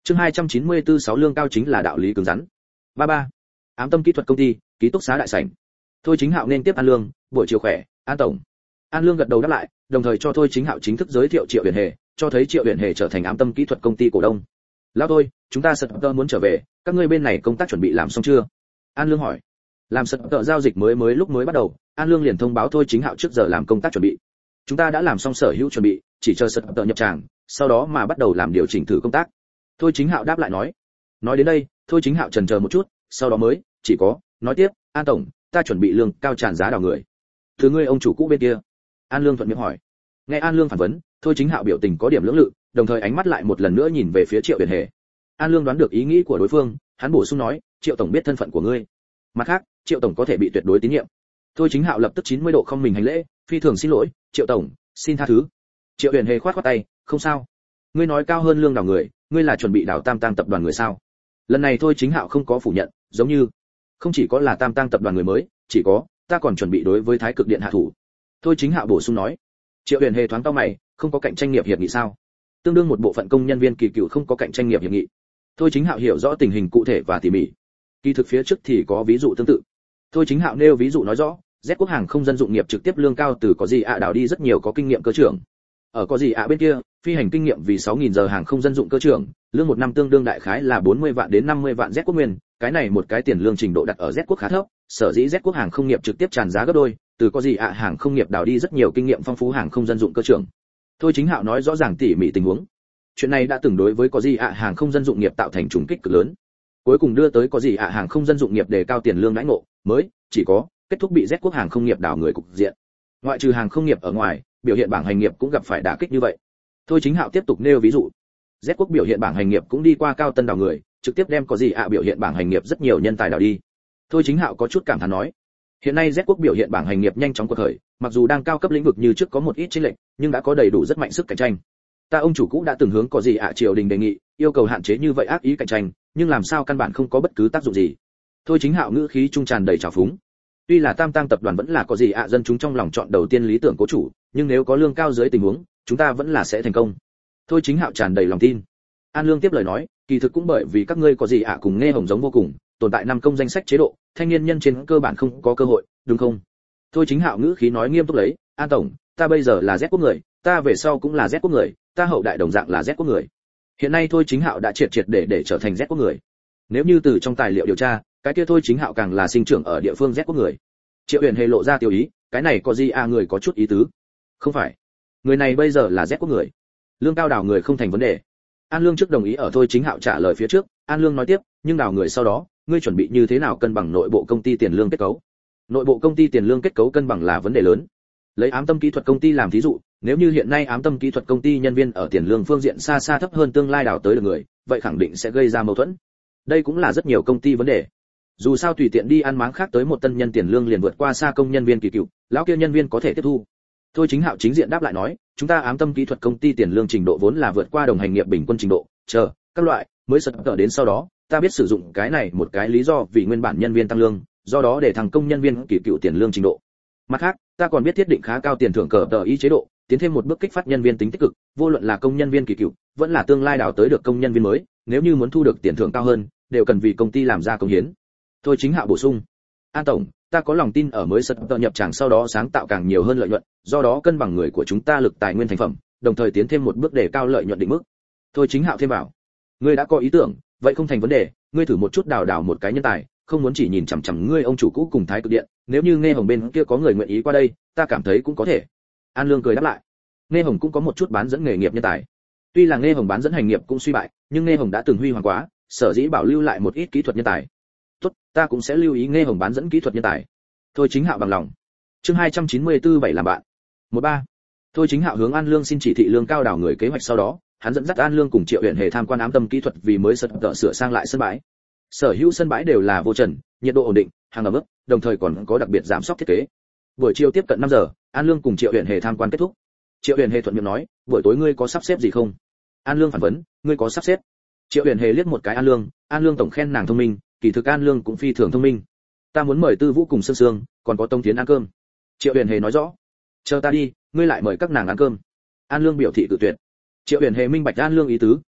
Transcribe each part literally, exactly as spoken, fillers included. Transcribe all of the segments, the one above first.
Chương hai trăm chín mươi tư sáu lương cao chính là đạo lý cứng rắn. ba ba. Ám Tâm kỹ thuật công ty, ký túc xá đại sảnh. Thôi Chính Hạo nên tiếp An Lương, buổi chiều khỏe, An tổng. An Lương gật đầu đáp lại, đồng thời cho Thôi Chính Hạo chính thức giới thiệu Triệu Uyển Hề, cho thấy Triệu Uyển Hề trở thành Ám Tâm kỹ thuật công ty cổ đông. Lão Thôi, chúng ta sật tơ muốn trở về, các ngươi bên này công tác chuẩn bị làm xong chưa? An Lương hỏi. Làm sật tơ giao dịch mới mới lúc mới bắt đầu, An Lương liền thông báo Thôi Chính Hạo trước giờ làm công tác chuẩn bị. Chúng ta đã làm xong sở hữu chuẩn bị, chỉ chờ sật tơ nhập tràng, sau đó mà bắt đầu làm điều chỉnh thử công tác. Thôi Chính Hạo đáp lại nói. Nói đến đây, Thôi Chính Hạo chần chờ một chút, sau đó mới chỉ có nói tiếp, An tổng, ta chuẩn bị lương cao tràn giá đào người. Thứ ngươi ông chủ cũ bên kia. An Lương thuận miệng hỏi. Nghe An Lương phản vấn, Thôi Chính Hạo biểu tình có điểm lưỡng lự, đồng thời ánh mắt lại một lần nữa nhìn về phía Triệu Uyển Hề. An Lương đoán được ý nghĩ của đối phương, hắn bổ sung nói, Triệu tổng biết thân phận của ngươi. Mặt khác, Triệu tổng có thể bị tuyệt đối tín nhiệm. Thôi Chính Hạo lập tức chín mươi độ không mình hành lễ, phi thường xin lỗi, Triệu tổng, xin tha thứ. Triệu Uyển Hề khoát khoát tay, không sao. Ngươi nói cao hơn lương đào người, ngươi là chuẩn bị đào Tam Tang tập đoàn người sao? Lần này Thôi Chính Hạo không có phủ nhận, giống như không chỉ có là Tam Tang tập đoàn người mới, chỉ có ta còn chuẩn bị đối với Thái Cực Điện hạ thủ. Thôi Chính Hạo bổ sung nói. Triệu Uyển Hề thoáng cau mày, không có cạnh tranh nghiệp hiệp nghị sao? Tương đương một bộ phận công nhân viên kỳ cựu không có cạnh tranh nghiệp hiệp nghị. Thôi Chính Hạo hiểu rõ tình hình cụ thể và tỉ mỉ. Kỳ thực phía trước thì có ví dụ tương tự. Thôi Chính Hạo nêu ví dụ nói rõ, Z quốc hàng không dân dụng nghiệp trực tiếp lương cao từ có gì ạ đào đi rất nhiều có kinh nghiệm cơ trưởng. Ở có gì ạ bên kia, phi hành kinh nghiệm vì sáu nghìn giờ hàng không dân dụng cơ trưởng, lương một năm tương đương đại khái là bốn mươi vạn đến năm mươi vạn Z quốc nguyên, cái này một cái tiền lương trình độ đặt ở Z quốc khá thấp, sở dĩ Z quốc hàng không nghiệp trực tiếp tràn giá gấp đôi, từ có gì ạ hàng không nghiệp đào đi rất nhiều kinh nghiệm phong phú hàng không dân dụng cơ trưởng. Thôi Chính Hạo nói rõ ràng tỉ mỉ tình huống. Chuyện này đã từng đối với có gì ạ hàng không dân dụng nghiệp tạo thành trùng kích cực lớn. Cuối cùng đưa tới có gì ạ hàng không dân dụng nghiệp đề cao tiền lương đãi ngộ, mới chỉ có kết thúc bị Z quốc hàng không nghiệp đào người cục diện. Ngoại trừ hàng không nghiệp ở ngoài, biểu hiện bảng hành nghiệp cũng gặp phải đả kích như vậy. Thôi Chính Hạo tiếp tục nêu ví dụ. Z quốc biểu hiện bảng hành nghiệp cũng đi qua cao tân đào người, trực tiếp đem có gì ạ biểu hiện bảng hành nghiệp rất nhiều nhân tài đào đi. Thôi Chính Hạo có chút cảm thán nói, hiện nay Z quốc biểu hiện bảng hành nghiệp nhanh chóng quật khởi, mặc dù đang cao cấp lĩnh vực như trước có một ít chênh lệch, nhưng đã có đầy đủ rất mạnh sức cạnh tranh. Ta ông chủ cũ đã từng hướng có gì ạ triều đình đề nghị, yêu cầu hạn chế như vậy ác ý cạnh tranh, nhưng làm sao căn bản không có bất cứ tác dụng gì. Thôi Chính Hạo ngữ khí trung tràn đầy trào phúng. Tuy là Tam Tang tập đoàn vẫn là có gì ạ dân chúng trong lòng chọn đầu tiên lý tưởng cố chủ, nhưng nếu có lương cao dưới tình huống, chúng ta vẫn là sẽ thành công. Thôi Chính Hạo tràn đầy lòng tin. An Lương tiếp lời nói, kỳ thực cũng bởi vì các ngươi có gì ạ cùng Nghe Hồng giống vô cùng, tồn tại năm công danh sách chế độ, thanh niên nhân trên cơ bản không có cơ hội, đúng không? Thôi Chính Hạo ngữ khí nói nghiêm túc lấy, An tổng, ta bây giờ là Z quốc người, ta về sau cũng là Z quốc người, ta hậu đại đồng dạng là Z quốc người. Hiện nay Thôi Chính Hạo đã triệt triệt để để trở thành Z quốc người. Nếu như từ trong tài liệu điều tra, cái kia Thôi Chính Hạo càng là sinh trưởng ở địa phương Z quốc người. Triệu Uyển Hề lộ ra tiêu ý, cái này có gì à người có chút ý tứ. Không phải, người này bây giờ là Z quốc người, lương cao đào người không thành vấn đề. An Lương trước đồng ý ở Thôi Chính Hạo trả lời phía trước, An Lương nói tiếp, nhưng đào người sau đó, ngươi chuẩn bị như thế nào cân bằng nội bộ công ty tiền lương kết cấu? Nội bộ công ty tiền lương kết cấu cân bằng là vấn đề lớn. Lấy Ám Tâm kỹ thuật công ty làm thí dụ, nếu như hiện nay Ám Tâm kỹ thuật công ty nhân viên ở tiền lương phương diện xa xa thấp hơn tương lai đào tới được người, vậy khẳng định sẽ gây ra mâu thuẫn. Đây cũng là rất nhiều công ty vấn đề. Dù sao tùy tiện đi ăn máng khác tới một tân nhân tiền lương liền vượt qua xa công nhân viên kỳ cựu, lão kia nhân viên có thể tiếp thu. Thôi Chính Hạo chính diện đáp lại nói, chúng ta Ám Tâm kỹ thuật công ty tiền lương trình độ vốn là vượt qua đồng hành nghiệp bình quân trình độ, chờ các loại mới sật tở đến sau đó, ta biết sử dụng cái này một cái lý do vì nguyên bản nhân viên tăng lương, do đó để thằng công nhân viên kỳ cựu tiền lương trình độ. Mặt khác, ta còn biết thiết định khá cao tiền thưởng cờ tờ y chế độ, tiến thêm một bước kích phát nhân viên tính tích cực, vô luận là công nhân viên kỳ cựu, vẫn là tương lai đào tới được công nhân viên mới, nếu như muốn thu được tiền thưởng cao hơn, đều cần vì công ty làm ra công hiến. Thôi Chính Hạo bổ sung, An tổng, ta có lòng tin ở mới sật tờ nhập tràng sau đó sáng tạo càng nhiều hơn lợi nhuận, do đó cân bằng người của chúng ta lực tài nguyên thành phẩm, đồng thời tiến thêm một bước để cao lợi nhuận định mức. Thôi Chính Hạo thêm bảo, ngươi đã có ý tưởng, vậy không thành vấn đề, ngươi thử một chút đào đào một cái nhân tài, không muốn chỉ nhìn chằm chằm ngươi ông chủ cũ cùng Thái Cực Điện, nếu như Nghe Hồng bên kia có người nguyện ý qua đây, ta cảm thấy cũng có thể. An Lương cười đáp lại, Nghe Hồng cũng có một chút bán dẫn nghề nghiệp nhân tài. Tuy là Nghe Hồng bán dẫn hành nghiệp cũng suy bại, nhưng Nghe Hồng đã từng huy hoàng quá, sở dĩ bảo lưu lại một ít kỹ thuật nhân tài. Tốt, ta cũng sẽ lưu ý Nghe Hồng bán dẫn kỹ thuật nhân tài. Thôi Chính Hạo bằng lòng. Chương hai trăm chín mươi tư bảy làm bạn. một ba. Thôi Chính Hạo hướng An Lương xin chỉ thị lương cao đào người kế hoạch sau đó, hắn dẫn dắt An Lương cùng Triệu Uyển Hề tham quan Ám Tâm kỹ thuật vì mới sật tợ sửa sang lại sân bãi. Sở hữu sân bãi đều là vô trần, nhiệt độ ổn định, hàng ẩm ướt, đồng thời còn có đặc biệt giảm sóc thiết kế. Buổi chiều tiếp cận năm giờ, An Lương cùng Triệu Uyển Hề tham quan kết thúc. Triệu Uyển Hề thuận miệng nói, buổi tối ngươi có sắp xếp gì không? An Lương phản vấn, ngươi có sắp xếp? Triệu Uyển Hề liếc một cái An Lương, An Lương tổng khen nàng thông minh, kỳ thực An Lương cũng phi thường thông minh. Ta muốn mời Tư Vũ cùng Sương Sương, còn có Tông Tiến ăn cơm. Triệu Uyển Hề nói rõ. Chờ ta đi, ngươi lại mời các nàng ăn cơm. An Lương biểu thị cự tuyệt. Triệu Uyển Hề minh bạch An Lương ý tứ,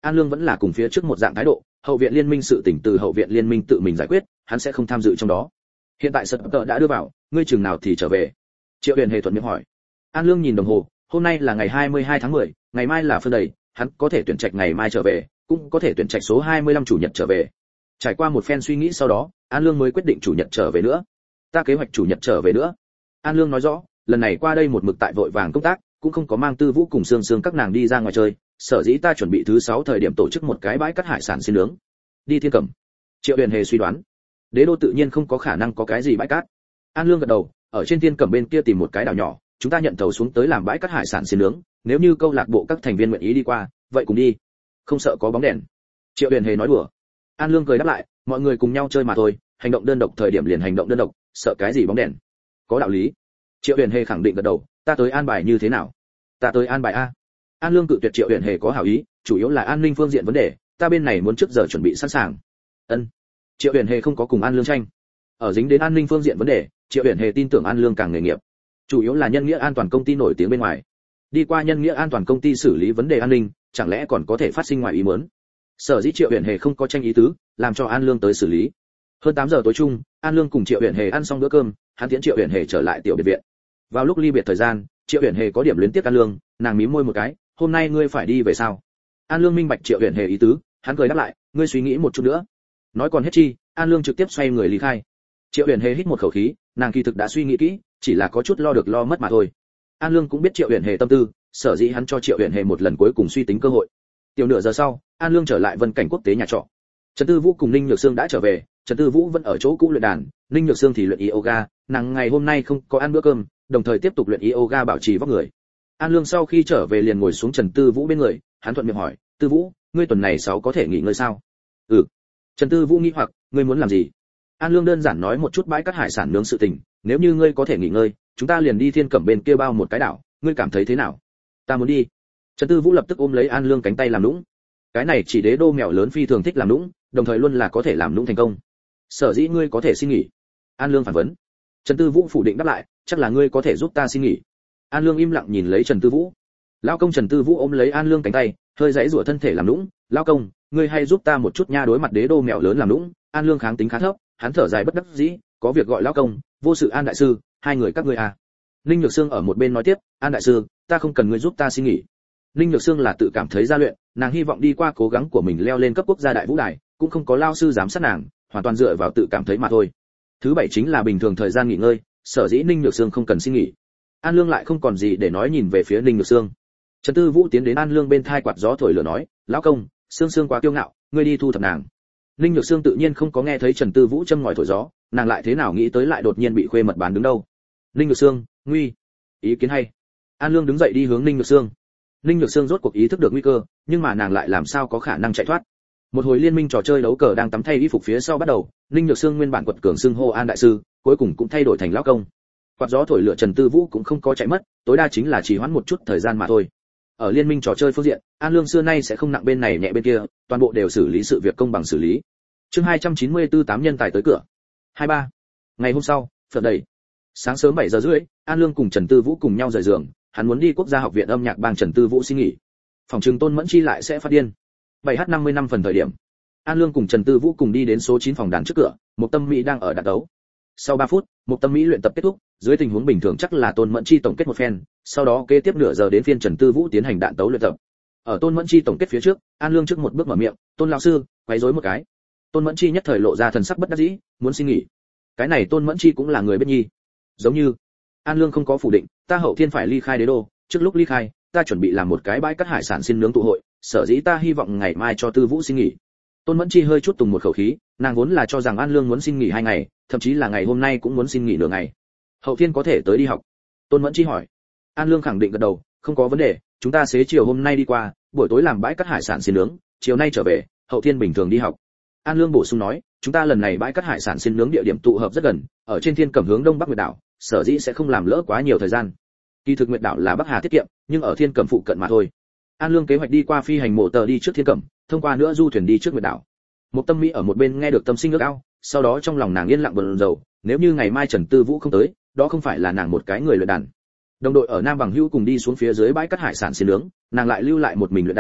An Lương vẫn là cùng phía trước một dạng thái độ, hậu viện liên minh sự tình từ hậu viện liên minh tự mình giải quyết, hắn sẽ không tham dự trong đó. Hiện tại sật tợ đã đưa vào, ngươi chừng nào thì trở về? Triệu Huyền Hề thuận miệng hỏi. An Lương nhìn đồng hồ, hôm nay là ngày hai mươi hai tháng mười, ngày mai là phân đầy, hắn có thể tuyển trạch ngày mai trở về, cũng có thể tuyển trạch số hai mươi lăm chủ nhật trở về. Trải qua một phen suy nghĩ sau đó, An Lương mới quyết định chủ nhật trở về nữa. Ta kế hoạch chủ nhật trở về nữa. An Lương nói rõ, lần này qua đây một mực tại vội vàng công tác, cũng không có mang Tư Vũ cùng Sương Sương các nàng đi ra ngoài chơi, sở dĩ ta chuẩn bị thứ sáu thời điểm tổ chức một cái bãi cắt hải sản xin nướng. Đi Thiên Cẩm. Triệu Huyền Hề suy đoán, Đế đô tự nhiên không có khả năng có cái gì bãi cát. An Lương gật đầu, ở trên Thiên Cẩm bên kia tìm một cái đảo nhỏ, chúng ta nhận thầu xuống tới làm bãi cắt hải sản xin nướng, nếu như câu lạc bộ các thành viên nguyện ý đi qua, vậy cùng đi. Không sợ có bóng đèn. Triệu Huyền Hề nói đùa. An Lương cười đáp lại, mọi người cùng nhau chơi mà thôi, hành động đơn độc thời điểm liền hành động đơn độc, sợ cái gì bóng đèn. Có đạo lý. Triệu Huyền Hề khẳng định gật đầu, ta tới an bài như thế nào? Ta tới an bài a. An Lương cự tuyệt Triệu Huyền Hề có hảo ý, chủ yếu là an ninh phương diện vấn đề, ta bên này muốn trước giờ chuẩn bị sẵn sàng. Ân. Triệu Huyền Hề không có cùng An Lương tranh. Ở dính đến an ninh phương diện vấn đề, Triệu Huyền Hề tin tưởng An Lương càng nghề nghiệp. Chủ yếu là nhân nghĩa an toàn công ty nổi tiếng bên ngoài. Đi qua nhân nghĩa an toàn công ty xử lý vấn đề an ninh, chẳng lẽ còn có thể phát sinh ngoài ý muốn. Sở dĩ Triệu Huyền Hề không có tranh ý tứ, làm cho An Lương tới xử lý. Hơn tám giờ tối chung, An Lương cùng Triệu Huyền Hề ăn xong bữa cơm, hắn tiễn Triệu Huyền Hề trở lại tiểu biệt viện. Vào lúc ly biệt thời gian, Triệu Huyền Hề có điểm luyến tiếc An Lương, nàng mím môi một cái, hôm nay ngươi phải đi về sao? An Lương minh bạch Triệu Huyền Hề ý tứ, hắn cười đáp lại, ngươi suy nghĩ một chút nữa. Nói còn hết chi, An Lương trực tiếp xoay người lý khai. Triệu Huyền Hề hít một khẩu khí, nàng kỳ thực đã suy nghĩ kỹ, chỉ là có chút lo được lo mất mà thôi. An Lương cũng biết Triệu Huyền Hề tâm tư, sở dĩ hắn cho Triệu Huyền Hề một lần cuối cùng suy tính cơ hội. Tiểu nửa giờ sau, An Lương trở lại Vân Cảnh Quốc tế nhà trọ. Trần Tư Vũ cùng Ninh Nhược Sương đã trở về, Trần Tư Vũ vẫn ở chỗ cũ luyện đàn, Ninh Nhược Sương thì luyện yoga, nàng ngày hôm nay không có ăn bữa cơm, đồng thời tiếp tục luyện yoga bảo trì vóc người. An Lương sau khi trở về liền ngồi xuống Trần Tư Vũ bên người, hắn thuận miệng hỏi, "Tư Vũ, ngươi tuần này sáu có thể nghỉ ngơi sao?" "Ừ." Trần Tư Vũ nghi hoặc, "Ngươi muốn làm gì?" An Lương đơn giản nói một chút bãi cắt hải sản nướng sự tình, "Nếu như ngươi có thể nghỉ ngơi, chúng ta liền đi Thiên Cẩm bên kia bao một cái đảo, ngươi cảm thấy thế nào?" "Ta muốn đi." Trần Tư Vũ lập tức ôm lấy An Lương cánh tay làm nũng. Cái này chỉ đế đô mèo lớn phi thường thích làm nũng, đồng thời luôn là có thể làm nũng thành công. "Sở dĩ ngươi có thể xin nghỉ." An Lương phản vấn. Trần Tư Vũ phủ định đáp lại, "Chắc là ngươi có thể giúp ta xin nghỉ." An Lương im lặng nhìn lấy Trần Tư Vũ. Lão công Trần Tư Vũ ôm lấy An Lương cánh tay, hơi giãy giụa thân thể làm nũng, "Lão công, ngươi hay giúp ta một chút nha." Đối mặt đế đô mèo lớn làm nũng, An Lương kháng tính khá thấp, hắn thở dài bất đắc dĩ, "Có việc gọi lão công, vô sự An đại sư, hai người các ngươi à." Ninh Nhược Sương ở một bên nói tiếp, "An đại sư, ta không cần ngươi giúp ta xin nghỉ." Ninh Nhược Sương là tự cảm thấy gia luyện, nàng hy vọng đi qua cố gắng của mình leo lên cấp quốc gia đại vũ đài, cũng không có lao sư giám sát nàng, hoàn toàn dựa vào tự cảm thấy mà thôi. Thứ bảy chính là bình thường thời gian nghỉ ngơi, sở dĩ Ninh Nhược Sương không cần xin nghỉ. An Lương lại không còn gì để nói nhìn về phía Ninh Nhược Sương. Trần Tư Vũ tiến đến An Lương bên thai quạt gió thổi lửa nói, "Lão công, Sương Sương quá kiêu ngạo, ngươi đi thu thập nàng." Ninh Nhược Sương tự nhiên không có nghe thấy Trần Tư Vũ châm ngòi thổi gió, nàng lại thế nào nghĩ tới lại đột nhiên bị khuê mật bán đứng đâu. "Ninh Nhược Sương, nguy." Ý kiến hay. An Lương đứng dậy đi hướng Ninh Nhược Sương. Ninh Nhược Sương rốt cuộc ý thức được nguy cơ, nhưng mà nàng lại làm sao có khả năng chạy thoát. Một hồi liên minh trò chơi đấu cờ đang tắm thay y phục phía sau bắt đầu, Ninh Nhược Sương nguyên bản quật cường xưng hô An đại sư, cuối cùng cũng thay đổi thành lão công. Quạt gió thổi lửa Trần Tư Vũ cũng không có chạy mất, tối đa chính là trì hoãn một chút thời gian mà thôi. Ở liên minh trò chơi phương diện, An Lương xưa nay sẽ không nặng bên này nhẹ bên kia, toàn bộ đều xử lý sự việc công bằng xử lý. Chương hai trăm chín mươi tư tám nhân tài tới cửa. hai ba. Ngày hôm sau, phật đầy. Sáng sớm bảy giờ rưỡi, An Lương cùng Trần Tư Vũ cùng nhau rời giường, hắn muốn đi Quốc gia học viện âm nhạc bang Trần Tư Vũ xin nghỉ. Phòng trường Tôn Mẫn Chi lại sẽ phát điên. bảy h năm mươi năm phần thời điểm, An Lương cùng Trần Tư Vũ cùng đi đến số chín phòng đàn trước cửa, một Tâm Mỹ đang ở đạn đấu. Sau ba phút, một Tâm Mỹ luyện tập kết thúc, dưới tình huống bình thường chắc là Tôn Mẫn Chi tổng kết một phen, sau đó kế tiếp nửa giờ đến phiên Trần Tư Vũ tiến hành đạn tấu luyện tập. Ở Tôn Mẫn Chi tổng kết phía trước, An Lương trước một bước mở miệng, "Tôn lão sư, quấy rối một cái." Tôn Mẫn Chi nhất thời lộ ra thần sắc bất đắc dĩ, muốn xin nghỉ. Cái này Tôn Mẫn Chi cũng là người biết nhi. Giống như, An Lương không có phủ định, "Ta hậu thiên phải ly khai đế đô, trước lúc ly khai, ta chuẩn bị làm một cái bãi cắt hải sản xin nướng tụ hội, sở dĩ ta hy vọng ngày mai cho Tư Vũ xin nghỉ." Tôn Mẫn Chi hơi chút tùng một khẩu khí, nàng vốn là cho rằng An Lương muốn xin nghỉ hai ngày, thậm chí là ngày hôm nay cũng muốn xin nghỉ nửa ngày. "Hậu thiên có thể tới đi học?" Tôn Mẫn Chi hỏi. An Lương khẳng định gật đầu, "Không có vấn đề, chúng ta xế chiều hôm nay đi qua, buổi tối làm bãi cắt hải sản xin nướng, chiều nay trở về, hậu thiên bình thường đi học." An Lương bổ sung nói, "Chúng ta lần này bãi cắt hải sản xin nướng địa điểm tụ hợp rất gần, ở trên Thiên Cẩm hướng đông bắc Nguyệt đảo, sở dĩ sẽ không làm lỡ quá nhiều thời gian. Kỳ thực Nguyệt đảo là Bắc Hà tiết kiệm, nhưng ở Thiên Cẩm phụ cận mà thôi." An Lương kế hoạch đi qua phi hành mộ tờ đi trước Thiên Cẩm, thông qua nữa du thuyền đi trước Nguyệt đảo. Một Tâm Mỹ ở một bên nghe được tâm sinh ước ao, sau đó trong lòng nàng yên lặng buồn rầu, nếu như ngày mai Trần Tư Vũ không tới, đó không phải là nàng một cái người luyện đàn. Đồng đội ở Nam Bằng Hữu cùng đi xuống phía dưới bãi cắt hải sản xin nướng, nàng lại lưu lại một mình luyện đàn,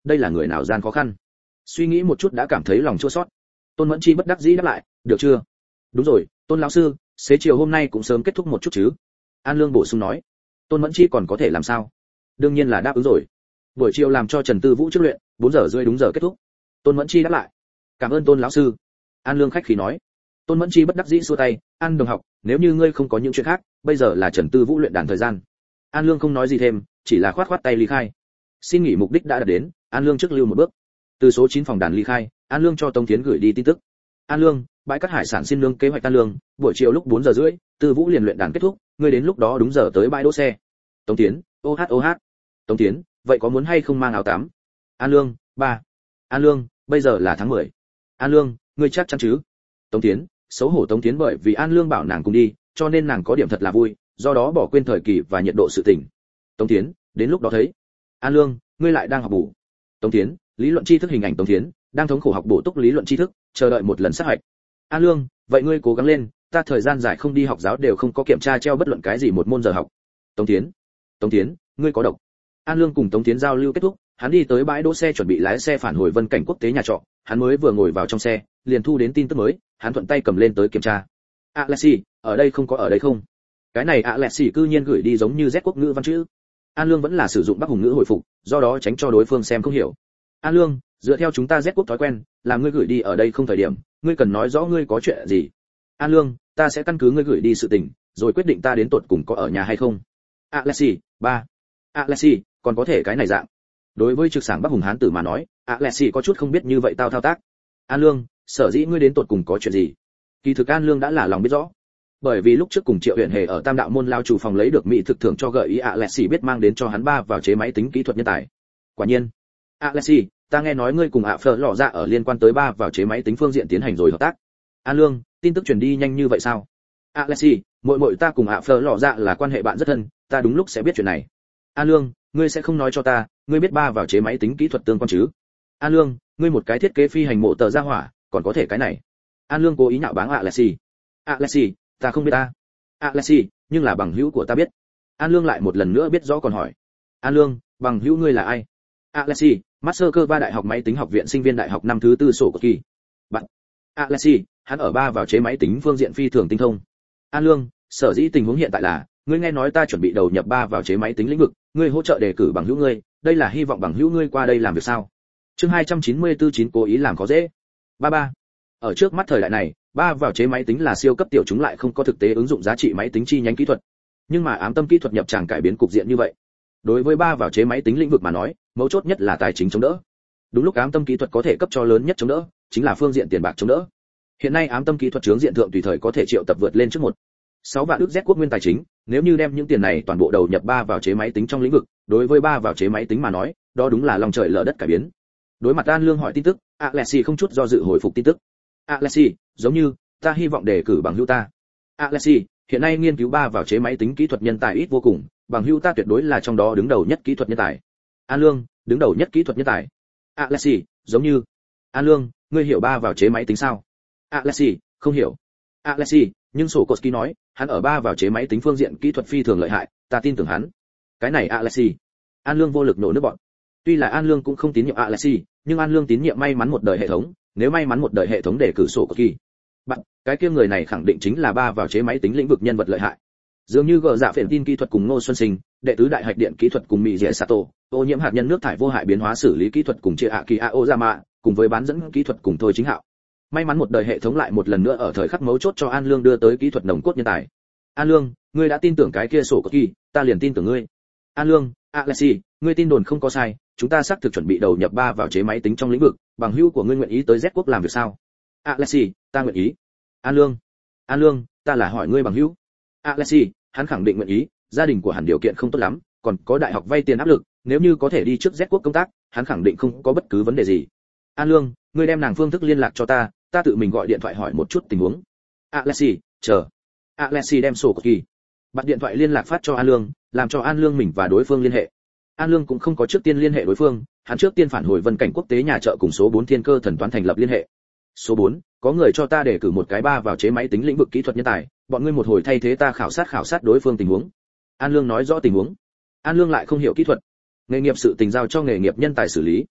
đây là người nào gian khó khăn. Suy nghĩ một chút đã cảm thấy lòng chua xót. Tôn Mẫn Chi bất đắc dĩ đáp lại, được chưa? Đúng rồi, Tôn lão sư, xế chiều hôm nay cũng sớm kết thúc một chút chứ? An Lương bổ sung nói. Tôn Mẫn Chi còn có thể làm sao? Đương nhiên là đáp ứng rồi. Buổi chiều làm cho Trần Tư Vũ trước luyện, bốn giờ rưỡi đúng giờ kết thúc. Tôn Mẫn Chi đáp lại. Cảm ơn Tôn lão sư. An Lương khách khí nói. Tôn Mẫn Chi bất đắc dĩ xua tay, An đồng học, nếu như ngươi không có những chuyện khác, bây giờ là Trần Tư Vũ luyện đàn thời gian. An Lương không nói gì thêm, chỉ là khoát khoát tay ly khai. Xin nghỉ mục đích đã đạt đến, An Lương trước lưu một bước. Từ số chín phòng đàn ly khai, An Lương cho Tống Thiến gửi đi tin tức. An Lương, bãi cát hải sản xin lương kế hoạch An Lương, buổi chiều lúc bốn giờ rưỡi, Tư Vũ liền luyện đàn kết thúc, ngươi đến lúc đó đúng giờ tới bãi đỗ xe. Tống Thiến, ô hát ô hát. Tống Thiến, vậy có muốn hay không mang áo tắm? An Lương, ba. An Lương, bây giờ là tháng mười. An Lương, ngươi chắc chắn chứ? Tống Thiến, xấu hổ Tống Thiến bởi vì An Lương bảo nàng cùng đi, cho nên nàng có điểm thật là vui, do đó bỏ quên thời kỳ và nhiệt độ sự tình. Tống Thiến, đến lúc đó thấy. An Lương, ngươi lại đang học bổ. Tống Thiến, lý luận tri thức hình ảnh Tống Thiến, đang thống khổ học bổ túc lý luận tri thức, chờ đợi một lần sát hạch. An Lương, vậy ngươi cố gắng lên, ta thời gian dài không đi học giáo đều không có kiểm tra treo bất luận cái gì một môn giờ học. Tống Thiến, Tống Thiến, ngươi có độc. An Lương cùng Tống Thiến giao lưu kết thúc, hắn đi tới bãi đỗ xe chuẩn bị lái xe phản hồi Vân Cảnh Quốc tế nhà trọ, hắn mới vừa ngồi vào trong xe, liền thu đến tin tức mới, hắn thuận tay cầm lên tới kiểm tra. Alexi, ở đây không có ở đây không? Cái này Alexi cư nhiên gửi đi giống như Z quốc ngữ văn chữ. An Lương vẫn là sử dụng Bắc Hùng ngữ hồi phục, do đó tránh cho đối phương xem không hiểu. An Lương, dựa theo chúng ta Z quốc thói quen, là ngươi gửi đi ở đây không thời điểm, ngươi cần nói rõ ngươi có chuyện gì. An Lương, ta sẽ căn cứ ngươi gửi đi sự tình, rồi quyết định ta đến tụt cùng có ở nhà hay không. Alexi, ba. Alexi, còn có thể cái này dạng. Đối với trực sảng Bắc Hùng Hán tử mà nói, Alexi có chút không biết như vậy tao thao tác. An Lương, sở dĩ ngươi đến tụt cùng có chuyện gì? Kỳ thực An Lương đã là lòng biết rõ. Bởi vì lúc trước cùng Triệu Huyền Hề ở Tam Đạo môn lao chủ phòng lấy được mỹ thực thưởng cho gợi ý Alexi biết mang đến cho hắn ba vào chế máy tính kỹ thuật nhân tài. Quả nhiên, Alexi, ta nghe nói ngươi cùng ạ Phở lọ dạ ở liên quan tới ba vào chế máy tính phương diện tiến hành rồi hợp tác. An Lương, tin tức truyền đi nhanh như vậy sao? Alexi, muội muội ta cùng ạ Phở lọ dạ là quan hệ bạn rất thân, ta đúng lúc sẽ biết chuyện này. An Lương, ngươi sẽ không nói cho ta, ngươi biết ba vào chế máy tính kỹ thuật tương quan chứ? An Lương, ngươi một cái thiết kế phi hành mộ tờ ra hỏa, còn có thể cái này. An Lương cố ý nhạo báng Alexi. Alexi, ta không biết ta. Alexi, nhưng là bằng hữu của ta biết. An Lương lại một lần nữa biết rõ còn hỏi. An Lương, bằng hữu ngươi là ai? Alexi, Moscow Đại học Máy tính học viện sinh viên đại học năm thứ tư sổ của kỳ. Bạn. Alexi, hắn ở ba vào chế máy tính phương diện phi thường tinh thông. An Lương, sở dĩ tình huống hiện tại là, ngươi nghe nói ta chuẩn bị đầu nhập ba vào chế máy tính lĩnh vực, ngươi hỗ trợ đề cử bằng hữu ngươi, đây là hy vọng bằng hữu ngươi qua đây làm việc sao? Chương hai trăm chín mươi tư chín cố ý làm khó dễ. Ba ba. Ở trước mắt thời đại này, ba vào chế máy tính là siêu cấp tiểu chúng lại không có thực tế ứng dụng giá trị máy tính chi nhánh kỹ thuật. Nhưng mà ám tâm kỹ thuật nhập tràng cải biến cục diện như vậy. Đối với ba vào chế máy tính lĩnh vực mà nói, mấu chốt nhất là tài chính chống đỡ. Đúng lúc ám tâm kỹ thuật có thể cấp cho lớn nhất chống đỡ, chính là phương diện tiền bạc chống đỡ. Hiện nay ám tâm kỹ thuật chướng diện thượng tùy thời có thể triệu tập vượt lên trước một sáu vạn ức Z quốc nguyên tài chính, nếu như đem những tiền này toàn bộ đầu nhập ba vào chế máy tính trong lĩnh vực, đối với ba vào chế máy tính mà nói, đó đúng là lòng trời lở đất cải biến. Đối mặt An Lương hỏi tin tức, Alexi không chút do dự hồi phục tin tức. Alexi, giống như, ta hy vọng đề cử bằng hữu ta. Alexi, hiện nay nghiên cứu ba vào chế máy tính kỹ thuật nhân tài ít vô cùng, bằng hữu ta tuyệt đối là trong đó đứng đầu nhất kỹ thuật nhân tài. An Lương, đứng đầu nhất kỹ thuật nhân tài. Alexi, giống như. An Lương, ngươi hiểu ba vào chế máy tính sao? Alexi, không hiểu. Alexi, nhưng Sokowski nói, hắn ở ba vào chế máy tính phương diện kỹ thuật phi thường lợi hại, ta tin tưởng hắn. Cái này Alexi. An Lương vô lực nổ nước bọt. Tuy là An Lương cũng không tín nhiệm Alexi, nhưng An Lương tín nhiệm may mắn một đời hệ thống, nếu may mắn một đời hệ thống để cử Sokowski. Bạn, cái kia người này khẳng định chính là ba vào chế máy tính lĩnh vực nhân vật lợi hại. Dường như gờ dạ phiền tin kỹ thuật cùng Ngô Xuân Sinh, đệ tứ đại hạch điện kỹ thuật cùng Mỹ Dẻ Sato, ô nhiễm hạt nhân nước thải vô hại biến hóa xử lý kỹ thuật cùng Chia Aki Aozama, cùng với bán dẫn kỹ thuật cùng Thôi Chính Hạo. May mắn một đời hệ thống lại một lần nữa ở thời khắc mấu chốt cho An Lương đưa tới kỹ thuật nồng cốt nhân tài. An Lương, ngươi đã tin tưởng cái kia sổ của kỳ, ta liền tin tưởng ngươi. An Lương, Alexi, ngươi tin đồn không có sai, chúng ta xác thực chuẩn bị đầu nhập ba vào chế máy tính trong lĩnh vực, bằng hữu của ngươi nguyện ý tới Z quốc làm việc sao? Alexi, ta nguyện ý. An Lương, An Lương, ta là hỏi ngươi bằng hữu. Alexi, hắn khẳng định nguyện ý, gia đình của hắn điều kiện không tốt lắm, còn có đại học vay tiền áp lực, nếu như có thể đi trước Z quốc công tác, hắn khẳng định không có bất cứ vấn đề gì. An Lương, ngươi đem nàng phương thức liên lạc cho ta, ta tự mình gọi điện thoại hỏi một chút tình huống. Alexi, chờ. Alexi đem sổ của kỳ, bắt điện thoại liên lạc phát cho An Lương, làm cho An Lương mình và đối phương liên hệ. An Lương cũng không có trước tiên liên hệ đối phương, hắn trước tiên phản hồi Vân Cảnh Quốc tế nhà chợ cùng số bốn Thiên Cơ Thần Toán thành lập liên hệ. Số bốn, có người cho ta để cử một cái ba vào chế máy tính lĩnh vực kỹ thuật nhân tài, bọn ngươi một hồi thay thế ta khảo sát khảo sát đối phương tình huống. An Lương nói rõ tình huống. An Lương lại không hiểu kỹ thuật, nghề nghiệp sự tình giao cho nghề nghiệp nhân tài xử lý.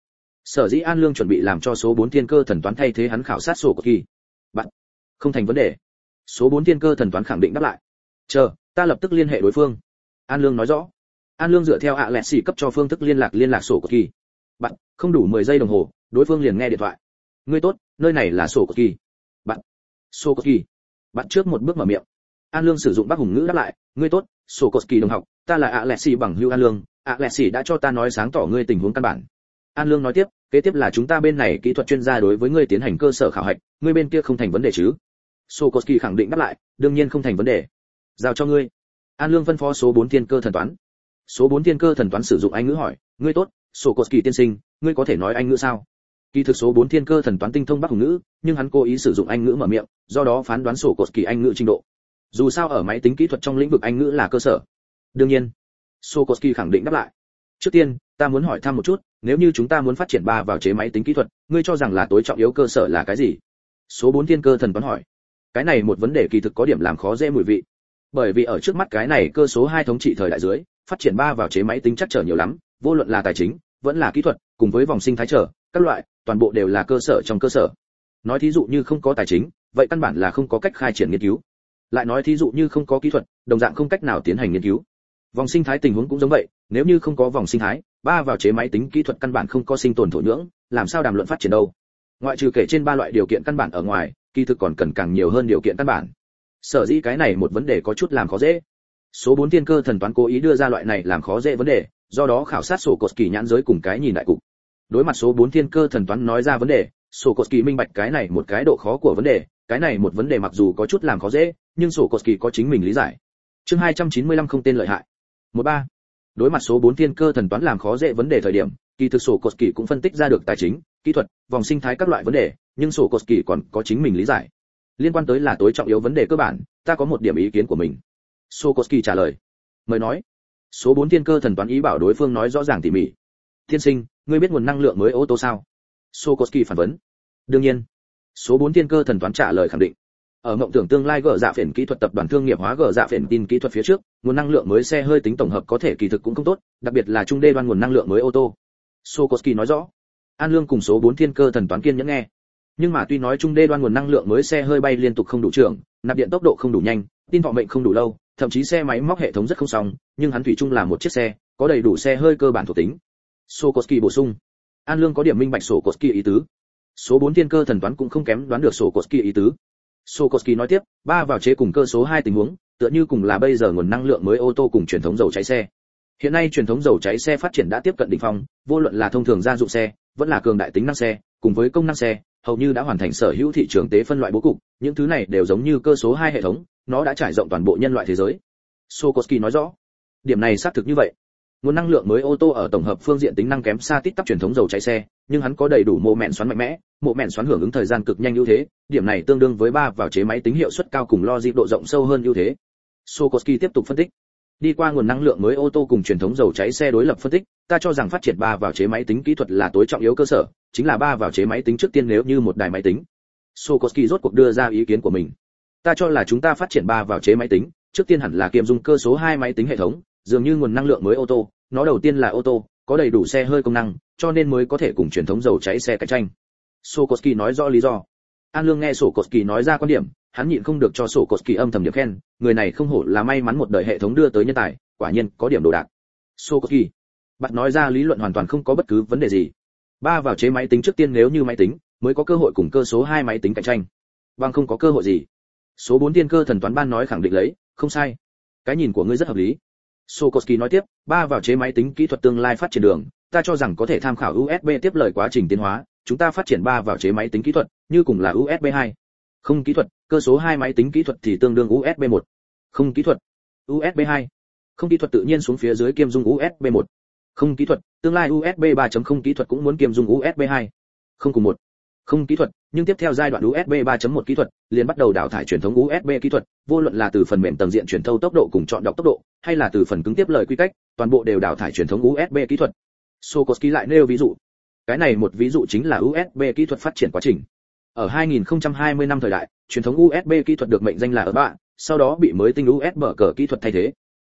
Sở dĩ An Lương chuẩn bị làm cho số bốn thiên cơ thần toán thay thế hắn khảo sát sổ của kỳ. Bạn, không thành vấn đề. Số bốn thiên cơ thần toán khẳng định đáp lại. Chờ, ta lập tức liên hệ đối phương. An Lương nói rõ. An Lương dựa theo ạ lẹ xì cấp cho phương thức liên lạc liên lạc sổ của kỳ. Bạn, không đủ mười giây đồng hồ, đối phương liền nghe điện thoại. Ngươi tốt, nơi này là sổ của kỳ. Bạn, sổ của kỳ. Bạn trước một bước mở miệng. An Lương sử dụng Bắc Hùng ngữ đáp lại, ngươi tốt, sổ của kỳ đồng học, ta là ạ lẹ xì bằng hữu An Lương, ạ lẹ xì đã cho ta nói sáng tỏ ngươi tình huống căn bản. An Lương nói tiếp, kế tiếp là chúng ta bên này kỹ thuật chuyên gia đối với ngươi tiến hành cơ sở khảo hạch, ngươi bên kia không thành vấn đề chứ? Sokoski khẳng định đáp lại, đương nhiên không thành vấn đề. Giao cho ngươi. An Lương phân phó số bốn thiên cơ thần toán. Số bốn thiên cơ thần toán sử dụng Anh ngữ hỏi, ngươi tốt, Sokoski tiên sinh, ngươi có thể nói Anh ngữ sao? Kỳ thực số bốn thiên cơ thần toán tinh thông Bắc Hùng ngữ, nhưng hắn cố ý sử dụng Anh ngữ mở miệng, do đó phán đoán Sokoski Anh ngữ trình độ. Dù sao ở máy tính kỹ thuật trong lĩnh vực Anh ngữ là cơ sở. Đương nhiên. Sokoski khẳng định đáp lại. Trước tiên, ta muốn hỏi thăm một chút, nếu như chúng ta muốn phát triển ba vào chế máy tính kỹ thuật, ngươi cho rằng là tối trọng yếu cơ sở là cái gì? Số bốn thiên cơ thần toán hỏi. Cái này một vấn đề kỳ thực có điểm làm khó dễ mùi vị. Bởi vì ở trước mắt cái này cơ số hai thống trị thời đại dưới, phát triển ba vào chế máy tính chắc trở nhiều lắm, vô luận là tài chính, vẫn là kỹ thuật, cùng với vòng sinh thái trở, các loại, toàn bộ đều là cơ sở trong cơ sở. Nói thí dụ như không có tài chính, vậy căn bản là không có cách khai triển nghiên cứu. Lại nói thí dụ như không có kỹ thuật, đồng dạng không cách nào tiến hành nghiên cứu. Vòng sinh thái tình huống cũng giống vậy, nếu như không có vòng sinh thái, ba vào chế máy tính kỹ thuật căn bản không có sinh tồn thổ nhưỡng, làm sao đàm luận phát triển đâu. Ngoại trừ kể trên ba loại điều kiện căn bản ở ngoài, kỳ thực còn cần càng nhiều hơn điều kiện căn bản. Sở dĩ cái này một vấn đề có chút làm khó dễ. Số bốn thiên cơ thần toán cố ý đưa ra loại này làm khó dễ vấn đề, do đó khảo sát sổ cột kỳ nhãn giới cùng cái nhìn đại cục. Đối mặt số bốn thiên cơ thần toán nói ra vấn đề, sổ cột kỳ minh bạch cái này một cái độ khó của vấn đề, cái này một vấn đề mặc dù có chút làm khó dễ, nhưng sổ cột kỳ có chính mình lý giải. Chương hai trăm chín mươi lăm không tên lợi hại. một ba. Đối mặt số bốn thiên cơ thần toán làm khó dễ vấn đề thời điểm, kỳ thực sổ cột kỳ cũng phân tích ra được tài chính, kỹ thuật, vòng sinh thái các loại vấn đề, nhưng sổ cột kỳ còn có chính mình lý giải. Liên quan tới là tối trọng yếu vấn đề cơ bản, ta có một điểm ý kiến của mình. Sokoski trả lời. Mời nói. Số bốn thiên cơ thần toán ý bảo đối phương nói rõ ràng tỉ mỉ. Thiên sinh, ngươi biết nguồn năng lượng mới ô tô sao? Sokoski phản vấn. Đương nhiên. Số bốn thiên cơ thần toán trả lời khẳng định. Ở mộng tưởng tương lai gỡ dạ phiền kỹ thuật tập đoàn thương nghiệp hóa gỡ dạ phiền tin kỹ thuật phía trước, nguồn năng lượng mới xe hơi tính tổng hợp có thể kỳ thực cũng không tốt, đặc biệt là trung đê đoan nguồn năng lượng mới ô tô. Sokoski nói rõ. An Lương cùng số bốn thiên cơ thần toán kiên nhẫn nghe. Nhưng mà tuy nói trung đê đoan nguồn năng lượng mới xe hơi bay liên tục không đủ trưởng, nạp điện tốc độ không đủ nhanh, tin thọ mệnh không đủ lâu, thậm chí xe máy móc hệ thống rất không xong, nhưng hắn thủy chung là một chiếc xe, có đầy đủ xe hơi cơ bản thuộc tính. Sokoski bổ sung. An Lương có điểm minh bạch Sokoski ý tứ. Số bốn thiên cơ thần toán cũng không kém đoán được Sokoski ý tứ. Sokoski nói tiếp, ba vào chế cùng cơ số hai tình huống, tựa như cùng là bây giờ nguồn năng lượng mới ô tô cùng truyền thống dầu cháy xe. Hiện nay truyền thống dầu cháy xe phát triển đã tiếp cận đỉnh phong, vô luận là thông thường gia dụng xe, vẫn là cường đại tính năng xe, cùng với công năng xe, hầu như đã hoàn thành sở hữu thị trường tế phân loại bố cục, những thứ này đều giống như cơ số hai hệ thống, nó đã trải rộng toàn bộ nhân loại thế giới. Sokoski nói rõ, điểm này xác thực như vậy. Nguồn năng lượng mới ô tô ở tổng hợp phương diện tính năng kém xa tít tắp truyền thống dầu cháy xe, nhưng hắn có đầy đủ mô mẹn xoắn mạnh mẽ, mô mẹn xoắn hưởng ứng thời gian cực nhanh ưu thế, điểm này tương đương với ba vào chế máy tính hiệu suất cao cùng logic độ rộng sâu hơn ưu thế. Sokoski tiếp tục phân tích. Đi qua nguồn năng lượng mới ô tô cùng truyền thống dầu cháy xe đối lập phân tích, ta cho rằng phát triển ba vào chế máy tính kỹ thuật là tối trọng yếu cơ sở, chính là ba vào chế máy tính trước tiên nếu như một đài máy tính. Sokoski rốt cuộc đưa ra ý kiến của mình. Ta cho là chúng ta phát triển ba vào chế máy tính, trước tiên hẳn là kiêm dung cơ số hai máy tính hệ thống, dường như nguồn năng lượng mới ô tô, nó đầu tiên là ô tô, có đầy đủ xe hơi công năng, cho nên mới có thể cùng truyền thống dầu cháy xe cạnh tranh. Sokoski nói rõ lý do. An Lương nghe Sokoski nói ra quan điểm, hắn nhịn không được cho Sokoski âm thầm điểm khen, người này không hổ là may mắn một đời hệ thống đưa tới nhân tài, quả nhiên có điểm đồ đạc. Sokoski, bạn nói ra lý luận hoàn toàn không có bất cứ vấn đề gì. Ba vào chế máy tính trước tiên nếu như máy tính, mới có cơ hội cùng cơ số hai máy tính cạnh tranh. Bằng không có cơ hội gì. Số bốn thiên cơ thần toán ban nói khẳng định lấy, không sai. Cái nhìn của ngươi rất hợp lý. Sokoski nói tiếp, ba vào chế máy tính kỹ thuật tương lai phát triển đường, ta cho rằng có thể tham khảo u ét bê tiếp lời quá trình tiến hóa, chúng ta phát triển ba vào chế máy tính kỹ thuật, như cùng là u ét bê hai. Không kỹ thuật, cơ số hai máy tính kỹ thuật thì tương đương u ét bê một. Không kỹ thuật, u ét bê hai. Không kỹ thuật tự nhiên xuống phía dưới kiêm dung u ét bê một. Không kỹ thuật, tương lai u ét bê ba chấm không kỹ thuật cũng muốn kiêm dung u ét bê hai. Không cùng một. Không kỹ thuật, nhưng tiếp theo giai đoạn u ét bê ba chấm một kỹ thuật, liền bắt đầu đào thải truyền thống u ét bê kỹ thuật, vô luận là từ phần mềm tầng diện truyền thâu tốc độ cùng chọn đọc tốc độ, hay là từ phần cứng tiếp lời quy cách, toàn bộ đều đào thải truyền thống u ét bê kỹ thuật. Sokoski lại nêu ví dụ. Cái này một ví dụ chính là u ét bê kỹ thuật phát triển quá trình. Ở hai nghìn không trăm hai mươi năm thời đại, truyền thống u ét bê kỹ thuật được mệnh danh là ở bạ, sau đó bị mới tinh u ét bê cờ kỹ thuật thay thế.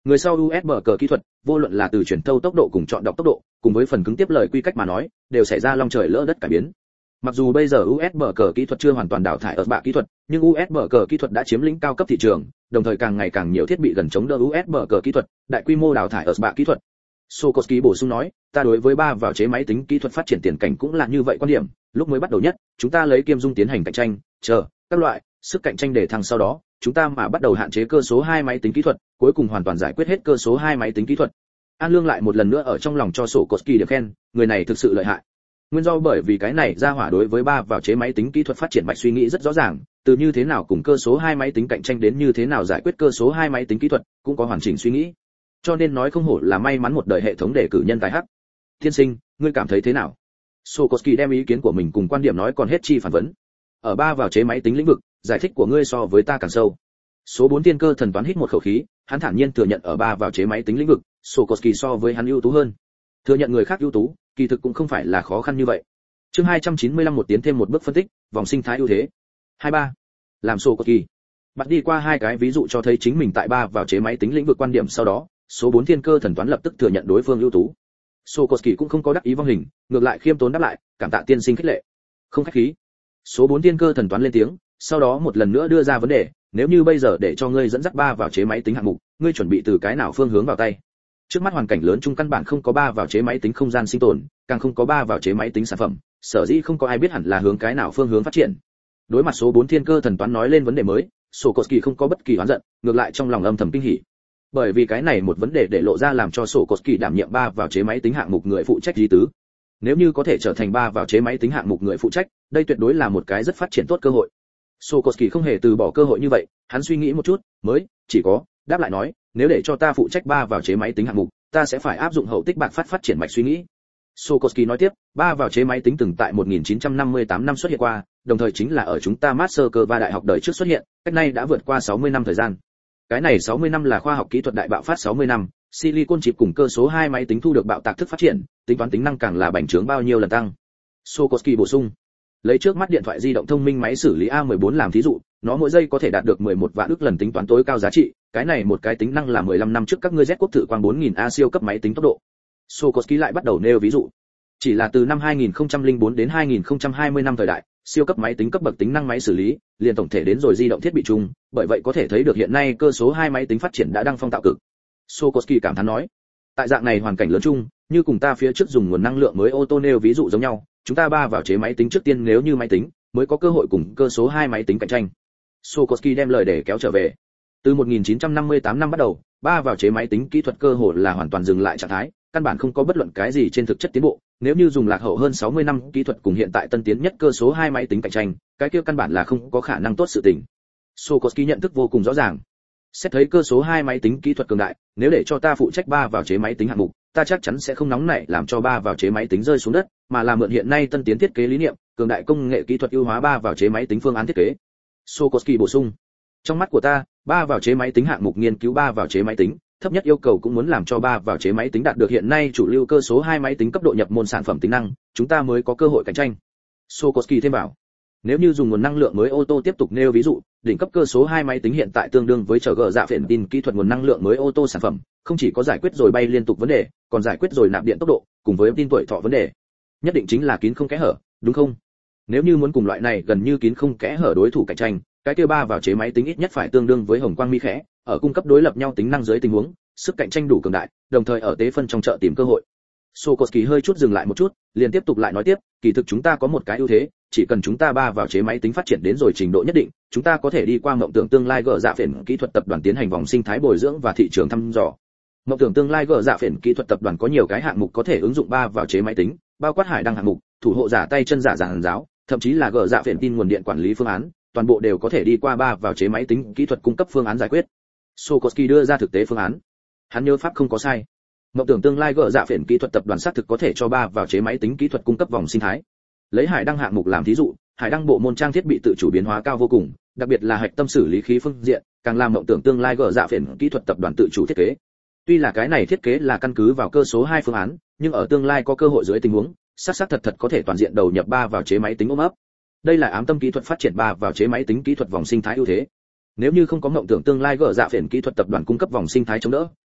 Người sau u ét bê cờ kỹ thuật, vô luận là từ truyền thâu tốc độ cùng chọn đọc tốc độ, cùng với phần cứng tiếp lời quy cách mà nói, đều xảy ra long trời lỡ đất cải biến. Mặc dù bây giờ u ét bê cờ kỹ thuật chưa hoàn toàn đào thải ở bạ kỹ thuật, nhưng u ét bê cờ kỹ thuật đã chiếm lĩnh cao cấp thị trường, đồng thời càng ngày càng nhiều thiết bị gần chống đỡ u ét bê cờ kỹ thuật, đại quy mô đào thải ở bạ kỹ thuật. Sokowski bổ sung nói, ta đối với ba vào chế máy tính kỹ thuật phát triển tiền cảnh cũng là như vậy quan điểm, lúc mới bắt đầu nhất, chúng ta lấy kiêm dung tiến hành cạnh tranh, chờ các loại sức cạnh tranh để thăng, sau đó, chúng ta mà bắt đầu hạn chế cơ số hai máy tính kỹ thuật, cuối cùng hoàn toàn giải quyết hết cơ số hai máy tính kỹ thuật. An Lương lại một lần nữa ở trong lòng cho Sokowski điểm khen, người này thực sự lợi hại. Nguyên do bởi vì cái này ra hỏa đối với ba vào chế máy tính kỹ thuật phát triển mạch suy nghĩ rất rõ ràng, từ như thế nào cùng cơ số hai máy tính cạnh tranh đến như thế nào giải quyết cơ số hai máy tính kỹ thuật, cũng có hoàn chỉnh suy nghĩ. Cho nên nói không hổ là may mắn một đời hệ thống đề cử nhân tài hắc. Tiên sinh, ngươi cảm thấy thế nào? Sokowski đem ý kiến của mình cùng quan điểm nói còn hết chi phản vấn. Ở ba vào chế máy tính lĩnh vực, giải thích của ngươi so với ta càng sâu. Số bốn tiên cơ thần toán hít một khẩu khí, hắn thản nhiên thừa nhận ở ba vào chế máy tính lĩnh vực, Sokowski so với hắn ưu tú hơn. Thừa nhận người khác ưu tú, kỳ thực cũng không phải là khó khăn như vậy. Chương hai trăm chín mươi lăm một tiến thêm một bước phân tích, vòng sinh thái ưu thế. hai ba. Làm Sokowski. Bắt đi qua hai cái ví dụ cho thấy chính mình tại ba vào chế máy tính lĩnh vực quan điểm, sau đó, số bốn thiên cơ thần toán lập tức thừa nhận đối phương ưu tú. Sokowski cũng không có đắc ý vong hình, ngược lại khiêm tốn đáp lại, cảm tạ tiên sinh khích lệ. Không khách khí. Số bốn thiên cơ thần toán lên tiếng, sau đó một lần nữa đưa ra vấn đề, nếu như bây giờ để cho ngươi dẫn dắt ba vào chế máy tính hạng mục, ngươi chuẩn bị từ cái nào phương hướng vào tay? Trước mắt hoàn cảnh lớn chung căn bản không có ba vào chế máy tính không gian sinh tồn, càng không có ba vào chế máy tính sản phẩm, sở dĩ không có ai biết hẳn là hướng cái nào phương hướng phát triển. Đối mặt số bốn thiên cơ thần toán nói lên vấn đề mới, Sokowski không có bất kỳ oán giận, ngược lại trong lòng âm thầm kinh hỉ. Bởi vì cái này một vấn đề để lộ ra làm cho Sokowski đảm nhiệm ba vào chế máy tính hạng mục người phụ trách lý tứ. Nếu như có thể trở thành ba vào chế máy tính hạng mục người phụ trách, đây tuyệt đối là một cái rất phát triển tốt cơ hội. Sokowski không hề từ bỏ cơ hội như vậy, hắn suy nghĩ một chút, mới chỉ có đáp lại nói, nếu để cho ta phụ trách ba vào chế máy tính hạng mục, ta sẽ phải áp dụng hậu tích bạc phát phát triển mạch suy nghĩ. Sokowski nói tiếp, ba vào chế máy tính từng tại một nghìn chín trăm năm mươi tám năm xuất hiện qua, đồng thời chính là ở chúng ta Moscow đại học đời trước xuất hiện, cách nay đã vượt qua sáu mươi năm thời gian. Cái này sáu mươi năm là khoa học kỹ thuật đại bạo phát sáu mươi năm, silicon chip cùng cơ số hai máy tính thu được bạo tạc thức phát triển, tính toán tính năng càng là bành trướng bao nhiêu lần tăng. Sokowski bổ sung, lấy trước mắt điện thoại di động thông minh máy xử lý A mười bốn làm thí dụ, nó mỗi giây có thể đạt được mười một vạn ức lần tính toán tối cao giá trị, cái này một cái tính năng là mười lăm năm trước các ngươi Z quốc thử quang bốn nghìn A siêu cấp máy tính tốc độ. Sokowski lại bắt đầu nêu ví dụ. Chỉ là từ năm hai nghìn không trăm lẻ bốn đến hai nghìn không trăm hai mươi năm thời đại, siêu cấp máy tính cấp bậc tính năng máy xử lý, liền tổng thể đến rồi di động thiết bị chung, bởi vậy có thể thấy được hiện nay cơ số hai máy tính phát triển đã đăng phong tạo cực. Sokowski cảm thán nói, tại dạng này hoàn cảnh lớn chung, như cùng ta phía trước dùng nguồn năng lượng mới ô tô nêu ví dụ giống nhau, chúng ta ba vào chế máy tính trước tiên nếu như máy tính mới có cơ hội cùng cơ số hai máy tính cạnh tranh. Sokowski đem lời để kéo trở về. Từ một nghìn chín trăm năm mươi tám năm bắt đầu, ba vào chế máy tính kỹ thuật cơ hội là hoàn toàn dừng lại trạng thái, căn bản không có bất luận cái gì trên thực chất tiến bộ. Nếu như dùng lạc hậu hơn sáu mươi năm kỹ thuật cùng hiện tại tân tiến nhất cơ số hai máy tính cạnh tranh, cái kia căn bản là không có khả năng tốt sự tình. Sokowski nhận thức vô cùng rõ ràng. Xét thấy cơ số hai máy tính kỹ thuật cường đại, nếu để cho ta phụ trách ba vào chế máy tính hạng mục, ta chắc chắn sẽ không nóng nảy làm cho ba vào chế máy tính rơi xuống đất, mà là mượn hiện nay tân tiến thiết kế lý niệm, cường đại công nghệ kỹ thuật ưu hóa ba vào chế máy tính phương án thiết kế. Sokowski bổ sung, trong mắt của ta, ba vào chế máy tính hạng mục nghiên cứu ba vào chế máy tính, thấp nhất yêu cầu cũng muốn làm cho ba vào chế máy tính đạt được hiện nay chủ lưu cơ số hai máy tính cấp độ nhập môn sản phẩm tính năng, chúng ta mới có cơ hội cạnh tranh. Sokowski thêm bảo, nếu như dùng nguồn năng lượng mới ô tô tiếp tục nêu ví dụ, đỉnh cấp cơ số hai máy tính hiện tại tương đương với chờ gỡ dạ phiền tin kỹ thuật nguồn năng lượng mới ô tô sản phẩm, không chỉ có giải quyết rồi bay liên tục vấn đề, còn giải quyết rồi nạp điện tốc độ, cùng với tin tuổi thọ vấn đề. Nhất định chính là kín không kẽ hở, đúng không? Nếu như muốn cùng loại này gần như kín không kẽ hở đối thủ cạnh tranh, cái kia ba vào chế máy tính ít nhất phải tương đương với hồng quang mi khẽ, ở cung cấp đối lập nhau tính năng dưới tình huống, sức cạnh tranh đủ cường đại, đồng thời ở tế phân trong chợ tìm cơ hội. Sokowski hơi chút dừng lại một chút, liền tiếp tục lại nói tiếp, kỳ thực chúng ta có một cái ưu thế, chỉ cần chúng ta ba vào chế máy tính phát triển đến rồi trình độ nhất định, chúng ta có thể đi qua mộng tưởng tương lai gỡ dạ phiền kỹ thuật tập đoàn tiến hành vòng sinh thái bồi dưỡng và thị trường thăm dò. Mộng tưởng tương lai gỡ dạ phiền kỹ thuật tập đoàn có nhiều cái hạng mục có thể ứng dụng ba vào chế máy tính, bao quát hải đăng hạng mục, thủ hộ giả tay chân giả giảng giáo, thậm chí là gỡ dạ phiền tin nguồn điện quản lý phương án, toàn bộ đều có thể đi qua ba vào chế máy tính kỹ thuật cung cấp phương án giải quyết. Sokowski đưa ra thực tế phương án. Hắn nhớ pháp không có sai. Mộng tưởng tương lai gỡ dạ phiền kỹ thuật tập đoàn xác thực có thể cho ba vào chế máy tính kỹ thuật cung cấp vòng sinh thái. Lấy hải đăng hạng mục làm thí dụ, hải đăng bộ môn trang thiết bị tự chủ biến hóa cao vô cùng, đặc biệt là hạch tâm xử lý khí phương diện, càng làm mộng tưởng tương lai gỡ dạ phiền kỹ thuật tập đoàn tự chủ thiết kế. Tuy là cái này thiết kế là căn cứ vào cơ số hai phương án, nhưng ở tương lai có cơ hội dưới tình huống, xác xác thật thật có thể toàn diện đầu nhập ba vào chế máy tính ôm ấp. Đây là ám tâm kỹ thuật phát triển ba vào chế máy tính kỹ thuật vòng sinh thái ưu thế. Nếu như không có mộng tưởng tương lai gỡ dạ phiền kỹ thuật tập đoàn cung cấp vòng sinh thái chống đỡ,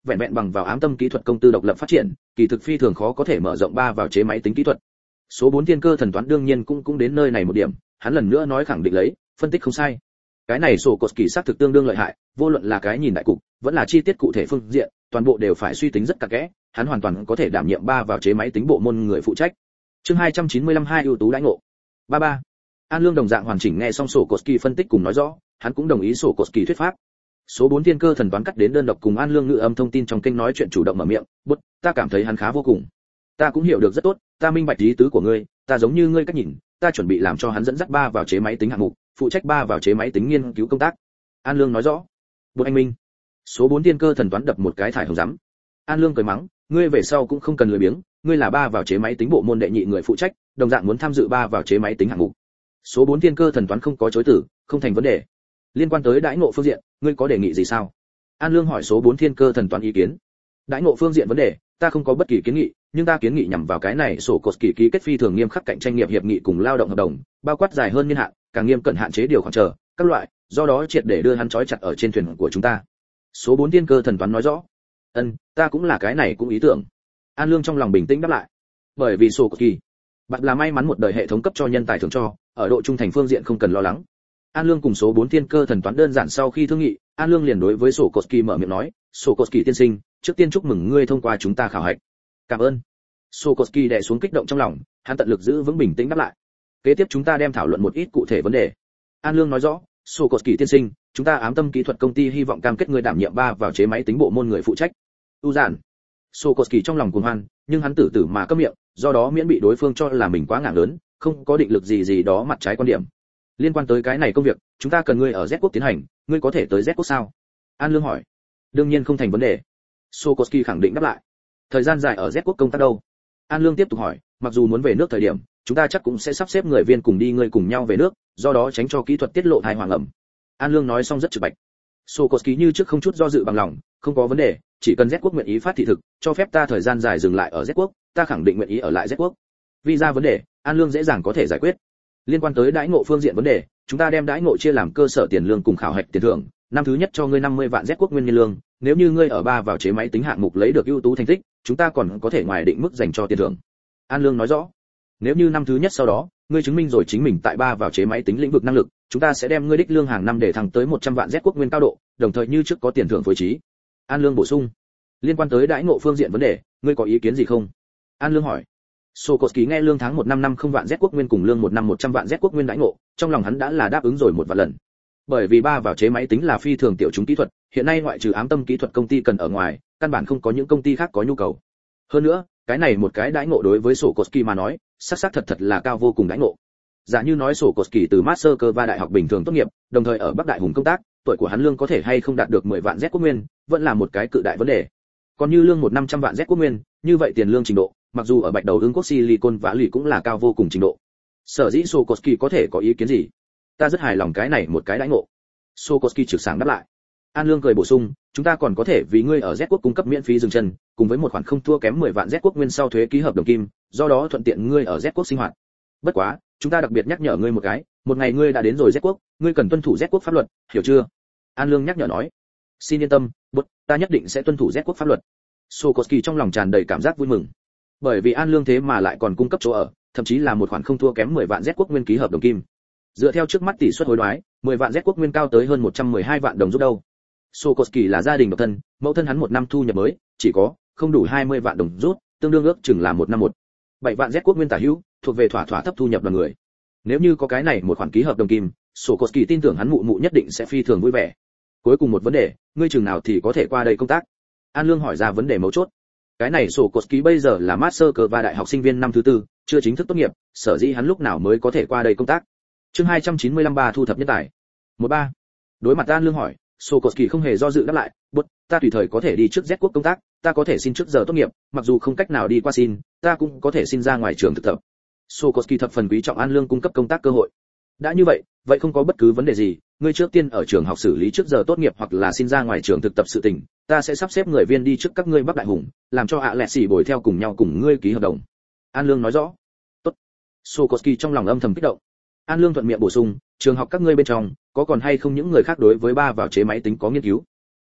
vẹn vẹn bằng vào ám tâm kỹ thuật công tư độc lập phát triển, kỳ thực phi thường khó có thể mở rộng ba vào chế máy tính kỹ thuật. Số bốn thiên cơ thần toán đương nhiên cũng cũng đến nơi này một điểm, hắn lần nữa nói khẳng định lấy, phân tích không sai. Cái này sổ cột kỳ xác thực tương đương lợi hại, vô luận là cái nhìn đại cục, vẫn là chi tiết cụ thể phương diện, toàn bộ đều phải suy tính rất cặn kẽ, hắn hoàn toàn có thể đảm nhiệm ba vào chế máy tính bộ môn người phụ trách. Chương hai trăm chín mươi lăm hai ưu tú đãi ngộ. ba ba. An Lương đồng dạng hoàn chỉnh nghe xong sổ cột kỳ phân tích cùng nói rõ, hắn cũng đồng ý sổ cột kỳ thuyết pháp. Số bốn thiên cơ thần toán cắt đến đơn độc cùng An Lương ngữ âm thông tin trong kênh nói chuyện chủ động mở miệng, "Bút, ta cảm thấy hắn khá vô cùng. Ta cũng hiểu được rất tốt, ta minh bạch ý tứ của ngươi, ta giống như ngươi cách nhìn, ta chuẩn bị làm cho hắn dẫn dắt ba vào chế máy tính hạng mục, phụ trách ba vào chế máy tính nghiên cứu công tác." An Lương nói rõ. "Bút anh minh." Số bốn thiên cơ thần toán đập một cái thải hồng rắm. An Lương cười mắng, "Ngươi về sau cũng không cần lười biếng, ngươi là ba vào chế máy tính bộ môn đệ nhị người phụ trách, đồng dạng muốn tham dự ba vào chế máy tính hạng mục." Số bốn thiên cơ thần toán không có chối từ, không thành vấn đề. Liên quan tới đãi ngộ phương diện, ngươi có đề nghị gì sao? An Lương hỏi số bốn thiên cơ thần toán ý kiến. Đãi ngộ phương diện vấn đề, ta không có bất kỳ kiến nghị, nhưng ta kiến nghị nhằm vào cái này sổ cột kỳ ký kết phi thường nghiêm khắc cạnh tranh nghiệp hiệp nghị cùng lao động hợp đồng, bao quát dài hơn niên hạn, càng nghiêm cẩn hạn chế điều khoản chờ, các loại, do đó triệt để đưa hắn trói chặt ở trên thuyền của chúng ta. Số bốn thiên cơ thần toán nói rõ. Ân, ta cũng là cái này cũng ý tưởng. An Lương trong lòng bình tĩnh đáp lại. Bởi vì sổ cột kỳ, bạn là may mắn một đời hệ thống cấp cho nhân tài thưởng cho, ở độ trung thành phương diện không cần lo lắng. An Lương cùng số bốn thiên cơ thần toán đơn giản sau khi thương nghị, An Lương liền đối với sổ cột kỳ mở miệng nói, "Sổ cột kỳ tiên sinh, trước tiên chúc mừng ngươi thông qua chúng ta khảo hạch." "Cảm ơn." Sổ cột kỳ đè xuống kích động trong lòng, hắn tận lực giữ vững bình tĩnh đáp lại. "Kế tiếp chúng ta đem thảo luận một ít cụ thể vấn đề." An Lương nói rõ, "Sổ cột kỳ tiên sinh, chúng ta ám tâm kỹ thuật công ty hy vọng cam kết ngươi đảm nhiệm ba vào chế máy tính bộ môn người phụ trách." "U giản." Sổ cột kỳ trong lòng cuồng hoan, nhưng hắn tử tử mà câm miệng, do đó miễn bị đối phương cho là mình quá ngạng lớn, không có định lực gì gì đó mặt trái quan điểm. "Liên quan tới cái này công việc, chúng ta cần ngươi ở Z quốc tiến hành, ngươi có thể tới Z quốc sao?" An Lương hỏi. "Đương nhiên không thành vấn đề." Sokoski khẳng định đáp lại. "Thời gian dài ở Z quốc công tác đâu?" An Lương tiếp tục hỏi, "Mặc dù muốn về nước thời điểm, chúng ta chắc cũng sẽ sắp xếp người viên cùng đi ngươi cùng nhau về nước, do đó tránh cho kỹ thuật tiết lộ tai hoàng ẩm." An Lương nói xong rất trực bạch. Sokoski như trước không chút do dự bằng lòng, "Không có vấn đề, chỉ cần Z quốc nguyện ý phát thị thực, cho phép ta thời gian dài dừng lại ở Z quốc, ta khẳng định nguyện ý ở lại Z quốc." Visa vấn đề, An Lương dễ dàng có thể giải quyết. Liên quan tới đãi ngộ phương diện vấn đề, chúng ta đem đãi ngộ chia làm cơ sở tiền lương cùng khảo hạch tiền thưởng, năm thứ nhất cho ngươi năm mươi vạn Z quốc nguyên nhân lương, nếu như ngươi ở ba vào chế máy tính hạng mục lấy được ưu tú thành tích, chúng ta còn có thể ngoài định mức dành cho tiền thưởng. An Lương nói rõ. Nếu như năm thứ nhất sau đó, ngươi chứng minh rồi chính mình tại ba vào chế máy tính lĩnh vực năng lực, chúng ta sẽ đem ngươi đích lương hàng năm để thăng tới một trăm vạn Z quốc nguyên cao độ, đồng thời như trước có tiền thưởng phối trí. An Lương bổ sung. Liên quan tới đãi ngộ phương diện vấn đề, ngươi có ý kiến gì không? An Lương hỏi. Sokoski nghe lương tháng một năm năm không vạn Z quốc nguyên cùng lương một năm một trăm vạn Z quốc nguyên đãi ngộ, trong lòng hắn đã là đáp ứng rồi một vạn lần. Bởi vì ba vào chế máy tính là phi thường tiểu chúng kỹ thuật, hiện nay ngoại trừ ám tâm kỹ thuật công ty cần ở ngoài, căn bản không có những công ty khác có nhu cầu. Hơn nữa, cái này một cái đãi ngộ đối với Sokoski mà nói, xác xác thật thật là cao vô cùng đãi ngộ. Giả như nói Sokoski từ Moscow đại học bình thường tốt nghiệp, đồng thời ở Bắc Đại Hùng công tác, tuổi của hắn lương có thể hay không đạt được mười vạn Z quốc nguyên, vẫn là một cái cự đại vấn đề. Còn như lương một năm trăm vạn Z quốc nguyên, như vậy tiền lương trình độ, mặc dù ở Bạch Đầu Ưng quốc Silicon Valley cũng là cao vô cùng trình độ. Sở dĩ Sokoski có thể có ý kiến gì? Ta rất hài lòng cái này một cái đãi ngộ. Sokoski trực sảng đáp lại. An Lương cười bổ sung, chúng ta còn có thể vì ngươi ở Z quốc cung cấp miễn phí dừng chân, cùng với một khoản không thua kém mười vạn Z quốc nguyên sau thuế ký hợp đồng kim, do đó thuận tiện ngươi ở Z quốc sinh hoạt. Bất quá, chúng ta đặc biệt nhắc nhở ngươi một cái, một ngày ngươi đã đến rồi Z quốc, ngươi cần tuân thủ Z quốc pháp luật, hiểu chưa? An Lương nhắc nhở nói. Xin yên tâm, bút, ta nhất định sẽ tuân thủ Z quốc pháp luật. Sokoski trong lòng tràn đầy cảm giác vui mừng. Bởi vì An Lương thế mà lại còn cung cấp chỗ ở, thậm chí là một khoản không thua kém mười vạn Z quốc nguyên ký hợp đồng kim. Dựa theo trước mắt tỷ suất hối đoái, mười vạn Z quốc nguyên cao tới hơn một trăm mười hai vạn đồng rút đâu. Sokoski là gia đình độc thân, mẫu thân hắn một năm thu nhập mới chỉ có không đủ hai mươi vạn đồng rút, tương đương ước chừng là một năm một bảy vạn Z quốc nguyên tả hữu, thuộc về thỏa thỏa thấp thu nhập đoàn người. Nếu như có cái này một khoản ký hợp đồng kim, Sokoski tin tưởng hắn mụ mụ nhất định sẽ phi thường vui vẻ. Cuối cùng một vấn đề, ngươi chừng nào thì có thể qua đây công tác? An Lương hỏi ra vấn đề mấu chốt. Cái này Sokoski bây giờ là Master và đại học sinh viên năm thứ tư, chưa chính thức tốt nghiệp, sở dĩ hắn lúc nào mới có thể qua đây công tác. Chương hai trăm chín mươi lăm ba thu thập nhân tài. một ba. Đối mặt An Lương hỏi, Sokoski không hề do dự đáp lại, "Bút, ta tùy thời có thể đi trước Z quốc công tác, ta có thể xin trước giờ tốt nghiệp, mặc dù không cách nào đi qua xin, ta cũng có thể xin ra ngoài trường thực tập." Sokoski thập phần quý trọng An Lương cung cấp công tác cơ hội. Đã như vậy, vậy không có bất cứ vấn đề gì, ngươi trước tiên ở trường học xử lý trước giờ tốt nghiệp hoặc là xin ra ngoài trường thực tập sự tình, ta sẽ sắp xếp người viên đi trước các ngươi Bắc Đại Hùng, làm cho ạ lẹ xỉ bồi theo cùng nhau cùng ngươi ký hợp đồng. An Lương nói rõ. Tốt. Sokoski trong lòng âm thầm kích động. An Lương thuận miệng bổ sung, trường học các ngươi bên trong có còn hay không những người khác đối với ba vào chế máy tính có nghiên cứu?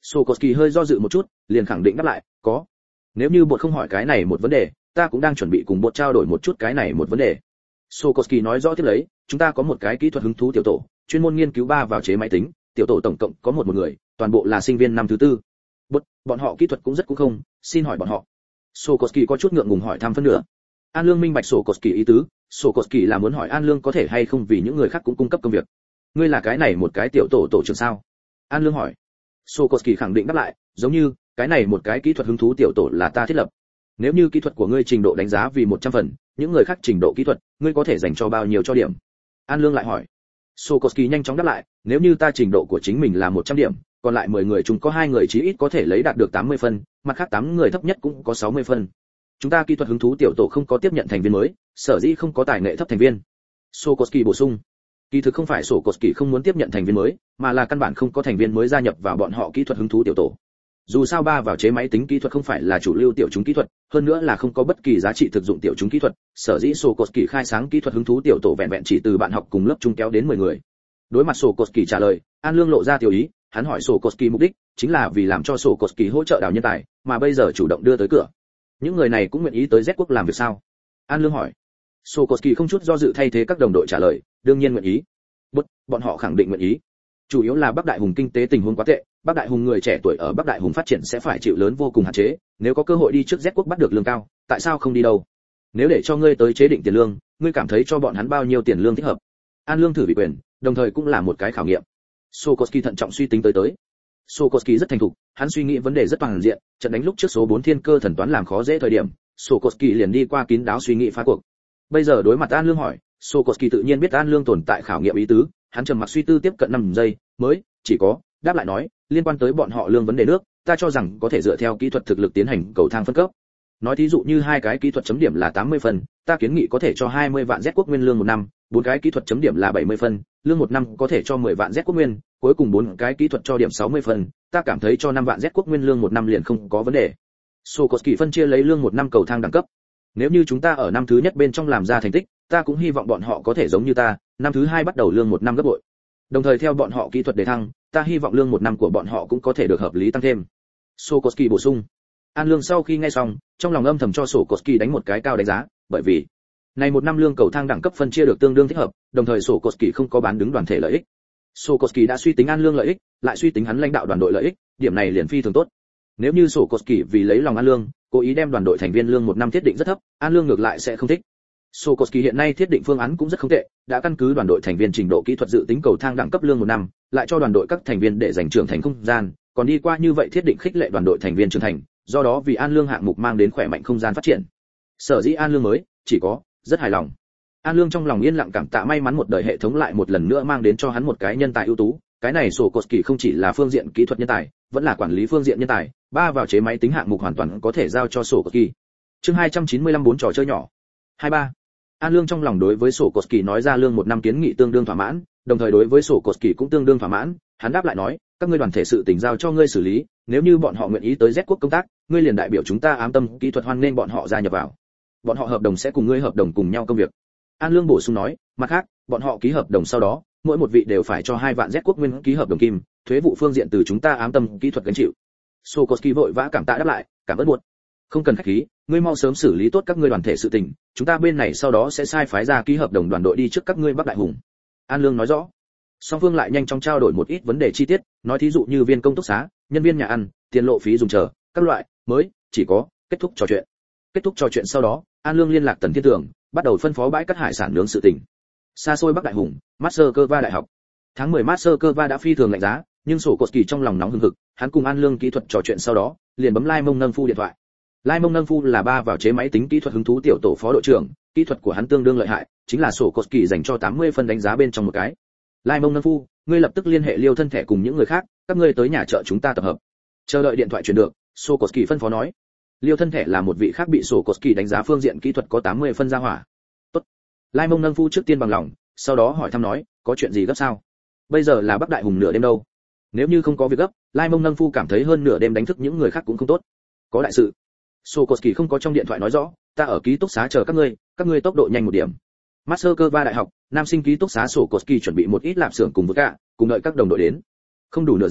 Sokoski hơi do dự một chút, liền khẳng định đáp lại, có. Nếu như bột không hỏi cái này một vấn đề, ta cũng đang chuẩn bị cùng bột trao đổi một chút cái này một vấn đề. Sokoski nói rõ tiếp lấy, chúng ta có một cái kỹ thuật hứng thú tiểu tổ, chuyên môn nghiên cứu ba vào chế máy tính, tiểu tổ tổng cộng có một một người, toàn bộ là sinh viên năm thứ tư. Bột, bọn họ kỹ thuật cũng rất cũng không, xin hỏi bọn họ. Sokoski có chút ngượng ngùng hỏi thăm phân nửa. An Lương minh bạch Sokoski ý tứ, Sokoski là muốn hỏi An Lương có thể hay không vì những người khác cũng cung cấp công việc. Ngươi là cái này một cái tiểu tổ tổ trưởng sao? An Lương hỏi. Sokoski khẳng định đáp lại, giống như, cái này một cái kỹ thuật hứng thú tiểu tổ là ta thiết lập. Nếu như kỹ thuật của ngươi trình độ đánh giá vì một trăm phần, những người khác trình độ kỹ thuật, ngươi có thể dành cho bao nhiêu cho điểm? An Lương lại hỏi. Sokoski nhanh chóng đáp lại, nếu như ta trình độ của chính mình là một trăm điểm, còn lại mười người chúng có hai người chí ít có thể lấy đạt được tám mươi phân, mặt khác tám người thấp nhất cũng có sáu mươi phân. Chúng ta kỹ thuật hứng thú tiểu tổ không có tiếp nhận thành viên mới, sở dĩ không có tài nghệ thấp thành viên. Sokoski bổ sung. Kỳ thực không phải Sokoski không muốn tiếp nhận thành viên mới, mà là căn bản không có thành viên mới gia nhập vào bọn họ kỹ thuật hứng thú tiểu tổ. Dù sao ba vào chế máy tính kỹ thuật không phải là chủ lưu tiểu chúng kỹ thuật, hơn nữa là không có bất kỳ giá trị thực dụng tiểu chúng kỹ thuật, sở dĩ Sokoski khai sáng kỹ thuật hứng thú tiểu tổ vẹn vẹn chỉ từ bạn học cùng lớp chung kéo đến mười người. Đối mặt Sokoski trả lời, An Lương lộ ra tiểu ý, hắn hỏi Sokoski mục đích chính là vì làm cho Sokoski hỗ trợ đào nhân tài, mà bây giờ chủ động đưa tới cửa. Những người này cũng nguyện ý tới Z quốc làm việc sao? An Lương hỏi. Sokoski không chút do dự thay thế các đồng đội trả lời, đương nhiên nguyện ý. Bất, bọn họ khẳng định nguyện ý. Chủ yếu là Bắc Đại Hùng kinh tế tình huống quá tệ, Bắc Đại Hùng người trẻ tuổi ở Bắc Đại Hùng phát triển sẽ phải chịu lớn vô cùng hạn chế, nếu có cơ hội đi trước Z quốc bắt được lương cao, tại sao không đi đâu? Nếu để cho ngươi tới chế định tiền lương, ngươi cảm thấy cho bọn hắn bao nhiêu tiền lương thích hợp? An Lương thử bị quyền, đồng thời cũng là một cái khảo nghiệm. Sokoski thận trọng suy tính tới tới. Sokoski rất thành thục, hắn suy nghĩ vấn đề rất toàn diện, trận đánh lúc trước số bốn thiên cơ thần toán làm khó dễ thời điểm, Sokoski liền đi qua kín đáo suy nghĩ phá cuộc. Bây giờ đối mặt An Lương hỏi, Sokoski tự nhiên biết An Lương tồn tại khảo nghiệm ý tứ, hắn trầm mặc suy tư tiếp cận năm giây, mới chỉ có đáp lại nói, liên quan tới bọn họ lương vấn đề nước, ta cho rằng có thể dựa theo kỹ thuật thực lực tiến hành cầu thang phân cấp. Nói thí dụ như hai cái kỹ thuật chấm điểm là tám mươi phần, ta kiến nghị có thể cho hai mươi vạn Z quốc nguyên lương một năm, bốn cái kỹ thuật chấm điểm là bảy mươi phần, lương một năm có thể cho mười vạn Z quốc nguyên, cuối cùng bốn cái kỹ thuật cho điểm sáu mươi phần, ta cảm thấy cho năm vạn Z quốc nguyên lương một năm liền không có vấn đề. Sokoski phân chia lấy lương một năm cầu thang đẳng cấp. Nếu như chúng ta ở năm thứ nhất bên trong làm ra thành tích, ta cũng hy vọng bọn họ có thể giống như ta, năm thứ hai bắt đầu lương một năm gấp bội. Đồng thời theo bọn họ kỹ thuật đề thăng, ta hy vọng lương một năm của bọn họ cũng có thể được hợp lý tăng thêm. Sokoski bổ sung. An Lương sau khi nghe xong, trong lòng âm thầm cho Sokoski đánh một cái cao đánh giá, bởi vì này một năm lương cầu thang đẳng cấp phân chia được tương đương thích hợp, đồng thời Sokoski không có bán đứng đoàn thể lợi ích. Sokoski đã suy tính An Lương lợi ích, lại suy tính hắn lãnh đạo đoàn đội lợi ích, điểm này liền phi thường tốt. Nếu như Sokoski vì lấy lòng An Lương, cố ý đem đoàn đội thành viên lương một năm thiết định rất thấp, An Lương ngược lại sẽ không thích. Sokoski hiện nay thiết định phương án cũng rất không tệ, đã căn cứ đoàn đội thành viên trình độ kỹ thuật dự tính cầu thang đẳng cấp lương một năm, lại cho đoàn đội các thành viên để dành trưởng thành không gian, còn đi qua như vậy thiết định khích lệ đoàn đội thành viên trưởng thành, do đó vì An Lương hạng mục mang đến khỏe mạnh không gian phát triển. Sở dĩ An Lương mới chỉ có rất hài lòng. An Lương trong lòng yên lặng cảm tạ may mắn một đời hệ thống lại một lần nữa mang đến cho hắn một cái nhân tài ưu tú, cái này Sokoski không chỉ là phương diện kỹ thuật nhân tài, vẫn là quản lý phương diện nhân tài, ba vào chế máy tính hạng mục hoàn toàn có thể giao cho Sokoski. Chương hai trăm chín mươi lăm bốn trò chơi nhỏ. hai ba. An Lương trong lòng đối với Sokoski nói ra lương một năm kiến nghị tương đương thỏa mãn, đồng thời đối với Sokoski cũng tương đương thỏa mãn, hắn đáp lại nói, các ngươi đoàn thể sự tình giao cho ngươi xử lý, nếu như bọn họ nguyện ý tới Z quốc công tác, ngươi liền đại biểu chúng ta Ám Tâm kỹ thuật hoan nên bọn họ gia nhập vào. Bọn họ hợp đồng sẽ cùng ngươi hợp đồng cùng nhau công việc. An Lương bổ sung nói, mặt khác, bọn họ ký hợp đồng sau đó, mỗi một vị đều phải cho hai vạn Z quốc nguyên ký hợp đồng kim, thuế vụ phương diện từ chúng ta Ám Tâm kỹ thuật gánh chịu. Sokoski vội vã cảm tạ đáp lại, cảm ơn buột. Không cần khách khí, ngươi mau sớm xử lý tốt các ngươi đoàn thể sự tình, chúng ta bên này sau đó sẽ sai phái ra ký hợp đồng đoàn đội đi trước các ngươi Bắc Đại Hùng. An Lương nói rõ. Song phương lại nhanh chóng trao đổi một ít vấn đề chi tiết, nói thí dụ như viên công túc xá, nhân viên nhà ăn, tiền lộ phí dùng chờ, các loại, mới chỉ có kết thúc trò chuyện. Kết thúc trò chuyện sau đó, An Lương liên lạc Tần Thiên Tường, bắt đầu phân phó bãi cắt hải sản nướng sự tình. Xa xôi Bắc Đại Hùng, Moscow đại học. Tháng mười Moscow đã phi thường lạnh giá, nhưng Sokoski trong lòng nóng hừng hực, hắn cùng An Lương kỹ thuật trò chuyện sau đó, liền bấm Lai Mông Nâng Phu điện thoại. Lai Mông Nâng Phu là ba vào chế máy tính kỹ thuật hứng thú tiểu tổ phó đội trưởng, kỹ thuật của hắn tương đương lợi hại, chính là Sokoski dành cho tám mươi phân đánh giá bên trong một cái. Lai Mông Nâng Phu, ngươi lập tức liên hệ Liêu Thân Thể cùng những người khác, các ngươi tới nhà chợ chúng ta tập hợp. Chờ đợi điện thoại truyền được, Sokoski phân phó nói. Liêu Thân Thể là một vị khác bị Sokoski đánh giá phương diện kỹ thuật có tám mươi phân ra hỏa. Tốt. Lai Mông Nâng Phu trước tiên bằng lòng, sau đó hỏi thăm nói, có chuyện gì gấp sao? Bây giờ là Bắc Đại Hùng nửa đêm đâu. Nếu như không có việc gấp, Lai Mông Nâng Phu cảm thấy hơn nửa đêm đánh thức những người khác cũng không tốt. Có đại sự. Sokoski không có trong điện thoại nói rõ, ta ở ký túc xá chờ các ngươi, các ngươi tốc độ nhanh một điểm. Moscow đại học, nam sinh ký túc xá Sokoski chuẩn bị một ít lạp xưởng cùng với cả, cùng đợi các đồng đội đến. Không đủ nửa giờ,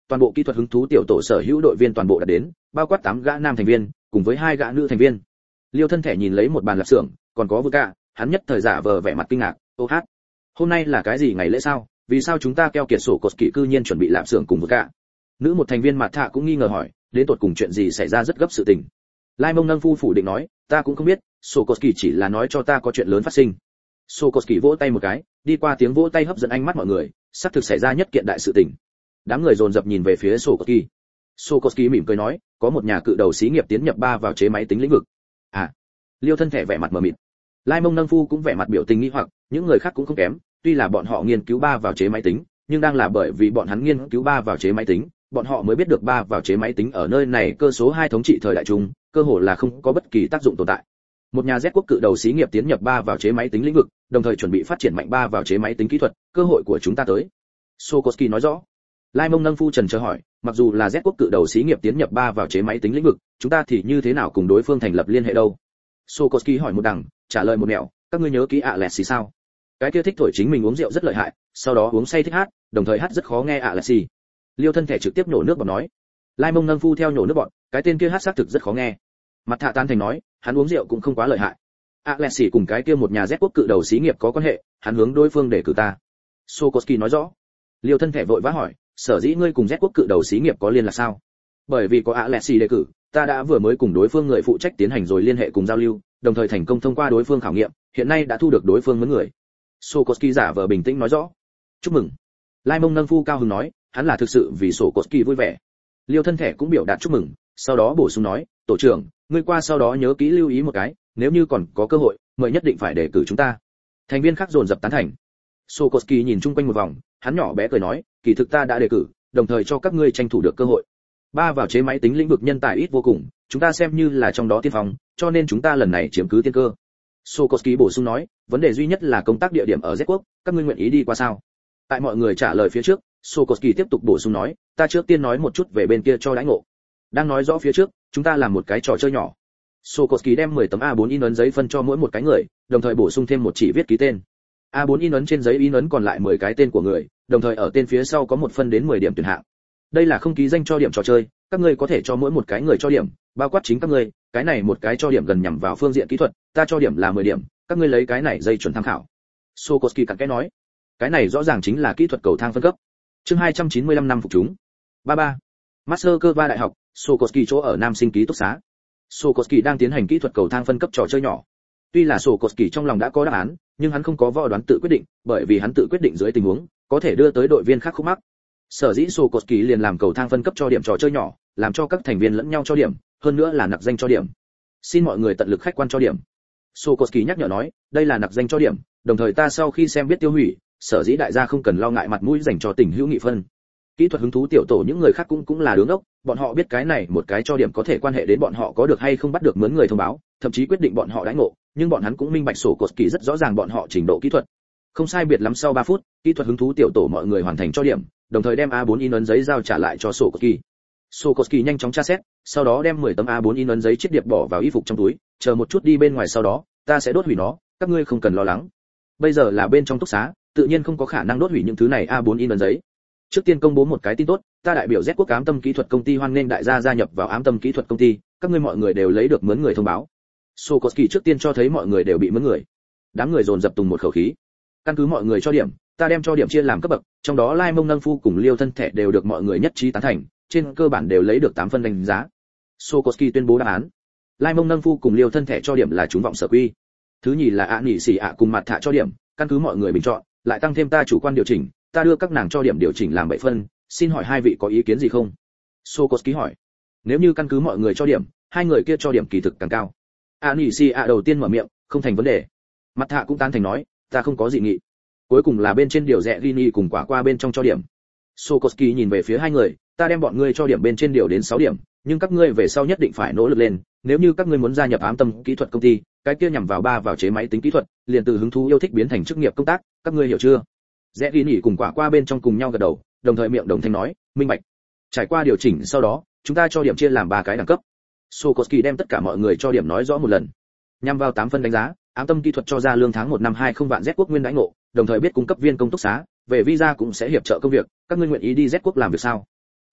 toàn bộ kỹ thuật hứng thú tiểu tổ sở hữu đội viên toàn bộ đã đến, bao quát tám gã nam thành viên, cùng với hai gã nữ thành viên. Liêu Thân Thể nhìn lấy một bàn lạp xưởng, còn có Vuka, hắn nhất thời giả vờ vẻ mặt kinh ngạc, "Ô hát, hôm nay là cái gì ngày lễ sao? Vì sao chúng ta keo kiệt sổ cột kỵ cư nhiên chuẩn bị lạp xưởng cùng Vuka?" Nữ một thành viên mặt thạ cũng nghi ngờ hỏi, đến tột cùng chuyện gì xảy ra rất gấp sự tình. Lai Mông Nâng Phu phủ định nói, "Ta cũng không biết, sổ cột kỵ chỉ là nói cho ta có chuyện lớn phát sinh." Sổ cột kỵ vỗ tay một cái, đi qua tiếng vỗ tay hấp dẫn ánh mắt mọi người, sắp thực xảy ra nhất kiện đại sự tình. Đám người dồn dập nhìn về phía sổ cột kỵ. Sổ cột kỵ mỉm cười nói, có một nhà cự đầu xí nghiệp tiến nhập ba vào chế máy tính lĩnh vực. À, Liêu Thân Thể vẻ mặt mờ mịt. Lai Mông Nâng Phu cũng vẻ mặt biểu tình nghi hoặc, những người khác cũng không kém, tuy là bọn họ nghiên cứu ba vào chế máy tính, nhưng đang là bởi vì bọn hắn nghiên cứu ba vào chế máy tính, bọn họ mới biết được ba vào chế máy tính ở nơi này cơ số hai thống trị thời đại trung, cơ hồ là không có bất kỳ tác dụng tồn tại. Một nhà Z quốc cự đầu xí nghiệp tiến nhập ba vào chế máy tính lĩnh vực, đồng thời chuẩn bị phát triển mạnh ba vào chế máy tính kỹ thuật, cơ hội của chúng ta tới. Sokoski nói rõ. Lai Mông Nâng Phu trần chờ hỏi, mặc dù là Z quốc cự đầu xí nghiệp tiến nhập ba vào chế máy tính lĩnh vực, chúng ta thì như thế nào cùng đối phương thành lập liên hệ đâu? Sokoski hỏi một đằng, trả lời một nẻo, các ngươi nhớ kỹ ạ lẹt xì sao? Cái kia thích thổi chính mình uống rượu rất lợi hại, sau đó uống say thích hát, đồng thời hát rất khó nghe ạ lẹt xì. Liêu Thân Thể trực tiếp nhổ nước bọt nói. Lai Mông Nâng Phu theo nhổ nước bọt, cái tên kia hát xác thực rất khó nghe. Mặt Thạ tan thành nói, hắn uống rượu cũng không quá lợi hại. ạ lẹt xì cùng cái kia một nhà Z quốc cự đầu xí nghiệp có quan hệ, hắn hướng đối phương để cử ta. Sokoski nói rõ. Liêu Thân Thể vội vã hỏi, sở dĩ ngươi cùng Z quốc cự đầu xí nghiệp có liên là sao? Bởi vì có ạ lẹt xì đề cử, ta đã vừa mới cùng đối phương người phụ trách tiến hành rồi liên hệ cùng giao lưu, đồng thời thành công thông qua đối phương khảo nghiệm, hiện nay đã thu được đối phương mướn người. Sokoski giả vờ bình tĩnh nói rõ. Chúc mừng. Lai Mông Nâng Phu cao hứng nói, hắn là thực sự vì Sokoski vui vẻ. Liêu Thân Thể cũng biểu đạt chúc mừng, sau đó bổ sung nói, tổ trưởng, ngươi qua sau đó nhớ kỹ lưu ý một cái, nếu như còn có cơ hội, mời nhất định phải đề cử chúng ta. Thành viên khác dồn dập tán thành. Sokoski nhìn chung quanh một vòng, hắn nhỏ bé cười nói, kỳ thực ta đã đề cử, đồng thời cho các ngươi tranh thủ được cơ hội. Ba vào chế máy tính lĩnh vực nhân tài ít vô cùng, chúng ta xem như là trong đó tiên phong, cho nên chúng ta lần này chiếm cứ tiên cơ. Sokoski bổ sung nói, vấn đề duy nhất là công tác địa điểm ở Z quốc, các ngươi nguyện ý đi qua sao? Tại mọi người trả lời phía trước, Sokoski tiếp tục bổ sung nói, ta trước tiên nói một chút về bên kia cho đãi ngộ. Đang nói rõ phía trước, chúng ta làm một cái trò chơi nhỏ. Sokoski đem mười tấm A bốn in ấn giấy phân cho mỗi một cái người, đồng thời bổ sung thêm một chỉ viết ký tên. A bốn in ấn trên giấy in ấn còn lại mười cái tên của người, đồng thời ở tên phía sau có một phân đến mười điểm tuyển hạng. Đây là không ký danh cho điểm trò chơi, các ngươi có thể cho mỗi một cái người cho điểm, bao quát chính các ngươi, cái này một cái cho điểm gần nhằm vào phương diện kỹ thuật, ta cho điểm là mười điểm, các ngươi lấy cái này dây chuẩn tham khảo. Sokoski cặn kẽ nói, cái này rõ ràng chính là kỹ thuật cầu thang phân cấp. Chương hai trăm chín mươi lăm năm phục chúng. ba ba. Moscow Đại học, Sokoski chỗ ở nam sinh ký túc xá. Sokoski đang tiến hành kỹ thuật cầu thang phân cấp trò chơi nhỏ. Tuy là Sokoski trong lòng đã có đáp án, nhưng hắn không có võ đoán tự quyết định, bởi vì hắn tự quyết định dưới tình huống, có thể đưa tới đội viên khác khúc mắc. Sở dĩ Sokoski liền làm cầu thang phân cấp cho điểm trò chơi nhỏ, làm cho các thành viên lẫn nhau cho điểm, hơn nữa là nặc danh cho điểm. Xin mọi người tận lực khách quan cho điểm. Sokoski nhắc nhở nói, đây là nặc danh cho điểm, đồng thời ta sau khi xem biết tiêu hủy, sở dĩ đại gia không cần lo ngại mặt mũi dành cho tình hữu nghị phân. Kỹ thuật hứng thú tiểu tổ những người khác cũng cũng là đứng ốc, bọn họ biết cái này một cái cho điểm có thể quan hệ đến bọn họ có được hay không bắt được mướn người thông báo, thậm chí quyết định bọn họ đãi ngộ, nhưng bọn hắn cũng minh bạch Sokoski rất rõ ràng bọn họ trình độ kỹ thuật. Không sai biệt lắm sau ba phút, kỹ thuật hứng thú tiểu tổ mọi người hoàn thành cho điểm, đồng thời đem A bốn in ấn giấy giao trả lại cho Sokoski. Sokoski nhanh chóng tra xét, sau đó đem mười tấm A bốn in ấn giấy chiết điệp bỏ vào y phục trong túi, chờ một chút đi bên ngoài sau đó, ta sẽ đốt hủy nó, các ngươi không cần lo lắng. Bây giờ là bên trong túc xá, tự nhiên không có khả năng đốt hủy những thứ này A bốn in ấn giấy. Trước tiên công bố một cái tin tốt, ta đại biểu Z quốc ám tâm kỹ thuật công ty hoan nghênh đại gia gia nhập vào ám tâm kỹ thuật công ty, các ngươi mọi người đều lấy được mướn người thông báo. Sokoski trước tiên cho thấy mọi người đều bị mướn người. Đám người dồn dập tùng một khẩu khí. Căn cứ mọi người cho điểm, ta đem cho điểm chia làm cấp bậc, trong đó Lai Mông Nâng Phu cùng Liêu Thân Thể đều được mọi người nhất trí tán thành, trên cơ bản đều lấy được tám phân đánh giá. Sokoski tuyên bố đáp án. Lai Mông Nâng Phu cùng Liêu Thân Thể cho điểm là trúng vọng sở quy. Thứ nhì là ạ nhị xỉ ạ cùng mặt thạ cho điểm, căn cứ mọi người bình chọn, lại tăng thêm ta chủ quan điều chỉnh, ta đưa các nàng cho điểm điều chỉnh làm bảy phân, xin hỏi hai vị có ý kiến gì không? Sokoski hỏi. Nếu như căn cứ mọi người cho điểm, hai người kia cho điểm kỳ thực càng cao. ạ nhị xỉ ạ đầu tiên mở miệng, không thành vấn đề. Mặt thạ cũng tán thành nói, ta không có gì nghị. Cuối cùng là bên trên điều rẽ Gini cùng quả qua bên trong cho điểm. Sokoski nhìn về phía hai người, ta đem bọn ngươi cho điểm bên trên điều đến sáu điểm, nhưng các ngươi về sau nhất định phải nỗ lực lên, nếu như các ngươi muốn gia nhập ám tâm kỹ thuật công ty, cái kia nhằm vào ba vào chế máy tính kỹ thuật, liền từ hứng thú yêu thích biến thành chức nghiệp công tác, các ngươi hiểu chưa? Rẽ Gini cùng quả qua bên trong cùng nhau gật đầu, đồng thời miệng đồng thanh nói, minh bạch. Trải qua điều chỉnh sau đó, chúng ta cho điểm chia làm ba cái đẳng cấp. Sokoski đem tất cả mọi người cho điểm nói rõ một lần. Nhằm vào tám phân đánh giá, ám tâm kỹ thuật cho ra lương tháng một năm hai không vạn Z quốc nguyên đãi ngộ, đồng thời biết cung cấp viên công túc xá, về visa cũng sẽ hiệp trợ công việc, các ngươi nguyện ý đi Z quốc làm việc sao?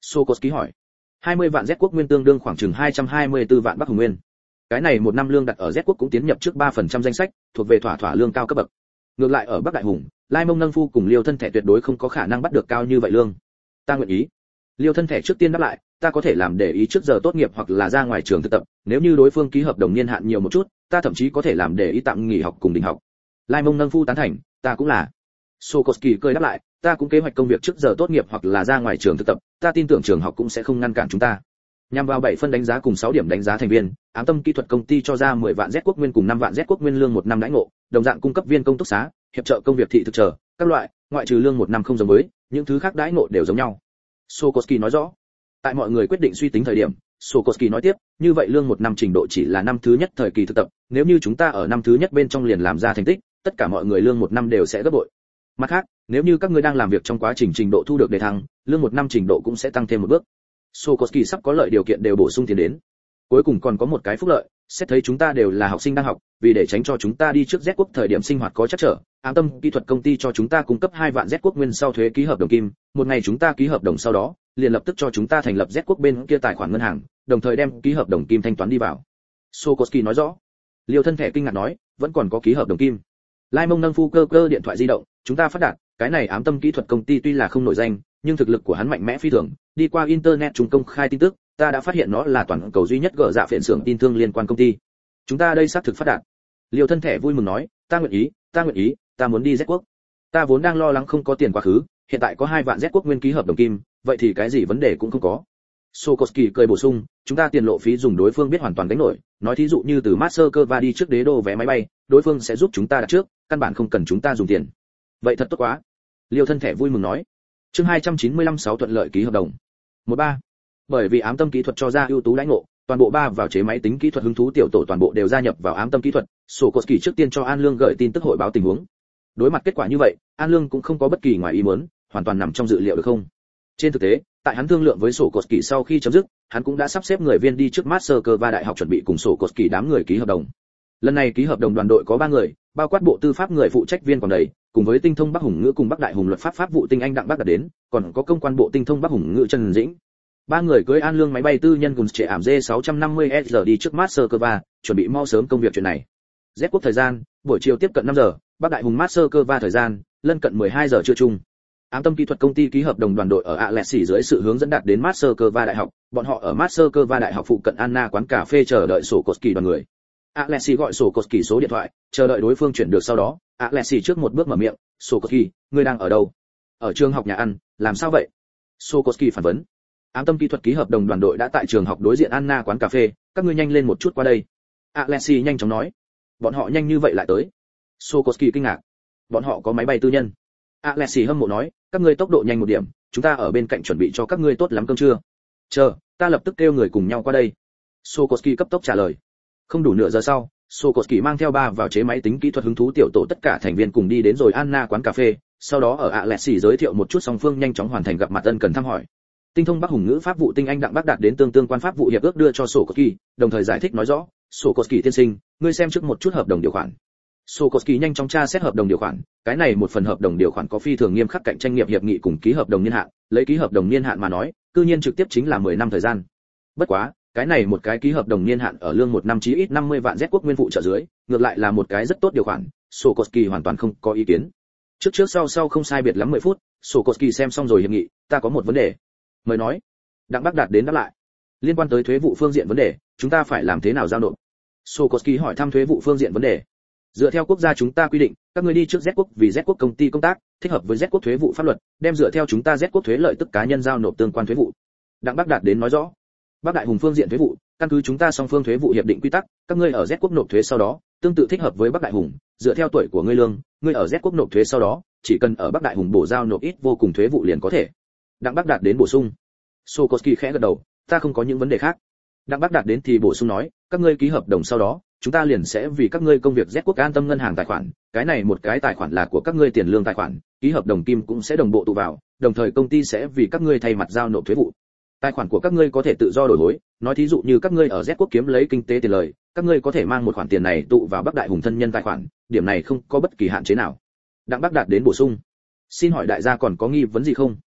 Sokoski hỏi. hai mươi vạn Z quốc nguyên tương đương khoảng chừng hai trăm hai mươi tư vạn Bắc Hùng nguyên. Cái này một năm lương đặt ở Z quốc cũng tiến nhập trước ba phần trăm danh sách, thuộc về thỏa thỏa lương cao cấp bậc. Ngược lại ở Bắc Đại Hùng, Lai Mông Nâng Phu cùng Liêu Thân Thể tuyệt đối không có khả năng bắt được cao như vậy lương. Ta nguyện ý. Liêu Thân Thể trước tiên đáp lại, ta có thể làm để ý trước giờ tốt nghiệp hoặc là ra ngoài trường thực tập, nếu như đối phương ký hợp đồng niên hạn nhiều một chút, ta thậm chí có thể làm để ý tạm nghỉ học cùng đình học. Lai Mông Nâng Phu tán thành, ta cũng là. Sokoski cười đáp lại, ta cũng kế hoạch công việc trước giờ tốt nghiệp hoặc là ra ngoài trường thực tập, ta tin tưởng trường học cũng sẽ không ngăn cản chúng ta. Nhằm vào bảy phân đánh giá cùng sáu điểm đánh giá thành viên, Ám Tâm Kỹ thuật công ty cho ra mười vạn Z quốc nguyên cùng năm vạn Z quốc nguyên lương một năm đãi ngộ, đồng dạng cung cấp viên công túc xá, hiệp trợ công việc thị thực chờ, các loại, ngoại trừ lương một năm không giống với, những thứ khác đãi ngộ đều giống nhau. Sokoski nói rõ. Tại mọi người quyết định suy tính thời điểm, Sokoski nói tiếp, như vậy lương một năm trình độ chỉ là năm thứ nhất thời kỳ thực tập, nếu như chúng ta ở năm thứ nhất bên trong liền làm ra thành tích, tất cả mọi người lương một năm đều sẽ gấp bội. Mặt khác, nếu như các ngươi đang làm việc trong quá trình trình độ thu được đề thăng, lương một năm trình độ cũng sẽ tăng thêm một bước. Sokoski sắp có lợi điều kiện đều bổ sung tiền đến. Cuối cùng còn có một cái phúc lợi, xét thấy chúng ta đều là học sinh đang học, vì để tránh cho chúng ta đi trước Z quốc thời điểm sinh hoạt có trắc trở, Ám Tâm Kỹ thuật công ty cho chúng ta cung cấp hai vạn Z quốc nguyên sau thuế ký hợp đồng kim, một ngày chúng ta ký hợp đồng sau đó, liền lập tức cho chúng ta thành lập Z quốc bên kia tài khoản ngân hàng, đồng thời đem ký hợp đồng kim thanh toán đi vào. Sokoski nói rõ. Liêu Thân Thể kinh ngạc nói, vẫn còn có ký hợp đồng kim. Lai Mông Nâng Phu cơ cơ điện thoại di động, chúng ta phát đạt, cái này Ám Tâm Kỹ thuật công ty tuy là không nổi danh, nhưng thực lực của hắn mạnh mẽ phi thường, đi qua internet chúng công khai tin tức, ta đã phát hiện nó là toàn cầu duy nhất gỡ dạ phiện xưởng tin thương liên quan công ty. Chúng ta đây xác thực phát đạt. Liêu Thân Thể vui mừng nói, ta nguyện ý, ta nguyện ý, ta muốn đi Z quốc. Ta vốn đang lo lắng không có tiền quá khứ, hiện tại có hai vạn Z quốc nguyên ký hợp đồng kim, vậy thì cái gì vấn đề cũng không có. Sokoski cười bổ sung, chúng ta tiền lộ phí dùng đối phương biết hoàn toàn gánh nổi, nói thí dụ như từ Moscow đi trước đế đô vé máy bay, đối phương sẽ giúp chúng ta đặt trước, căn bản không cần chúng ta dùng tiền. Vậy thật tốt quá. Liêu Thân Thể vui mừng nói. Chương hai trăm chín mươi lăm sáu thuận lợi ký hợp đồng. một ba. Bởi vì Ám Tâm Kỹ thuật cho ra ưu tú đãi ngộ, toàn bộ ba vào chế máy tính kỹ thuật hứng thú tiểu tổ toàn bộ đều gia nhập vào Ám Tâm Kỹ thuật. Sokoski trước tiên cho An Lương gửi tin tức hội báo tình huống. Đối mặt kết quả như vậy, An Lương cũng không có bất kỳ ngoài ý muốn, hoàn toàn nằm trong dự liệu được không? Trên thực tế, tại hắn thương lượng với Sokoski sau khi chấm dứt, hắn cũng đã sắp xếp người viên đi trước Moscow đại học chuẩn bị cùng Sokoski đám người ký hợp đồng. Lần này ký hợp đồng đoàn đội có ba người, bao quát bộ tư pháp người phụ trách viên còn đầy, cùng với tinh thông Bắc Hùng ngữ cùng Bắc Đại Hùng luật pháp pháp vụ tinh anh Đặng Bắc đạt đến, còn có công quan bộ tinh thông Bắc Hùng ngữ Trần Dĩnh. Ba người cưới An Lương máy bay tư nhân cùng trẻ ảm D sáu trăm năm mươi S đi trước Moscow, chuẩn bị mau sớm công việc chuyện này. Z quốc thời gian, buổi chiều tiếp cận năm giờ, Bắc Đại Hùng Moscow thời gian, lân cận mười hai giờ trưa chung. Ám Tâm Kỹ thuật công ty ký hợp đồng đoàn đội ở Alexi dưới sự hướng dẫn đạt đến Moscow đại học, bọn họ ở Moscow đại học phụ cận Anna quán cà phê chờ đợi Sokoski đoàn người. Alexi gọi Sokoski số điện thoại, chờ đợi đối phương chuyển được sau đó, Alexi trước một bước mở miệng, "Sokoski, ngươi đang ở đâu?" "Ở trường học nhà ăn, làm sao vậy?" Sokoski phản vấn. Ám Tâm Kỹ thuật ký hợp đồng đoàn đội đã tại trường học đối diện Anna quán cà phê, các ngươi nhanh lên một chút qua đây. Alexi nhanh chóng nói. Bọn họ nhanh như vậy lại tới? Sokoski kinh ngạc. Bọn họ có máy bay tư nhân. Alexi hâm mộ nói, các ngươi tốc độ nhanh một điểm, chúng ta ở bên cạnh chuẩn bị cho các ngươi tốt lắm cơm trưa. Chờ, ta lập tức kêu người cùng nhau qua đây. Sokoski cấp tốc trả lời. Không đủ nửa giờ sau, Sokoski mang theo ba vào chế máy tính kỹ thuật hứng thú tiểu tổ tất cả thành viên cùng đi đến rồi Anna quán cà phê, sau đó ở Alexi giới thiệu một chút song phương nhanh chóng hoàn thành gặp mặt ân cần thăm hỏi. Tinh thông Bắc Hùng ngữ pháp vụ tinh anh Đặng Bắc đạt đến tương tương quan pháp vụ hiệp ước đưa cho Sokoski, đồng thời giải thích nói rõ, Sokoski tiên sinh, ngươi xem trước một chút hợp đồng điều khoản. Sokoski nhanh chóng tra xét hợp đồng điều khoản, cái này một phần hợp đồng điều khoản có phi thường nghiêm khắc cạnh tranh nghiệp hiệp nghị cùng ký hợp đồng niên hạn, lấy ký hợp đồng niên hạn mà nói, cư nhiên trực tiếp chính là mười năm thời gian. Bất quá, cái này một cái ký hợp đồng niên hạn ở lương một năm chí ít năm mươi vạn Z quốc nguyên phụ trợ dưới, ngược lại là một cái rất tốt điều khoản, Sokoski hoàn toàn không có ý kiến. Trước trước sau sau không sai biệt lắm mười phút, Sokoski xem xong rồi hiệp nghị, ta có một vấn đề. Mời nói. Đặng Bắc đạt đến đáp lại. Liên quan tới thuế vụ phương diện vấn đề, chúng ta phải làm thế nào giao nộp? Sokoski hỏi thăm thuế vụ phương diện vấn đề. Dựa theo quốc gia chúng ta quy định, các ngươi đi trước Z quốc vì Z quốc công ty công tác, thích hợp với Z quốc thuế vụ pháp luật, đem dựa theo chúng ta Z quốc thuế lợi tức cá nhân giao nộp tương quan thuế vụ. Đặng Bắc đạt đến nói rõ. Bắc Đại Hùng phương diện thuế vụ, căn cứ chúng ta song phương thuế vụ hiệp định quy tắc, các ngươi ở Z quốc nộp thuế sau đó, tương tự thích hợp với Bắc Đại Hùng, dựa theo tuổi của ngươi lương, ngươi ở Z quốc nộp thuế sau đó, chỉ cần ở Bắc Đại Hùng bổ giao nộp ít vô cùng thuế vụ liền có thể. Đặng Bắc đạt đến bổ sung. Sokoski khẽ gật đầu, ta không có những vấn đề khác. Đặng Bắc đạt đến thì bổ sung nói, các ngươi ký hợp đồng sau đó, chúng ta liền sẽ vì các ngươi công việc Z quốc an tâm ngân hàng tài khoản, cái này một cái tài khoản là của các ngươi tiền lương tài khoản, ký hợp đồng kim cũng sẽ đồng bộ tụ vào, đồng thời công ty sẽ vì các ngươi thay mặt giao nộp thuế vụ. Tài khoản của các ngươi có thể tự do đổi hối, nói thí dụ như các ngươi ở Z quốc kiếm lấy kinh tế tiền lời, các ngươi có thể mang một khoản tiền này tụ vào Bắc Đại Hùng thân nhân tài khoản, điểm này không có bất kỳ hạn chế nào. Đặng Bắc đạt đến bổ sung. Xin hỏi đại gia còn có nghi vấn gì không?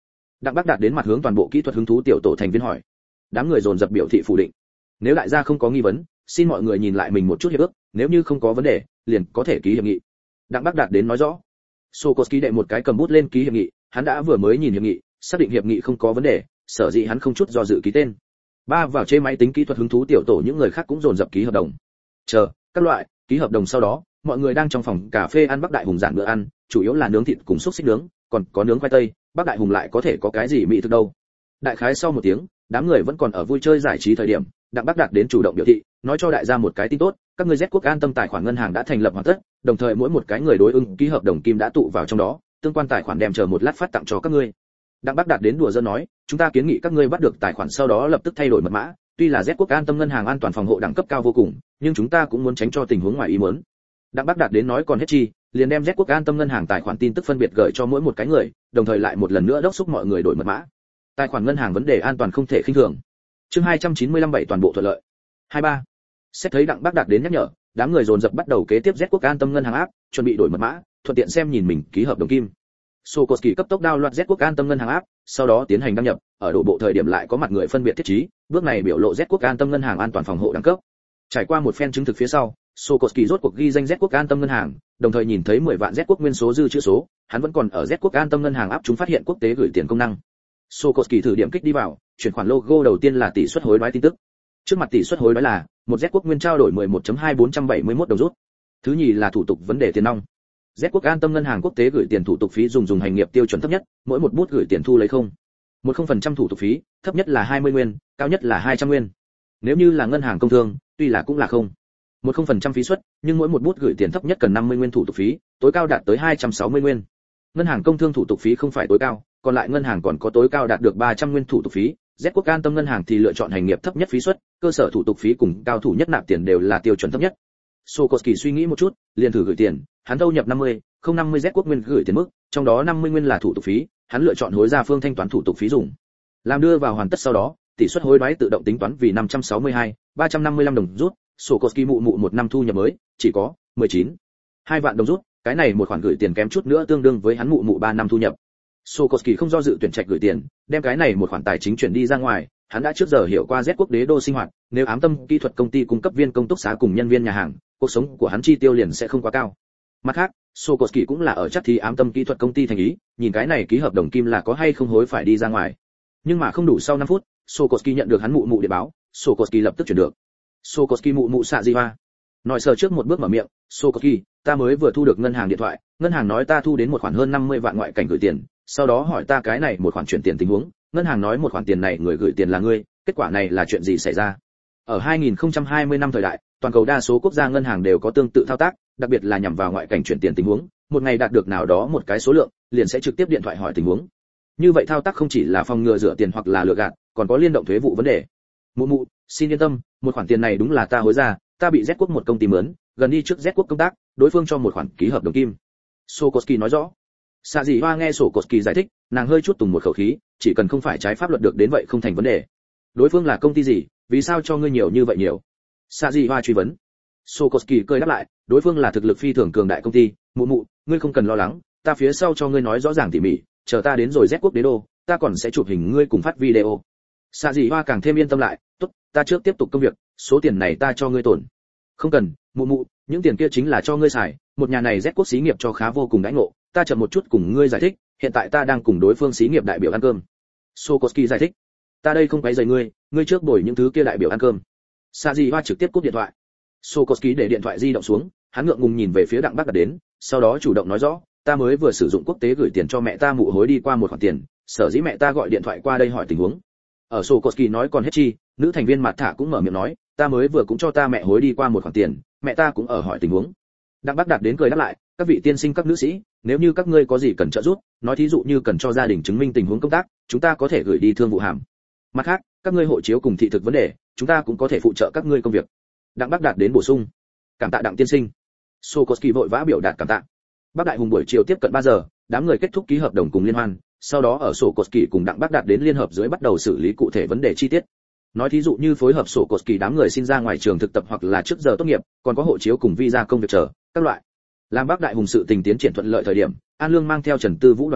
Đặng Bắc Đạt đến mặt hướng toàn bộ kỹ thuật hứng thú tiểu tổ thành viên hỏi. Đám người dồn dập biểu thị phủ định. Nếu đại gia không có nghi vấn, xin mọi người nhìn lại mình một chút hiệp ước, nếu như không có vấn đề, liền có thể ký hiệp nghị. Đặng Bắc Đạt đến nói rõ. Sokoski đệ một cái cầm bút lên ký hiệp nghị, hắn đã vừa mới nhìn hiệp nghị, xác định hiệp nghị không có vấn đề, sở dĩ hắn không chút do dự ký tên. Ba vào chế máy tính kỹ thuật hứng thú tiểu tổ những người khác cũng dồn dập ký hợp đồng. Chờ, các loại, ký hợp đồng sau đó, mọi người đang trong phòng cà phê ăn Bắc Đại Hùng giản bữa ăn, chủ yếu là nướng thịt cùng xúc xích nướng, còn có nướng khoai tây, Bắc Đại Hùng lại có thể có cái gì mỹ thực đâu. Đại khái sau một tiếng, đám người vẫn còn ở vui chơi giải trí thời điểm, Đặng Bắc Đạt đến chủ động biểu thị, nói cho đại gia một cái tin tốt, các ngươi Z Quốc An Tâm tài khoản ngân hàng đã thành lập hoàn tất, đồng thời mỗi một cái người đối ứng ký hợp đồng kim đã tụ vào trong đó, tương quan tài khoản đem chờ một lát phát tặng cho các ngươi. Đặng Bắc Đạt đến đùa giỡn nói, chúng ta kiến nghị các ngươi bắt được tài khoản sau đó lập tức thay đổi mật mã, tuy là Z Quốc An Tâm ngân hàng an toàn phòng hộ đẳng cấp cao vô cùng, nhưng chúng ta cũng muốn tránh cho tình huống ngoài ý muốn. Đặng Bắc Đạt đến nói còn hết chi, liền đem Z Quốc An Tâm ngân hàng tài khoản tin tức phân biệt gửi cho mỗi một cái người, đồng thời lại một lần nữa đốc thúc mọi người đổi mật mã. Tài khoản ngân hàng vấn đề an toàn không thể khinh thường. Chương hai trăm chín mươi lăm bảy toàn bộ thuận lợi. hai ba. Xét thấy Đặng Bắc Đạt đến nhắc nhở, đám người dồn dập bắt đầu kế tiếp Z Quốc An Tâm ngân hàng app, chuẩn bị đổi mật mã, thuận tiện xem nhìn mình ký hợp đồng kim. Sokoski cấp tốc download Z Quốc An Tâm ngân hàng app, sau đó tiến hành đăng nhập, ở đổ bộ thời điểm lại có mặt người phân biệt thiết trí, bước này biểu lộ Z Quốc An Tâm ngân hàng an toàn phòng hộ đẳng cấp. Trải qua một phen chứng thực phía sau, Sokoski rốt cuộc ghi danh Z Quốc An Tâm ngân hàng, đồng thời nhìn thấy mười vạn Z Quốc nguyên số dư chữ số, hắn vẫn còn ở Z Quốc An Tâm ngân hàng app chúng phát hiện quốc tế gửi tiền công năng. Sokoski thử điểm kích đi vào, chuyển khoản logo đầu tiên là tỷ suất hối đoái tin tức. Trước mặt tỷ suất hối đoái là một Z Quốc nguyên trao đổi mười một phẩy hai bốn bảy mốt đồng rút. Thứ nhì là thủ tục vấn đề tiền nong. Z Quốc An Tâm ngân hàng quốc tế gửi tiền thủ tục phí dùng dùng hành nghiệp tiêu chuẩn thấp nhất, mỗi một bút gửi tiền thu lấy không một không phần trăm thủ tục phí, thấp nhất là hai mươi nguyên, cao nhất là hai trăm nguyên. Nếu như là ngân hàng công thương, tuy là cũng là không một không phần trăm phí suất, nhưng mỗi một bút gửi tiền thấp nhất cần năm mươi nguyên thủ tục phí, tối cao đạt tới hai trăm sáu mươi nguyên. Ngân hàng công thương thủ tục phí không phải tối cao, còn lại ngân hàng còn có tối cao đạt được ba trăm nguyên thủ tục phí. Z Quốc An Tâm ngân hàng thì lựa chọn hành nghiệp thấp nhất phí suất, cơ sở thủ tục phí cùng cao thủ nhất nạp tiền đều là tiêu chuẩn thấp nhất. Sokoski suy nghĩ một chút, liền thử gửi tiền, hắn thâu nhập năm mươi, không năm mươi Z Quốc nguyên gửi tiền mức, trong đó năm mươi nguyên là thủ tục phí, hắn lựa chọn hối ra phương thanh toán thủ tục phí dùng. Làm đưa vào hoàn tất sau đó, tỷ suất hối đoái tự động tính toán vì năm trăm sáu mươi hai, ba trăm năm mươi lăm đồng rút, Sokoski mụ mụ một năm thu nhập mới chỉ có mười chín, hai vạn đồng rút, cái này một khoản gửi tiền kém chút nữa tương đương với hắn mụ mụ ba năm thu nhập. Sokoski không do dự tuyển trạch gửi tiền, đem cái này một khoản tài chính chuyển đi ra ngoài, hắn đã trước giờ hiểu qua Z Quốc đế đô sinh hoạt, nếu Ám Tâm kỹ thuật công ty cung cấp viên công túc xá cùng nhân viên nhà hàng, cuộc sống của hắn chi tiêu liền sẽ không quá cao. Mặt khác, Sokoski cũng là ở chắc thì Ám Tâm kỹ thuật công ty thành ý, nhìn cái này ký hợp đồng kim là có hay không hối phải đi ra ngoài. Nhưng mà không đủ sau năm phút, Sokoski nhận được hắn mụ mụ điện báo, Sokoski lập tức chuyển được. Sokoski mụ mụ xạ gì hoa. Nói sờ trước một bước mở miệng, Sokoski, ta mới vừa thu được ngân hàng điện thoại, ngân hàng nói ta thu đến một khoản hơn năm mươi vạn ngoại cảnh gửi tiền, sau đó hỏi ta cái này một khoản chuyển tiền tình huống, ngân hàng nói một khoản tiền này người gửi tiền là ngươi, kết quả này là chuyện gì xảy ra? Ở hai nghìn không trăm hai mươi năm thời đại, toàn cầu đa số quốc gia ngân hàng đều có tương tự thao tác, đặc biệt là nhằm vào ngoại cảnh chuyển tiền tình huống, một ngày đạt được nào đó một cái số lượng, liền sẽ trực tiếp điện thoại hỏi tình huống. Như vậy thao tác không chỉ là phòng ngừa rửa tiền hoặc là lừa gạt, còn có liên động thuế vụ vấn đề. Mụ mụ, xin yên tâm, một khoản tiền này đúng là ta hối ra, ta bị Z Quốc một công ty mướn, gần đi trước Z Quốc công tác, đối phương cho một khoản ký hợp đồng kim. Sokoski nói rõ. Xạ Dị Hoa nghe Sokoski giải thích, nàng hơi chút tùng một khẩu khí, chỉ cần không phải trái pháp luật được đến vậy không thành vấn đề. Đối phương là công ty gì, vì sao cho ngươi nhiều như vậy nhiều? Xạ Dị Hoa truy vấn. Sokoski cười đáp lại, đối phương là thực lực phi thường cường đại công ty, mụ mụ, ngươi không cần lo lắng, ta phía sau cho ngươi nói rõ ràng tỉ mỉ, chờ ta đến rồi Z Quốc đế đô, ta còn sẽ chụp hình ngươi cùng phát video. Xạ Dị Hoa càng thêm yên tâm lại, tốt, ta trước tiếp tục công việc, số tiền này ta cho ngươi tổn. Không cần, mụ mụ, những tiền kia chính là cho ngươi xài, một nhà này Z Quốc xí nghiệp cho khá vô cùng đãi ngộ, ta chậm một chút cùng ngươi giải thích, hiện tại ta đang cùng đối phương xí nghiệp đại biểu ăn cơm. Sokoski giải thích, ta đây không quấy rầy ngươi, ngươi trước bồi những thứ kia đại biểu ăn cơm. Sa Di Hoa trực tiếp cúp điện thoại. Sokoski để điện thoại di động xuống, hắn ngượng ngùng nhìn về phía Đặng Bắc Đạt đến, sau đó chủ động nói rõ, ta mới vừa sử dụng quốc tế gửi tiền cho mẹ ta mụ hối đi qua một khoản tiền, sở dĩ mẹ ta gọi điện thoại qua đây hỏi tình huống. Ở Sokoski nói còn hết chi, nữ thành viên Mạt Thả cũng mở miệng nói, ta mới vừa cũng cho ta mẹ hối đi qua một khoản tiền, mẹ ta cũng ở hỏi tình huống. Đặng Bắc Đạt đến cười đáp lại, các vị tiên sinh các nữ sĩ, nếu như các ngươi có gì cần trợ giúp, nói thí dụ như cần cho gia đình chứng minh tình huống công tác, chúng ta có thể gửi đi thương vụ hàm. Mặt khác, các ngươi hộ chiếu cùng thị thực vấn đề, chúng ta cũng có thể phụ trợ các ngươi công việc. Đặng Bắc Đạt đến bổ sung, cảm tạ Đặng tiên sinh. Sokoski vội vã biểu đạt cảm tạ. Bắc Đại Hùng buổi chiều tiếp cận ba giờ, đám người kết thúc ký hợp đồng cùng liên hoan, sau đó ở Sokoski cùng Đặng Bắc Đạt đến liên hợp dưới bắt đầu xử lý cụ thể vấn đề chi tiết. Nói thí dụ như phối hợp Sokoski đám người xin ra ngoài trường thực tập hoặc là trước giờ tốt nghiệp, còn có hộ chiếu cùng visa công việc chờ, các loại. Làm Bắc Đại Hùng sự tình tiến triển thuận lợi thời điểm, An Lương mang theo Trần Tư Vũ đoàn người,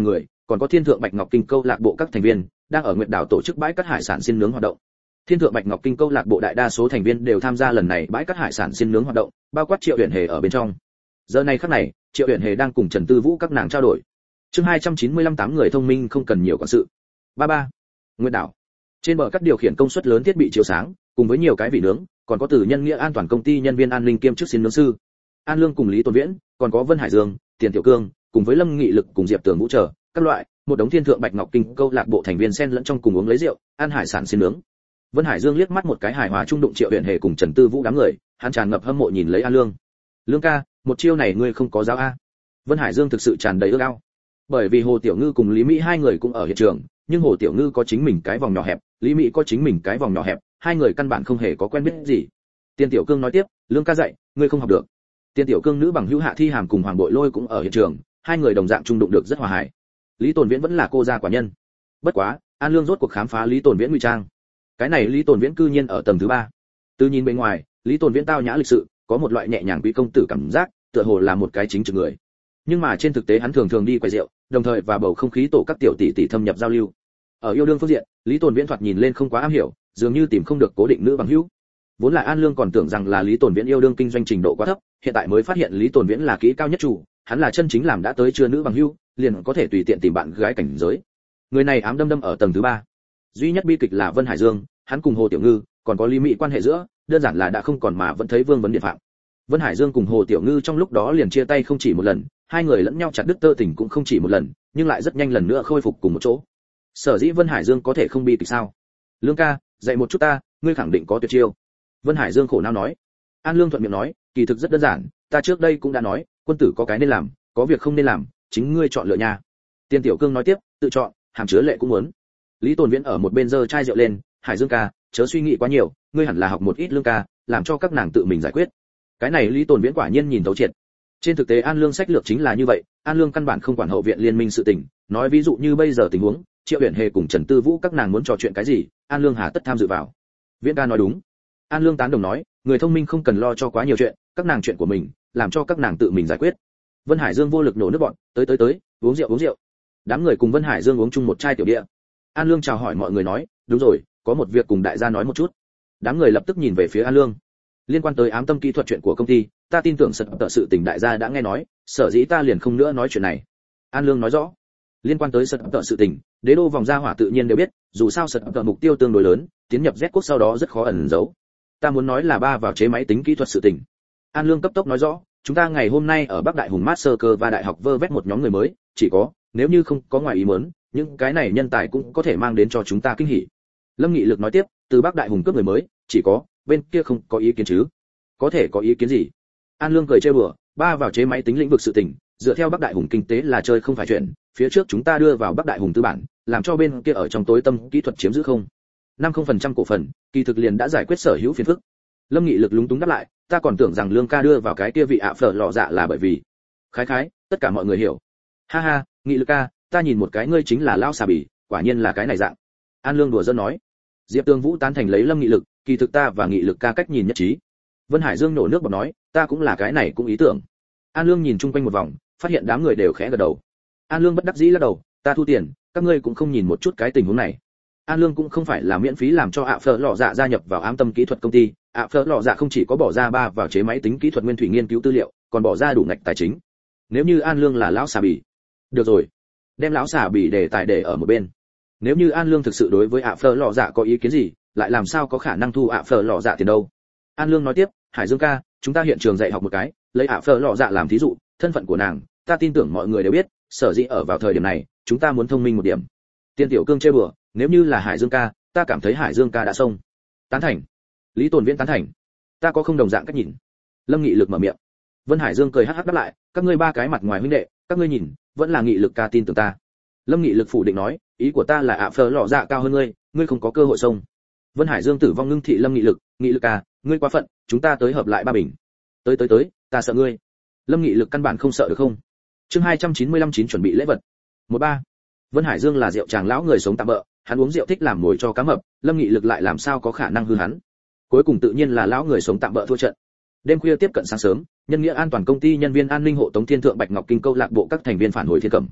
còn có Thiên Thượng Bạch Ngọc Kinh câu lạc bộ các thành viên đang ở Nguyệt Đảo tổ chức bãi cát hải sản xiên nướng hoạt động. Thiên Thượng Bạch Ngọc Kinh câu lạc bộ đại đa số thành viên đều tham gia lần này bãi cát hải sản xiên nướng hoạt động, bao quát Triệu Uyển Hề ở bên trong. Giờ này khắc này, Triệu Uyển Hề đang cùng Trần Tư Vũ các nàng trao đổi. Chương hai trăm chín mươi lăm tám người thông minh không cần nhiều quản sự. ba ba. Nguyệt Đảo. Trên bờ cát điều khiển công suất lớn thiết bị chiếu sáng, cùng với nhiều cái vị nướng, còn có từ nhân nghĩa an toàn công ty nhân viên an ninh kiêm chức xiên nướng sư. An Lương cùng Lý Tồn Viễn, còn có Vân Hải Dương, Tiền Tiểu Cương, cùng với Lâm Nghị Lực cùng Diệp Tường Vũ chờ, các loại, một đống Thiên Thượng Bạch Ngọc Kinh câu lạc bộ thành viên xen lẫn trong cùng uống lấy rượu, ăn hải sản xiên nướng. Vân Hải Dương liếc mắt một cái hài hòa trung đụng Triệu Uyển Hề cùng Trần Tư Vũ đám người, hắn tràn ngập hâm mộ nhìn lấy An Lương. Lương ca, một chiêu này ngươi không có giáo a? Vân Hải Dương thực sự tràn đầy ước ao. Bởi vì Hồ Tiểu Ngư cùng Lý Mỹ hai người cũng ở hiện trường, nhưng Hồ Tiểu Ngư có chính mình cái vòng nhỏ hẹp, Lý Mỹ có chính mình cái vòng nhỏ hẹp, hai người căn bản không hề có quen biết gì. Tiên Tiểu Cương nói tiếp, Lương ca dạy, ngươi không học được. Tiên Tiểu Cương nữ bằng hữu Hạ Thi Hàm cùng Hoàng Bội Lôi cũng ở hiện trường, hai người đồng dạng trung đụng được rất hòa hài. Lý Tồn Viễn vẫn là cô gia quả nhân. Bất quá, An Lương rốt cuộc khám phá Lý Tồn Viễn ngụy trang. Cái này Lý Tồn Viễn cư nhiên ở tầng thứ ba. Từ nhìn bên ngoài, Lý Tồn Viễn tao nhã lịch sự, có một loại nhẹ nhàng quý công tử cảm giác, tựa hồ là một cái chính trực người. Nhưng mà trên thực tế hắn thường thường đi quầy rượu, đồng thời và bầu không khí tổ các tiểu tỷ tỷ thâm nhập giao lưu. Ở yêu đương phương diện, Lý Tồn Viễn thoạt nhìn lên không quá am hiểu, dường như tìm không được cố định nữ bằng hữu. Vốn là An Lương còn tưởng rằng là Lý Tồn Viễn yêu đương kinh doanh trình độ quá thấp, hiện tại mới phát hiện Lý Tồn Viễn là kỹ cao nhất chủ, hắn là chân chính làm đã tới chưa nữ bằng hữu, liền có thể tùy tiện tìm bạn gái cảnh giới. Người này ám đâm đâm ở tầng thứ ba. Duy nhất bi kịch là Vân Hải Dương, hắn cùng Hồ Tiểu Ngư, còn có Lý Mỹ quan hệ giữa, đơn giản là đã không còn mà vẫn thấy vương vấn điện phạm. Vân Hải Dương cùng Hồ Tiểu Ngư trong lúc đó liền chia tay không chỉ một lần, hai người lẫn nhau chặt đứt tơ tình cũng không chỉ một lần, nhưng lại rất nhanh lần nữa khôi phục cùng một chỗ. Sở dĩ Vân Hải Dương có thể không bi kịch sao? Lương ca, dạy một chút ta, ngươi khẳng định có tuyệt chiêu. Vân Hải Dương khổ não nói. An Lương thuận miệng nói, kỳ thực rất đơn giản, ta trước đây cũng đã nói, quân tử có cái nên làm, có việc không nên làm, chính ngươi chọn lựa nha. Tiên Tiểu Cương nói tiếp, tự chọn, hàm chứa lệ cũng muốn. Lý Tồn Viễn ở một bên giơ chai rượu lên, Hải Dương ca, chớ suy nghĩ quá nhiều, ngươi hẳn là học một ít Lương ca, làm cho các nàng tự mình giải quyết. Cái này Lý Tồn Viễn quả nhiên nhìn thấu triệt. Trên thực tế An Lương sách lược chính là như vậy, An Lương căn bản không quản hậu viện liên minh sự tình, nói ví dụ như bây giờ tình huống, Triệu Uyển Hề cùng Trần Tư Vũ các nàng muốn trò chuyện cái gì, An Lương hà tất tham dự vào. Viễn ca nói đúng. An Lương tán đồng nói, người thông minh không cần lo cho quá nhiều chuyện, các nàng chuyện của mình, làm cho các nàng tự mình giải quyết. Vân Hải Dương vô lực nổ nước bọn, tới tới tới, uống rượu uống rượu. Đám người cùng Vân Hải Dương uống chung một chai tiểu địa. An Lương chào hỏi mọi người nói, đúng rồi, có một việc cùng đại gia nói một chút. Đám người lập tức nhìn về phía An Lương. Liên quan tới ám tâm kỹ thuật chuyện của công ty, ta tin tưởng sật tợ sự tình đại gia đã nghe nói, sở dĩ ta liền không nữa nói chuyện này. An Lương nói rõ. Liên quan tới sật tợ sự tình, đế đô vòng gia hỏa tự nhiên đều biết, dù sao sật tợ mục tiêu tương đối lớn, tiến nhập Z quốc sau đó rất khó ẩn giấu. Ta muốn nói là ba vào chế máy tính kỹ thuật sự tình. An Lương cấp tốc nói rõ, chúng ta ngày hôm nay ở Bắc Đại Hùng Master Cơ và đại học vơ vét một nhóm người mới, chỉ có, nếu như không có ngoài ý muốn, những cái này nhân tài cũng có thể mang đến cho chúng ta kinh hỉ. Lâm Nghị Lực nói tiếp, từ Bắc Đại Hùng cướp người mới, chỉ có, bên kia không có ý kiến chứ? Có thể có ý kiến gì? An Lương cười trêu đùa, ba vào chế máy tính lĩnh vực sự tình, dựa theo Bắc Đại Hùng kinh tế là chơi không phải chuyện, phía trước chúng ta đưa vào Bắc Đại Hùng tư bản, làm cho bên kia ở trong tối tâm kỹ thuật chiếm giữ không năm không phần trăm cổ phần, kỳ thực liền đã giải quyết sở hữu phiền phức. Lâm Nghị Lực lúng túng đáp lại, ta còn tưởng rằng Lương ca đưa vào cái kia vị ạ phở lọ dạ là bởi vì khái khái, tất cả mọi người hiểu. Ha ha, Nghị Lực ca, ta nhìn một cái ngươi chính là lão xà bỉ, quả nhiên là cái này dạng. An Lương đùa giỡn nói. Diệp Tương Vũ tán thành lấy Lâm Nghị Lực, kỳ thực ta và Nghị Lực ca cách nhìn nhất trí. Vân Hải Dương nổ nước bọt nói, ta cũng là cái này cũng ý tưởng. An Lương nhìn chung quanh một vòng, phát hiện đám người đều khẽ gật đầu. An Lương bất đắc dĩ lắc đầu, ta thu tiền, các ngươi cũng không nhìn một chút cái tình huống này. An Lương cũng không phải là miễn phí làm cho ạ phở lọ dạ gia nhập vào ám tâm kỹ thuật công ty, ạ phở lọ dạ không chỉ có bỏ ra ba vào chế máy tính kỹ thuật nguyên thủy nghiên cứu tư liệu, còn bỏ ra đủ ngạch tài chính. Nếu như An Lương là lão xà bỉ, được rồi, đem lão xà bỉ để tài để ở một bên. Nếu như An Lương thực sự đối với ạ phở lọ dạ có ý kiến gì, lại làm sao có khả năng thu ạ phở lọ dạ tiền đâu? An Lương nói tiếp, Hải Dương ca, chúng ta hiện trường dạy học một cái, lấy ạ phở lọ dạ làm thí dụ, thân phận của nàng, ta tin tưởng mọi người đều biết, sở dĩ ở vào thời điểm này, chúng ta muốn thông minh một điểm. Tiên Tiểu Cương chơi bừa, nếu như là Hải Dương ca, ta cảm thấy Hải Dương ca đã xông. Tán thành. Lý Tồn Viễn tán thành. Ta có không đồng dạng cách nhìn. Lâm Nghị Lực mở miệng. Vân Hải Dương cười hắc hắc đáp lại, các ngươi ba cái mặt ngoài huynh đệ, các ngươi nhìn, vẫn là Nghị Lực ca tin tưởng ta. Lâm Nghị Lực phủ định nói, ý của ta là ạ phở lọ dạ cao hơn ngươi, ngươi không có cơ hội xông. Vân Hải Dương tử vong ngưng thị Lâm Nghị Lực, Nghị Lực ca, ngươi quá phận, chúng ta tới hợp lại ba bình. Tới tới tới, ta sợ ngươi. Lâm Nghị Lực căn bản không sợ được không? Chương hai trăm chín mươi lăm chín chuẩn bị lễ vật. một ba. Vân Hải Dương là rượu chàng lão người sống tạm bợ, hắn uống rượu thích làm mồi cho cá mập, Lâm Nghị Lực lại làm sao có khả năng hư hắn. Cuối cùng tự nhiên là lão người sống tạm bợ thua trận. Đêm khuya tiếp cận sáng sớm, nhân nghĩa an toàn công ty nhân viên an ninh hộ tống Thiên Thượng Bạch Ngọc Kinh câu lạc bộ các thành viên phản hồi Thiên Cẩm.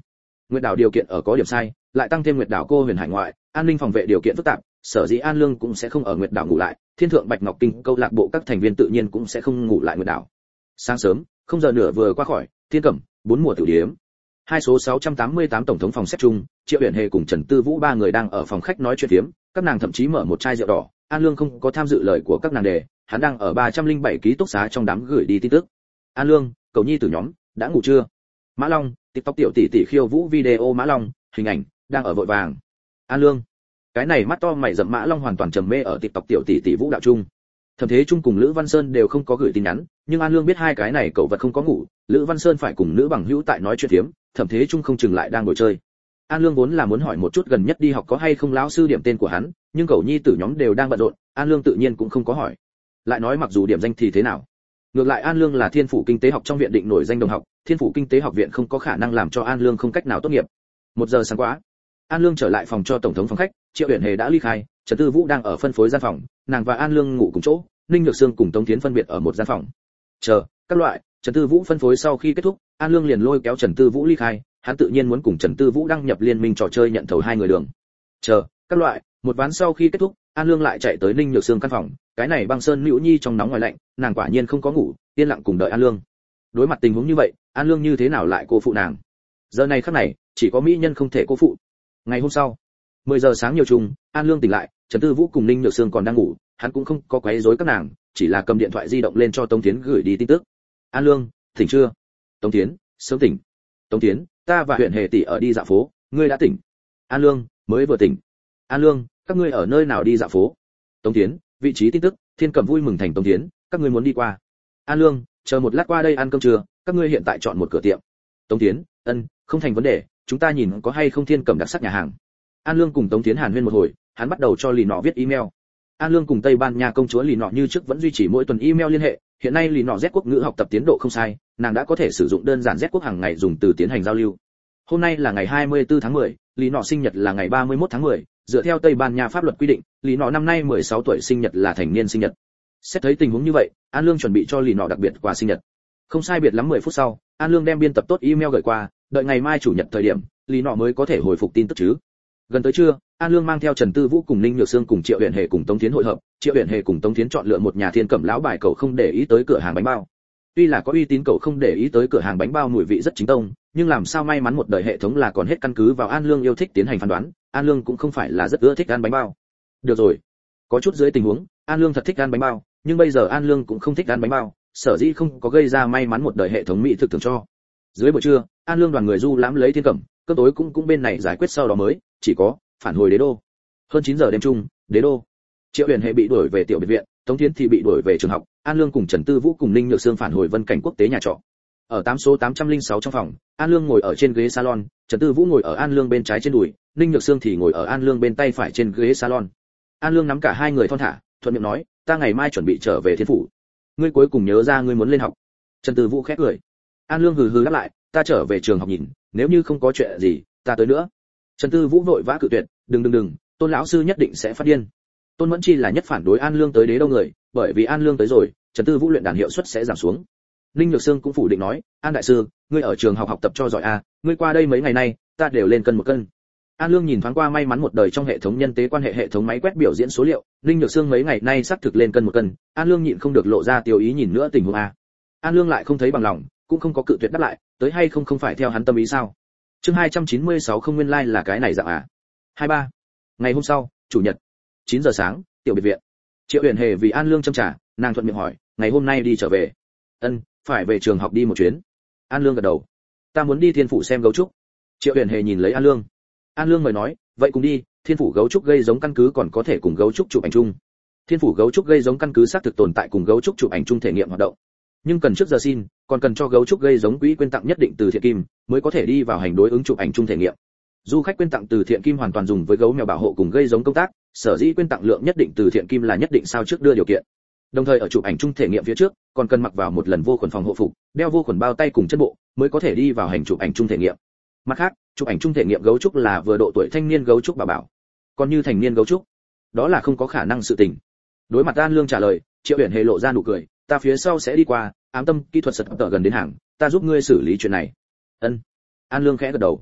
Nguyệt đảo điều kiện ở có điểm sai, lại tăng thêm Nguyệt đảo cô huyền hải ngoại, an ninh phòng vệ điều kiện phức tạp, sở dĩ An Lương cũng sẽ không ở Nguyệt đảo ngủ lại, Thiên Thượng Bạch Ngọc Kinh câu lạc bộ các thành viên tự nhiên cũng sẽ không ngủ lại Nguyệt đảo. Sáng sớm, không giờ nửa vừa qua khỏi, Thiên Cẩm, bốn mùa tử điếm. Hai số sáu trăm tám mươi tám tổng thống phòng xếp chung, Triệu Uyển Hề cùng Trần Tư Vũ ba người đang ở phòng khách nói chuyện phiếm, các nàng thậm chí mở một chai rượu đỏ, An Lương không có tham dự lời của các nàng đề, hắn đang ở ba trăm linh bảy ký túc xá trong đám gửi đi tin tức. An Lương, cậu nhi tử nhóm, đã ngủ chưa? Mã Long, TikTok tiểu tỷ tỷ khiêu vũ video Mã Long, hình ảnh đang ở vội vàng. An Lương, cái này mắt to mày rậm Mã Long hoàn toàn trầm mê ở TikTok tiểu tỷ tỷ vũ đạo chung. Thẩm Thế Trung cùng Lữ Văn Sơn đều không có gửi tin nhắn, nhưng An Lương biết hai cái này cậu vật không có ngủ, Lữ Văn Sơn phải cùng nữ bằng hữu tại nói chuyện phiếm, Thẩm Thế Trung không chừng lại đang ngồi chơi. An Lương vốn là muốn hỏi một chút gần nhất đi học có hay không lão sư điểm tên của hắn, nhưng cậu nhi tử nhóm đều đang bận rộn, An Lương tự nhiên cũng không có hỏi. Lại nói mặc dù điểm danh thì thế nào? Ngược lại An Lương là Thiên phủ kinh tế học trong viện định nổi danh đồng học, Thiên phủ kinh tế học viện không có khả năng làm cho An Lương không cách nào tốt nghiệp. Một giờ sáng quá, An Lương trở lại phòng cho tổng thống phòng khách, Triệu Uyển Hề đã ly khai, Trần Tư Vũ đang ở phân phối gian phòng, nàng và An Lương ngủ cùng chỗ, Ninh Nhược Sương cùng Tống Thiến phân biệt ở một gian phòng. Chờ, các loại, Trần Tư Vũ phân phối sau khi kết thúc, An Lương liền lôi kéo Trần Tư Vũ ly khai, hắn tự nhiên muốn cùng Trần Tư Vũ đăng nhập liên minh trò chơi nhận thầu hai người đường. Chờ, các loại, một ván sau khi kết thúc, An Lương lại chạy tới Ninh Nhược Sương căn phòng, cái này băng sơn Nữu Nhi trong nóng ngoài lạnh, nàng quả nhiên không có ngủ, yên lặng cùng đợi An Lương. Đối mặt tình huống như vậy, An Lương như thế nào lại cô phụ nàng? Giờ này khắc này, chỉ có mỹ nhân không thể cô phụ. Ngày hôm sau, mười giờ sáng nhiều trùng, An Lương tỉnh lại, Trần Tư Vũ cùng Ninh Nhược Sương còn đang ngủ, hắn cũng không có quấy rối các nàng, chỉ là cầm điện thoại di động lên cho Tống Thiến gửi đi tin tức. An Lương, tỉnh chưa? Tống Thiến, sớm tỉnh. Tống Thiến, ta và Uyển Hề tỷ ở đi dạo phố, ngươi đã tỉnh? An Lương, mới vừa tỉnh. An Lương, các ngươi ở nơi nào đi dạo phố? Tống Thiến, vị trí tin tức, Thiên Cẩm vui mừng thành Tống Thiến, các ngươi muốn đi qua. An Lương, chờ một lát qua đây ăn cơm trưa, các ngươi hiện tại chọn một cửa tiệm. Tống Thiến, ân, không thành vấn đề, chúng ta nhìn có hay không Thiên Cẩm đặc sắc nhà hàng. An Lương cùng Tống Thiến hàn huyên một hồi, hắn bắt đầu cho Lì Nọ viết email. An Lương cùng Tây Ban Nha công chúa Lì Nọ như trước vẫn duy trì mỗi tuần email liên hệ, hiện nay Lì Nọ Z quốc ngữ học tập tiến độ không sai, nàng đã có thể sử dụng đơn giản Z quốc hàng ngày dùng từ tiến hành giao lưu. Hôm nay là ngày hai mươi tư tháng mười, Lì Nọ sinh nhật là ngày ba mươi mốt tháng mười, dựa theo Tây Ban Nha pháp luật quy định, Lì Nọ năm nay mười sáu tuổi sinh nhật là thành niên sinh nhật. Xét thấy tình huống như vậy, An Lương chuẩn bị cho Lì Nọ đặc biệt quà sinh nhật. Không sai biệt lắm mười phút sau, An Lương đem biên tập tốt email gửi qua, đợi ngày mai chủ nhật thời điểm, Lì Nọ mới có thể hồi phục tin tức chứ. Gần tới trưa, An Lương mang theo Trần Tư Vũ cùng Ninh Nhược Sương cùng Triệu Uyển Hề cùng Tống Thiến hội hợp, Triệu Uyển Hề cùng Tống Thiến chọn lựa một nhà Thiên Cẩm lão bài cậu không để ý tới cửa hàng bánh bao. Tuy là có uy tín cậu không để ý tới cửa hàng bánh bao mùi vị rất chính tông, nhưng làm sao may mắn một đời hệ thống là còn hết căn cứ vào An Lương yêu thích tiến hành phán đoán, An Lương cũng không phải là rất ưa thích ăn bánh bao. Được rồi, có chút dưới tình huống, An Lương thật thích ăn bánh bao, nhưng bây giờ An Lương cũng không thích ăn bánh bao, sở dĩ không có gây ra may mắn một đời hệ thống mỹ thực thường cho. Dưới buổi trưa, An Lương đoàn người du lãm lấy Thiên Cẩm, cơm tối cũng cũng bên này giải quyết sau đó mới chỉ có phản hồi Đế Đô. Hơn chín giờ đêm chung, Đế Đô. Triệu Uyển Hề bị đuổi về tiểu biệt viện, Tống Thiến thì bị đuổi về trường học, An Lương cùng Trần Tư Vũ cùng Ninh Nhược Sương phản hồi Vân Cảnh quốc tế nhà trọ. Ở tám số tám trăm lẻ sáu trong phòng, An Lương ngồi ở trên ghế salon, Trần Tư Vũ ngồi ở An Lương bên trái trên đùi, Ninh Nhược Sương thì ngồi ở An Lương bên tay phải trên ghế salon. An Lương nắm cả hai người thon thả, thuận miệng nói, ta ngày mai chuẩn bị trở về Thiên phủ. Ngươi cuối cùng nhớ ra ngươi muốn lên học. Trần Tư Vũ khẽ cười. An Lương hừ hừ đáp lại, ta trở về trường học nhìn, nếu như không có chuyện gì, ta tới nữa. Trần Tư Vũ vội vã cự tuyệt, đừng đừng đừng, Tôn lão sư nhất định sẽ phát điên. Tôn Mẫn Chi là nhất phản đối An Lương tới Đế Đô người, bởi vì An Lương tới rồi, Trần Tư Vũ luyện đàn hiệu suất sẽ giảm xuống. Ninh Nhược Sương cũng phủ định nói, An đại sư, ngươi ở trường học học tập cho giỏi a, ngươi qua đây mấy ngày nay, ta đều lên cân một cân. An Lương nhìn thoáng qua may mắn một đời trong hệ thống nhân tế quan hệ hệ thống máy quét biểu diễn số liệu, Ninh Nhược Sương mấy ngày nay xác thực lên cân một cân, An Lương nhịn không được lộ ra tiêu ý nhìn nữa tình huống a. An Lương lại không thấy bằng lòng, cũng không có cự tuyệt đáp lại, tới hay không không phải theo hắn tâm ý sao? Chương hai trăm chín mươi sáu không nguyên lai like là cái này dạng à? hai ba. Ngày hôm sau, chủ nhật, chín giờ sáng, tiểu biệt viện. Triệu Uyển Hề vì An Lương châm trà, nàng thuận miệng hỏi, ngày hôm nay đi trở về? Ân, phải về trường học đi một chuyến. An Lương gật đầu. Ta muốn đi Thiên phủ xem gấu trúc. Triệu Uyển Hề nhìn lấy An Lương. An Lương mời nói, vậy cùng đi, Thiên phủ gấu trúc gây giống căn cứ còn có thể cùng gấu trúc chụp ảnh chung. Thiên phủ gấu trúc gây giống căn cứ xác thực tồn tại cùng gấu trúc chụp ảnh chung thể nghiệm hoạt động. Nhưng cần trước giờ xin, còn cần cho gấu trúc gây giống quỹ quyên tặng nhất định từ thiện kim, mới có thể đi vào hành đối ứng chụp ảnh chung thể nghiệm. Du khách quyên tặng từ thiện kim hoàn toàn dùng với gấu mèo bảo hộ cùng gây giống công tác, sở dĩ quyên tặng lượng nhất định từ thiện kim là nhất định sao trước đưa điều kiện. Đồng thời ở chụp ảnh chung thể nghiệm phía trước, còn cần mặc vào một lần vô khuẩn phòng hộ phục, đeo vô khuẩn bao tay cùng chân bộ, mới có thể đi vào hành chụp ảnh chung thể nghiệm. Mặt khác, chụp ảnh chung thể nghiệm gấu trúc là vừa độ tuổi thanh niên gấu trúc bảo bảo, còn như thành niên gấu trúc, đó là không có khả năng sự tình. Đối mặt An Lương trả lời, Triệu Uyển Hề lộ ra nụ cười, ta phía sau sẽ đi qua, ám tâm kỹ thuật sật tờ gần đến hàng, ta giúp ngươi xử lý chuyện này. Ân. An Lương khẽ gật đầu.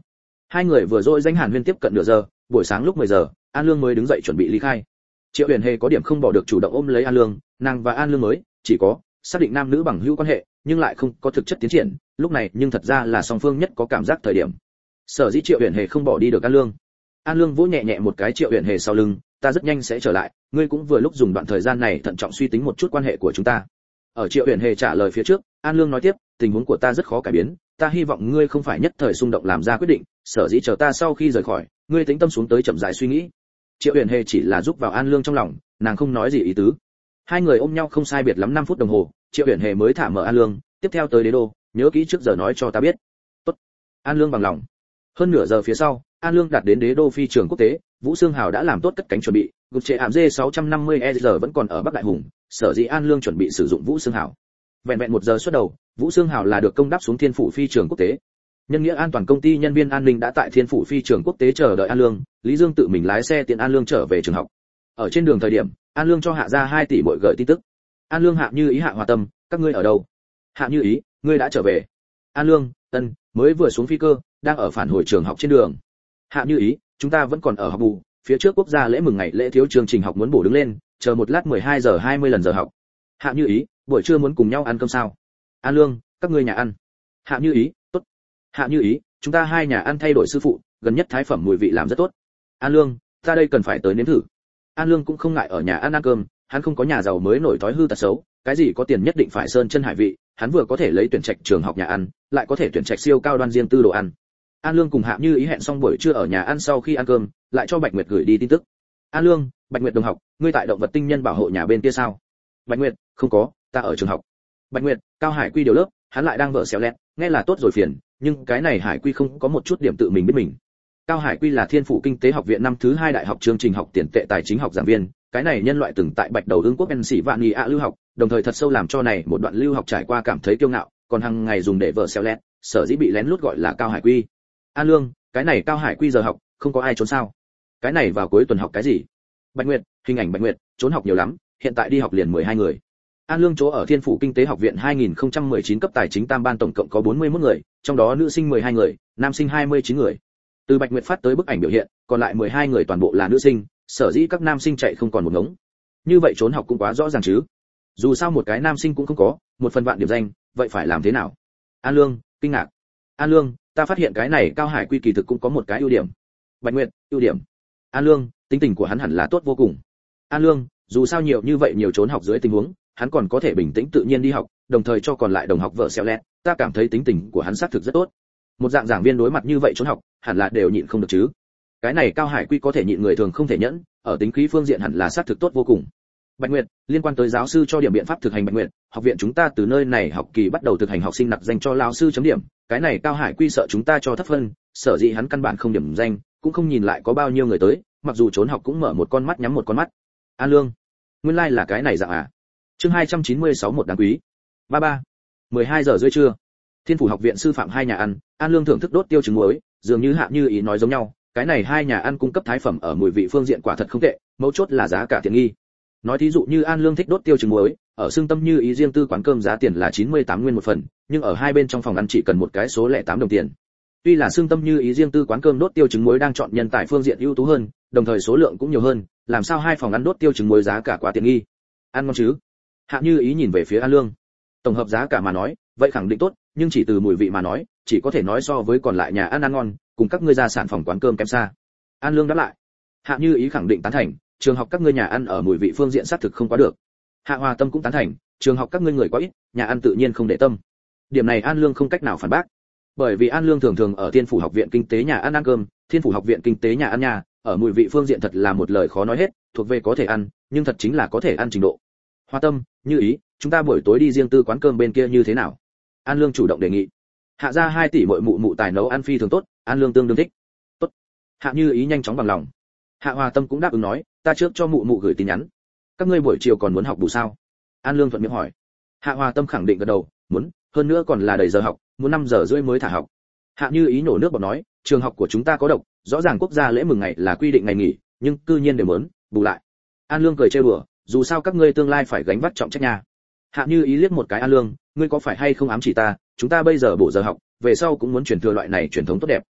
Hai người vừa rồi danh hàn huyên tiếp cận nửa giờ, buổi sáng lúc mười giờ, An Lương mới đứng dậy chuẩn bị ly khai. Triệu Uyển Hề có điểm không bỏ được chủ động ôm lấy An Lương, nàng và An Lương mới chỉ có xác định nam nữ bằng hữu quan hệ, nhưng lại không có thực chất tiến triển, lúc này nhưng thật ra là song phương nhất có cảm giác thời điểm. Sở dĩ Triệu Uyển Hề không bỏ đi được An Lương. An Lương vỗ nhẹ nhẹ một cái Triệu Uyển Hề sau lưng, ta rất nhanh sẽ trở lại, ngươi cũng vừa lúc dùng đoạn thời gian này thận trọng suy tính một chút quan hệ của chúng ta. Ở Triệu Uyển Hề trả lời phía trước, An Lương nói tiếp, tình huống của ta rất khó cải biến, ta hy vọng ngươi không phải nhất thời xung động làm ra quyết định, sở dĩ chờ ta sau khi rời khỏi, ngươi tĩnh tâm xuống tới chậm rãi suy nghĩ. Triệu Uyển Hề chỉ là giúp vào An Lương trong lòng, nàng không nói gì ý tứ. Hai người ôm nhau không sai biệt lắm năm phút đồng hồ, Triệu Uyển Hề mới thả mở An Lương, tiếp theo tới Đế Đô, nhớ kỹ trước giờ nói cho ta biết. Tốt. An Lương bằng lòng. Hơn nửa giờ phía sau, An Lương đạt đến Đế Đô phi trường quốc tế, Vũ Xương Hào đã làm tốt cất cánh chuẩn bị, gục trệ ảm D sáu trăm năm mươi E giờ vẫn còn ở Bắc Đại Hùng, sở dĩ An Lương chuẩn bị sử dụng Vũ Xương Hào. Vẹn vẹn một giờ xuất đầu, Vũ Xương Hào là được công đáp xuống Thiên Phủ phi trường quốc tế. Nhân nghĩa an toàn công ty nhân viên an ninh đã tại Thiên Phủ phi trường quốc tế chờ đợi An Lương, Lý Dương tự mình lái xe tiện An Lương trở về trường học. Ở trên đường thời điểm, An Lương cho Hạ gia hai tỷ muội gửi tin tức. An Lương, Hạ Như Ý, Hạ Hòa Tâm, các ngươi ở đâu? Hạ Như Ý, ngươi đã trở về. An Lương, ân, mới vừa xuống phi cơ, đang ở phản hồi trường học trên đường. Hạ Như Ý, chúng ta vẫn còn ở học bù, phía trước quốc gia lễ mừng ngày lễ thiếu chương trình học muốn bổ đứng lên, chờ một lát mười hai giờ hai mươi lần giờ học. Hạ Như Ý, buổi trưa muốn cùng nhau ăn cơm sao? An Lương, các ngươi nhà ăn. Hạ Như Ý, tốt. Hạ Như Ý, chúng ta hai nhà ăn thay đổi sư phụ, gần nhất thái phẩm mùi vị làm rất tốt. An Lương, ta đây cần phải tới nếm thử. An Lương cũng không ngại ở nhà ăn ăn cơm, hắn không có nhà giàu mới nổi thói hư tật xấu, cái gì có tiền nhất định phải sơn chân hải vị, hắn vừa có thể lấy tuyển trạch trường học nhà ăn, lại có thể tuyển trạch siêu cao đoan riêng tư đồ ăn. An Lương cùng Hạ Như Ý hẹn xong buổi trưa ở nhà ăn, sau khi ăn cơm, lại cho Bạch Nguyệt gửi đi tin tức. An Lương, Bạch Nguyệt đồng học, ngươi tại động vật tinh nhân bảo hộ nhà bên kia sao? Bạch Nguyệt, không có, ta ở trường học. Bạch Nguyệt, Cao Hải Quy điều lớp, hắn lại đang vợ xéo lẹt, nghe là tốt rồi phiền, nhưng cái này Hải Quy không có một chút điểm tự mình biết mình. Cao Hải Quy là Thiên Phủ Kinh tế học viện năm thứ hai đại học chương trình học tiền tệ tài chính học giảng viên, cái này nhân loại từng tại Bạch Đầu Ương quốc Pennsylvania lưu học, đồng thời thật sâu làm cho này một đoạn lưu học trải qua cảm thấy kiêu ngạo, còn hàng ngày dùng để vợ xéo lẹt, sở dĩ bị lén lút gọi là Cao Hải Quy. An Lương, cái này Cao Hải Quy giờ học, không có ai trốn sao? Cái này vào cuối tuần học cái gì? Bạch Nguyệt, hình ảnh Bạch Nguyệt, trốn học nhiều lắm, hiện tại đi học liền mười hai người. An Lương chỗ ở Thiên Phủ Kinh tế học viện hai nghìn không trăm mười chín cấp tài chính tam ban tổng cộng có bốn mươi mốt người, trong đó nữ sinh mười hai người, nam sinh hai mươi chín người. Từ Bạch Nguyệt phát tới bức ảnh biểu hiện, còn lại mười hai người toàn bộ là nữ sinh, sở dĩ các nam sinh chạy không còn một ngống. Như vậy trốn học cũng quá rõ ràng chứ. Dù sao một cái nam sinh cũng không có, một phần vạn điểm danh, vậy phải làm thế nào? An Lương, kinh ngạc. An Lương, ta phát hiện cái này Cao Hải Quy kỳ thực cũng có một cái ưu điểm. Bạch Nguyệt, ưu điểm. An Lương, tính tình của hắn hẳn là tốt vô cùng. An Lương, dù sao nhiều như vậy nhiều trốn học dưới tình huống, hắn còn có thể bình tĩnh tự nhiên đi học, đồng thời cho còn lại đồng học vợ xéo lẹt, ta cảm thấy tính tình của hắn xác thực rất tốt. Một dạng giảng viên đối mặt như vậy trốn học, hẳn là đều nhịn không được chứ. Cái này Cao Hải Quy có thể nhịn người thường không thể nhẫn, ở tính khí phương diện hẳn là xác thực tốt vô cùng. Bạch Nguyệt, liên quan tới giáo sư cho điểm biện pháp thực hành Bạch Nguyệt, học viện chúng ta từ nơi này học kỳ bắt đầu thực hành học sinh nặc danh cho lão sư chấm điểm, cái này Cao Hải Quy sợ chúng ta cho thấp phân, sở dĩ hắn căn bản không điểm danh, cũng không nhìn lại có bao nhiêu người tới, mặc dù trốn học cũng mở một con mắt nhắm một con mắt. An Lương, nguyên lai like là cái này dạng à? Chương hai trăm chín mươi sáu một đáng quý. ba ba. mười hai giờ rưỡi trưa. Thiên Phủ học viện sư phạm hai nhà ăn, An Lương thưởng thức đốt tiêu trứng muối, dường như Hạ Như Ý nói giống nhau, cái này hai nhà ăn cung cấp thái phẩm ở mùi vị phương diện quả thật không tệ, mấu chốt là giá cả tiện nghi. Nói thí dụ như An Lương thích đốt tiêu trứng muối, ở Xương Tâm Như Ý riêng tư quán cơm giá tiền là chín mươi tám nguyên một phần, nhưng ở hai bên trong phòng ăn chỉ cần một cái số lẻ tám đồng tiền. Tuy là Xương Tâm Như Ý riêng tư quán cơm đốt tiêu trứng muối đang chọn nhân tài phương diện ưu tú hơn, đồng thời số lượng cũng nhiều hơn, làm sao hai phòng ăn đốt tiêu trứng muối giá cả quá tiện nghi? Ăn ngon chứ? Hạ Như Ý nhìn về phía An Lương. Tổng hợp giá cả mà nói, vậy khẳng định tốt, nhưng chỉ từ mùi vị mà nói, chỉ có thể nói so với còn lại nhà ăn ăn ngon, cùng các ngươi ra sản phòng quán cơm kém xa. An Lương đáp lại. Hạ Như Ý khẳng định tán thành, trường học các ngươi nhà ăn ở mùi vị phương diện xác thực không quá được. Hạ Hòa Tâm cũng tán thành, trường học các ngươi người quá ít, nhà ăn tự nhiên không để tâm. Điểm này An Lương không cách nào phản bác, bởi vì An Lương thường thường ở Thiên Phủ học viện kinh tế nhà ăn ăn cơm, Thiên Phủ học viện kinh tế nhà ăn nhà, ở mùi vị phương diện thật là một lời khó nói hết, thuộc về có thể ăn, nhưng thật chính là có thể ăn trình độ. Hoa Tâm, Như Ý, chúng ta buổi tối đi riêng tư quán cơm bên kia như thế nào? An Lương chủ động đề nghị. Hạ gia hai tỷ muội mụ mụ tài nấu ăn phi thường tốt, An Lương tương đương thích. Tốt. Hạ Như Ý nhanh chóng bằng lòng. Hạ Hòa Tâm cũng đáp ứng nói, ta trước cho mụ mụ gửi tin nhắn. Các ngươi buổi chiều còn muốn học bù sao? An Lương thuận miệng hỏi. Hạ Hòa Tâm khẳng định gật đầu, muốn, hơn nữa còn là đầy giờ học, muốn năm giờ rưỡi mới thả học. Hạ Như Ý nổ nước bọt nói, trường học của chúng ta có độc, rõ ràng quốc gia lễ mừng ngày là quy định ngày nghỉ, nhưng cư nhiên đều muốn bù lại. An Lương cười trêu đùa, dù sao các ngươi tương lai phải gánh vác trọng trách nhà. Hạ Như Ý liếc một cái An Lương, ngươi có phải hay không ám chỉ ta, chúng ta bây giờ bổ giờ học, về sau cũng muốn truyền thừa loại này truyền thống tốt đẹp.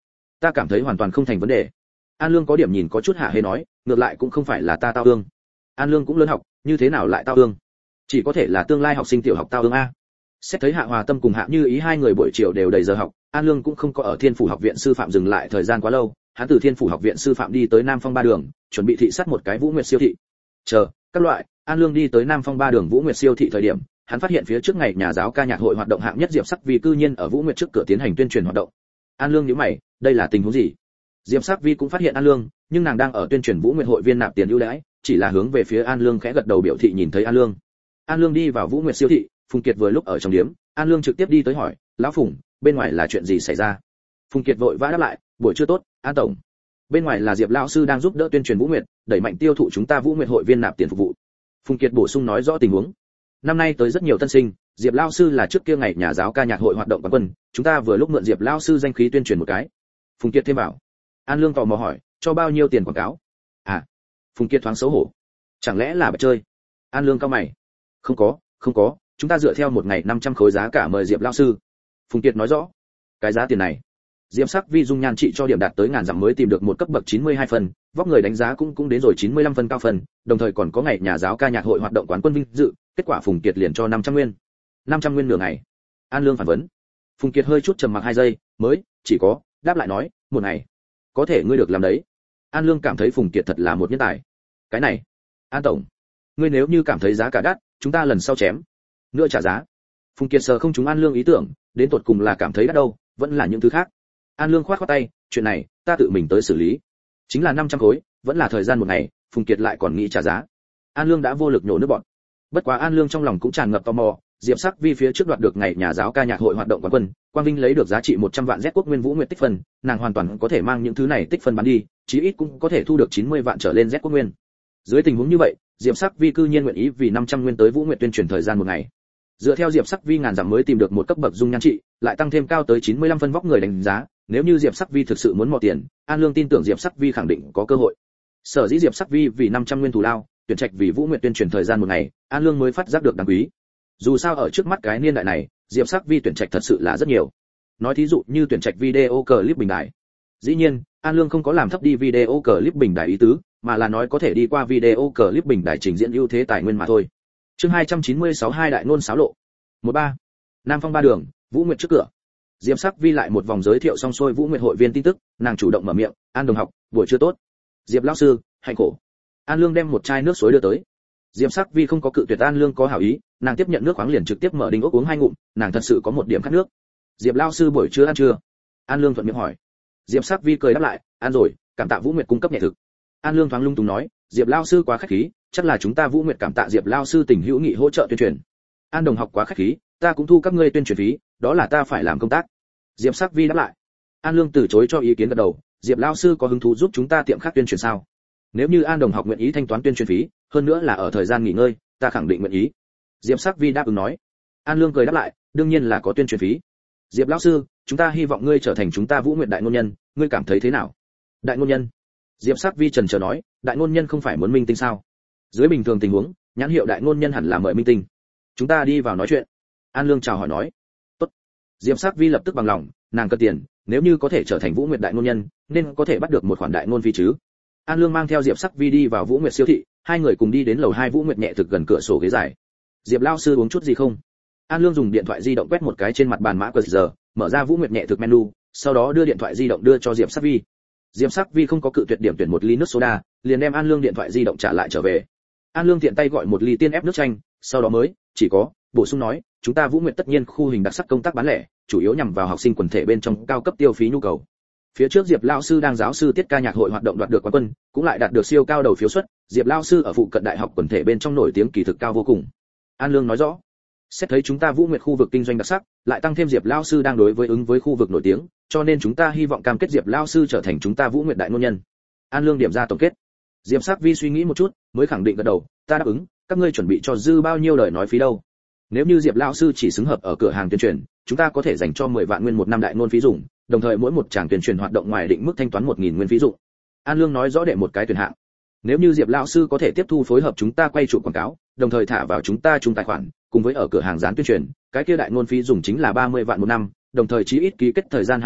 ta cảm thấy hoàn toàn không thành vấn đề. An Lương có điểm nhìn có chút hạ hê nói, ngược lại cũng không phải là ta tao ương. An Lương cũng lớn học, như thế nào lại tao ương? Chỉ có thể là tương lai học sinh tiểu học tao ương a. Xét thấy Hạ Hòa Tâm cùng Hạ Như Ý hai người buổi chiều đều đầy giờ học, An Lương cũng không có ở Thiên Phủ học viện sư phạm dừng lại thời gian quá lâu, hắn từ Thiên Phủ học viện sư phạm đi tới Nam Phong ba đường, chuẩn bị thị sát một cái Vũ Nguyệt siêu thị. Chờ, các loại, An Lương đi tới Nam Phong ba đường Vũ Nguyệt siêu thị thời điểm, hắn phát hiện phía trước ngày nhà giáo ca nhạc hội hoạt động hạng nhất Diệp Sắc Vi cư nhiên ở Vũ Nguyệt trước cửa tiến hành tuyên truyền hoạt động. An Lương nhíu mày, đây là tình huống gì? Diệp Sắc Vi cũng phát hiện An Lương, nhưng nàng đang ở tuyên truyền Vũ Nguyệt hội viên nạp tiền ưu đãi, chỉ là hướng về phía An Lương khẽ gật đầu biểu thị nhìn thấy An Lương. An Lương đi vào Vũ Nguyệt siêu thị, Phùng Kiệt vừa lúc ở trong điếm, An Lương trực tiếp đi tới hỏi, "Lão Phùng, bên ngoài là chuyện gì xảy ra?" Phùng Kiệt vội vã đáp lại, "Buổi trưa tốt, An tổng. Bên ngoài là Diệp lão sư đang giúp đỡ tuyên truyền Vũ Nguyệt, đẩy mạnh tiêu thụ chúng ta Vũ Nguyệt hội viên nạp tiền phục vụ." Phùng Kiệt bổ sung nói rõ tình huống. Năm nay tới rất nhiều tân sinh, Diệp lão sư là trước kia ngày nhà giáo ca nhạc hội hoạt động quán quân, chúng ta vừa lúc mượn Diệp lão sư danh khí tuyên truyền một cái. Phùng Kiệt thêm vào. An Lương tò mò hỏi, "Cho bao nhiêu tiền quảng cáo?" "À." Phùng Kiệt thoáng xấu hổ. "Chẳng lẽ là bạch chơi?" An Lương cau mày. "Không có, không có, chúng ta dựa theo một ngày năm trăm khối giá cả mời Diệp lão sư." Phùng Kiệt nói rõ. "Cái giá tiền này?" Diệp Sắc Vi dung nhan trị cho điểm đạt tới ngàn dặm mới tìm được một cấp bậc chín mươi hai phần, vóc người đánh giá cũng cũng đến rồi chín mươi lăm phân cao phần, đồng thời còn có ngày nhà giáo ca nhạc hội hoạt động quán quân vinh dự, kết quả Phùng Kiệt liền cho năm trăm nguyên. năm trăm nguyên nửa ngày. An Lương phản vấn. Phùng Kiệt hơi chút trầm mặc hai giây, mới chỉ có đáp lại nói, "Một ngày. Có thể ngươi được làm đấy." An Lương cảm thấy Phùng Kiệt thật là một nhân tài. "Cái này, An tổng, ngươi nếu như cảm thấy giá cả đắt, chúng ta lần sau chém nữa trả giá." Phùng Kiệt sờ không trúng An Lương ý tưởng, đến tột cùng là cảm thấy đắt đâu, vẫn là những thứ khác. An Lương khoát khoát tay, "Chuyện này, ta tự mình tới xử lý." Chính là năm trăm khối, vẫn là thời gian một ngày, Phùng Kiệt lại còn nghĩ trả giá. An Lương đã vô lực nhổ nước bọt. Bất quá An Lương trong lòng cũng tràn ngập tò mò, Diệp Sắc Vi phía trước đoạt được ngày nhà giáo ca nhạc hội hoạt động quán quân, Quang Vinh lấy được giá trị một trăm vạn Z quốc nguyên Vũ Nguyệt tích phân, nàng hoàn toàn có thể mang những thứ này tích phân bán đi, chí ít cũng có thể thu được chín mươi vạn trở lên Z quốc nguyên. Dưới tình huống như vậy, Diệp Sắc Vi cư nhiên nguyện ý vì năm trăm nguyên tới Vũ Nguyệt tuyên truyền thời gian một ngày. Dựa theo Diệp Sắc Vi ngàn dặm mới tìm được một cấp bậc dung nhan trị, lại tăng thêm cao tới chín mươi lăm phân vóc người đánh giá, nếu như Diệp Sắc Vi thực sự muốn mò tiền, An Lương tin tưởng Diệp Sắc Vi khẳng định có cơ hội. Sở dĩ Diệp Sắc Vi vì năm trăm nguyên thù lao, tuyển trạch vì Vũ Nguyệt tuyên truyền thời gian một ngày, An Lương mới phát giác được đáng quý. Dù sao ở trước mắt cái niên đại này, Diệp Sắc Vi tuyển trạch thật sự là rất nhiều. Nói thí dụ như tuyển trạch video clip bình đại. Dĩ nhiên, An Lương không có làm thấp đi video clip bình đại ý tứ, mà là nói có thể đi qua video clip bình đại trình diễn ưu thế tài nguyên mà thôi. Chương hai trăm chín mươi sáu hai đại ngôn xáo lộ. một ba. Nam Phong ba đường, Vũ Nguyệt trước cửa. Diệp Sắc Vi lại một vòng giới thiệu xong xuôi Vũ Nguyệt hội viên tin tức, nàng chủ động mở miệng, "An đồng học, buổi trưa tốt." "Diệp lão sư, hạnh khổ." An Lương đem một chai nước suối đưa tới. Diệp Sắc Vi không có cự tuyệt An Lương có hảo ý, nàng tiếp nhận nước khoáng liền trực tiếp mở đinh ốc uống hai ngụm, nàng thật sự có một điểm khát nước. "Diệp lão sư buổi trưa ăn chưa?" An Lương thuận miệng hỏi. Diệp Sắc Vi cười đáp lại, "Ăn rồi, cảm tạ Vũ Nguyệt cung cấp nhẹ thực." An Lương thoáng lung tung nói, "Diệp lão sư quá khách khí, chắc là chúng ta Vũ Nguyệt cảm tạ Diệp lão sư tình hữu nghị hỗ trợ tuyên truyền." "An đồng học quá khách khí, ta cũng thu các ngươi tuyên truyền phí, đó là ta phải làm công tác." Diệp Sắc Vi đáp lại. An Lương từ chối cho ý kiến gật đầu, "Diệp lão sư có hứng thú giúp chúng ta tiệm khác tuyên truyền sao? Nếu như An đồng học nguyện ý thanh toán tuyên truyền phí, hơn nữa là ở thời gian nghỉ ngơi, ta khẳng định nguyện ý." Diệp Sắc Vi đáp ứng nói. An Lương cười đáp lại, "Đương nhiên là có tuyên truyền phí. Diệp lão sư, chúng ta hy vọng ngươi trở thành chúng ta Vũ Nguyệt đại ngôn nhân, ngươi cảm thấy thế nào?" "Đại ngôn nhân?" Diệp Sắc Vi trần chờ nói, "Đại ngôn nhân không phải muốn minh tinh sao? Dưới bình thường tình huống, nhãn hiệu đại ngôn nhân hẳn là mời minh tinh. Chúng ta đi vào nói chuyện." An Lương chào hỏi nói. "Tốt." Diệp Sắc Vi lập tức bằng lòng, nàng cần tiền, nếu như có thể trở thành Vũ Nguyệt đại ngôn nhân, nên có thể bắt được một khoản đại ngôn phí chứ. An Lương mang theo Diệp Sắc Vi đi vào Vũ Nguyệt siêu thị, hai người cùng đi đến lầu hai Vũ Nguyệt nhẹ thực gần cửa sổ ghế dài. "Diệp lão sư uống chút gì không?" An Lương dùng điện thoại di động quét một cái trên mặt bàn mã quy rờ, mở ra Vũ Nguyệt nhẹ thực menu, sau đó đưa điện thoại di động đưa cho Diệp Sắc Vi. Diệp Sắc Vi không có cự tuyệt điểm tuyển một ly nước soda, liền đem An Lương điện thoại di động trả lại trở về. An Lương tiện tay gọi một ly tiên ép nước chanh, sau đó mới chỉ có bổ sung nói, "Chúng ta Vũ Nguyệt tất nhiên khu hình đặc sắc công tác bán lẻ, chủ yếu nhằm vào học sinh quần thể bên trong cao cấp tiêu phí nhu cầu. Phía trước Diệp lão sư đang giáo sư tiết ca nhạc hội hoạt động đoạt được quán quân, cũng lại đạt được siêu cao đầu phiếu suất, Diệp lão sư ở phụ cận đại học quần thể bên trong nổi tiếng kỳ thực cao vô cùng." An Lương nói rõ. Xét thấy chúng ta Vũ Nguyệt khu vực kinh doanh đặc sắc, lại tăng thêm Diệp lão sư đang đối với ứng với khu vực nổi tiếng, cho nên chúng ta hy vọng cam kết Diệp lão sư trở thành chúng ta Vũ Nguyệt đại ngôn nhân. An Lương điểm ra tổng kết. Diệp Sắc Vi suy nghĩ một chút, mới khẳng định gật đầu, "Ta đáp ứng, các ngươi chuẩn bị cho dư bao nhiêu lời nói phí đâu? Nếu như Diệp lão sư chỉ xứng hợp ở cửa hàng tuyên truyền, chúng ta có thể dành cho mười vạn nguyên một năm đại ngôn phí dụng, đồng thời mỗi một tràng tuyên truyền hoạt động ngoài định mức thanh toán một nghìn nguyên phí dụng." An Lương nói rõ để một cái tuyển hạng. Nếu như Diệp lão sư có thể tiếp thu phối hợp chúng ta quay chụp quảng cáo, đồng thời thả vào chúng ta chung tài khoản, cùng với ở cửa hàng dán tuyên truyền, cái kia đại ngôn phí dùng chính là ba mươi vạn một năm, đồng thời chí ít ký kết thời gian hai năm,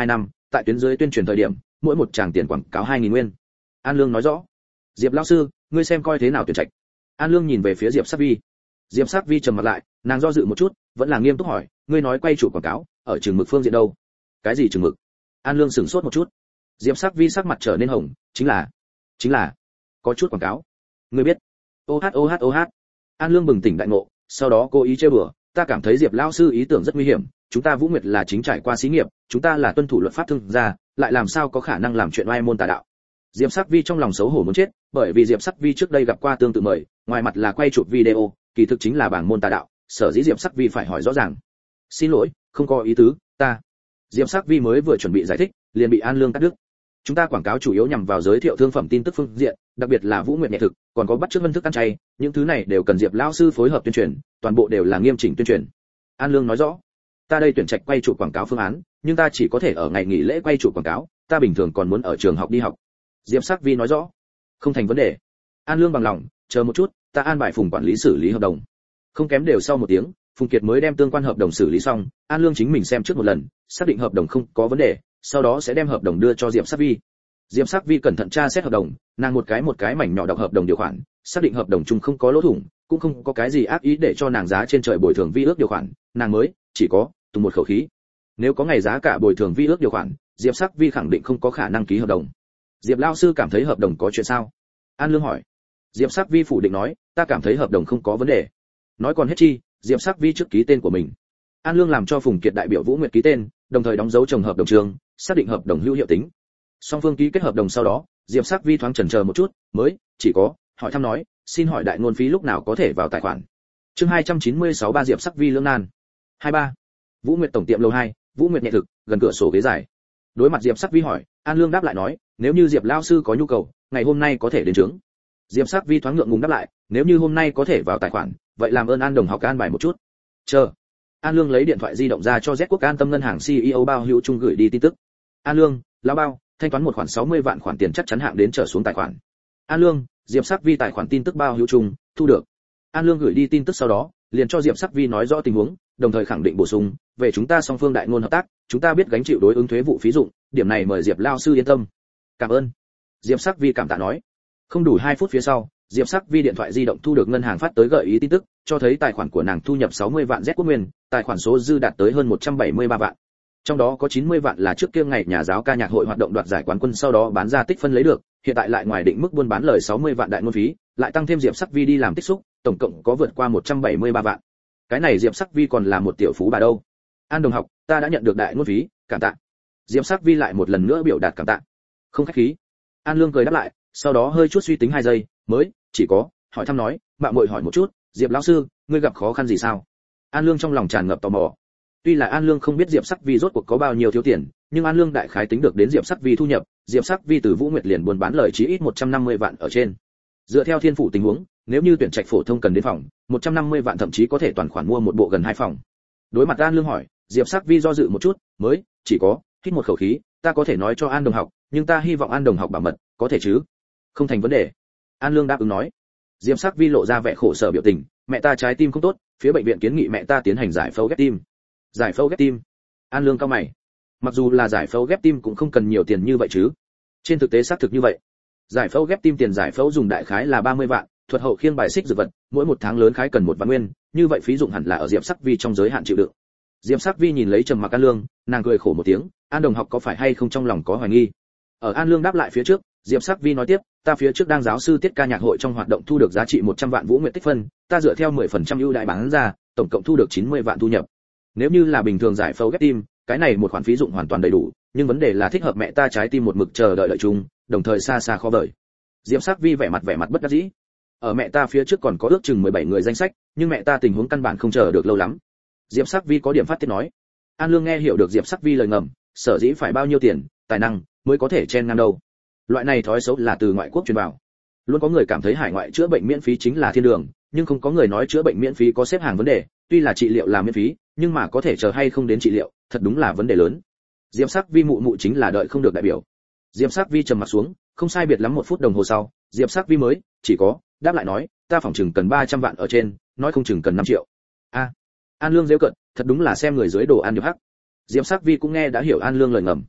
tại tuyến dưới tuyên truyền thời điểm mỗi một tràng tiền quảng cáo hai nghìn nguyên. An Lương nói rõ. Diệp lão sư, ngươi xem coi thế nào tuyển trạch. An Lương nhìn về phía Diệp Sắc Vi. Diệp Sắc Vi trầm mặt lại, nàng do dự một chút, vẫn là nghiêm túc hỏi, ngươi nói quay chủ quảng cáo ở trường mực phương diện đâu? Cái gì trường mực? An Lương sửng sốt một chút. Diệp Sắc Vi sắc mặt trở nên hồng, chính là chính là có chút quảng cáo. Ngươi biết? ô hát ô hát ô hát. An Lương bừng tỉnh đại ngộ, sau đó cố ý chơi bừa, ta cảm thấy Diệp lão sư ý tưởng rất nguy hiểm, chúng ta Vũ Nguyệt là chính trải qua xí nghiệp, chúng ta là tuân thủ luật pháp thương gia, lại làm sao có khả năng làm chuyện oai môn tà đạo. Diệp Sắc Vi trong lòng xấu hổ muốn chết, bởi vì Diệp Sắc Vi trước đây gặp qua tương tự mời, ngoài mặt là quay chụp video, kỳ thực chính là bảng môn tà đạo, sở dĩ Diệp Sắc Vi phải hỏi rõ ràng. Xin lỗi, không có ý tứ, ta. Diệp Sắc Vi mới vừa chuẩn bị giải thích, liền bị An Lương cắt đứt. Chúng ta quảng cáo chủ yếu nhằm vào giới thiệu thương phẩm tin tức phương diện, đặc biệt là Vũ Nguyệt nhẹ thực, còn có bắt chước vân thức ăn chay, những thứ này đều cần Diệp lão sư phối hợp tuyên truyền, toàn bộ đều là nghiêm chỉnh tuyên truyền. An Lương nói rõ. Ta đây tuyển trạch quay chụp quảng cáo phương án, nhưng ta chỉ có thể ở ngày nghỉ lễ quay chụp quảng cáo, ta bình thường còn muốn ở trường học đi học. Diệp Sắc Vi nói rõ. Không thành vấn đề. An Lương bằng lòng, chờ một chút, ta an bài Phùng quản lý xử lý hợp đồng. Không kém đều sau một tiếng, Phùng Kiệt mới đem tương quan hợp đồng xử lý xong, An Lương chính mình xem trước một lần, xác định hợp đồng không có vấn đề, sau đó sẽ đem hợp đồng đưa cho Diệp Sắc Vi. Diệp Sắc Vi cẩn thận tra xét hợp đồng, nàng một cái một cái mảnh nhỏ đọc hợp đồng điều khoản, xác định hợp đồng chung không có lỗ thủng, cũng không có cái gì ác ý để cho nàng giá trên trời bồi thường vi ước điều khoản, nàng mới chỉ có tùng một khẩu khí. Nếu có ngày giá cả bồi thường vi ước điều khoản, Diệp Sắc Vi khẳng định không có khả năng ký hợp đồng. Diệp lão sư cảm thấy hợp đồng có chuyện sao? An Lương hỏi. Diệp Sắc Vi phủ định nói, ta cảm thấy hợp đồng không có vấn đề. Nói còn hết chi, Diệp Sắc Vi trước ký tên của mình. An Lương làm cho Phùng Kiệt đại biểu Vũ Nguyệt ký tên, đồng thời đóng dấu chồng hợp đồng trường, xác định hợp đồng hữu hiệu tính. Song phương ký kết hợp đồng sau đó, Diệp Sắc Vi thoáng chần chờ một chút, mới chỉ có hỏi thăm nói, xin hỏi đại ngôn phí lúc nào có thể vào tài khoản. Chương hai trăm chín mươi sáu ba Diệp Sắc Vi lưỡng nan. hai ba. Vũ Nguyệt tổng tiệm lầu hai, Vũ Nguyệt nhẹ thực, gần cửa sổ ghế dài. Đối mặt Diệp Sắc Vi hỏi, An Lương đáp lại nói, nếu như Diệp lão sư có nhu cầu, ngày hôm nay có thể đến trướng. Diệp Sắc Vi thoáng ngượng ngùng đáp lại, nếu như hôm nay có thể vào tài khoản, vậy làm ơn An đồng học an bài một chút. Chờ. An Lương lấy điện thoại di động ra cho Z Quốc An Tâm ngân hàng xê e ô Bao Hữu Trung gửi đi tin tức. An Lương, lão Bao, thanh toán một khoản sáu mươi vạn khoản tiền chắc chắn hạng đến trở xuống tài khoản. An Lương, Diệp Sắc Vi tài khoản tin tức Bao Hữu Trung, thu được. An Lương gửi đi tin tức sau đó, liền cho Diệp Sắc Vi nói rõ tình huống, đồng thời khẳng định bổ sung, về chúng ta song phương đại ngôn hợp tác, chúng ta biết gánh chịu đối ứng thuế vụ phí dụng, điểm này mời Diệp lão sư yên tâm. Cảm ơn. Diệp Sắc Vi cảm tạ nói. Không đủ hai phút phía sau, Diệp Sắc Vi điện thoại di động thu được ngân hàng phát tới gợi ý tin tức, cho thấy tài khoản của nàng thu nhập sáu mươi vạn Z Quốc nguyên, tài khoản số dư đạt tới hơn một trăm bảy mươi ba vạn. Trong đó có chín mươi vạn là trước kia ngày nhà giáo ca nhạc hội hoạt động đoạt giải quán quân sau đó bán ra tích phân lấy được, hiện tại lại ngoài định mức buôn bán lời sáu mươi vạn đại ngôn phí, lại tăng thêm Diệp Sắc Vi đi làm tích xúc, tổng cộng có vượt qua một trăm bảy mươi ba vạn. Cái này Diệp Sắc Vi còn là một tiểu phú bà đâu. An đồng học, ta đã nhận được đại ngôn phí, cảm tạ. Diệp Sắc Vi lại một lần nữa biểu đạt cảm tạ. Không khách khí. An Lương cười đáp lại, sau đó hơi chút suy tính hai giây, mới chỉ có hỏi thăm nói, mạo muội hỏi một chút, Diệp lão sư, ngươi gặp khó khăn gì sao? An Lương trong lòng tràn ngập tò mò. Tuy là An Lương không biết Diệp Sắc Vi rốt cuộc có bao nhiêu thiếu tiền, nhưng An Lương đại khái tính được đến Diệp Sắc Vi thu nhập, Diệp Sắc Vi từ Vũ Nguyệt liền buôn bán lời chí ít một trăm năm mươi vạn ở trên. Dựa theo thiên phủ tình huống, nếu như tuyển trạch phổ thông cần đến phòng, một trăm năm mươi vạn thậm chí có thể toàn khoản mua một bộ gần hai phòng. Đối mặt An Lương hỏi, Diệp Sắc Vi do dự một chút, mới chỉ có hít một khẩu khí, ta có thể nói cho An đồng học, nhưng ta hy vọng An đồng học bảo mật, có thể chứ? Không thành vấn đề. An Lương đáp ứng nói. Diệp Sắc Vi lộ ra vẻ khổ sở biểu tình, mẹ ta trái tim không tốt, phía bệnh viện kiến nghị mẹ ta tiến hành giải phẫu ghép tim. Giải phẫu ghép tim? An Lương cau mày. Mặc dù là giải phẫu ghép tim cũng không cần nhiều tiền như vậy chứ? Trên thực tế xác thực như vậy. Giải phẫu ghép tim tiền giải phẫu dùng đại khái là ba mươi vạn, thuật hậu khiêng bài xích dược vật, mỗi một tháng lớn khái cần một vạn nguyên, như vậy phí dụng hẳn là ở Diệp Sắc Vi trong giới hạn chịu đựng. Diệp Sắc Vi nhìn lấy trầm mặc An Lương, nàng cười khổ một tiếng, An đồng học có phải hay không trong lòng có hoài nghi? Ở An Lương đáp lại phía trước, Diệp Sắc Vi nói tiếp, ta phía trước đang giáo sư tiết ca nhạc hội trong hoạt động thu được giá trị một trăm vạn Vũ Nguyệt tích phân, ta dựa theo mười phần trăm ưu đãi bán ra, tổng cộng thu được chín mươi vạn thu nhập. Nếu như là bình thường giải phẫu ghép tim, cái này một khoản phí dụng hoàn toàn đầy đủ, nhưng vấn đề là thích hợp mẹ ta trái tim một mực chờ đợi đợi chung, đồng thời xa xa khó vời. Diệp Sắc Vi vẻ mặt vẻ mặt bất đắc dĩ. Ở mẹ ta phía trước còn có ước chừng mười bảy người danh sách, nhưng mẹ ta tình huống căn bản không chờ được lâu lắm. Diệp Sắc Vi có điểm phát tiết nói. An Lương nghe hiểu được Diệp Sắc Vi lời ngầm, sở dĩ phải bao nhiêu tiền, tài năng mới có thể chen ngang đâu. Loại này thói xấu là từ ngoại quốc truyền vào. Luôn có người cảm thấy hải ngoại chữa bệnh miễn phí chính là thiên đường, nhưng không có người nói chữa bệnh miễn phí có xếp hàng vấn đề, tuy là trị liệu là miễn phí, nhưng mà có thể chờ hay không đến trị liệu, thật đúng là vấn đề lớn. Diệp Sắc Vi mụ mụ chính là đợi không được đại biểu. Diệp Sắc Vi trầm mặt xuống, không sai biệt lắm một phút đồng hồ sau, Diệp Sắc Vi mới chỉ có đáp lại nói, ta phỏng chừng cần ba trăm vạn ở trên, nói không chừng cần năm triệu. A, An Lương giễu cợt, thật đúng là xem người dưới đồ ăn nhiều hắc. Diệp Sắc Vi cũng nghe đã hiểu An Lương lời ngầm.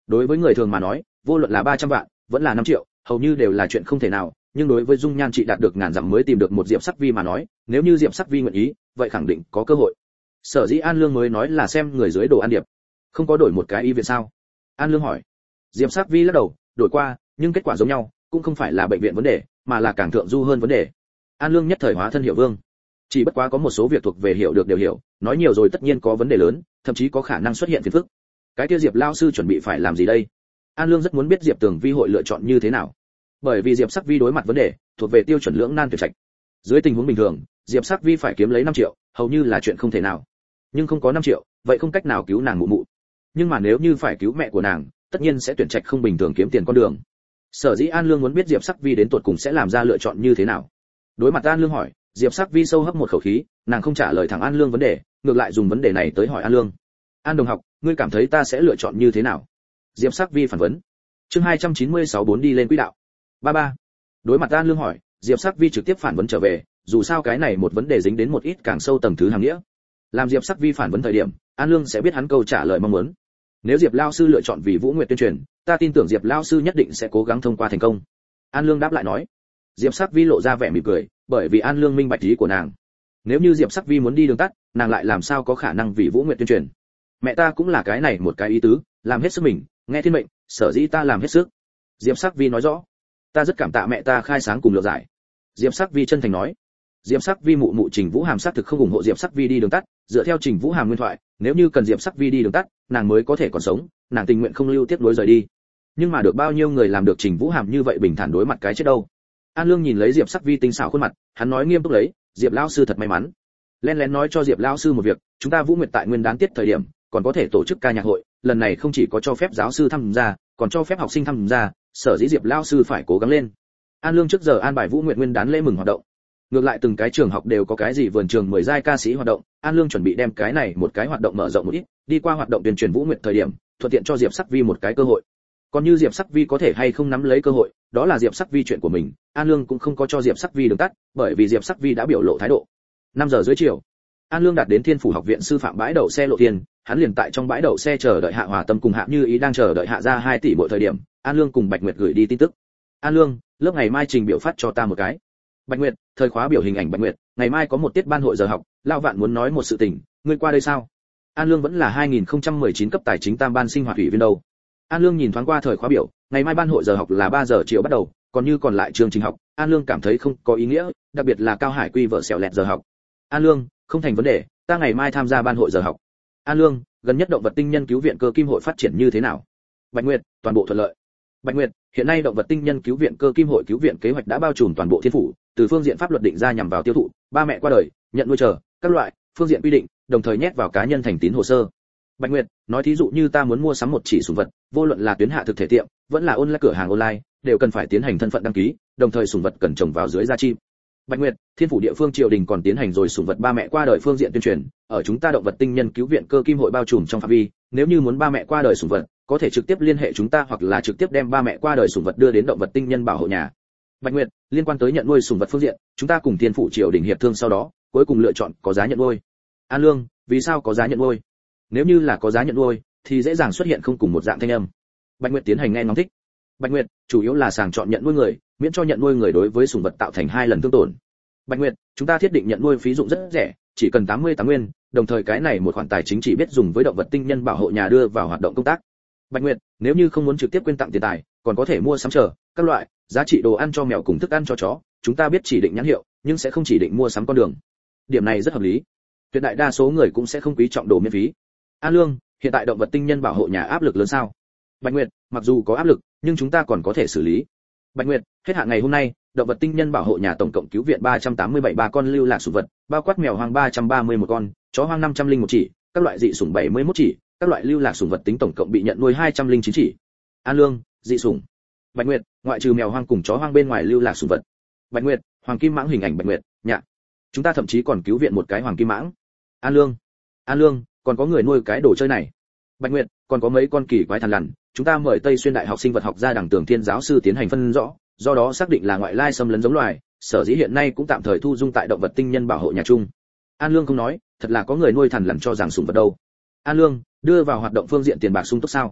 Đối với người thường mà nói, vô luận là ba trăm vạn, vẫn là năm triệu, hầu như đều là chuyện không thể nào, nhưng đối với dung nhan chị đạt được ngàn dặm mới tìm được một Diệp Sắc Vi mà nói, nếu như Diệp Sắc Vi nguyện ý, vậy khẳng định có cơ hội. Sở dĩ An Lương mới nói là xem người dưới đồ ăn điệp. Không có đổi một cái y viện sao? An Lương hỏi. Diệp Sắc Vi lắc đầu, đổi qua, nhưng kết quả giống nhau, cũng không phải là bệnh viện vấn đề, mà là càng thượng du hơn vấn đề. An Lương nhất thời hóa thân hiểu vương. Chỉ bất quá có một số việc thuộc về hiểu được đều hiểu, nói nhiều rồi tất nhiên có vấn đề lớn, thậm chí có khả năng xuất hiện phiền phức. Cái kia Diệp lão sư chuẩn bị phải làm gì đây? An Lương rất muốn biết Diệp Tường Vi hội lựa chọn như thế nào. Bởi vì Diệp Sắc Vi đối mặt vấn đề, thuộc về tiêu chuẩn lưỡng nan tuyệt trạch. Dưới tình huống bình thường, Diệp Sắc Vi phải kiếm lấy năm triệu, hầu như là chuyện không thể nào. Nhưng không có năm triệu, vậy không cách nào cứu nàng mụ mụ. Nhưng mà nếu như phải cứu mẹ của nàng, tất nhiên sẽ tuyển trạch không bình thường kiếm tiền con đường. Sở dĩ An Lương muốn biết Diệp Sắc Vi đến tuột cùng sẽ làm ra lựa chọn như thế nào. Đối mặt An Lương hỏi, Diệp Sắc Vi sâu hấp một khẩu khí, nàng không trả lời thẳng An Lương vấn đề, ngược lại dùng vấn đề này tới hỏi An Lương. An đồng học, ngươi cảm thấy ta sẽ lựa chọn như thế nào? Diệp Sắc Vi phản vấn. Chương hai trăm chín mươi sáu bốn đi lên quỹ đạo. Ba ba. Đối mặt An Lương hỏi, Diệp Sắc Vi trực tiếp phản vấn trở về, dù sao cái này một vấn đề dính đến một ít càng sâu tầng thứ hàm nghĩa. Làm Diệp Sắc Vi phản vấn thời điểm, An Lương sẽ biết hắn câu trả lời mong muốn. Nếu Diệp lão sư lựa chọn vì Vũ Nguyệt tuyên truyền, ta tin tưởng Diệp lão sư nhất định sẽ cố gắng thông qua thành công. An Lương đáp lại nói. Diệp Sắc Vi lộ ra vẻ mỉm cười, bởi vì An Lương minh bạch ý của nàng. Nếu như Diệp Sắc Vi muốn đi đường tắt, nàng lại làm sao có khả năng vì Vũ Nguyệt tuyên truyền? Mẹ ta cũng là cái này một cái ý tứ, làm hết sức mình, nghe thiên mệnh, sở dĩ ta làm hết sức. Diệp Sắc Vi nói rõ. Ta rất cảm tạ mẹ ta khai sáng cùng lựa giải. Diệp Sắc Vi chân thành nói. Diệp Sắc Vi mụ mụ Trình Vũ Hàm xác thực không ủng hộ Diệp Sắc Vi đi đường tắt, dựa theo Trình Vũ Hàm nguyên thoại, nếu như cần Diệp Sắc Vi đi đường tắt, nàng mới có thể còn sống, nàng tình nguyện không lưu tiếp nối rời đi. Nhưng mà được bao nhiêu người làm được Trình Vũ Hàm như vậy bình thản đối mặt cái chết đâu? An Lương nhìn lấy Diệp Sắc Vi tinh xảo khuôn mặt, hắn nói nghiêm túc lấy, Diệp lão sư thật may mắn. Lén lén nói cho Diệp lão sư một việc, chúng ta Vũ Nguyệt tại Nguyên Đán tiết thời điểm, còn có thể tổ chức ca nhạc hội, lần này không chỉ có cho phép giáo sư tham gia, còn cho phép học sinh tham gia, sở dĩ Diệp lão sư phải cố gắng lên. An Lương trước giờ an bài Vũ Nguyệt Nguyên Đán lễ mừng hoạt động. Ngược lại từng cái trường học đều có cái gì vườn trường mười giai ca sĩ hoạt động, An Lương chuẩn bị đem cái này một cái hoạt động mở rộng một ít, đi qua hoạt động tuyên truyền Vũ Nguyệt thời điểm, thuận tiện cho Diệp Sắc Vi một cái cơ hội. Còn như Diệp Sắc Vi có thể hay không nắm lấy cơ hội, đó là Diệp Sắc Vi chuyện của mình, An Lương cũng không có cho Diệp Sắc Vi đường tắt, bởi vì Diệp Sắc Vi đã biểu lộ thái độ. năm giờ dưới chiều, An Lương đạt đến Thiên Phủ học viện sư phạm bãi đậu xe lộ tiền, hắn liền tại trong bãi đậu xe chờ đợi Hạ Hòa Tâm cùng Hạ Như Ý đang chờ đợi Hạ gia hai tỷ mỗi thời điểm, An Lương cùng Bạch Nguyệt gửi đi tin tức. An Lương, lớp ngày mai trình biểu phát cho ta một cái. Bạch Nguyệt, thời khóa biểu hình ảnh Bạch Nguyệt, ngày mai có một tiết ban hội giờ học, lão Vạn muốn nói một sự tình, ngươi qua đây sao? An Lương vẫn là hai nghìn không trăm mười chín cấp tài chính tam ban sinh hoạt ủy viên đâu. An Lương nhìn thoáng qua thời khóa biểu, ngày mai ban hội giờ học là ba giờ chiều bắt đầu, còn như còn lại chương trình học, An Lương cảm thấy không có ý nghĩa, đặc biệt là Cao Hải Quy vợ xẻo lẹt giờ học. An Lương, không thành vấn đề, ta ngày mai tham gia ban hội giờ học. An Lương, gần nhất động vật tinh nhân cứu viện cơ kim hội phát triển như thế nào? Bạch Nguyệt, toàn bộ thuận lợi. Bạch Nguyệt, hiện nay động vật tinh nhân cứu viện cơ kim hội cứu viện kế hoạch đã bao trùm toàn bộ Thiên Phủ, từ phương diện pháp luật định ra nhằm vào tiêu thụ, ba mẹ qua đời, nhận nuôi chờ, các loại phương diện quy định, đồng thời nhét vào cá nhân thành tín hồ sơ. Bạch Nguyệt, nói thí dụ như ta muốn mua sắm một chỉ sủng vật, vô luận là tuyến hạ thực thể tiệm, vẫn là online cửa hàng online, đều cần phải tiến hành thân phận đăng ký, đồng thời sủng vật cần trồng vào dưới da chim. Bạch Nguyệt, Thiên Phủ địa phương triều đình còn tiến hành rồi sủng vật ba mẹ qua đời phương diện tuyên truyền, ở chúng ta động vật tinh nhân cứu viện cơ kim hội bao trùm trong phạm vi, nếu như muốn ba mẹ qua đời sủng vật, có thể trực tiếp liên hệ chúng ta hoặc là trực tiếp đem ba mẹ qua đời sủng vật đưa đến động vật tinh nhân bảo hộ nhà. Bạch Nguyệt, liên quan tới nhận nuôi sủng vật phương diện, chúng ta cùng Thiên Phủ triều đình hiệp thương sau đó, cuối cùng lựa chọn có giá nhận nuôi. An Lương, vì sao có giá nhận nuôi? Nếu như là có giá nhận nuôi, thì dễ dàng xuất hiện không cùng một dạng thanh âm. Bạch Nguyệt tiến hành nghe ngóng thích. Bạch Nguyệt, chủ yếu là sàng chọn nhận nuôi người, miễn cho nhận nuôi người đối với sủng vật tạo thành hai lần thương tổn. Bạch Nguyệt, chúng ta thiết định nhận nuôi phí dụng rất rẻ, chỉ cần tám mươi tám nguyên, đồng thời cái này một khoản tài chính chỉ biết dùng với động vật tinh nhân bảo hộ nhà đưa vào hoạt động công tác. Bạch Nguyệt, nếu như không muốn trực tiếp quyên tặng tiền tài, còn có thể mua sắm chờ các loại giá trị đồ ăn cho mèo cùng thức ăn cho chó, chúng ta biết chỉ định nhãn hiệu, nhưng sẽ không chỉ định mua sắm con đường. Điểm này rất hợp lý. Tuyệt đại đa số người cũng sẽ không quý trọng đồ miễn phí. An Lương, hiện tại động vật tinh nhân bảo hộ nhà áp lực lớn sao? Bạch Nguyệt, mặc dù có áp lực, nhưng chúng ta còn có thể xử lý. Bạch Nguyệt, hết hạn ngày hôm nay, động vật tinh nhân bảo hộ nhà tổng cộng cứu viện ba trăm tám mươi bảy ba con lưu lạc sủng vật, bao quát mèo hoang ba trăm ba mươi mốt con, chó hoang năm trăm lẻ một chỉ, các loại dị sủng bảy mươi mốt chỉ, các loại lưu lạc sủng vật tính tổng cộng bị nhận nuôi hai trăm lẻ chín chỉ. An Lương, dị sủng. Bạch Nguyệt, ngoại trừ mèo hoang cùng chó hoang bên ngoài lưu lạc sủng vật. Bạch Nguyệt, hoàng kim mãng hình ảnh Bạch Nguyệt, nhạ. Chúng ta thậm chí còn cứu viện một cái hoàng kim mãng. An Lương, An Lương, còn có người nuôi cái đồ chơi này. Bạch Nguyệt, còn có mấy con kỳ quái thằn lằn, chúng ta mời Tây Xuyên Đại học sinh vật học gia Đằng Tường Thiên giáo sư tiến hành phân rõ, do đó xác định là ngoại lai xâm lấn giống loài, sở dĩ hiện nay cũng tạm thời thu dung tại động vật tinh nhân bảo hộ nhà chung. An Lương không nói, thật là có người nuôi thằn lằn cho rằng sủng vật đâu. An Lương, đưa vào hoạt động phương diện tiền bạc sung túc sao?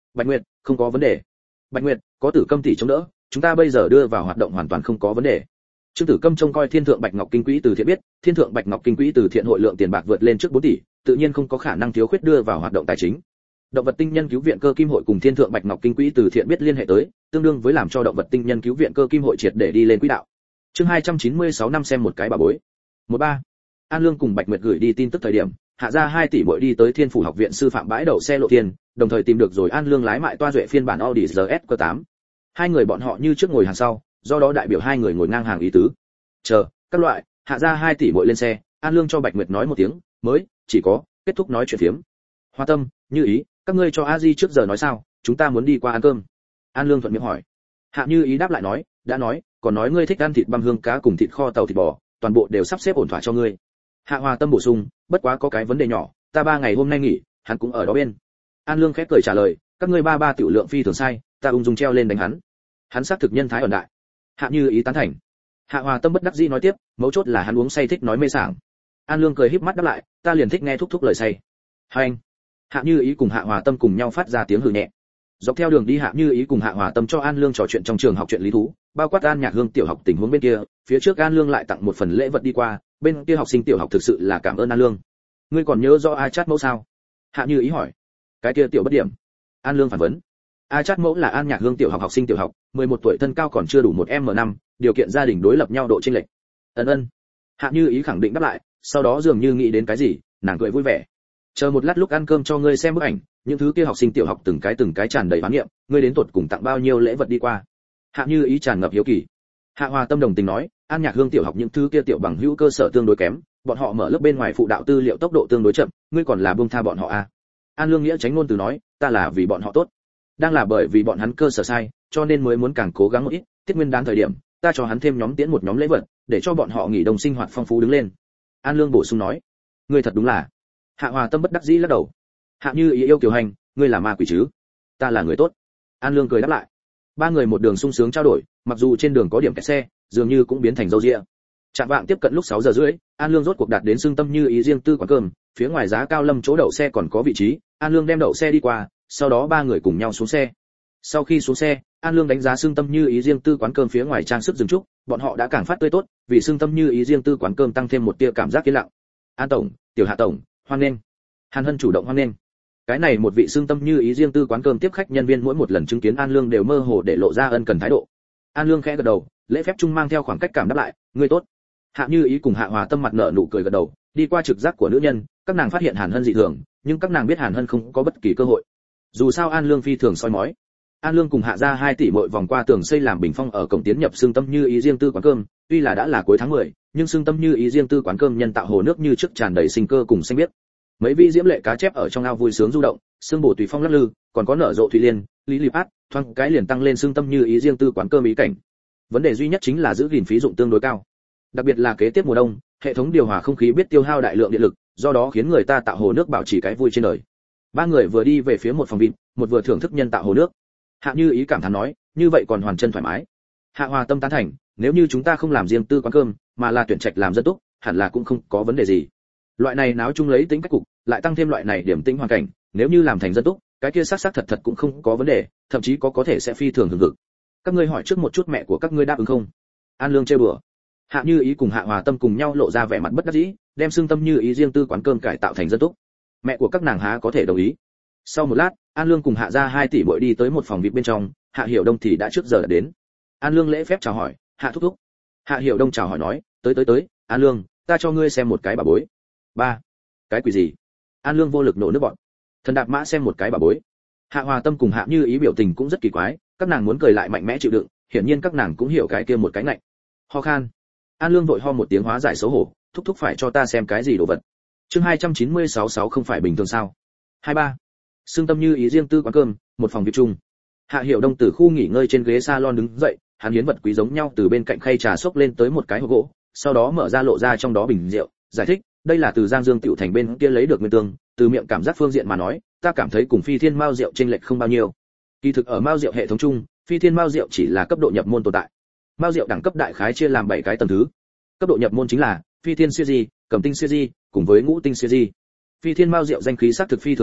Bạch Nguyệt, không có vấn đề. Bạch Nguyệt, có Tử Câm tỷ chống đỡ, chúng ta bây giờ đưa vào hoạt động hoàn toàn không có vấn đề. Trương Tử Câm trông coi Thiên Thượng Bạch Ngọc Kinh Quỹ từ thiện biết, Thiên Thượng Bạch Ngọc Kinh Quỹ từ thiện hội lượng tiền bạc vượt lên trước bốn tỷ, tự nhiên không có khả năng thiếu khuyết đưa vào hoạt động tài chính. Động vật tinh nhân cứu viện cơ kim hội cùng Thiên Thượng Bạch Ngọc Kinh Quỹ từ thiện biết liên hệ tới, tương đương với làm cho động vật tinh nhân cứu viện cơ kim hội triệt để đi lên quỹ đạo. Chương hai trăm chín mươi sáu năm xem một cái bà bối. một ba An Lương cùng Bạch Nguyệt gửi đi tin tức thời điểm, hạ ra hai tỷ mỗi đi tới Thiên Phủ học viện sư phạm bãi đậu xe lộ tiền, đồng thời tìm được rồi An Lương lái mại toa duệ phiên bản Audi R S Q tám. Hai người bọn họ như trước ngồi hàng sau, do đó đại biểu hai người ngồi ngang hàng ý tứ. Chờ, các loại, hạ ra hai tỷ mỗi lên xe, An Lương cho Bạch Nguyệt nói một tiếng, mới, chỉ có, kết thúc nói chuyện phiếm. Hoa Tâm, Như Ý, các ngươi cho A Di trước giờ nói sao, chúng ta muốn đi qua ăn cơm. An Lương thuận miệng hỏi. Hạ Như Ý đáp lại nói, đã nói, còn nói ngươi thích ăn thịt băm hương cá cùng thịt kho tàu thịt bò, toàn bộ đều sắp xếp ổn thỏa cho ngươi. Hạ Hoa Tâm bổ sung, bất quá có cái vấn đề nhỏ, ta ba ngày hôm nay nghỉ, hắn cũng ở đó bên. An Lương khép cười trả lời, các ngươi ba ba tiểu lượng phi thường sai, ta ung dung treo lên đánh hắn. Hắn xác thực nhân thái ẩn đại. Hạ Như Ý tán thành. Hạ Hoa Tâm bất đắc dĩ nói tiếp, mấu chốt là hắn uống say thích nói mê sảng. An Lương cười híp mắt đáp lại, ta liền thích nghe thúc thúc lời say. Hai anh. Hạ Như Ý cùng Hạ Hoa Tâm cùng nhau phát ra tiếng hừ nhẹ. Dọc theo đường đi Hạ Như Ý cùng Hạ Hoa Tâm cho An Lương trò chuyện trong trường học chuyện lý thú, bao quát An Nhạc Hương tiểu học tình huống bên kia, phía trước An Lương lại tặng một phần lễ vật đi qua, bên kia học sinh tiểu học thực sự là cảm ơn An Lương. Ngươi còn nhớ rõ A Chát mẫu sao? Hạ Như Ý hỏi. Cái kia tiểu bất điểm. An Lương phản vấn. A Chát mẫu là An Nhạc Hương tiểu học học sinh tiểu học, mười một tuổi thân cao còn chưa đủ một m năm, điều kiện gia đình đối lập nhau độ chênh lệch. Ân ân. Hạ Như Ý khẳng định đáp lại, sau đó dường như nghĩ đến cái gì, nàng cười vui vẻ. Chờ một lát lúc ăn cơm cho ngươi xem bức ảnh, những thứ kia học sinh tiểu học từng cái từng cái tràn đầy hoán niệm, ngươi đến tuột cùng tặng bao nhiêu lễ vật đi qua. Hạ Như Ý tràn ngập hiếu kỳ. Hạ Hoa Tâm đồng tình nói, An Nhạc Hương tiểu học những thứ kia tiểu bằng hữu cơ sở tương đối kém, bọn họ mở lớp bên ngoài phụ đạo tư liệu tốc độ tương đối chậm, ngươi còn là buông tha bọn họ à? An Lương nghĩa tránh ngôn từ nói, ta là vì bọn họ tốt, đang là bởi vì bọn hắn cơ sở sai, cho nên mới muốn càng cố gắng một ít, tiết nguyên đán thời điểm, ta cho hắn thêm nhóm tiễn một nhóm lễ vật, để cho bọn họ nghỉ đông sinh hoạt phong phú đứng lên. An Lương bổ sung nói, ngươi thật đúng là. Hạ Hoa Tâm bất đắc dĩ lắc đầu. Hạ Như Ý yêu kiều hành, ngươi là ma quỷ chứ? Ta là người tốt. An Lương cười đáp lại. Ba người một đường sung sướng trao đổi, mặc dù trên đường có điểm kẹt xe, dường như cũng biến thành dâu dịa. Trạm vạng tiếp cận lúc sáu giờ rưỡi, An Lương rốt cuộc đạt đến xương tâm Như Ý riêng tư quán cơm, phía ngoài giá cao lâm chỗ đậu xe còn có vị trí, An Lương đem đậu xe đi qua, sau đó ba người cùng nhau xuống xe. Sau khi xuống xe, An Lương đánh giá xương tâm Như Ý riêng tư quán cơm phía ngoài trang sức dừng trúc, bọn họ đã càng phát tươi tốt, vì xương tâm Như Ý riêng tư quán cơm tăng thêm một tia cảm giác yên lặng. An tổng, Tiểu Hạ tổng, hoan nghênh. Hàn Hân chủ động hoan nghênh. Cái này một vị xương tâm Như Ý riêng tư quán cơm tiếp khách nhân viên mỗi một lần chứng kiến An Lương đều mơ hồ để lộ ra ân cần thái độ. An Lương khẽ gật đầu, lễ phép trung mang theo khoảng cách cảm đáp lại, ngươi tốt. Hạ Như Ý cùng Hạ Hòa Tâm mặt nở nụ cười gật đầu, đi qua trực giác của nữ nhân, các nàng phát hiện Hàn Hân dị thường, nhưng các nàng biết Hàn Hân không có bất kỳ cơ hội. Dù sao An Lương phi thường soi mói. An Lương cùng Hạ gia hai tỷ muội vòng qua tường xây làm bình phong ở cổng tiến nhập xương tâm Như Ý riêng tư quán cơm, tuy là đã là cuối tháng mười, nhưng xương tâm Như Ý riêng tư quán cơm nhân tạo hồ nước như trước tràn đầy sinh cơ cùng xanh biếc. Mấy vị diễm lệ cá chép ở trong ao vui sướng du động, xương bổ tùy phong lắc lư, còn có nở rộ thủy liên, lý lì át, thoáng cái liền tăng lên xương tâm Như Ý riêng tư quán cơm ý cảnh. Vấn đề duy nhất chính là giữ gìn phí dụng tương đối cao, đặc biệt là kế tiếp mùa đông, hệ thống điều hòa không khí biết tiêu hao đại lượng điện lực, do đó khiến người ta tạo hồ nước bảo trì cái vui trên đời. Ba người vừa đi về phía một phòng vịt, một vừa thưởng thức nhân tạo hồ nước. Hạ Như Ý cảm thán nói, như vậy còn hoàn chân thoải mái. Hạ Hòa Tâm tán thành, nếu như chúng ta không làm riêng tư quán cơm, mà là tuyển trạch làm dân túc, hẳn là cũng không có vấn đề gì. Loại này náo chung lấy tính cách cục, lại tăng thêm loại này điểm tĩnh hoàn cảnh, nếu như làm thành dân túc, cái kia xác xác thật thật cũng không có vấn đề, thậm chí có có thể sẽ phi thường hưởng hực. Các ngươi hỏi trước một chút mẹ của các ngươi đáp ứng không? An Lương trêu đùa. Hạ Như Ý cùng Hạ Hòa Tâm cùng nhau lộ ra vẻ mặt bất đắc dĩ, đem xương tâm Như Ý riêng tư quán cơm cải tạo thành dân túc. Mẹ của các nàng há có thể đồng ý. Sau một lát, An Lương cùng Hạ gia hai tỷ muội đi tới một phòng vip bên trong, Hạ Hiểu Đông thì đã trước giờ đã đến. An Lương lễ phép chào hỏi, Hạ thúc thúc. Hạ Hiểu Đông chào hỏi nói, tới tới tới, An Lương, ta cho ngươi xem một cái bà bối. Ba, cái quỷ gì? An Lương vô lực nổ nước bọt. Thần đạp mã xem một cái bà bối. Hạ Hòa Tâm cùng Hạ Như Ý biểu tình cũng rất kỳ quái, các nàng muốn cười lại mạnh mẽ chịu đựng, hiển nhiên các nàng cũng hiểu cái kia một cái ngạnh. Ho khan. An Lương vội ho một tiếng hóa giải xấu hổ, thúc thúc phải cho ta xem cái gì đồ vật. Chương hai trăm chín mươi sáu sáu không phải bình thường sao? hai ba. Xương tâm Như Ý riêng tư quán cơm, một phòng VIP chung. Hạ Hiểu Đông từ khu nghỉ ngơi trên ghế salon đứng dậy, hắn hiến vật quý giống nhau từ bên cạnh khay trà xốc lên tới một cái hộp gỗ, sau đó mở ra lộ ra trong đó bình rượu, giải thích, đây là từ Giang Dương tiểu thành bên kia lấy được nguyên tương, từ miệng cảm giác phương diện mà nói, ta cảm thấy cùng Phi Thiên Mao rượu chênh lệch không bao nhiêu. Kỳ thực ở Mao rượu hệ thống chung, Phi Thiên Mao rượu chỉ là cấp độ nhập môn tồn tại. Mao rượu đẳng cấp đại khái chia làm bảy cái tầng thứ. Cấp độ nhập môn chính là Phi Thiên Series, Cẩm Tinh Series, cùng với Ngũ Tinh Series. Phi Thiên Mao rượu danh khí xác thực phi thường lớn,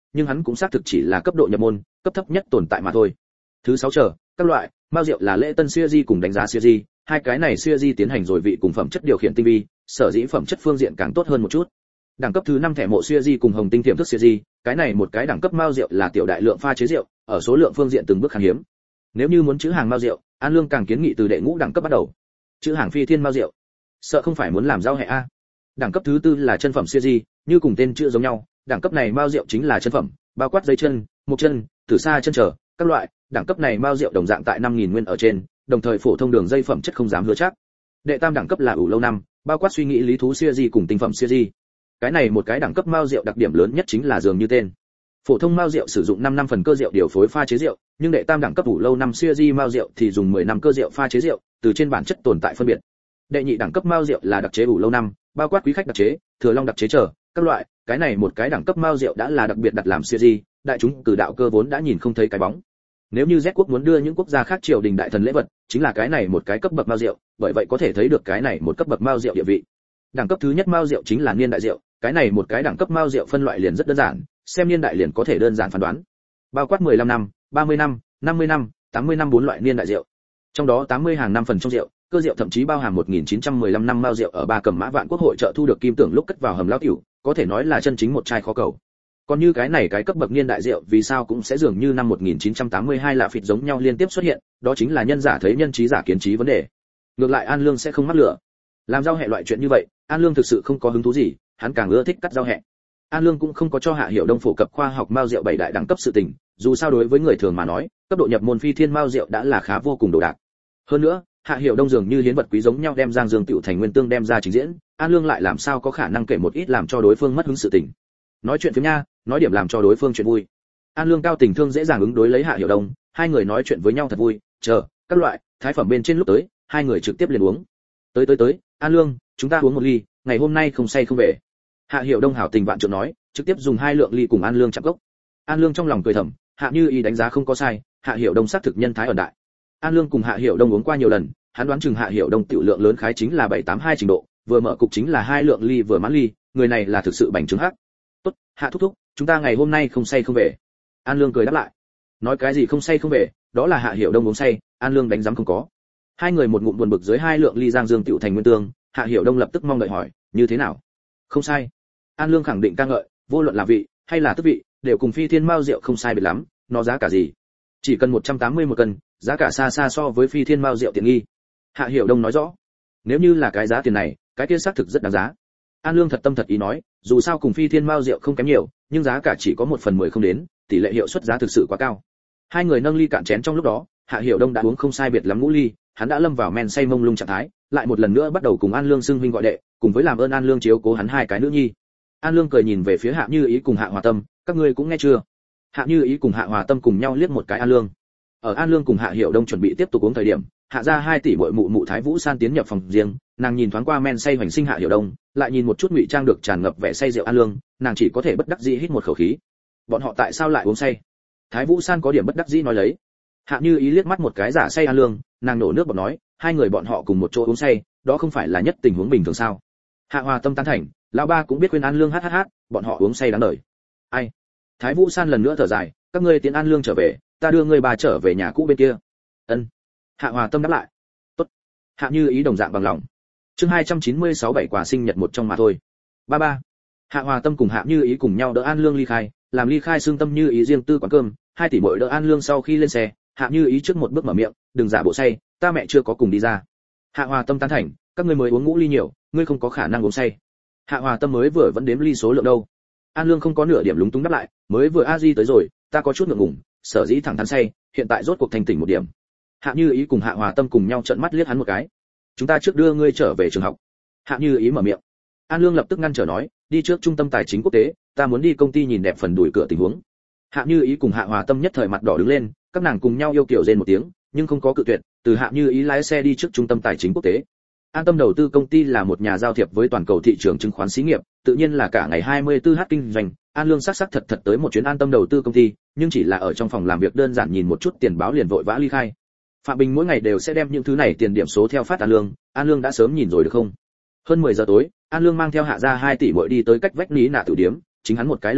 nhưng hắn cũng xác thực chỉ là cấp độ nhập môn, cấp thấp nhất tồn tại mà thôi. Thứ sáu chờ, các loại, mao rượu là lễ tân series cùng đánh giá series, hai cái này series tiến hành rồi vị cùng phẩm chất điều khiển tinh vi, sở dĩ phẩm chất phương diện càng tốt hơn một chút. Đẳng cấp thứ năm thẻ mộ series cùng hồng tinh tiềm thức series, cái này một cái đẳng cấp mao rượu là tiểu đại lượng pha chế rượu, ở số lượng phương diện từng bước khan hiếm. Nếu như muốn chữ hàng mao rượu, An Lương càng kiến nghị từ đệ ngũ đẳng cấp bắt đầu. Chữ hàng phi thiên mao rượu, sợ không phải muốn làm giao hệ a. Đẳng cấp thứ tư là chân phẩm series, như cùng tên chữ giống nhau, đẳng cấp này mao rượu chính là chân phẩm, bao quát dây chân, một chân, tử sa chân trở, các loại, đẳng cấp này mao rượu đồng dạng tại năm nghìn nguyên ở trên, đồng thời phổ thông đường dây phẩm chất không dám hứa chắc. Đệ tam đẳng cấp là ủ lâu năm, bao quát suy nghĩ lý thú series cùng tinh phẩm series. Cái này một cái đẳng cấp mao rượu đặc điểm lớn nhất chính là dường như tên. Phổ thông mao rượu sử dụng năm năm phần cơ rượu điều phối pha chế rượu, nhưng đệ tam đẳng cấp ủ lâu năm series mao rượu thì dùng mười năm cơ rượu pha chế rượu, từ trên bản chất tồn tại phân biệt. Đệ nhị đẳng cấp mao rượu là đặc chế ủ lâu năm, bao quát quý khách đặc chế, thừa long đặc chế trở, các loại, cái này một cái đẳng cấp mao rượu đã là đặc biệt đặt làm series, đại chúng cử đạo cơ vốn đã nhìn không thấy cái bóng. Nếu như Z quốc muốn đưa những quốc gia khác triều đình đại thần lễ vật, chính là cái này một cái cấp bậc mao rượu, bởi vậy có thể thấy được cái này một cấp bậc mao rượu địa vị. Đẳng cấp thứ nhất mao rượu chính là niên đại rượu, cái này một cái đẳng cấp mao rượu phân loại liền rất đơn giản, xem niên đại liền có thể đơn giản phán đoán. Bao quát mười lăm năm, ba mươi năm, năm mươi năm, tám mươi năm bốn loại niên đại rượu. Trong đó tám mươi hàng năm phần trong rượu, cơ rượu thậm chí bao hàm một nghìn chín trăm mười lăm năm mao rượu ở Ba Cầm Mã Vạn Quốc hội trợ thu được kim tưởng lúc cất vào hầm lão tiểu, có thể nói là chân chính một chai khó cầu. Còn như cái này cái cấp bậc niên đại rượu vì sao cũng sẽ dường như năm một nghìn chín trăm tám mươi hai lạ phịt giống nhau liên tiếp xuất hiện, đó chính là nhân giả thấy nhân trí giả kiến trí vấn đề. Ngược lại An Lương sẽ không mắc lửa. Làm giao hệ loại chuyện như vậy, An Lương thực sự không có hứng thú gì, hắn càng ưa thích cắt giao hệ. An Lương cũng không có cho Hạ Hiểu Đông phổ cập khoa học mao rượu bảy đại đẳng cấp sự tình, dù sao đối với người thường mà nói, cấp độ nhập môn phi thiên mao rượu đã là khá vô cùng đồ đạc. Hơn nữa, Hạ Hiểu Đông dường như hiến vật quý giống nhau đem Giang Dương tiểu thành nguyên tương đem ra trình diễn, An Lương lại làm sao có khả năng kể một ít làm cho đối phương mất hứng sự tình. Nói chuyện phiếm nha, nói điểm làm cho đối phương chuyện vui. An Lương cao tình thương dễ dàng ứng đối lấy Hạ Hiểu Đông, hai người nói chuyện với nhau thật vui, chờ, các loại, thái phẩm bên trên lúc tới, hai người trực tiếp liền uống. Tới tới tới, An Lương, chúng ta uống một ly, ngày hôm nay không say không về. Hạ Hiểu Đông hảo tình vạn trượng nói, trực tiếp dùng hai lượng ly cùng An Lương chạm cốc. An Lương trong lòng cười thầm, Hạ Như Ý đánh giá không có sai, Hạ Hiểu Đông xác thực nhân thái ẩn đại. An Lương cùng Hạ Hiểu Đông uống qua nhiều lần, hắn đoán chừng Hạ Hiểu Đông tiểu lượng lớn khái chính là bảy tám hai trình độ, vừa mở cục chính là hai lượng ly vừa mãn ly, người này là thực sự bành trướng hắc. Tốt, Hạ thúc thúc, chúng ta ngày hôm nay không say không về. An Lương cười đáp lại. Nói cái gì không say không về, đó là Hạ Hiểu Đông uống say, An Lương đánh giám không có. Hai người một ngụm buồn bực dưới hai lượng ly Giang Dương tiểu thành nguyên tương, Hạ Hiểu Đông lập tức mong đợi hỏi, như thế nào? Không sai. An Lương khẳng định ca ngợi, vô luận là vị hay là tức vị, đều cùng phi thiên mao rượu không sai biệt lắm, nó giá cả gì? Chỉ cần một trăm tám mươi một cân, giá cả xa xa so với phi thiên mao rượu tiện nghi. Hạ Hiểu Đông nói rõ, nếu như là cái giá tiền này, cái kia xác thực rất đáng giá. An Lương thật tâm thật ý nói, dù sao cùng phi thiên mao rượu không kém nhiều, nhưng giá cả chỉ có một phần mười không đến, tỷ lệ hiệu suất giá thực sự quá cao. Hai người nâng ly cạn chén trong lúc đó, Hạ Hiểu Đông đã uống không sai biệt lắm ngũ ly, hắn đã lâm vào men say mông lung trạng thái, lại một lần nữa bắt đầu cùng An Lương xưng huynh gọi đệ, cùng với làm ơn An Lương chiếu cố hắn hai cái nữ nhi. An Lương cười nhìn về phía Hạ Như Ý cùng Hạ Hòa Tâm, các ngươi cũng nghe chưa? Hạ Như Ý cùng Hạ Hòa Tâm cùng nhau liếc một cái An Lương. Ở An Lương cùng Hạ Hiểu Đông chuẩn bị tiếp tục uống thời điểm, Hạ gia hai tỷ muội mụ mụ Thái Vũ San tiến nhập phòng riêng, nàng nhìn thoáng qua men say hoành sinh Hạ Hiểu Đông, lại nhìn một chút ngụy trang được tràn ngập vẻ say rượu An Lương, nàng chỉ có thể bất đắc dĩ hít một khẩu khí. Bọn họ tại sao lại uống say? Thái Vũ San có điểm bất đắc dĩ nói lấy. Hạ Như Ý liếc mắt một cái giả say An Lương, nàng nổ nước bọt nói, hai người bọn họ cùng một chỗ uống say, đó không phải là nhất tình huống bình thường sao? Hạ Hòa Tâm tán thành, lão ba cũng biết khuyên An Lương hát hát hát, bọn họ uống say đáng đời. Ai? Thái Vũ San lần nữa thở dài, các ngươi tiến An Lương trở về, ta đưa ngươi bà trở về nhà cũ bên kia. Ân. Hạ Hòa Tâm đáp lại. Tốt. Hạ Như Ý đồng dạng bằng lòng. Chương hai trăm chín mươi sáu bảy quà sinh nhật một trong mà thôi. Ba ba. Hạ Hòa Tâm cùng Hạ Như Ý cùng nhau đỡ An Lương ly khai, làm ly khai xương tâm Như Ý riêng tư quán cơm, hai tỷ muội đỡ An Lương sau khi lên xe, Hạ Như Ý trước một bước mở miệng, đừng giả bộ say, ta mẹ chưa có cùng đi ra. Hạ Hòa Tâm tán thành, các ngươi mới uống ngũ ly nhiều, ngươi không có khả năng uống say. Hạ Hòa Tâm mới vừa vẫn đếm ly số lượng đâu. An Lương không có nửa điểm lúng túng đáp lại, mới vừa a di tới rồi, ta có chút ngượng ngùng, sở dĩ thẳng thắn say, hiện tại rốt cuộc thành tỉnh một điểm. Hạ Như Ý cùng Hạ Hòa Tâm cùng nhau trợn mắt liếc hắn một cái. Chúng ta trước đưa ngươi trở về trường học. Hạ Như Ý mở miệng. An Lương lập tức ngăn trở nói, đi trước trung tâm tài chính quốc tế, ta muốn đi công ty nhìn đẹp phần đuổi cửa tình huống. Hạ Như Ý cùng Hạ Hòa Tâm nhất thời mặt đỏ đứng lên, các nàng cùng nhau yêu kiều rên một tiếng, nhưng không có cự tuyệt, từ Hạ Như Ý lái xe đi trước trung tâm tài chính quốc tế. An Tâm đầu tư công ty là một nhà giao thiệp với toàn cầu thị trường chứng khoán xí nghiệp, tự nhiên là cả ngày hai mươi tư h kinh doanh. An Lương sắc sắc thật thật tới một chuyến An Tâm đầu tư công ty, nhưng chỉ là ở trong phòng làm việc đơn giản nhìn một chút tiền báo liền vội vã ly khai. Phạm Bình mỗi ngày đều sẽ đem những thứ này tiền điểm số theo phát An Lương, An Lương đã sớm nhìn rồi được không? Hơn mười giờ tối, An Lương mang theo Hạ gia hai tỷ muội đi tới cách vách ní nạ tử điếm, chính hắn một cái lồng phòng,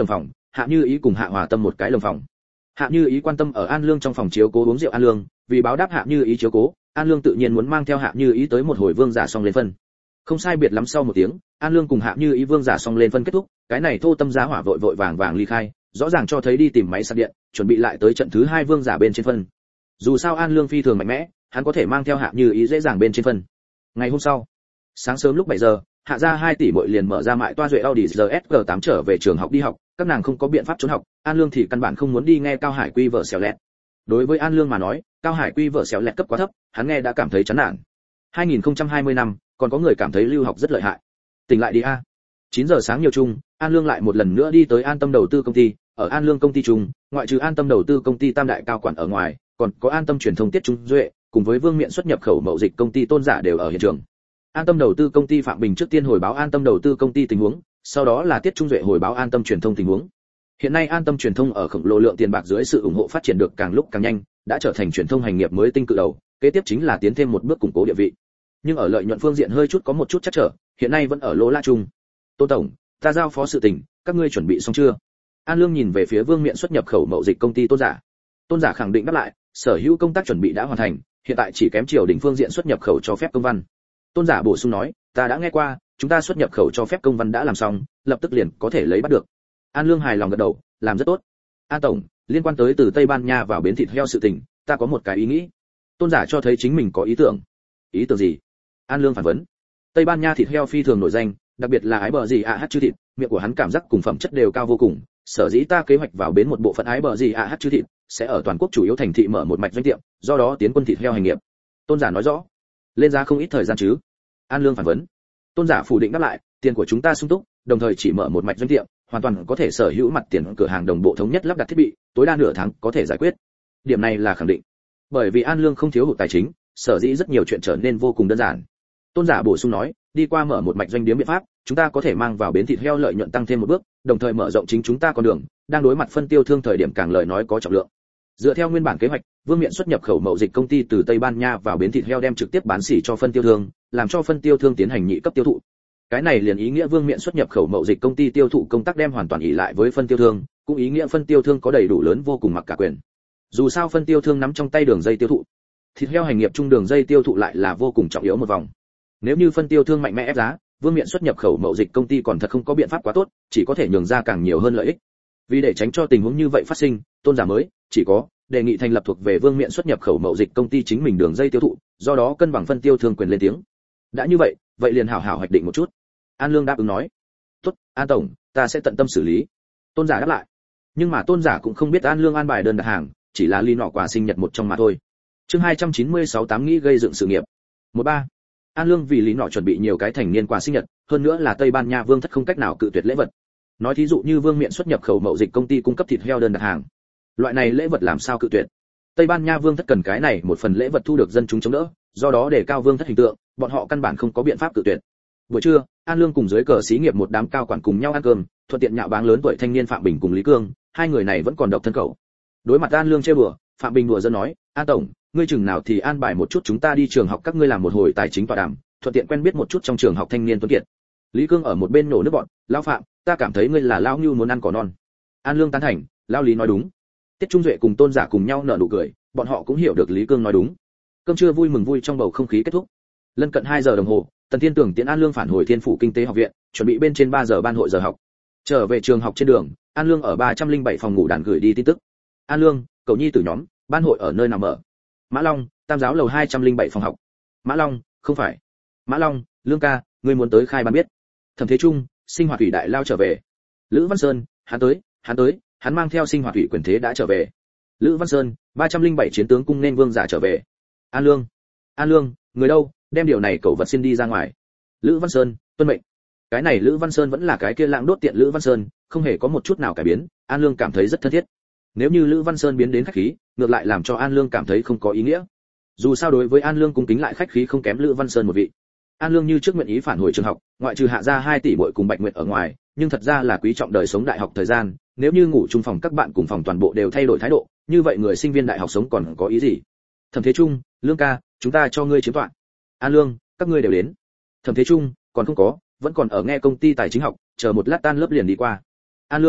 Hạ Như Ý cùng Hạ Hòa Tâm một cái lồng phòng. Hạ Như Ý quan tâm ở An Lương trong phòng chiếu cố uống rượu An Lương, vì báo đáp Hạ Như Ý chiếu cố, An Lương tự nhiên muốn mang theo Hạ Như Ý tới một hồi vương giả song lên phân. Không sai biệt lắm sau một tiếng, An Lương cùng Hạ Như Ý vương giả song lên phân kết thúc, cái này thô tâm giá hỏa vội vội vàng vàng ly khai, rõ ràng cho thấy đi tìm máy sạc điện, chuẩn bị lại tới trận thứ hai vương giả bên trên phân. Dù sao An Lương phi thường mạnh mẽ, hắn có thể mang theo Hạ Như Ý dễ dàng bên trên phân. Ngày hôm sau, sáng sớm lúc bảy giờ, Hạ gia hai tỷ muội liền mở ra mại toa duệ Audi R S G tám trở về trường học đi học, các nàng không có biện pháp trốn học, An Lương thì căn bản không muốn đi nghe Cao Hải Quy vợ xẻo lẹt. Đối với An Lương mà nói, Cao Hải Quy vợ xẻo lẹt cấp quá thấp, hắn nghe đã cảm thấy chán nản. hai nghìn không trăm hai mươi năm, còn có người cảm thấy lưu học rất lợi hại. Tỉnh lại đi a. chín giờ sáng nhiều chung, An Lương lại một lần nữa đi tới An Tâm đầu tư công ty, ở An Lương công ty chung, ngoại trừ An Tâm đầu tư công ty tam đại cao quản ở ngoài, còn có An Tâm truyền thông Tiết Trung Duệ, cùng với Vương Miện xuất nhập khẩu mậu dịch công ty Tôn Giả đều ở hiện trường. An Tâm đầu tư công ty Phạm Bình trước tiên hồi báo An Tâm đầu tư công ty tình huống, sau đó là Tiết Trung Duệ hồi báo An Tâm truyền thông tình huống. Hiện nay An Tâm truyền thông ở khổng lồ lượng tiền bạc dưới sự ủng hộ phát triển được càng lúc càng nhanh, đã trở thành truyền thông hành nghiệp mới tinh cự đầu, kế tiếp chính là tiến thêm một bước củng cố địa vị. Nhưng ở lợi nhuận phương diện hơi chút có một chút trắc trở, hiện nay vẫn ở lỗ lã chung. Tôn tổng, ta giao phó sự tình, các ngươi chuẩn bị xong chưa? An Lương nhìn về phía Vương Miện xuất nhập khẩu mậu dịch công ty Tôn Giả. Tôn Giả khẳng định đáp lại, sở hữu công tác chuẩn bị đã hoàn thành, hiện tại chỉ kém triều đình phương diện xuất nhập khẩu cho phép công văn. Tôn Giả bổ sung nói, ta đã nghe qua, chúng ta xuất nhập khẩu cho phép công văn đã làm xong, lập tức liền có thể lấy bắt được. An Lương hài lòng gật đầu, làm rất tốt. An tổng, liên quan tới từ Tây Ban Nha vào bến thịt heo sự tình, ta có một cái ý nghĩ. Tôn Giả cho thấy chính mình có ý tưởng. Ý tưởng gì? An Lương phản vấn. Tây Ban Nha thịt heo phi thường nổi danh, đặc biệt là ái bờ gì ạ hát chư thịt, miệng của hắn cảm giác cùng phẩm chất đều cao vô cùng, sở dĩ ta kế hoạch vào bến một bộ phận ái bờ gì ạ hát chư thịt, sẽ ở toàn quốc chủ yếu thành thị mở một mạch doanh tiệm, do đó tiến quân thịt heo hành nghiệp. Tôn Giả nói rõ. Lên giá không ít thời gian chứ? An Lương phản vấn. Tôn Giả phủ định đáp lại, tiền của chúng ta sung túc, đồng thời chỉ mở một mạch doanh tiệm, hoàn toàn có thể sở hữu mặt tiền cửa hàng đồng bộ thống nhất lắp đặt thiết bị, tối đa nửa tháng có thể giải quyết. Điểm này là khẳng định. Bởi vì An Lương không thiếu hụt tài chính, sở dĩ rất nhiều chuyện trở nên vô cùng đơn giản. Tôn Giả bổ sung nói, đi qua mở một mạch doanh điếm biện pháp, chúng ta có thể mang vào bến thịt heo lợi nhuận tăng thêm một bước, đồng thời mở rộng chính chúng ta con đường, đang đối mặt phân tiêu thương thời điểm càng lời nói có trọng lượng. Dựa theo nguyên bản kế hoạch, Vương Miện xuất nhập khẩu mậu dịch công ty từ Tây Ban Nha vào bến thịt heo đem trực tiếp bán xỉ cho phân tiêu thương, làm cho phân tiêu thương tiến hành nhị cấp tiêu thụ. Cái này liền ý nghĩa Vương Miện xuất nhập khẩu mậu dịch công ty tiêu thụ công tác đem hoàn toàn ỷ lại với phân tiêu thương, cũng ý nghĩa phân tiêu thương có đầy đủ lớn vô cùng mặc cả quyền. Dù sao phân tiêu thương nắm trong tay đường dây tiêu thụ, thịt heo hành nghiệp trung đường dây tiêu thụ lại là vô cùng trọng yếu một vòng. Nếu như phân tiêu thương mạnh mẽ ép giá, Vương Miện xuất nhập khẩu mậu dịch công ty còn thật không có biện pháp quá tốt, chỉ có thể nhường ra càng nhiều hơn lợi ích. Vì để tránh cho tình huống như vậy phát sinh, Tôn Giả mới chỉ có đề nghị thành lập thuộc về Vương Miện xuất nhập khẩu mậu dịch công ty chính mình đường dây tiêu thụ, do đó cân bằng phân tiêu thương quyền lên tiếng. Đã như vậy, vậy liền hảo hảo hoạch định một chút. An Lương đáp ứng nói. Tốt, An tổng, ta sẽ tận tâm xử lý. Tôn Giả đáp lại. Nhưng mà Tôn Giả cũng không biết An Lương an bài đơn đặt hàng, chỉ là ly nọ quà sinh nhật một trong mà thôi. Chương hai trăm chín mươi sáu tám nghĩ gây dựng sự nghiệp. một ba. An Lương vì lý nọ chuẩn bị nhiều cái thành niên quà sinh nhật, hơn nữa là Tây Ban Nha vương thất không cách nào cự tuyệt lễ vật. Nói thí dụ như Vương Miện xuất nhập khẩu mậu dịch công ty cung cấp thịt heo đơn đặt hàng. Loại này lễ vật làm sao cự tuyệt? Tây Ban Nha vương thất cần cái này một phần lễ vật thu được dân chúng chống đỡ, do đó để cao vương thất hình tượng, bọn họ căn bản không có biện pháp cự tuyệt. Buổi trưa, An Lương cùng dưới cờ xí nghiệp một đám cao quản cùng nhau ăn cơm, thuận tiện nhạo báng lớn tuổi thanh niên Phạm Bình cùng Lý Cương, hai người này vẫn còn độc thân cậu. Đối mặt An Lương chơi bừa, Phạm Bình đùa giỡn nói, "An tổng, ngươi chừng nào thì an bài một chút chúng ta đi trường học các ngươi làm một hồi tài chính tọa đàm, thuận tiện quen biết một chút trong trường học thanh niên tuấn kiệt." Lý Cương ở một bên nổ nước bọn, "Lão Phạm, ta cảm thấy ngươi là lão nhu muốn ăn cỏ non." An Lương tán thành, "Lão Lý nói đúng." Tiết Trung Duệ cùng Tôn Giả cùng nhau nở nụ cười, bọn họ cũng hiểu được Lý Cương nói đúng. Cơm trưa vui mừng vui trong bầu không khí kết thúc. Lân cận hai giờ đồng hồ, Tần Thiên Tưởng tiễn An Lương phản hồi Thiên phủ Kinh tế học viện, chuẩn bị bên trên ba giờ ban hội giờ học. Trở về trường học trên đường, An Lương ở ba trăm lẻ bảy phòng ngủ đàn gửi đi tin tức. "An Lương, cậu nhi tử nhóm, ban hội ở nơi nào mở?" "Mã Long, Tam giáo lầu hai trăm lẻ bảy phòng học." "Mã Long, không phải." "Mã Long, Lương ca, ngươi muốn tới khai ban biết." "Thẩm Thế Trung, sinh hoạt thủy đại lao trở về." "Lữ Văn Sơn, hắn tới, hắn tới, hắn mang theo sinh hoạt thủy quyền thế đã trở về." "Lữ Văn Sơn, ba trăm lẻ bảy chiến tướng cung nên vương giả trở về." "An Lương, An Lương, người đâu, đem điều này cậu vật xin đi ra ngoài." "Lữ Văn Sơn, tuân mệnh." Cái này Lữ Văn Sơn vẫn là cái kia lãng đốt tiện Lữ Văn Sơn, không hề có một chút nào cải biến, An Lương cảm thấy rất thân thiết. Nếu như Lữ Văn Sơn biến đến khách khí, ngược lại làm cho An Lương cảm thấy không có ý nghĩa. Dù sao đối với An Lương cung kính lại khách khí không kém Lữ Văn Sơn một vị. An Lương như trước nguyện ý phản hồi trường học, ngoại trừ Hạ gia hai tỷ muội cùng Bạch Nguyệt ở ngoài, nhưng thật ra là quý trọng đời sống đại học thời gian, nếu như ngủ chung phòng các bạn cùng phòng toàn bộ đều thay đổi thái độ, như vậy người sinh viên đại học sống còn có ý gì? Thẩm Thế Trung, Lương ca, chúng ta cho ngươi chiếm toạn. An Lương, các ngươi đều đến. Thẩm Thế Trung, còn không có, vẫn còn ở nghe công ty tài chính học, chờ một lát tan lớp liền đi qua. An Lương,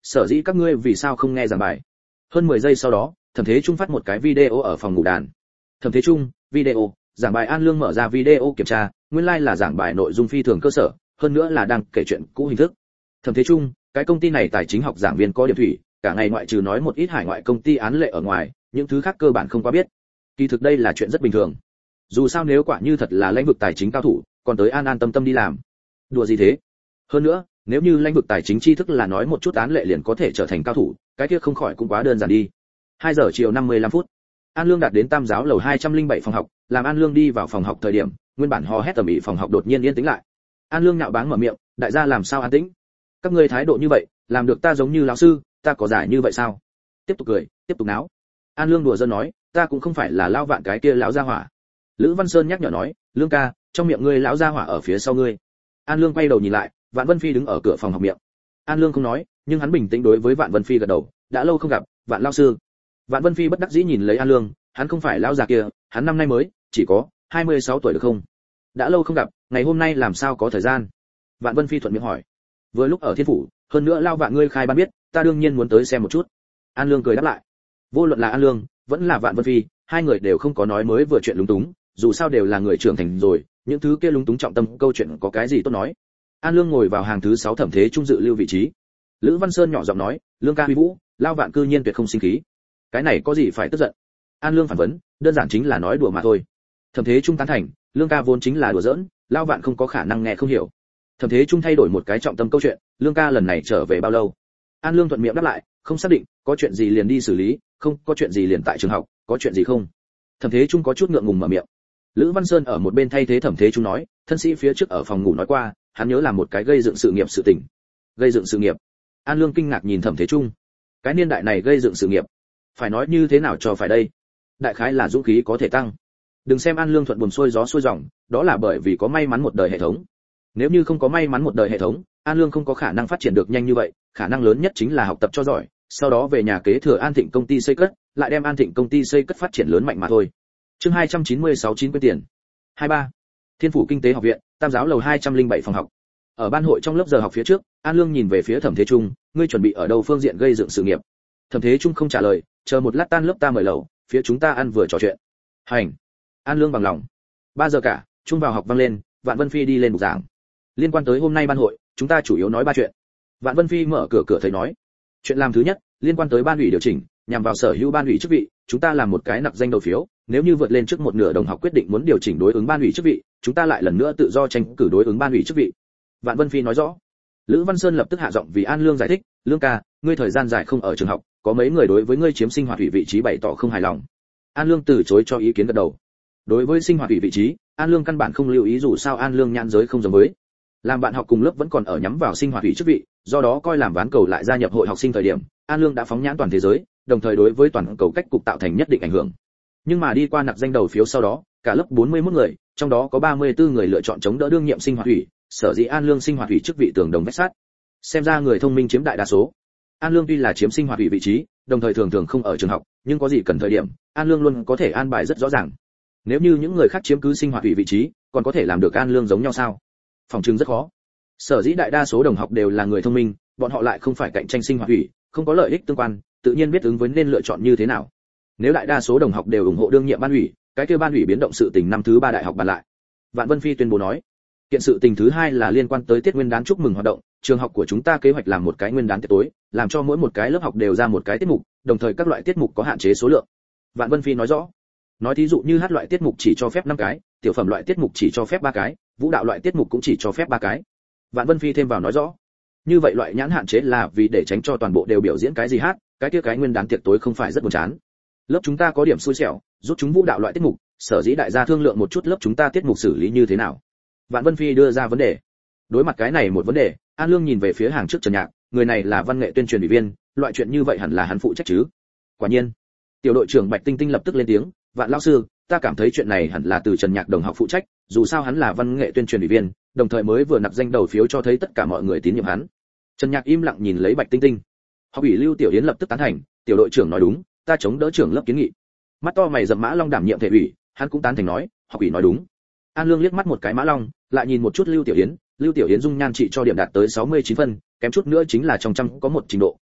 sở dĩ các ngươi vì sao không nghe giảng bài. Hơn mười giây sau đó, Thẩm Thế Trung phát một cái video ở phòng ngủ đàn. Thẩm Thế Trung, video, giảng bài. An Lương mở ra video kiểm tra, nguyên lai like là giảng bài nội dung phi thường cơ sở, hơn nữa là đang kể chuyện cũ hình thức. Thẩm Thế Trung, cái công ty này tài chính học giảng viên có điểm thủy, cả ngày ngoại trừ nói một ít hải ngoại công ty án lệ ở ngoài, những thứ khác cơ bản không quá biết. Kỳ thực đây là chuyện rất bình thường. Dù sao nếu quả như thật là lĩnh vực tài chính cao thủ, còn tới an an tâm tâm đi làm. Đùa gì thế? Hơn nữa, nếu như lĩnh vực tài chính tri thức là nói một chút án lệ liền có thể trở thành cao thủ, cái kia không khỏi cũng quá đơn giản đi. hai giờ chiều năm mươi lăm phút. An Lương đạt đến Tam giáo lầu hai trăm lẻ bảy phòng học, làm An Lương đi vào phòng học thời điểm, nguyên bản hò hét tầm ĩ phòng học đột nhiên yên tĩnh lại. An Lương nhạo báng mở miệng, đại gia làm sao an tĩnh? Các ngươi thái độ như vậy, làm được ta giống như lão sư, ta có giải như vậy sao? Tiếp tục cười, tiếp tục náo. An Lương đùa giỡn nói, ta cũng không phải là lão vạn cái kia lão gia hỏa. Lữ Văn Sơn nhắc nhở nói, Lương ca, trong miệng ngươi lão gia hỏa ở phía sau ngươi. An Lương quay đầu nhìn lại, Vạn Vân Phi đứng ở cửa phòng học miệng. An Lương không nói, nhưng hắn bình tĩnh đối với Vạn Vân Phi gật đầu, đã lâu không gặp, Vạn lão sư. Vạn Vân Phi bất đắc dĩ nhìn lấy An Lương, hắn không phải lão già kia, hắn năm nay mới chỉ có hai mươi sáu tuổi được không? Đã lâu không gặp, ngày hôm nay làm sao có thời gian? Vạn Vân Phi thuận miệng hỏi. Vừa lúc ở Thiên phủ, hơn nữa lao Vạn ngươi khai ban biết, ta đương nhiên muốn tới xem một chút. An Lương cười đáp lại. Vô luận là An Lương, vẫn là Vạn Vân Phi, hai người đều không có nói mới vừa chuyện lúng túng, dù sao đều là người trưởng thành rồi, những thứ kia lúng túng trọng tâm câu chuyện có cái gì tốt nói. An Lương ngồi vào hàng thứ sáu Thẩm Thế Trung dự lưu vị trí. Lữ Văn Sơn nhỏ giọng nói, Lương ca huy vũ, lao Vạn cư nhiên tuyệt không sinh khí. Cái này có gì phải tức giận? An Lương phản vấn, đơn giản chính là nói đùa mà thôi. Thẩm Thế Trung tán thành, Lương ca vốn chính là đùa giỡn, lao Vạn không có khả năng nghe không hiểu. Thẩm Thế Trung thay đổi một cái trọng tâm câu chuyện, Lương ca lần này trở về bao lâu? An Lương thuận miệng đáp lại, không xác định, có chuyện gì liền đi xử lý, không có chuyện gì liền tại trường học, có chuyện gì không? Thẩm Thế Trung có chút ngượng ngùng mở miệng. Lữ Văn Sơn ở một bên thay thế Thẩm Thế Trung nói, thân sĩ phía trước ở phòng ngủ nói qua, hắn nhớ làm một cái gây dựng sự nghiệp sự tình. Gây dựng sự nghiệp? An Lương kinh ngạc nhìn Thẩm Thế Trung. Cái niên đại này gây dựng sự nghiệp, phải nói như thế nào cho phải đây? Đại khái là dũng khí có thể tăng. Đừng xem An Lương thuận buồm xuôi gió xuôi dòng, đó là bởi vì có may mắn một đời hệ thống. Nếu như không có may mắn một đời hệ thống, An Lương không có khả năng phát triển được nhanh như vậy, khả năng lớn nhất chính là học tập cho giỏi, sau đó về nhà kế thừa An Thịnh công ty xây cất, lại đem An Thịnh công ty xây cất phát triển lớn mạnh mà thôi. Chương hai trăm chín mươi sáu chín quyên tiền. hai mươi ba. Thiên phủ kinh tế học viện, Tam giáo lầu hai trăm lẻ bảy phòng học. Ở ban hội trong lớp giờ học phía trước, An Lương nhìn về phía Thẩm Thế Trung, ngươi chuẩn bị ở đâu phương diện gây dựng sự nghiệp? Thẩm Thế Trung không trả lời, chờ một lát tan lớp ta mời lầu, phía chúng ta ăn vừa trò chuyện. Hành. An Lương bằng lòng. ba giờ cả, trung vào học vang lên, Vạn Vân Phi đi lên bục giảng. Liên quan tới hôm nay ban hội, chúng ta chủ yếu nói ba chuyện. Vạn Vân Phi mở cửa cửa thầy nói. Chuyện làm thứ nhất, liên quan tới ban ủy điều chỉnh, nhằm vào sở hữu ban ủy chức vị, chúng ta làm một cái nặc danh đầu phiếu, nếu như vượt lên trước một nửa đồng học quyết định muốn điều chỉnh đối ứng ban ủy chức vị, chúng ta lại lần nữa tự do tranh cử đối ứng ban ủy chức vị. Vạn Vân Phi nói rõ. Lữ Văn Sơn lập tức hạ giọng vì An Lương giải thích, Lương ca, ngươi thời gian dài không ở trường học, có mấy người đối với ngươi chiếm sinh hoạt ủy vị trí bày tỏ không hài lòng. An Lương từ chối cho ý kiến gật đầu. Đối với sinh hoạt ủy vị trí, An Lương căn bản không lưu ý, dù sao An Lương nhãn giới không giống với. Làm bạn học cùng lớp vẫn còn ở nhắm vào sinh hoạt ủy chức vị, do đó coi làm ván cầu lại gia nhập hội học sinh thời điểm, An Lương đã phóng nhãn toàn thế giới, đồng thời đối với toàn cầu cách cục tạo thành nhất định ảnh hưởng. Nhưng mà đi qua nặc danh đầu phiếu sau đó, cả lớp bốn mươi mốt người, trong đó có ba mươi tư người lựa chọn chống đỡ đương nhiệm sinh hoạt ủy, sở dĩ An Lương sinh hoạt ủy chức vị tường đồng vách sắt. Xem ra người thông minh chiếm đại đa số. An Lương tuy là chiếm sinh hoạt ủy vị trí, đồng thời thường thường không ở trường học, nhưng có gì cần thời điểm, An Lương luôn có thể an bài rất rõ ràng. Nếu như những người khác chiếm cứ sinh hoạt ủy vị trí, còn có thể làm được An Lương giống nhau sao? Phòng trừng rất khó. Sở dĩ đại đa số đồng học đều là người thông minh, bọn họ lại không phải cạnh tranh sinh hoạt ủy, không có lợi ích tương quan, tự nhiên biết ứng với nên lựa chọn như thế nào. Nếu đại đa số đồng học đều ủng hộ đương nhiệm ban ủy, cái kia ban ủy biến động sự tình năm thứ ba đại học bàn lại. Vạn Vân Phi tuyên bố nói, kiện sự tình thứ hai là liên quan tới Tết Nguyên đán chúc mừng hoạt động, trường học của chúng ta kế hoạch làm một cái Nguyên đán tiệc tối, làm cho mỗi một cái lớp học đều ra một cái tiết mục, đồng thời các loại tiết mục có hạn chế số lượng. Vạn Vân Phi nói rõ. Nói thí dụ như hát loại tiết mục chỉ cho phép năm cái, tiểu phẩm loại tiết mục chỉ cho phép ba cái, vũ đạo loại tiết mục cũng chỉ cho phép ba cái. Vạn Vân Phi thêm vào nói rõ. Như vậy loại nhãn hạn chế là vì để tránh cho toàn bộ đều biểu diễn cái gì hát, cái kia cái Nguyên đán tiệc tối không phải rất buồn chán. Lớp chúng ta có điểm xui xẻo, rút chúng vũ đạo loại tiết mục, sở dĩ đại gia thương lượng một chút lớp chúng ta tiết mục xử lý như thế nào. Vạn Vân Phi đưa ra vấn đề. Đối mặt cái này một vấn đề, An Lương nhìn về phía hàng trước Trần Nhạc, người này là văn nghệ tuyên truyền ủy viên, loại chuyện như vậy hẳn là hắn phụ trách chứ. Quả nhiên, tiểu đội trưởng Bạch Tinh Tinh lập tức lên tiếng, Vạn lão sư, ta cảm thấy chuyện này hẳn là từ Trần Nhạc đồng học phụ trách, dù sao hắn là văn nghệ tuyên truyền ủy viên, đồng thời mới vừa nạp danh đầu phiếu cho thấy tất cả mọi người tín nhiệm hắn. Trần Nhạc im lặng nhìn lấy Bạch Tinh Tinh. Học ủy Lưu Tiểu Yến lập tức tán thành, tiểu đội trưởng nói đúng, ta chống đỡ trưởng lớp kiến nghị. Mắt to mày rậm Mã Long đảm nhiệm thể ủy, hắn cũng tán thành nói, học ủy nói đúng. An Lương liếc mắt một cái Mã Long, lại nhìn một chút Lưu Tiểu Yến, Lưu Tiểu Yến dung nhan trị cho điểm đạt tới sáu mươi chín phân, kém chút nữa chính là trong trăm có một trình độ,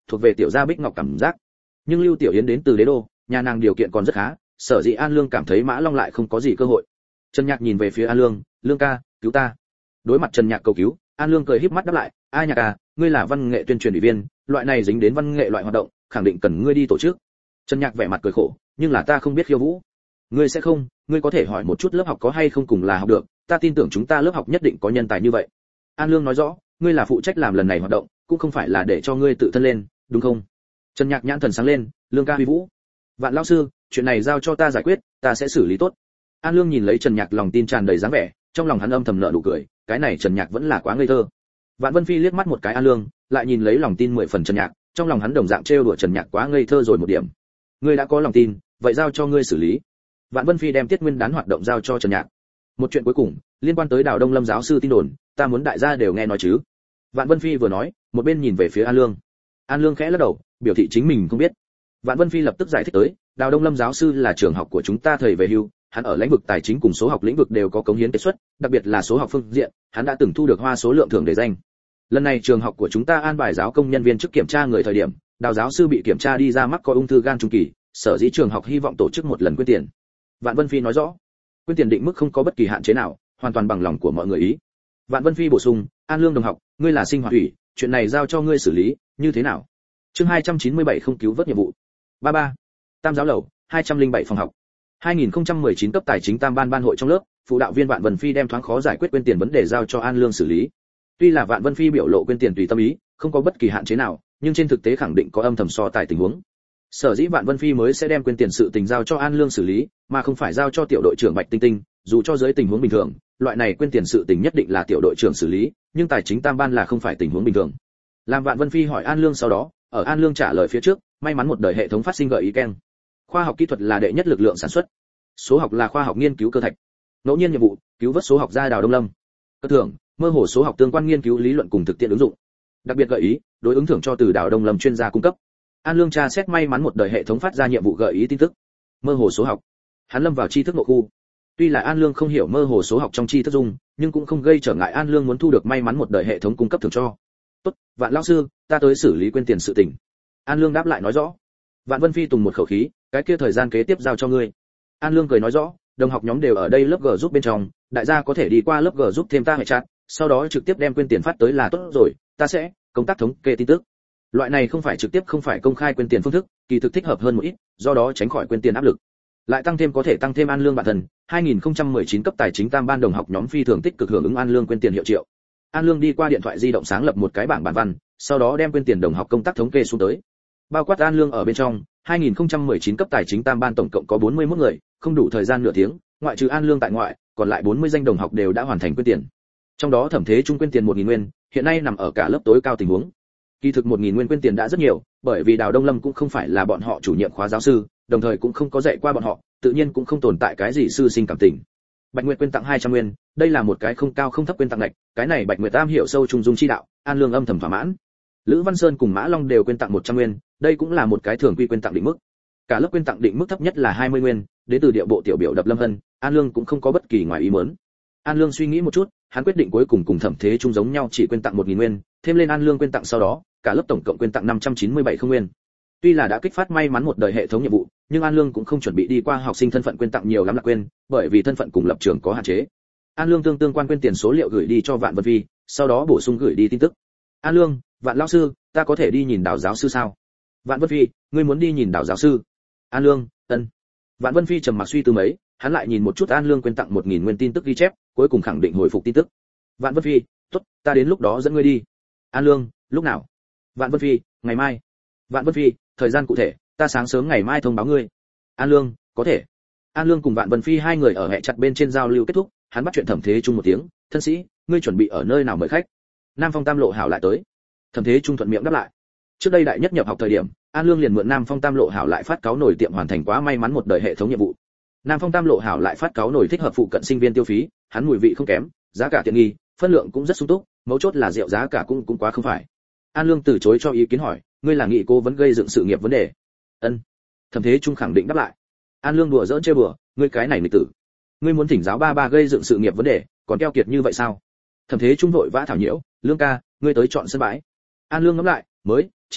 thuộc về tiểu gia bích ngọc cảm giác. Nhưng Lưu Tiểu Yến đến từ Đế Đô, nhà nàng điều kiện còn rất khá, sở dĩ An Lương cảm thấy Mã Long lại không có gì cơ hội. Trần Nhạc nhìn về phía An Lương, "Lương ca, cứu ta." Đối mặt Trần Nhạc cầu cứu, An Lương cười híp mắt đáp lại, "A Nhạc à, ngươi là văn nghệ tuyên truyền ủy viên, loại này dính đến văn nghệ loại hoạt động, khẳng định cần ngươi đi tổ chức." Trần Nhạc vẻ mặt cười khổ, "Nhưng là ta không biết khiêu vũ." "Ngươi sẽ không, ngươi có thể hỏi một chút lớp học có hay không cùng là học được, ta tin tưởng chúng ta lớp học nhất định có nhân tài như vậy." An Lương nói rõ, "Ngươi là phụ trách làm lần này hoạt động, cũng không phải là để cho ngươi tự thân lên, đúng không?" Trần Nhạc nhãn thần sáng lên, "Lương ca huy vũ." "Vạn lão sư, chuyện này giao cho ta giải quyết, ta sẽ xử lý tốt." An Lương nhìn lấy Trần Nhạc lòng tin tràn đầy dáng vẻ, trong lòng hắn âm thầm nở nụ cười, cái này Trần Nhạc vẫn là quá ngây thơ. Vạn Vân Phi liếc mắt một cái An Lương, lại nhìn lấy lòng tin mười phần Trần Nhạc, trong lòng hắn đồng dạng trêu đùa Trần Nhạc quá ngây thơ rồi một điểm. "Ngươi đã có lòng tin, vậy giao cho ngươi xử lý." Vạn Vân Phi đem Tiết Nguyên đán hoạt động giao cho Trần Nhạc. "Một chuyện cuối cùng, liên quan tới Đào Đông Lâm giáo sư tin đồn, ta muốn đại gia đều nghe nói chứ." Vạn Vân Phi vừa nói, một bên nhìn về phía An Lương. An Lương khẽ lắc đầu, biểu thị chính mình không biết. Vạn Vân Phi lập tức giải thích tới, Đào Đông Lâm giáo sư là trường học của chúng ta thầy về hưu, hắn ở lĩnh vực tài chính cùng số học lĩnh vực đều có cống hiến kết xuất, đặc biệt là số học phương diện, hắn đã từng thu được hoa số lượng thưởng để danh. Lần này trường học của chúng ta an bài giáo công nhân viên chức kiểm tra người thời điểm, Đào giáo sư bị kiểm tra đi ra mắc có ung thư gan trung kỳ, sở dĩ trường học hy vọng tổ chức một lần quyên tiền. Vạn Vân Phi nói rõ, quyên tiền định mức không có bất kỳ hạn chế nào, hoàn toàn bằng lòng của mọi người ý. Vạn Vân Phi bổ sung, An Lương đồng học, ngươi là sinh hoạt ủy, chuyện này giao cho ngươi xử lý, như thế nào? Chương hai trăm chín mươi bảy không cứu vớt nhiệm vụ. ba ba. Tam giáo lầu, hai trăm lẻ bảy phòng học. hai nghìn không trăm mười chín cấp tài chính tam ban ban hội trong lớp, phụ đạo viên Vạn Vân Phi đem thoáng khó giải quyết quyên tiền vấn đề giao cho An Lương xử lý. Tuy là Vạn Vân Phi biểu lộ quyên tiền tùy tâm ý, không có bất kỳ hạn chế nào, nhưng trên thực tế khẳng định có âm thầm so tài tình huống. Sở dĩ Vạn Vân Phi mới sẽ đem quyên tiền sự tình giao cho An Lương xử lý, mà không phải giao cho tiểu đội trưởng Bạch Tinh Tinh, dù cho dưới tình huống bình thường, loại này quyên tiền sự tình nhất định là tiểu đội trưởng xử lý, nhưng tài chính tam ban là không phải tình huống bình thường. Làm Vạn Vân Phi hỏi An Lương sau đó, ở An Lương trả lời phía trước, may mắn một đời hệ thống phát sinh gợi ý keng. Khoa học kỹ thuật là đệ nhất lực lượng sản xuất, số học là khoa học nghiên cứu cơ thạch. Ngẫu nhiên nhiệm vụ, cứu vớt số học gia Đào Đông Lâm. Cơ thưởng, mơ hồ số học tương quan nghiên cứu lý luận cùng thực tiễn ứng dụng. Đặc biệt gợi ý, đối ứng thưởng cho từ Đào Đông Lâm chuyên gia cung cấp. An Lương tra xét may mắn một đời hệ thống phát ra nhiệm vụ gợi ý tin tức. Mơ hồ số học. Hắn lâm vào tri thức ngộ khu. Tuy là An Lương không hiểu mơ hồ số học trong tri thức dung, nhưng cũng không gây trở ngại An Lương muốn thu được may mắn một đời hệ thống cung cấp thưởng cho. "Tốt, Vạn lão sư, ta tới xử lý quyên tiền sự tình." An Lương đáp lại nói rõ. Vạn Vân Phi tùng một khẩu khí, "Cái kia thời gian kế tiếp giao cho ngươi." An Lương cười nói rõ, "Đồng học nhóm đều ở đây lớp G giúp bên trong, đại gia có thể đi qua lớp G giúp thêm ta hệ chat, sau đó trực tiếp đem quyên tiền phát tới là tốt rồi, ta sẽ công tác thống kê tin tức." Loại này không phải trực tiếp không phải công khai quyên tiền phương thức, kỳ thực thích hợp hơn một ít, do đó tránh khỏi quyên tiền áp lực. Lại tăng thêm có thể tăng thêm An Lương bản thân, hai nghìn không trăm mười chín cấp tài chính tam ban đồng học nhóm phi thường tích cực hưởng ứng An Lương quyên tiền hiệu triệu. An Lương đi qua điện thoại di động sáng lập một cái bảng bản văn, sau đó đem quyên tiền đồng học công tác thống kê xuống tới. Bao quát An Lương ở bên trong, hai nghìn không trăm mười chín cấp tài chính tam ban tổng cộng có bốn mươi mốt người, không đủ thời gian nửa tiếng, ngoại trừ An Lương tại ngoại, còn lại bốn mươi danh đồng học đều đã hoàn thành quyên tiền. Trong đó Thẩm Thế Trung quyên tiền một nghìn nguyên, hiện nay nằm ở cả lớp tối cao tình huống. Kỳ thực một nghìn nguyên quyên tiền đã rất nhiều, bởi vì Đào Đông Lâm cũng không phải là bọn họ chủ nhiệm khóa giáo sư, đồng thời cũng không có dạy qua bọn họ, tự nhiên cũng không tồn tại cái gì sư sinh cảm tình. Bạch Nguyệt quyên tặng hai trăm nguyên, đây là một cái không cao không thấp quyên tặng lệch, cái này Bạch Nguyệt am hiểu sâu trung dung chi đạo, An Lương âm thầm thỏa mãn. Lữ Văn Sơn cùng Mã Long đều quyên tặng một trăm nguyên, đây cũng là một cái thường quy quyên tặng định mức. Cả lớp quyên tặng định mức thấp nhất là hai mươi nguyên, đến từ địa bộ tiểu biểu Đập Lâm Hân, An Lương cũng không có bất kỳ ngoài ý muốn. An Lương suy nghĩ một chút, hắn quyết định cuối cùng cùng Thẩm Thế Trung giống nhau chỉ quyên tặng một nghìn nguyên, thêm lên An Lương quyên tặng sau đó, cả lớp tổng cộng quyên tặng năm trăm chín mươi bảy không nguyên. Tuy là đã kích phát may mắn một đời hệ thống nhiệm vụ, nhưng An Lương cũng không chuẩn bị đi qua học sinh thân phận quyên tặng nhiều lắm là quên, bởi vì thân phận cùng lập trường có hạn chế. An Lương tương tương quan quyên tiền số liệu gửi đi cho Vạn Vân Phi, sau đó bổ sung gửi đi tin tức. An Lương, Vạn lão sư, ta có thể đi nhìn Đào giáo sư sao? Vạn Vân Phi, ngươi muốn đi nhìn Đào giáo sư? An Lương, ân. Vạn Vân Phi trầm mặc suy tư mấy, hắn lại nhìn một chút An Lương quyên tặng một nghìn nguyên tin tức ghi chép, cuối cùng khẳng định hồi phục tin tức. Vạn Vân Phi, tốt, ta đến lúc đó dẫn ngươi đi. An Lương, lúc nào? Vạn Vân Phi, ngày mai. Vạn Vân Phi, thời gian cụ thể, ta sáng sớm ngày mai thông báo ngươi. An Lương, có thể. An Lương cùng Vạn Vân Phi hai người ở hẹ chặt bên trên giao lưu kết thúc, hắn bắt chuyện Thẩm Thế Trung một tiếng, thân sĩ, ngươi chuẩn bị ở nơi nào mời khách? Nam Phong Tam Lộ Hảo lại tới. Thẩm Thế Trung thuận miệng đáp lại. Trước đây đại nhất nhập học thời điểm, An Lương liền mượn Nam Phong Tam Lộ Hảo lại phát cáo nổi tiệm hoàn thành quá may mắn một đời hệ thống nhiệm vụ. Nam Phong Tam Lộ Hảo lại phát cáo nổi thích hợp phụ cận sinh viên tiêu phí, hắn mùi vị không kém, giá cả tiện nghi, phân lượng cũng rất sung túc, mấu chốt là rượu giá cả cũng cũng quá không phải. An Lương từ chối cho ý kiến hỏi, ngươi là nghị cô vẫn gây dựng sự nghiệp vấn đề? Ân. Thẩm Thế Trung khẳng định đáp lại. An Lương đùa giỡn chơi bừa, ngươi cái này nghịch tử, ngươi muốn thỉnh giáo ba ba gây dựng sự nghiệp vấn đề, còn keo kiệt như vậy sao? Thẩm Thế Trung vội vã thảo nhiễu, Lương ca, ngươi tới chọn sân bãi. An Lương ngẫm lại, mới chỉ có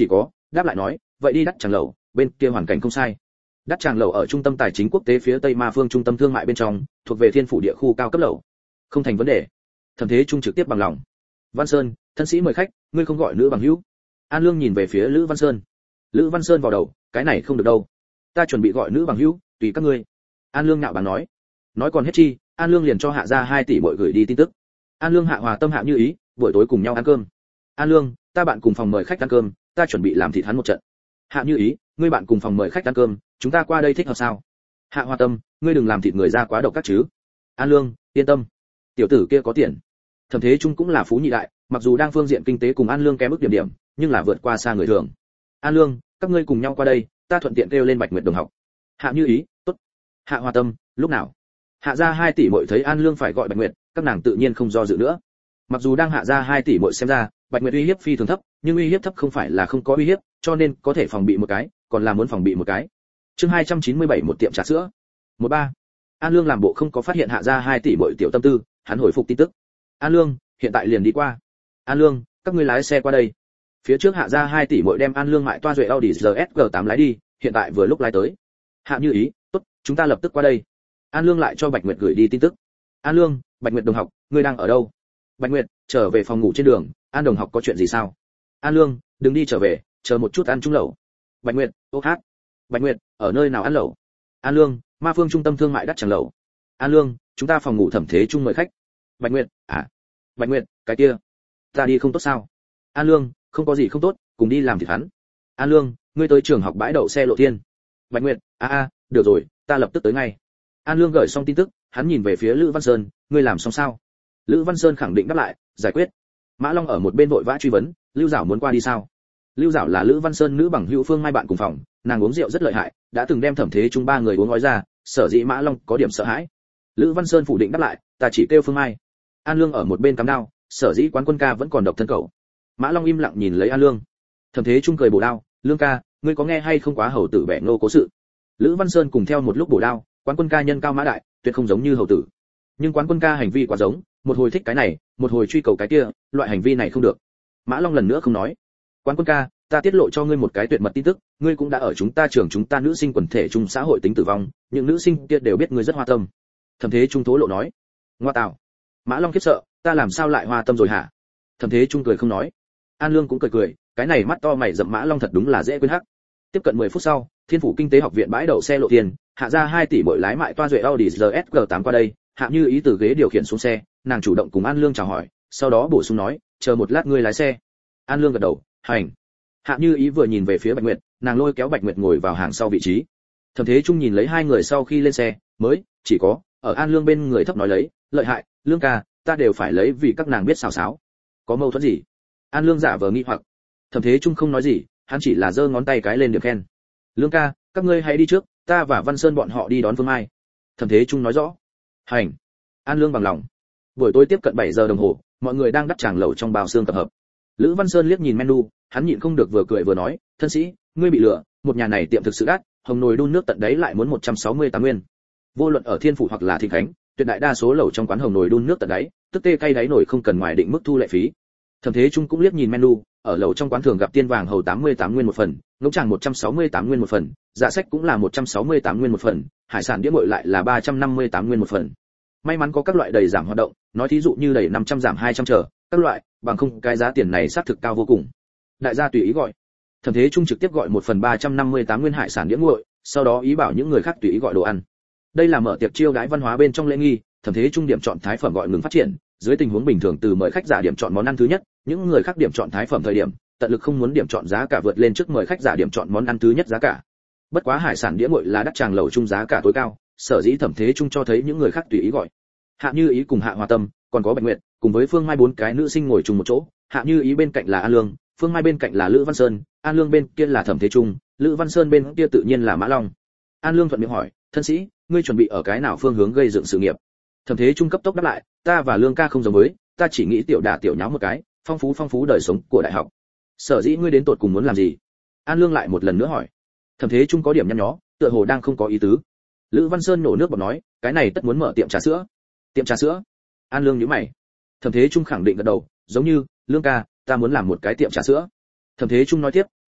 đáp lại nói, vậy đi đắt tràng lầu, bên kia hoàn cảnh không sai. Đắt tràng lầu ở trung tâm tài chính quốc tế phía tây ma phương trung tâm thương mại bên trong, thuộc về thiên phủ địa khu cao cấp lầu. Không thành vấn đề. Thẩm Thế Trung trực tiếp bằng lòng. Văn Sơn, thân sĩ mời khách, ngươi không gọi nữ bằng hữu. An Lương nhìn về phía Lữ Văn Sơn. Lữ Văn Sơn vào đầu, cái này không được đâu. Ta chuẩn bị gọi nữ bằng hữu, tùy các ngươi. An Lương nạo báng nói. Nói còn hết chi, An Lương liền cho Hạ gia hai tỷ muội gửi đi tin tức. An Lương Hạ Hòa Tâm Hạ Như Ý, buổi tối cùng nhau ăn cơm. An Lương, ta bạn cùng phòng mời khách ăn cơm, ta chuẩn bị làm thịt hắn một trận. Hạ Như Ý, ngươi bạn cùng phòng mời khách ăn cơm, chúng ta qua đây thích hợp sao? Hạ Hòa Tâm, ngươi đừng làm thịt người ra quá độc các chứ. An Lương, yên tâm, tiểu tử kia có tiền. Thẩm Thế Trung cũng là phú nhị đại, mặc dù đang phương diện kinh tế cùng An Lương kém mức điểm điểm, nhưng là vượt qua xa người thường. An Lương, các ngươi cùng nhau qua đây, ta thuận tiện kêu lên Bạch Nguyệt đồng học. Hạ Như Ý, tốt. Hạ Hòa Tâm, lúc nào? Hạ gia hai tỷ muội thấy An Lương phải gọi Bạch Nguyệt, các nàng tự nhiên không do dự nữa. Mặc dù đang Hạ gia hai tỷ muội xem ra, Bạch Nguyệt uy hiếp phi thường thấp, nhưng uy hiếp thấp không phải là không có uy hiếp, cho nên có thể phòng bị một cái, còn là muốn phòng bị một cái. Chương hai trăm chín mươi bảy một tiệm trà sữa. một ba. An Lương làm bộ không có phát hiện Hạ gia hai tỷ muội tiểu tâm tư, hắn hồi phục tin tức. An Lương, hiện tại liền đi qua. An Lương, các ngươi lái xe qua đây. Phía trước Hạ gia hai tỷ muội đem An Lương mại toa duệ Audi R S G tám lái đi, hiện tại vừa lúc lái tới. Hạ Như Ý, tốt, chúng ta lập tức qua đây. An Lương lại cho Bạch Nguyệt gửi đi tin tức. An Lương, Bạch Nguyệt đồng học, ngươi đang ở đâu? Bạch Nguyệt, trở về phòng ngủ trên đường, An đồng học có chuyện gì sao? An Lương, đừng đi trở về, chờ một chút ăn chung lẩu. Bạch Nguyệt, ô hát. Bạch Nguyệt, ở nơi nào ăn lẩu? An Lương, Ma Phương trung tâm thương mại đắt chẳng lẩu. An Lương, chúng ta phòng ngủ Thẩm Thế Trung mời khách. Bạch Nguyệt, à. Bạch Nguyệt, cái kia, ta đi không tốt sao? An Lương, không có gì không tốt, cùng đi làm thịt hắn. An Lương, ngươi tới trường học bãi đậu xe Lộ Thiên. Bạch Nguyệt, a a, được rồi, ta lập tức tới ngay. An Lương gửi xong tin tức, hắn nhìn về phía Lữ Văn Sơn, ngươi làm xong sao? Lữ Văn Sơn khẳng định đáp lại, giải quyết. Mã Long ở một bên vội vã truy vấn, Lưu Giảo muốn qua đi sao? Lưu Giảo là Lữ Văn Sơn nữ bằng hữu Phương Mai bạn cùng phòng, nàng uống rượu rất lợi hại, đã từng đem Thẩm Thế Trung ba người uống nói ra, sở dĩ Mã Long có điểm sợ hãi. Lữ Văn Sơn phủ định đáp lại, ta chỉ kêu Phương Mai. An Lương ở một bên cắm đao, sở dĩ Quán Quân ca vẫn còn độc thân cậu. Mã Long im lặng nhìn lấy An Lương. Thẩm Thế Trung cười bổ đao, Lương ca, ngươi có nghe hay không quá hầu tử bẻ nô cố sự? Lữ Văn Sơn cùng theo một lúc bổ đao, Quán Quân ca nhân cao mã đại, tuyệt không giống như hầu tử. Nhưng Quán Quân ca hành vi quá giống, một hồi thích cái này, một hồi truy cầu cái kia, loại hành vi này không được. Mã Long lần nữa không nói. Quán Quân ca, ta tiết lộ cho ngươi một cái tuyệt mật tin tức, ngươi cũng đã ở chúng ta trường chúng ta nữ sinh quần thể chung xã hội tính tử vong, những nữ sinh kia đều biết ngươi rất hoa tâm. Thẩm Thế Trung thố lộ nói. Ngoa tạo. Mã Long khiếp sợ, ta làm sao lại hoa tâm rồi hả? Thẩm Thế Trung cười không nói. An Lương cũng cười cười, cái này mắt to mày rậm Mã Long thật đúng là dễ quên hắc. Tiếp cận mười phút sau, Thiên phủ Kinh tế học viện bãi đậu xe Lộ Thiên, Hạ gia hai tỷ mỗi lái mại toa duệ Audi R S G tám qua đây, Hạ Như Ý từ ghế điều khiển xuống xe, nàng chủ động cùng An Lương chào hỏi, sau đó bổ sung nói, chờ một lát ngươi lái xe. An Lương gật đầu, hành. Hạ Như Ý vừa nhìn về phía Bạch Nguyệt, nàng lôi kéo Bạch Nguyệt ngồi vào hàng sau vị trí. Thẩm Thế Trung nhìn lấy hai người sau khi lên xe, mới chỉ có ở An Lương bên người thấp nói lấy, lợi hại, Lương ca, ta đều phải lấy vì các nàng biết xào xáo. Có mâu thuẫn gì? An Lương giả vờ nghi hoặc. Thẩm Thế Trung không nói gì, hắn chỉ là giơ ngón tay cái lên điểm khen. Lương ca, các ngươi hãy đi trước, ta và Văn Sơn bọn họ đi đón Phương Mai. Thẩm Thế Trung nói rõ. Hành. An Lương bằng lòng. Buổi tối tiếp cận bảy giờ đồng hồ, mọi người đang đắp tràng lẩu trong bao xương tập hợp. Lữ Văn Sơn liếc nhìn menu, hắn nhịn không được vừa cười vừa nói, thân sĩ, ngươi bị lừa, một nhà này tiệm thực sự đắt, hồng nồi đun nước tận đấy lại muốn một trăm sáu mươi tám nguyên. Vô luận ở Thiên phủ hoặc là Thịnh Khánh, tuyệt đại đa số lẩu trong quán hồng nồi đun nước tận đáy, tức tê cay đáy nồi không cần ngoài định mức thu lệ phí. Thẩm Thế Trung cũng liếc nhìn menu, ở lẩu trong quán thường gặp tiên vàng hầu tám mươi tám nguyên một phần, ngỗng tràng một trăm sáu mươi tám nguyên một phần, dạ sách cũng là một trăm sáu mươi tám nguyên một phần, hải sản đĩa nguội lại là ba trăm năm mươi tám nguyên một phần. May mắn có các loại đầy giảm hoạt động, nói thí dụ như đầy năm trăm giảm hai trăm trở, các loại, bằng không cái giá tiền này xác thực cao vô cùng. Đại gia tùy ý gọi. Thẩm Thế Trung trực tiếp gọi một phần ba trăm năm mươi tám nguyên hải sản đĩa nguội, sau đó ý bảo những người khác tùy ý gọi đồ ăn. Đây là mở tiệc chiêu đãi văn hóa bên trong lễ nghi, Thẩm Thế Trung điểm chọn thái phẩm gọi ngừng phát triển, dưới tình huống bình thường từ mời khách giả điểm chọn món ăn thứ nhất, những người khác điểm chọn thái phẩm thời điểm, tận lực không muốn điểm chọn giá cả vượt lên trước mời khách giả điểm chọn món ăn thứ nhất giá cả. Bất quá hải sản đĩa nguội là đắt tràng lẩu chung giá cả tối cao, sở dĩ Thẩm Thế Trung cho thấy những người khác tùy ý gọi. Hạ Như Ý cùng Hạ Hòa Tâm, còn có Bạch Nguyệt, cùng với Phương Mai bốn cái nữ sinh ngồi chung một chỗ, Hạ Như Ý bên cạnh là An Lương, Phương Mai bên cạnh là Lữ Văn Sơn, An Lương bên kia là Thẩm Thế Trung, Lữ Văn Sơn bên kia tự nhiên là Mã Long. An Lương thuận miệng hỏi, thân sĩ, ngươi chuẩn bị ở cái nào phương hướng gây dựng sự nghiệp? Thẩm Thế Trung cấp tốc đáp lại, ta và Lương ca không giống với, ta chỉ nghĩ tiểu đả tiểu nháo một cái, phong phú phong phú đời sống của đại học. Sở dĩ ngươi đến tột cùng muốn làm gì? An Lương lại một lần nữa hỏi. Thẩm Thế Trung có điểm nhăn nhó, tựa hồ đang không có ý tứ. Lữ Văn Sơn nổ nước bọt nói, cái này tất muốn mở tiệm trà sữa. Tiệm trà sữa? An Lương nhíu mày. Thẩm Thế Trung khẳng định gật đầu, giống như, Lương ca, ta muốn làm một cái tiệm trà sữa. Thẩm Thế Trung nói tiếp,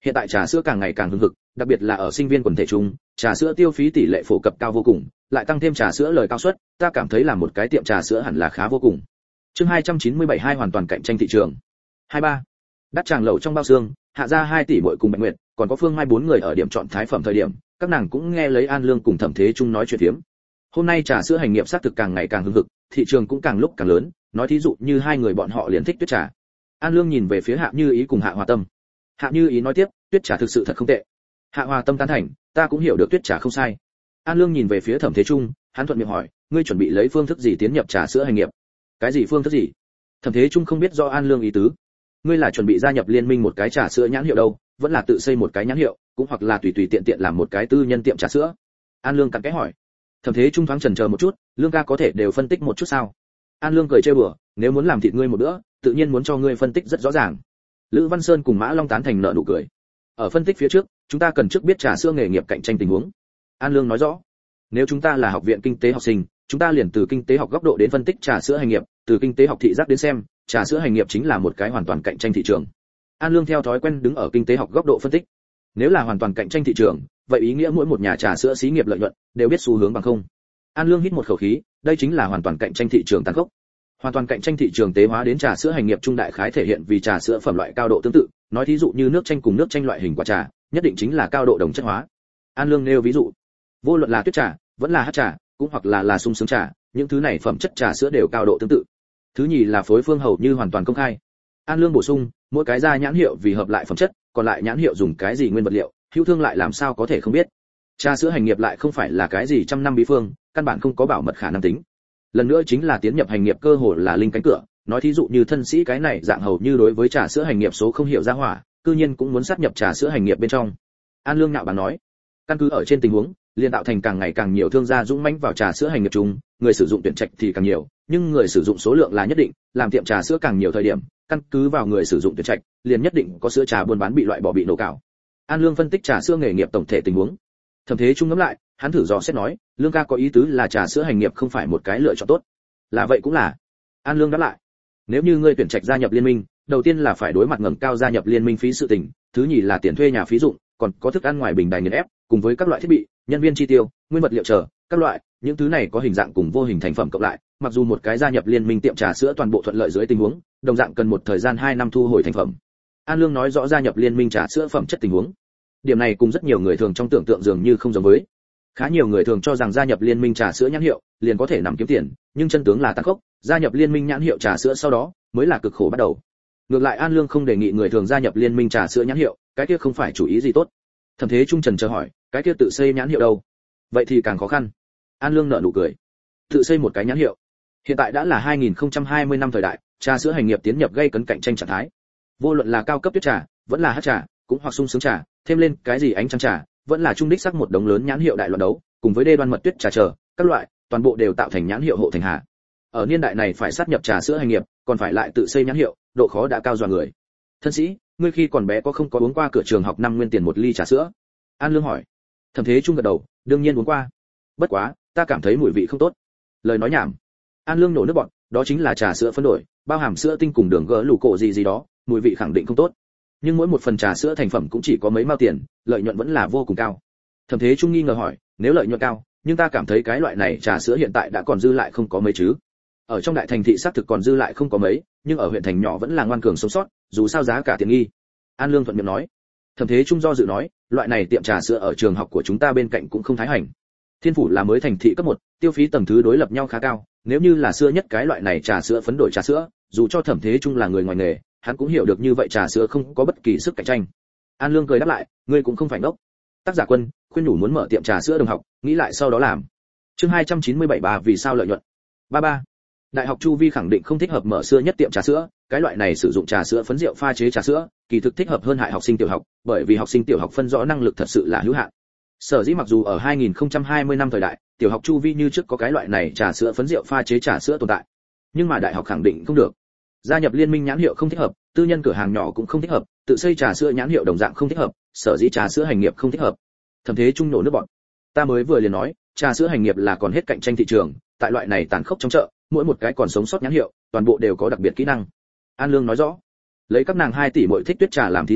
Hiện tại trà sữa càng ngày càng hưng hực, đặc biệt là ở sinh viên quần thể trung, trà sữa tiêu phí tỷ lệ phổ cập cao vô cùng, lại tăng thêm trà sữa lời cao suất, ta cảm thấy là một cái tiệm trà sữa hẳn là khá vô cùng. Chương hai trăm chín mươi bảy hai hoàn toàn cạnh tranh thị trường. hai ba. Đắt tràng lẩu trong bao xương, hạ ra hai tỷ muội cùng Bạch Nguyệt, còn có Phương Mai bốn người ở điểm chọn thái phẩm thời điểm, các nàng cũng nghe lấy An Lương cùng Thẩm Thế Trung nói chuyện phiếm. Hôm nay trà sữa hành nghiệp xác thực càng ngày càng hưng hực, thị trường cũng càng lúc càng lớn, nói thí dụ như hai người bọn họ liền thích tuyết trà. An Lương nhìn về phía Hạ Như Ý cùng Hạ Hòa Tâm. Hạ Như Ý nói tiếp, tuyết trà thực sự thật không tệ. Hạ Hòa Tâm tán thành, ta cũng hiểu được tuyết trà không sai. An Lương nhìn về phía Thẩm Thế Trung, hắn thuận miệng hỏi, ngươi chuẩn bị lấy phương thức gì tiến nhập trà sữa hành nghiệp? Cái gì phương thức gì? Thẩm Thế Trung không biết do An Lương ý tứ. Ngươi là chuẩn bị gia nhập liên minh một cái trà sữa nhãn hiệu đâu, vẫn là tự xây một cái nhãn hiệu, cũng hoặc là tùy tùy tiện tiện làm một cái tư nhân tiệm trà sữa? An Lương cặn kẽ hỏi. Thẩm Thế Trung thoáng chần chờ một chút, Lương ca có thể đều phân tích một chút sao? An Lương cười trêu đùa, nếu muốn làm thịt ngươi một bữa, tự nhiên muốn cho ngươi phân tích rất rõ ràng. Lữ Văn Sơn cùng Mã Long tán thành nợ nụ cười. Ở phân tích phía trước, chúng ta cần trước biết trà sữa nghề nghiệp cạnh tranh tình huống. An Lương nói rõ, nếu chúng ta là học viện kinh tế học sinh, chúng ta liền từ kinh tế học góc độ đến phân tích trà sữa hành nghiệp, từ kinh tế học thị giác đến xem, trà sữa hành nghiệp chính là một cái hoàn toàn cạnh tranh thị trường. An Lương theo thói quen đứng ở kinh tế học góc độ phân tích. Nếu là hoàn toàn cạnh tranh thị trường, vậy ý nghĩa mỗi một nhà trà sữa xí nghiệp lợi nhuận đều biết xu hướng bằng không. An Lương hít một khẩu khí, đây chính là hoàn toàn cạnh tranh thị trường tàn khốc. Hoàn toàn cạnh tranh thị trường tế hóa đến trà sữa hành nghiệp trung đại khái thể hiện vì trà sữa phẩm loại cao độ tương tự, nói thí dụ như nước chanh cùng nước chanh loại hình quả trà, nhất định chính là cao độ đồng chất hóa. An Lương nêu ví dụ, vô luận là tuyết trà, vẫn là hắc trà, cũng hoặc là là sung sướng trà, những thứ này phẩm chất trà sữa đều cao độ tương tự. Thứ nhì là phối phương hầu như hoàn toàn công khai. An Lương bổ sung, mỗi cái ra nhãn hiệu vì hợp lại phẩm chất, còn lại nhãn hiệu dùng cái gì nguyên vật liệu, hữu thương lại làm sao có thể không biết. Trà sữa hành nghiệp lại không phải là cái gì trăm năm bí phương, căn bản không có bảo mật khả năng tính. Lần nữa chính là tiến nhập hành nghiệp cơ hội là linh cánh cửa, nói thí dụ như thân sĩ cái này dạng hầu như đối với trà sữa hành nghiệp số không hiểu ra hỏa, cư nhiên cũng muốn sát nhập trà sữa hành nghiệp bên trong. An Lương nạo báng nói, căn cứ ở trên tình huống, liền tạo thành càng ngày càng nhiều thương gia dũng mãnh vào trà sữa hành nghiệp chung, người sử dụng tuyển trạch thì càng nhiều, nhưng người sử dụng số lượng là nhất định, làm tiệm trà sữa càng nhiều thời điểm, căn cứ vào người sử dụng tuyển trạch, liền nhất định có sữa trà buôn bán bị loại bỏ bị nổ cảo. An Lương phân tích trà sữa nghề nghiệp tổng thể tình huống. Thẩm Thế Trung ngẫm lại, hắn thử dò xét nói, Lương ca có ý tứ là trà sữa hành nghiệp không phải một cái lựa chọn tốt. Là vậy cũng là. An Lương đáp lại, nếu như ngươi tuyển trạch gia nhập liên minh, đầu tiên là phải đối mặt ngẩng cao gia nhập liên minh phí sự tình, thứ nhì là tiền thuê nhà phí dụng, còn có thức ăn ngoài bình đài nghiền ép, cùng với các loại thiết bị, nhân viên chi tiêu, nguyên vật liệu chờ, các loại, những thứ này có hình dạng cùng vô hình thành phẩm cộng lại, mặc dù một cái gia nhập liên minh tiệm trà sữa toàn bộ thuận lợi dưới tình huống, đồng dạng cần một thời gian hai năm thu hồi thành phẩm. An Lương nói rõ gia nhập liên minh trà sữa phẩm chất tình huống. Điểm này cùng rất nhiều người thường trong tưởng tượng dường như không giống với. Khá nhiều người thường cho rằng gia nhập liên minh trà sữa nhãn hiệu liền có thể nằm kiếm tiền, nhưng chân tướng là tàn khốc, gia nhập liên minh nhãn hiệu trà sữa sau đó mới là cực khổ bắt đầu. Ngược lại An Lương không đề nghị người thường gia nhập liên minh trà sữa nhãn hiệu, cái kia không phải chủ ý gì tốt. Thẩm Thế Trung trần chờ hỏi, cái kia tự xây nhãn hiệu đâu? Vậy thì càng khó khăn. An Lương nở nụ cười. Tự xây một cái nhãn hiệu. Hiện tại đã là hai nghìn không trăm hai mươi năm thời đại, trà sữa hành nghiệp tiến nhập gây cấn cạnh tranh trạng thái. Vô luận là cao cấp tuyết trà, vẫn là hắc trà, cũng hoặc sung sướng trà, thêm lên cái gì ánh trăng trà, vẫn là trung đích sắc một đống lớn nhãn hiệu đại loạn đấu, cùng với đê đoan mật tuyết trà chờ, các loại, toàn bộ đều tạo thành nhãn hiệu hộ thành hạ. Ở niên đại này phải sát nhập trà sữa hành nghiệp, còn phải lại tự xây nhãn hiệu, độ khó đã cao dọa người. Thân sĩ, ngươi khi còn bé có không có uống qua cửa trường học năm nguyên tiền một ly trà sữa? An Lương hỏi. Thẩm Thế Trung gật đầu, đương nhiên uống qua. Bất quá, ta cảm thấy mùi vị không tốt. Lời nói nhảm. An Lương nổ nước bọt, đó chính là trà sữa phấn đổi, bao hàm sữa tinh cùng đường gỡ lũ cổ gì gì đó, mùi vị khẳng định không tốt. Nhưng mỗi một phần trà sữa thành phẩm cũng chỉ có mấy mao tiền, lợi nhuận vẫn là vô cùng cao. Thẩm Thế Trung nghi ngờ hỏi, nếu lợi nhuận cao, nhưng ta cảm thấy cái loại này trà sữa hiện tại đã còn dư lại không có mấy chứ? Ở trong đại thành thị xác thực còn dư lại không có mấy, nhưng ở huyện thành nhỏ vẫn là ngoan cường sống sót, dù sao giá cả tiện nghi. An Lương thuận miệng nói. Thẩm Thế Trung do dự nói, loại này tiệm trà sữa ở trường học của chúng ta bên cạnh cũng không thái hành. Thiên Phủ là mới thành thị cấp một, tiêu phí tầng thứ đối lập nhau khá cao, nếu như là xưa nhất cái loại này trà sữa phấn đổi trà sữa, dù cho Thẩm Thế Trung là người ngoài nghề, hắn cũng hiểu được như vậy trà sữa không có bất kỳ sức cạnh tranh. An Lương cười đáp lại, ngươi cũng không phải ngốc. Tác giả Quân khuyên nhủ muốn mở tiệm trà sữa đồng học, nghĩ lại sau đó làm. Chương hai trăm chín mươi bảy bà vì sao lợi nhuận. ba ba. Đại học Chu Vi khẳng định không thích hợp mở xưa nhất tiệm trà sữa, cái loại này sử dụng trà sữa phấn rượu pha chế trà sữa, kỳ thực thích hợp hơn hại học sinh tiểu học, bởi vì học sinh tiểu học phân rõ năng lực thật sự là hữu hạn. Sở dĩ mặc dù ở hai nghìn không trăm hai mươi năm thời đại, tiểu học Chu Vi như trước có cái loại này trà sữa phấn rượu pha chế trà sữa tồn tại, nhưng mà đại học khẳng định không được. Gia nhập liên minh nhãn hiệu không thích hợp, tư nhân cửa hàng nhỏ cũng không thích hợp, tự xây trà sữa nhãn hiệu đồng dạng không thích hợp, sở dĩ trà sữa hành nghiệp không thích hợp. Thẩm Thế Trung nổ nước bọt. Ta mới vừa liền nói, trà sữa hành nghiệp là còn hết cạnh tranh thị trường, tại loại này tàn khốc trong chợ, mỗi một cái còn sống sót nhãn hiệu, toàn bộ đều có đặc biệt kỹ năng. An Lương nói rõ. Lấy các nàng hai tỷ mỗi thích tuyết trà làm thí dụ,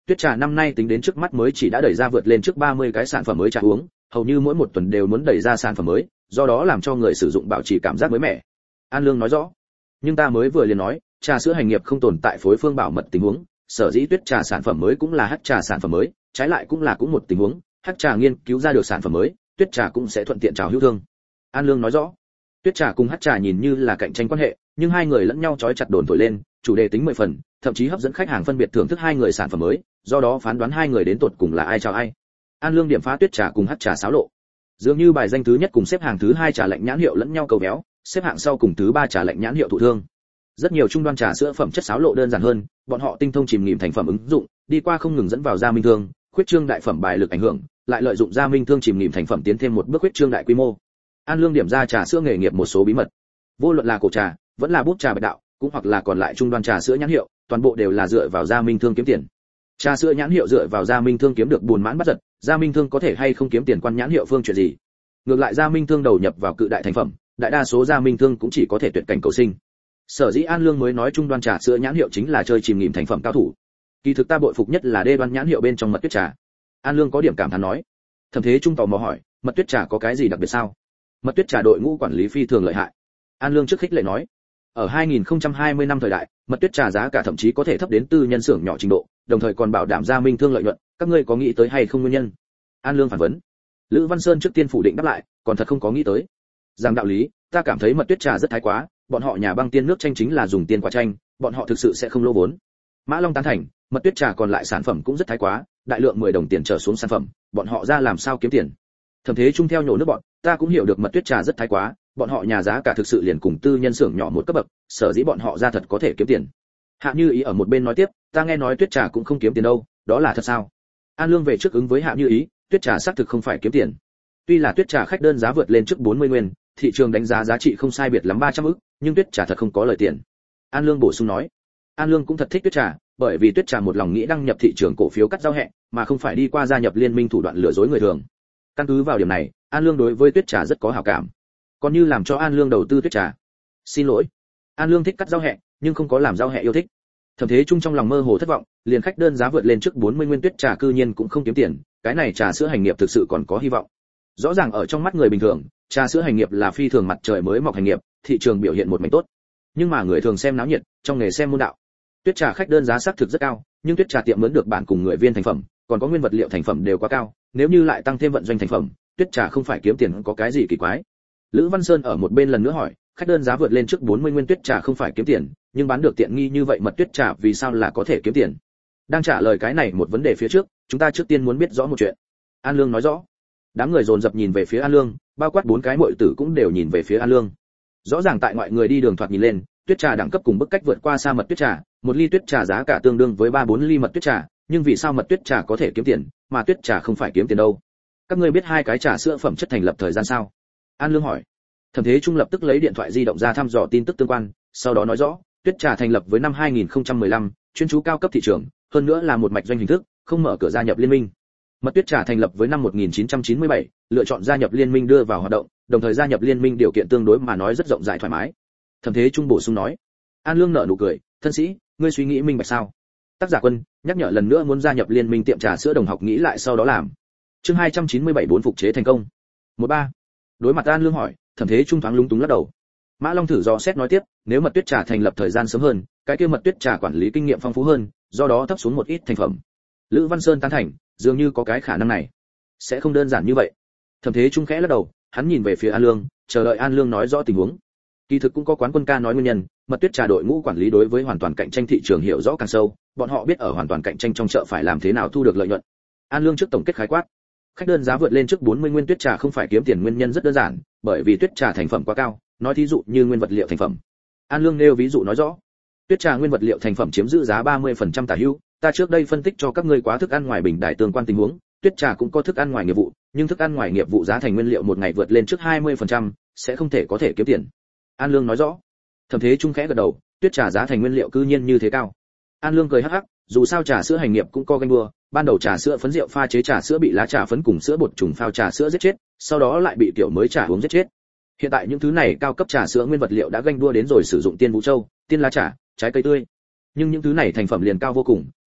Tuyết trà năm nay tính đến trước mắt mới chỉ đã đẩy ra vượt lên trước ba mươi cái sản phẩm mới trà uống, hầu như mỗi một tuần đều muốn đẩy ra sản phẩm mới, do đó làm cho người sử dụng bảo trì cảm giác mới mẻ. An Lương nói rõ. Nhưng ta mới vừa liền nói, trà sữa hành nghiệp không tồn tại phối phương bảo mật tình huống, sở dĩ Tuyết trà sản phẩm mới cũng là hắc trà sản phẩm mới, trái lại cũng là cũng một tình huống, hắc trà nghiên cứu ra được sản phẩm mới, Tuyết trà cũng sẽ thuận tiện chào hữu thương. An Lương nói rõ. Tuyết trà cùng hắc trà nhìn như là cạnh tranh quan hệ, nhưng hai người lẫn nhau chói chặt đồn thổi lên, chủ đề tính mười phần, thậm chí hấp dẫn khách hàng phân biệt thưởng thức hai người sản phẩm mới, do đó phán đoán hai người đến tột cùng là ai chào ai. An Lương điểm phá Tuyết trà cùng hắc trà xáo lộ. Dường như bài danh thứ nhất cùng xếp hạng thứ hai trà lạnh nhãn hiệu lẫn nhau cầu béo, xếp hạng sau cùng thứ ba trà lạnh nhãn hiệu thụ thương. Rất nhiều trung đoan trà sữa phẩm chất xáo lộ đơn giản hơn, bọn họ tinh thông chìm nghỉm thành phẩm ứng dụng, đi qua không ngừng dẫn vào gia minh thương, khuyết trương đại phẩm bài lực ảnh hưởng, lại lợi dụng gia minh thương chìm nghỉm thành phẩm tiến thêm một bước khuyết trương đại quy mô. An Lương điểm ra trà sữa nghề nghiệp một số bí mật. Vô luận là cổ trà, vẫn là bút trà bạch đạo, cũng hoặc là còn lại trung đoan trà sữa nhãn hiệu, toàn bộ đều là dựa vào gia minh thương kiếm tiền. Trà sữa nhãn hiệu dựa vào gia minh thương kiếm được buồn mãn bắt giật, gia minh thương có thể hay không kiếm tiền quan nhãn hiệu phương chuyện gì? Ngược lại gia minh thương đầu nhập vào cự đại thành phẩm, đại đa số gia minh thương cũng chỉ có thể tuyệt cảnh cầu sinh. Sở dĩ An Lương mới nói trung đoan trà sữa nhãn hiệu chính là chơi chìm nghỉm thành phẩm cao thủ. Kỳ thực ta bội phục nhất là đê đoan nhãn hiệu bên trong mật tuyết trà. An Lương có điểm cảm thán nói. Thẩm Thế Trung tò mò hỏi, mật tuyết trà có cái gì đặc biệt sao? Mật tuyết trà đội ngũ quản lý phi thường lợi hại. An Lương trước khích lệ nói. Ở hai nghìn không trăm hai mươi năm thời đại, mật tuyết trà giá cả thậm chí có thể thấp đến tư nhân xưởng nhỏ trình độ, đồng thời còn bảo đảm gia minh thương lợi nhuận, các ngươi có nghĩ tới hay không nguyên nhân? An Lương phản vấn. Lữ Văn Sơn trước tiên phủ định đáp lại, còn thật không có nghĩ tới. Rằng đạo lý, ta cảm thấy mật tuyết trà rất thái quá, bọn họ nhà băng tiên nước chanh chính là dùng tiền quả chanh, bọn họ thực sự sẽ không lỗ vốn. Mã Long tán thành, mật tuyết trà còn lại sản phẩm cũng rất thái quá, đại lượng mười đồng tiền trở xuống sản phẩm, bọn họ ra làm sao kiếm tiền? Thẩm Thế Trung theo nhổ nước bọn, ta cũng hiểu được mật tuyết trà rất thái quá, bọn họ nhà giá cả thực sự liền cùng tư nhân xưởng nhỏ một cấp bậc, sở dĩ bọn họ ra thật có thể kiếm tiền. Hạ Như Ý ở một bên nói tiếp, ta nghe nói tuyết trà cũng không kiếm tiền đâu, đó là thật sao? An Lương về trước ứng với Hạ Như Ý, tuyết trà xác thực không phải kiếm tiền. Tuy là tuyết trà khách đơn giá vượt lên trước bốn mươi nguyên, thị trường đánh giá giá trị không sai biệt lắm ba trăm ức, nhưng tuyết trà thật không có lời tiền. An Lương bổ sung nói. An Lương cũng thật thích tuyết trà, bởi vì tuyết trà một lòng nghĩ đăng nhập thị trường cổ phiếu cắt giao hẹ, mà không phải đi qua gia nhập liên minh thủ đoạn lừa dối người thường. Căn cứ vào điểm này, An Lương đối với tuyết trà rất có hảo cảm. Còn như làm cho An Lương đầu tư tuyết trà. Xin lỗi. An Lương thích cắt giao hẹ, nhưng không có làm giao hẹ yêu thích. Thẩm Thế Trung trong lòng mơ hồ thất vọng, liền khách đơn giá vượt lên trước bốn mươi nguyên tuyết trà cư nhiên cũng không kiếm tiền, cái này trà sữa hành nghiệp thực sự còn có hy vọng. Rõ ràng ở trong mắt người bình thường, trà sữa hành nghiệp là phi thường mặt trời mới mọc hành nghiệp, thị trường biểu hiện một mảnh tốt. Nhưng mà người thường xem náo nhiệt, trong nghề xem môn đạo. Tuyết trà khách đơn giá xác thực rất cao, nhưng tuyết trà tiệm mướn được bản cùng người viên thành phẩm, còn có nguyên vật liệu thành phẩm đều quá cao, nếu như lại tăng thêm vận doanh thành phẩm, tuyết trà không phải kiếm tiền có cái gì kỳ quái. Lữ Văn Sơn ở một bên lần nữa hỏi, khách đơn giá vượt lên trước bốn mươi nguyên tuyết trà không phải kiếm tiền, nhưng bán được tiện nghi như vậy mật tuyết trà vì sao là có thể kiếm tiền? Đang trả lời cái này một vấn đề phía trước, chúng ta trước tiên muốn biết rõ một chuyện. An Lương nói rõ. Đám người dồn dập nhìn về phía An Lương, bao quát bốn cái muội tử cũng đều nhìn về phía An Lương. Rõ ràng tại mọi người đi đường thoạt nhìn lên, tuyết trà đẳng cấp cùng bức cách vượt qua xa mật tuyết trà, một ly tuyết trà giá cả tương đương với ba bốn ly mật tuyết trà, nhưng vì sao mật tuyết trà có thể kiếm tiền, mà tuyết trà không phải kiếm tiền đâu? Các ngươi biết hai cái trà sữa phẩm chất thành lập thời gian sao? An Lương hỏi. Thẩm Thế Trung lập tức lấy điện thoại di động ra thăm dò tin tức tương quan, sau đó nói rõ, tuyết trà thành lập với năm hai nghìn không trăm mười lăm, chuyên chú cao cấp thị trường, hơn nữa là một mạch doanh hình thức, không mở cửa gia nhập liên minh. Mật tuyết trà thành lập với năm một nghìn chín trăm chín mươi bảy, lựa chọn gia nhập liên minh đưa vào hoạt động, đồng thời gia nhập liên minh điều kiện tương đối mà nói rất rộng rãi thoải mái. Thẩm Thế Trung bổ sung nói. An Lương nở nụ cười, thân sĩ, ngươi suy nghĩ minh bạch sao? Tác giả Quân nhắc nhở lần nữa muốn gia nhập liên minh tiệm trà sữa đồng học nghĩ lại sau đó làm. Chương hai trăm chín mươi bảy bốn phục chế thành công. một ba. Đối mặt An Lương hỏi, Thẩm Thế Trung thoáng lúng túng lắc đầu. Mã Long thử dò xét nói tiếp, nếu mật tuyết trà thành lập thời gian sớm hơn, cái kia mật tuyết trà quản lý kinh nghiệm phong phú hơn, do đó thấp xuống một ít thành phẩm. Lữ Văn Sơn tán thành, dường như có cái khả năng này. Sẽ không đơn giản như vậy. Thẩm Thế Trung khẽ lắc đầu, hắn nhìn về phía An Lương, chờ đợi An Lương nói rõ tình huống. Kỳ thực cũng có Quán Quân ca nói nguyên nhân, mật tuyết trà đội ngũ quản lý đối với hoàn toàn cạnh tranh thị trường hiểu rõ càng sâu, bọn họ biết ở hoàn toàn cạnh tranh trong chợ phải làm thế nào thu được lợi nhuận. An Lương trước tổng kết khái quát. Khách đơn giá vượt lên trước bốn mươi nguyên tuyết trà không phải kiếm tiền nguyên nhân rất đơn giản, bởi vì tuyết trà thành phẩm quá cao, nói thí dụ như nguyên vật liệu thành phẩm. An Lương nêu ví dụ nói rõ. Tuyết trà nguyên vật liệu thành phẩm chiếm giữ giá ba mươi phần trăm tả hữu, ta trước đây phân tích cho các ngươi quá thức ăn ngoài bình đại tương quan tình huống, tuyết trà cũng có thức ăn ngoài nghiệp vụ, nhưng thức ăn ngoài nghiệp vụ giá thành nguyên liệu một ngày vượt lên trước hai mươi phần trăm, sẽ không thể có thể kiếm tiền. An Lương nói rõ. Thẩm Thế Trung khẽ gật đầu, tuyết trà giá thành nguyên liệu cư nhiên như thế cao. An Lương cười hắc hắc, dù sao trà sữa hành nghiệp cũng có ganh đua, ban đầu trà sữa phấn rượu pha chế trà sữa bị lá trà phấn cùng sữa bột trùng phao trà sữa giết chết, sau đó lại bị kiểu mới trà uống giết chết. Hiện tại những thứ này cao cấp trà sữa nguyên vật liệu đã ganh đua đến rồi sử dụng tiên vũ châu, tiên lá trà, trái cây tươi. Nhưng những thứ này thành phẩm liền cao vô cùng,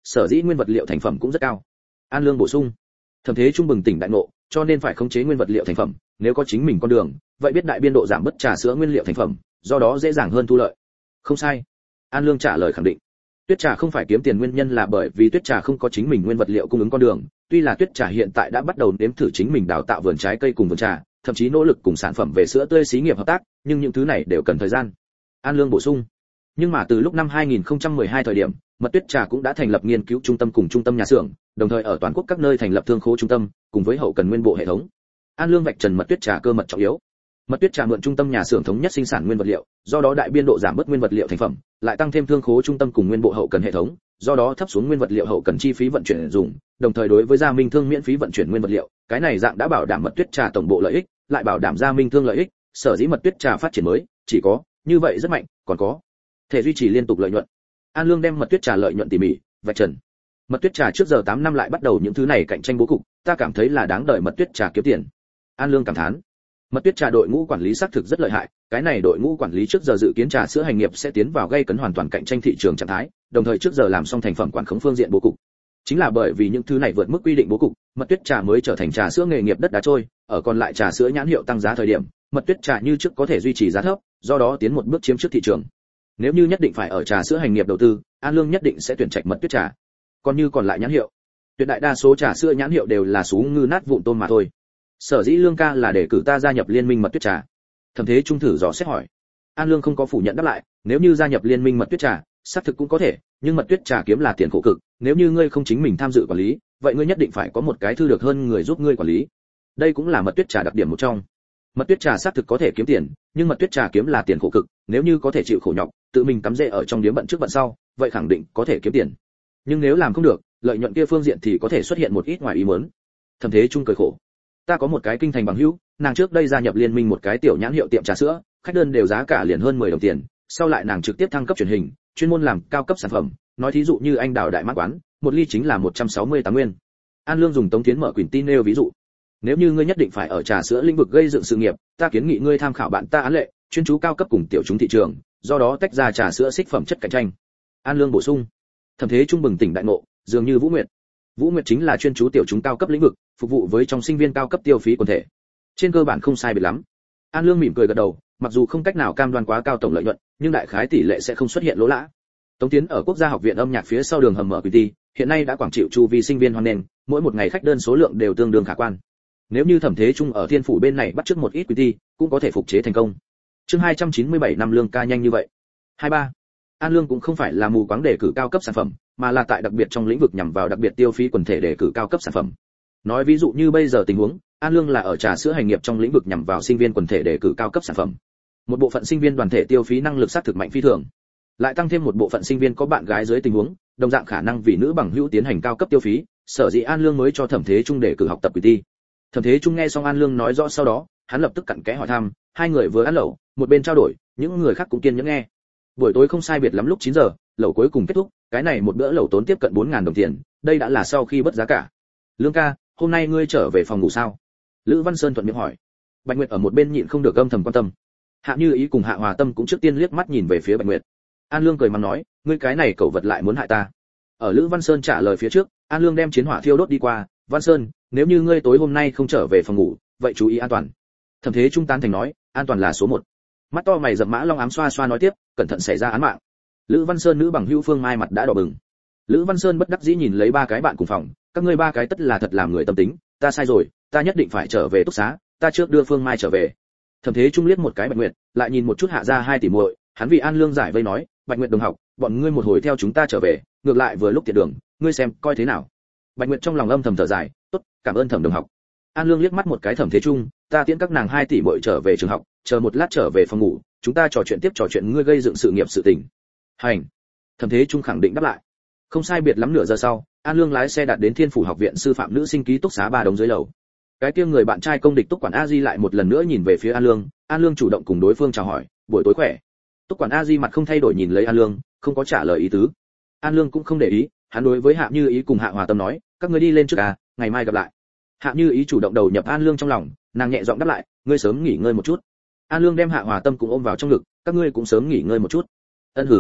sở dĩ nguyên vật liệu thành phẩm cũng rất cao. An Lương bổ sung. Thẩm Thế Trung bừng tỉnh đại ngộ, cho nên phải khống chế nguyên vật liệu thành phẩm, nếu có chính mình con đường, vậy biết đại biên độ giảm bớt trà sữa nguyên liệu thành phẩm, do đó dễ dàng hơn thu lợi. Không sai. An Lương trả lời khẳng định. Tuyết trà không phải kiếm tiền nguyên nhân là bởi vì tuyết trà không có chính mình nguyên vật liệu cung ứng con đường, tuy là tuyết trà hiện tại đã bắt đầu nếm thử chính mình đào tạo vườn trái cây cùng vườn trà, thậm chí nỗ lực cùng sản phẩm về sữa tươi xí nghiệp hợp tác, nhưng những thứ này đều cần thời gian. An Lương bổ sung. Nhưng mà từ lúc năm hai nghìn không trăm mười hai thời điểm, Mật Tuyết Trà cũng đã thành lập nghiên cứu trung tâm cùng trung tâm nhà xưởng, đồng thời ở toàn quốc các nơi thành lập thương khố trung tâm, cùng với hậu cần nguyên bộ hệ thống. An Lương vạch trần Mật Tuyết Trà cơ mật trọng yếu. Mật Tuyết Trà mượn trung tâm nhà xưởng thống nhất sinh sản nguyên vật liệu, do đó đại biên độ giảm bớt nguyên vật liệu thành phẩm, lại tăng thêm thương khố trung tâm cùng nguyên bộ hậu cần hệ thống, do đó thấp xuống nguyên vật liệu hậu cần chi phí vận chuyển dùng, đồng thời đối với gia minh thương miễn phí vận chuyển nguyên vật liệu, cái này dạng đã bảo đảm Mật Tuyết Trà tổng bộ lợi ích, lại bảo đảm gia minh thương lợi ích, sở dĩ Mật Tuyết Trà phát triển mới, chỉ có như vậy rất mạnh, còn có thể duy trì liên tục lợi nhuận. An Lương đem Mật Tuyết Trà lợi nhuận tỉ mỉ vạch trần. Mật Tuyết Trà trước giờ tám năm lại bắt đầu những thứ này cạnh tranh bố cục, ta cảm thấy là đáng đợi Mật Tuyết Trà kiếm tiền. An Lương cảm thán. Mật Tuyết Trà đội ngũ quản lý xác thực rất lợi hại, cái này đội ngũ quản lý trước giờ dự kiến trà sữa hành nghiệp sẽ tiến vào gây cấn hoàn toàn cạnh tranh thị trường trạng thái, đồng thời trước giờ làm xong thành phẩm quản khống phương diện bố cục. Chính là bởi vì những thứ này vượt mức quy định bố cục, Mật Tuyết Trà mới trở thành trà sữa nghề nghiệp đất đá trôi, ở còn lại trà sữa nhãn hiệu tăng giá thời điểm, Mật Tuyết Trà như trước có thể duy trì giá thấp, do đó tiến một bước chiếm trước thị trường. Nếu như nhất định phải ở trà sữa hành nghiệp đầu tư, An Lương nhất định sẽ tuyển trạch Mật Tuyết Trà. Còn như còn lại nhãn hiệu, tuyệt đại đa số trà sữa nhãn hiệu đều là sú ngư nát vụn tôm mà thôi. Sở dĩ Lương ca là để cử ta gia nhập liên minh Mật Tuyết Trà. Thẩm Thế Trung thử dò xét hỏi. An Lương không có phủ nhận đáp lại, nếu như gia nhập liên minh Mật Tuyết Trà, xác thực cũng có thể, nhưng Mật Tuyết Trà kiếm là tiền khổ cực, nếu như ngươi không chính mình tham dự quản lý, vậy ngươi nhất định phải có một cái thư được hơn người giúp ngươi quản lý. Đây cũng là Mật Tuyết Trà đặc điểm một trong. Mật Tuyết Trà xác thực có thể kiếm tiền, nhưng Mật Tuyết Trà kiếm là tiền khổ cực, nếu như có thể chịu khổ nhọc, tự mình cắm rễ ở trong điếm bận trước bận sau, vậy khẳng định có thể kiếm tiền. Nhưng nếu làm không được, lợi nhuận kia phương diện thì có thể xuất hiện một ít ngoài ý muốn. Thẩm Thế Trung cười khổ. Ta có một cái kinh thành bằng hữu, nàng trước đây gia nhập liên minh một cái tiểu nhãn hiệu tiệm trà sữa, khách đơn đều giá cả liền hơn mười đồng tiền, sau lại nàng trực tiếp thăng cấp truyền hình, chuyên môn làm cao cấp sản phẩm, nói thí dụ như anh đào đại mát quán, một ly chính là một trăm sáu mươi tám nguyên. An Lương dùng Tống Tiến mở quyển tin nêu ví dụ. Nếu như ngươi nhất định phải ở trà sữa lĩnh vực gây dựng sự nghiệp, ta kiến nghị ngươi tham khảo bạn ta án lệ, chuyên chú cao cấp cùng tiểu chúng thị trường, do đó tách ra trà sữa xích phẩm chất cạnh tranh. An Lương bổ sung. Thẩm Thế Trung bừng tỉnh đại ngộ, dường như Vũ Nguyệt. Vũ Nguyệt chính là chuyên chú tiểu chúng cao cấp lĩnh vực, phục vụ với trong sinh viên cao cấp tiêu phí quần thể. Trên cơ bản không sai biệt lắm. An Lương mỉm cười gật đầu, mặc dù không cách nào cam đoan quá cao tổng lợi nhuận, nhưng đại khái tỷ lệ sẽ không xuất hiện lỗ lã. Tống Tiến ở Quốc gia học viện âm nhạc phía sau đường hầm mở quy ty, hiện nay đã quảng chịu chu vi sinh viên hoan nghênh, mỗi một ngày khách đơn số lượng đều tương đương khả quan. Nếu như Thẩm Thế Trung ở Thiên phủ bên này bắt chước một ít quy ty, cũng có thể phục chế thành công. Chương hai trăm chín mươi bảy năm Lương ca nhanh như vậy. hai ba. An Lương cũng không phải là mù quáng để cử cao cấp sản phẩm, mà là tại đặc biệt trong lĩnh vực nhằm vào đặc biệt tiêu phí quần thể để cử cao cấp sản phẩm. Nói ví dụ như bây giờ tình huống, An Lương là ở trà sữa hành nghiệp trong lĩnh vực nhằm vào sinh viên quần thể để cử cao cấp sản phẩm. Một bộ phận sinh viên đoàn thể tiêu phí năng lực sát thực mạnh phi thường, lại tăng thêm một bộ phận sinh viên có bạn gái dưới tình huống, đồng dạng khả năng vì nữ bằng hữu tiến hành cao cấp tiêu phí, sở dĩ An Lương mới cho Thẩm Thế Trung để cử học tập quy ty. Thẩm Thế Trung nghe xong An Lương nói rõ sau đó, hắn lập tức cặn kẽ hỏi thăm, hai người vừa ăn lẩu, một bên trao đổi, những người khác cũng kiên nhẫn nghe. Buổi tối không sai biệt lắm lúc chín giờ, lẩu cuối cùng kết thúc, cái này một bữa lẩu tốn tiếp cận bốn nghìn đồng tiền, đây đã là sau khi bất giá cả. Lương ca, hôm nay ngươi trở về phòng ngủ sao? Lữ Văn Sơn thuận miệng hỏi. Bạch Nguyệt ở một bên nhịn không được âm thầm quan tâm. Hạ Như Ý cùng Hạ Hòa Tâm cũng trước tiên liếc mắt nhìn về phía Bạch Nguyệt. An Lương cười mắng nói, ngươi cái này cẩu vật lại muốn hại ta. Ở Lữ Văn Sơn trả lời phía trước, An Lương đem chiến hỏa thiêu đốt đi qua, Văn Sơn, nếu như ngươi tối hôm nay không trở về phòng ngủ, vậy chú ý an toàn. Thẩm Thế Trung tán thành nói, an toàn là số một. Mắt to mày rậm Mã Long ám xoa xoa nói tiếp, cẩn thận xảy ra án mạng. Lữ Văn Sơn nữ bằng hữu Phương Mai mặt đã đỏ bừng. Lữ Văn Sơn bất đắc dĩ nhìn lấy ba cái bạn cùng phòng, các ngươi ba cái tất là thật làm người tâm tính, ta sai rồi, ta nhất định phải trở về túc xá, ta trước đưa Phương Mai trở về. Thẩm Thế Trung liếc một cái Bạch Nguyệt, lại nhìn một chút Hạ gia hai tỷ muội, hắn vì An Lương giải vây nói, Bạch Nguyệt đồng học, bọn ngươi một hồi theo chúng ta trở về, ngược lại vừa lúc tiện đường, ngươi xem coi thế nào. Bạch Nguyệt trong lòng âm thầm thở dài, tốt, cảm ơn Thẩm đồng học. An Lương liếc mắt một cái Thẩm Thế Trung, ta tiễn các nàng hai tỷ muội trở về trường học, chờ một lát trở về phòng ngủ, chúng ta trò chuyện tiếp trò chuyện ngươi gây dựng sự nghiệp sự tình. Hành. Thẩm Thế Trung khẳng định đáp lại. Không sai biệt lắm nửa giờ sau, An Lương lái xe đạt đến Thiên phủ học viện sư phạm nữ sinh ký túc xá ba đồng dưới lầu. Cái kia người bạn trai công địch Túc quản A Di lại một lần nữa nhìn về phía An Lương, An Lương chủ động cùng đối phương chào hỏi, buổi tối khỏe. Túc quản A Di mặt không thay đổi nhìn lấy An Lương, không có trả lời ý tứ. An Lương cũng không để ý, hắn đối với Hạ Như Ý cùng Hạ Hòa Tâm nói, các ngươi đi lên trước à, ngày mai gặp lại. Hạ Như Ý chủ động đầu nhập An Lương trong lòng, nàng nhẹ giọng đáp lại, ngươi sớm nghỉ ngơi một chút. An Lương đem Hạ Hòa Tâm cũng ôm vào trong ngực, các ngươi cũng sớm nghỉ ngơi một chút. Ân hử.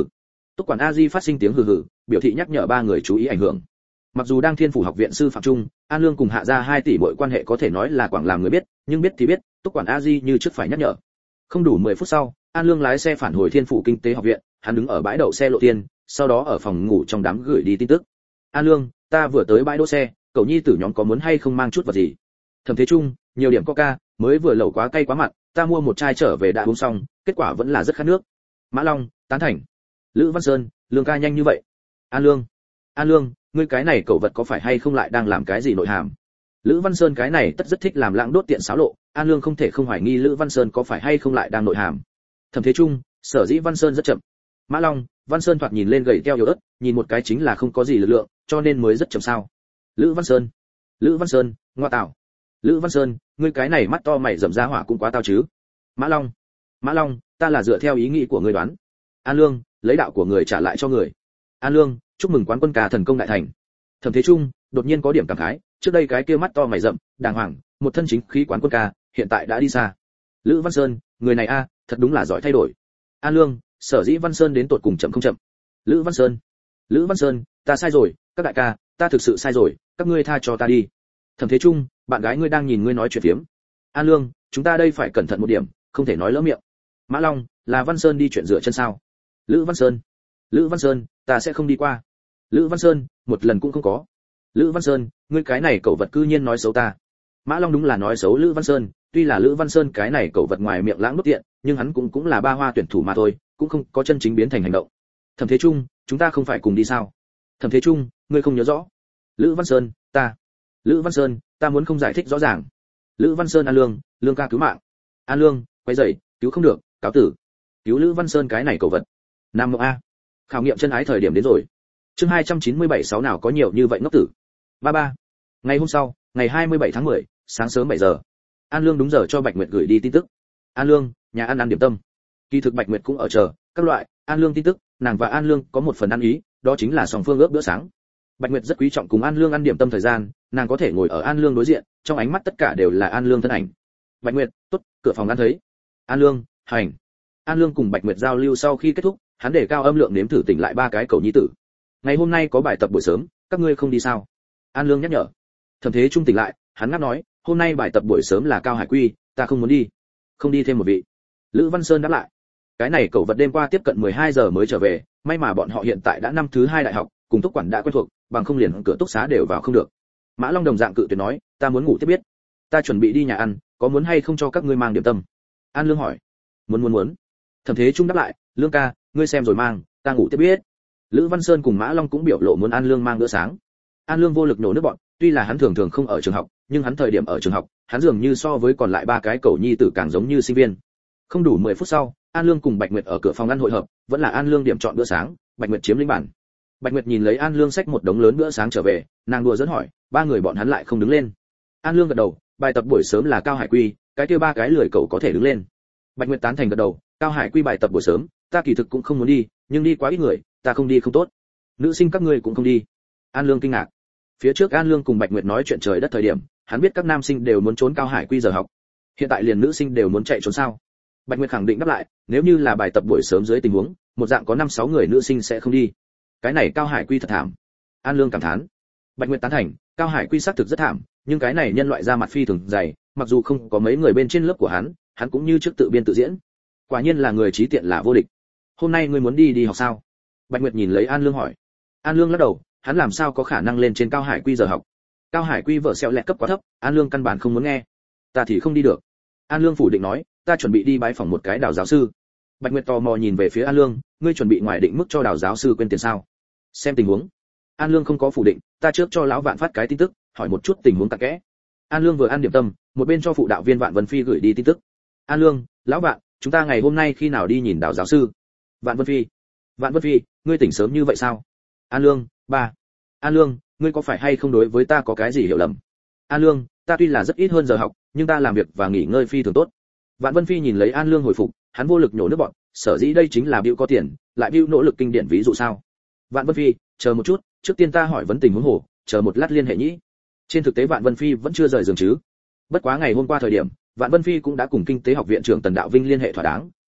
Túc quản a di phát sinh tiếng hừ hừ, biểu thị nhắc nhở ba người chú ý ảnh hưởng. Mặc dù đang Thiên Phủ học viện sư phạm trung, An Lương cùng Hạ gia hai tỷ muội quan hệ có thể nói là quảng làm người biết, nhưng biết thì biết, Túc quản a di như trước phải nhắc nhở. Không đủ mười phút sau, An Lương lái xe phản hồi Thiên Phủ kinh tế học viện, hắn đứng ở bãi đậu xe lộ tiên, sau đó ở phòng ngủ trong đám gửi đi tin tức. An Lương, ta vừa tới bãi đỗ xe, cậu nhi tử nhóm có muốn hay không mang chút vật gì? Thẩm Thế Trung, nhiều điểm coca, mới vừa lẩu quá cay quá mặn, ta mua một chai trở về đã uống xong, kết quả vẫn là rất khát nước. Mã Long, tán thành. Lữ Văn Sơn, Lương ca nhanh như vậy. An Lương, An Lương, ngươi cái này cậu vật có phải hay không lại đang làm cái gì nội hàm? Lữ Văn Sơn cái này tất rất thích làm lãng đốt tiện xáo lộ, An Lương không thể không hoài nghi Lữ Văn Sơn có phải hay không lại đang nội hàm. Thẩm Thế Trung, sở dĩ Văn Sơn rất chậm. Mã Long, Văn Sơn thoạt nhìn lên gầy teo yếu ớt, nhìn một cái chính là không có gì lực lượng, cho nên mới rất chậm sao? Lữ Văn Sơn, Lữ Văn Sơn, ngoa tạo. Lữ Văn Sơn, ngươi cái này mắt to mày rậm ra hỏa cũng quá tao chứ. Mã Long, Mã Long, ta là dựa theo ý nghĩ của ngươi đoán. An Lương, lấy đạo của người trả lại cho người. An Lương, chúc mừng quán quân ca thần công đại thành. Thẩm Thế Trung, đột nhiên có điểm cảm khái, trước đây cái kia mắt to mày rậm, đàng hoàng, một thân chính khí quán quân ca, hiện tại đã đi xa. Lữ Văn Sơn, người này a, thật đúng là giỏi thay đổi. An Lương, sở dĩ Văn Sơn đến tột cùng chậm không chậm. Lữ Văn Sơn, Lữ Văn Sơn, ta sai rồi, các đại ca, ta thực sự sai rồi, các ngươi tha cho ta đi. Thẩm Thế Trung, bạn gái ngươi đang nhìn ngươi nói chuyện phiếm. An Lương, chúng ta đây phải cẩn thận một điểm, không thể nói lỡ miệng. Mã Long, là Văn Sơn đi chuyện rửa chân sao? Lữ Văn Sơn, Lữ Văn Sơn, ta sẽ không đi qua. Lữ Văn Sơn, một lần cũng không có. Lữ Văn Sơn, ngươi cái này cẩu vật cư nhiên nói xấu ta. Mã Long đúng là nói xấu Lữ Văn Sơn, tuy là Lữ Văn Sơn cái này cẩu vật ngoài miệng lãng đốt tiện, nhưng hắn cũng cũng là ba hoa tuyển thủ mà thôi, cũng không có chân chính biến thành hành động. Thẩm Thế Trung, chúng ta không phải cùng đi sao? Thẩm Thế Trung, ngươi không nhớ rõ. Lữ Văn Sơn, ta. Lữ Văn Sơn, ta muốn không giải thích rõ ràng. Lữ Văn Sơn, An Lương, Lương ca cứu mạng. An Lương, quay dậy, cứu không được, cáo tử. Cứu Lữ Văn Sơn cái này cẩu vật. Nam Mộng a. Khảo nghiệm chân ái thời điểm đến rồi. Chương hai trăm chín mươi bảy sáu nào có nhiều như vậy ngốc tử. Ba ba. Ngày hôm sau, ngày hai mươi bảy tháng mười, sáng sớm bảy giờ. An Lương đúng giờ cho Bạch Nguyệt gửi đi tin tức. An Lương, nhà ăn ăn điểm tâm. Kỳ thực Bạch Nguyệt cũng ở chờ các loại An Lương tin tức, nàng và An Lương có một phần ăn ý, đó chính là song phương ước bữa sáng. Bạch Nguyệt rất quý trọng cùng An Lương ăn điểm tâm thời gian, nàng có thể ngồi ở An Lương đối diện, trong ánh mắt tất cả đều là An Lương thân ảnh. Bạch Nguyệt, tốt, cửa phòng ăn thấy. An Lương, hành. An Lương cùng Bạch Nguyệt giao lưu sau khi kết thúc, hắn để cao âm lượng nếm thử tỉnh lại ba cái cầu nhi tử. Ngày hôm nay có bài tập buổi sớm, các ngươi không đi sao? An Lương nhắc nhở. Thẩm Thế Trung tỉnh lại, hắn ngáp nói, hôm nay bài tập buổi sớm là cao hải quy, ta không muốn đi. Không đi thêm một vị. Lữ Văn Sơn đáp lại. Cái này cậu vật đêm qua tiếp cận mười hai giờ mới trở về, may mà bọn họ hiện tại đã năm thứ hai đại học, cùng túc quản đã quen thuộc, bằng không liền cửa túc xá đều vào không được. Mã Long đồng dạng cự tuyệt nói, ta muốn ngủ tiếp biết. Ta chuẩn bị đi nhà ăn, có muốn hay không cho các ngươi mang điểm tâm? An Lương hỏi. Muốn muốn muốn. Thẩm Thế Trung đáp lại, Lương ca, ngươi xem rồi mang, ta ngủ tiếp biết. Lữ Văn Sơn cùng Mã Long cũng biểu lộ muốn An Lương mang bữa sáng. An Lương vô lực nổ nước bọn, tuy là hắn thường thường không ở trường học, nhưng hắn thời điểm ở trường học, hắn dường như so với còn lại ba cái cầu nhi tử càng giống như sinh viên. Không đủ mười phút sau, An Lương cùng Bạch Nguyệt ở cửa phòng ăn hội hợp, vẫn là An Lương điểm chọn bữa sáng, Bạch Nguyệt chiếm lĩnh bản. Bạch Nguyệt nhìn lấy An Lương xách một đống lớn bữa sáng trở về, nàng đùa dẫn hỏi, ba người bọn hắn lại không đứng lên. An Lương gật đầu, bài tập buổi sớm là cao hải quy, cái kia ba cái lười cậu có thể đứng lên. Bạch Nguyệt tán thành gật đầu, cao hải quy bài tập buổi sớm, ta kỳ thực cũng không muốn đi, nhưng đi quá ít người, ta không đi không tốt. Nữ sinh các ngươi cũng không đi. An Lương kinh ngạc. Phía trước An Lương cùng Bạch Nguyệt nói chuyện trời đất thời điểm, hắn biết các nam sinh đều muốn trốn cao hải quy giờ học. Hiện tại liền nữ sinh đều muốn chạy trốn sao? Bạch Nguyệt khẳng định đáp lại, nếu như là bài tập buổi sớm dưới tình huống, một dạng có năm sáu người nữ sinh sẽ không đi. Cái này cao hải quy thật thảm. An Lương cảm thán. Bạch Nguyệt tán thành, cao hải quy xác thực rất thảm, nhưng cái này nhân loại ra mặt phi thường dày, mặc dù không có mấy người bên trên lớp của hắn, hắn cũng như trước tự biên tự diễn. Quả nhiên là người trí tiện là vô địch. Hôm nay ngươi muốn đi đi học sao? Bạch Nguyệt nhìn lấy An Lương hỏi. An Lương lắc đầu, hắn làm sao có khả năng lên trên cao hải quy giờ học? Cao hải quy vợ sẹo lẹt cấp quá thấp, An Lương căn bản không muốn nghe. Ta thì không đi được. An Lương phủ định nói, ta chuẩn bị đi bái phỏng một cái đào giáo sư. Bạch Nguyệt tò mò nhìn về phía An Lương, ngươi chuẩn bị ngoài định mức cho đào giáo sư quên tiền sao? Xem tình huống. An Lương không có phủ định, ta trước cho lão Vạn phát cái tin tức, hỏi một chút tình huống cặn kẽ. An Lương vừa ăn điểm tâm, một bên cho phụ đạo viên Vạn Vân Phi gửi đi tin tức. An Lương, lão Vạn, chúng ta ngày hôm nay khi nào đi nhìn đào giáo sư? Vạn Vân Phi. Vạn Vân Phi, ngươi tỉnh sớm như vậy sao? An Lương, ba. An Lương, ngươi có phải hay không đối với ta có cái gì hiểu lầm? An Lương, ta tuy là rất ít hơn giờ học, nhưng ta làm việc và nghỉ ngơi phi thường tốt. Vạn Vân Phi nhìn lấy An Lương hồi phục, hắn vô lực nhổ nước bọt, sở dĩ đây chính là Bưu có tiền, lại Bưu nỗ lực kinh điển ví dụ sao? Vạn Vân Phi, chờ một chút, trước tiên ta hỏi vấn tình huống hồ, chờ một lát liên hệ nhĩ. Trên thực tế Vạn Vân Phi vẫn chưa rời giường chứ. Bất quá ngày hôm qua thời điểm, Vạn Vân Phi cũng đã cùng kinh tế học viện trưởng Tần Đạo Vinh liên hệ thỏa đáng,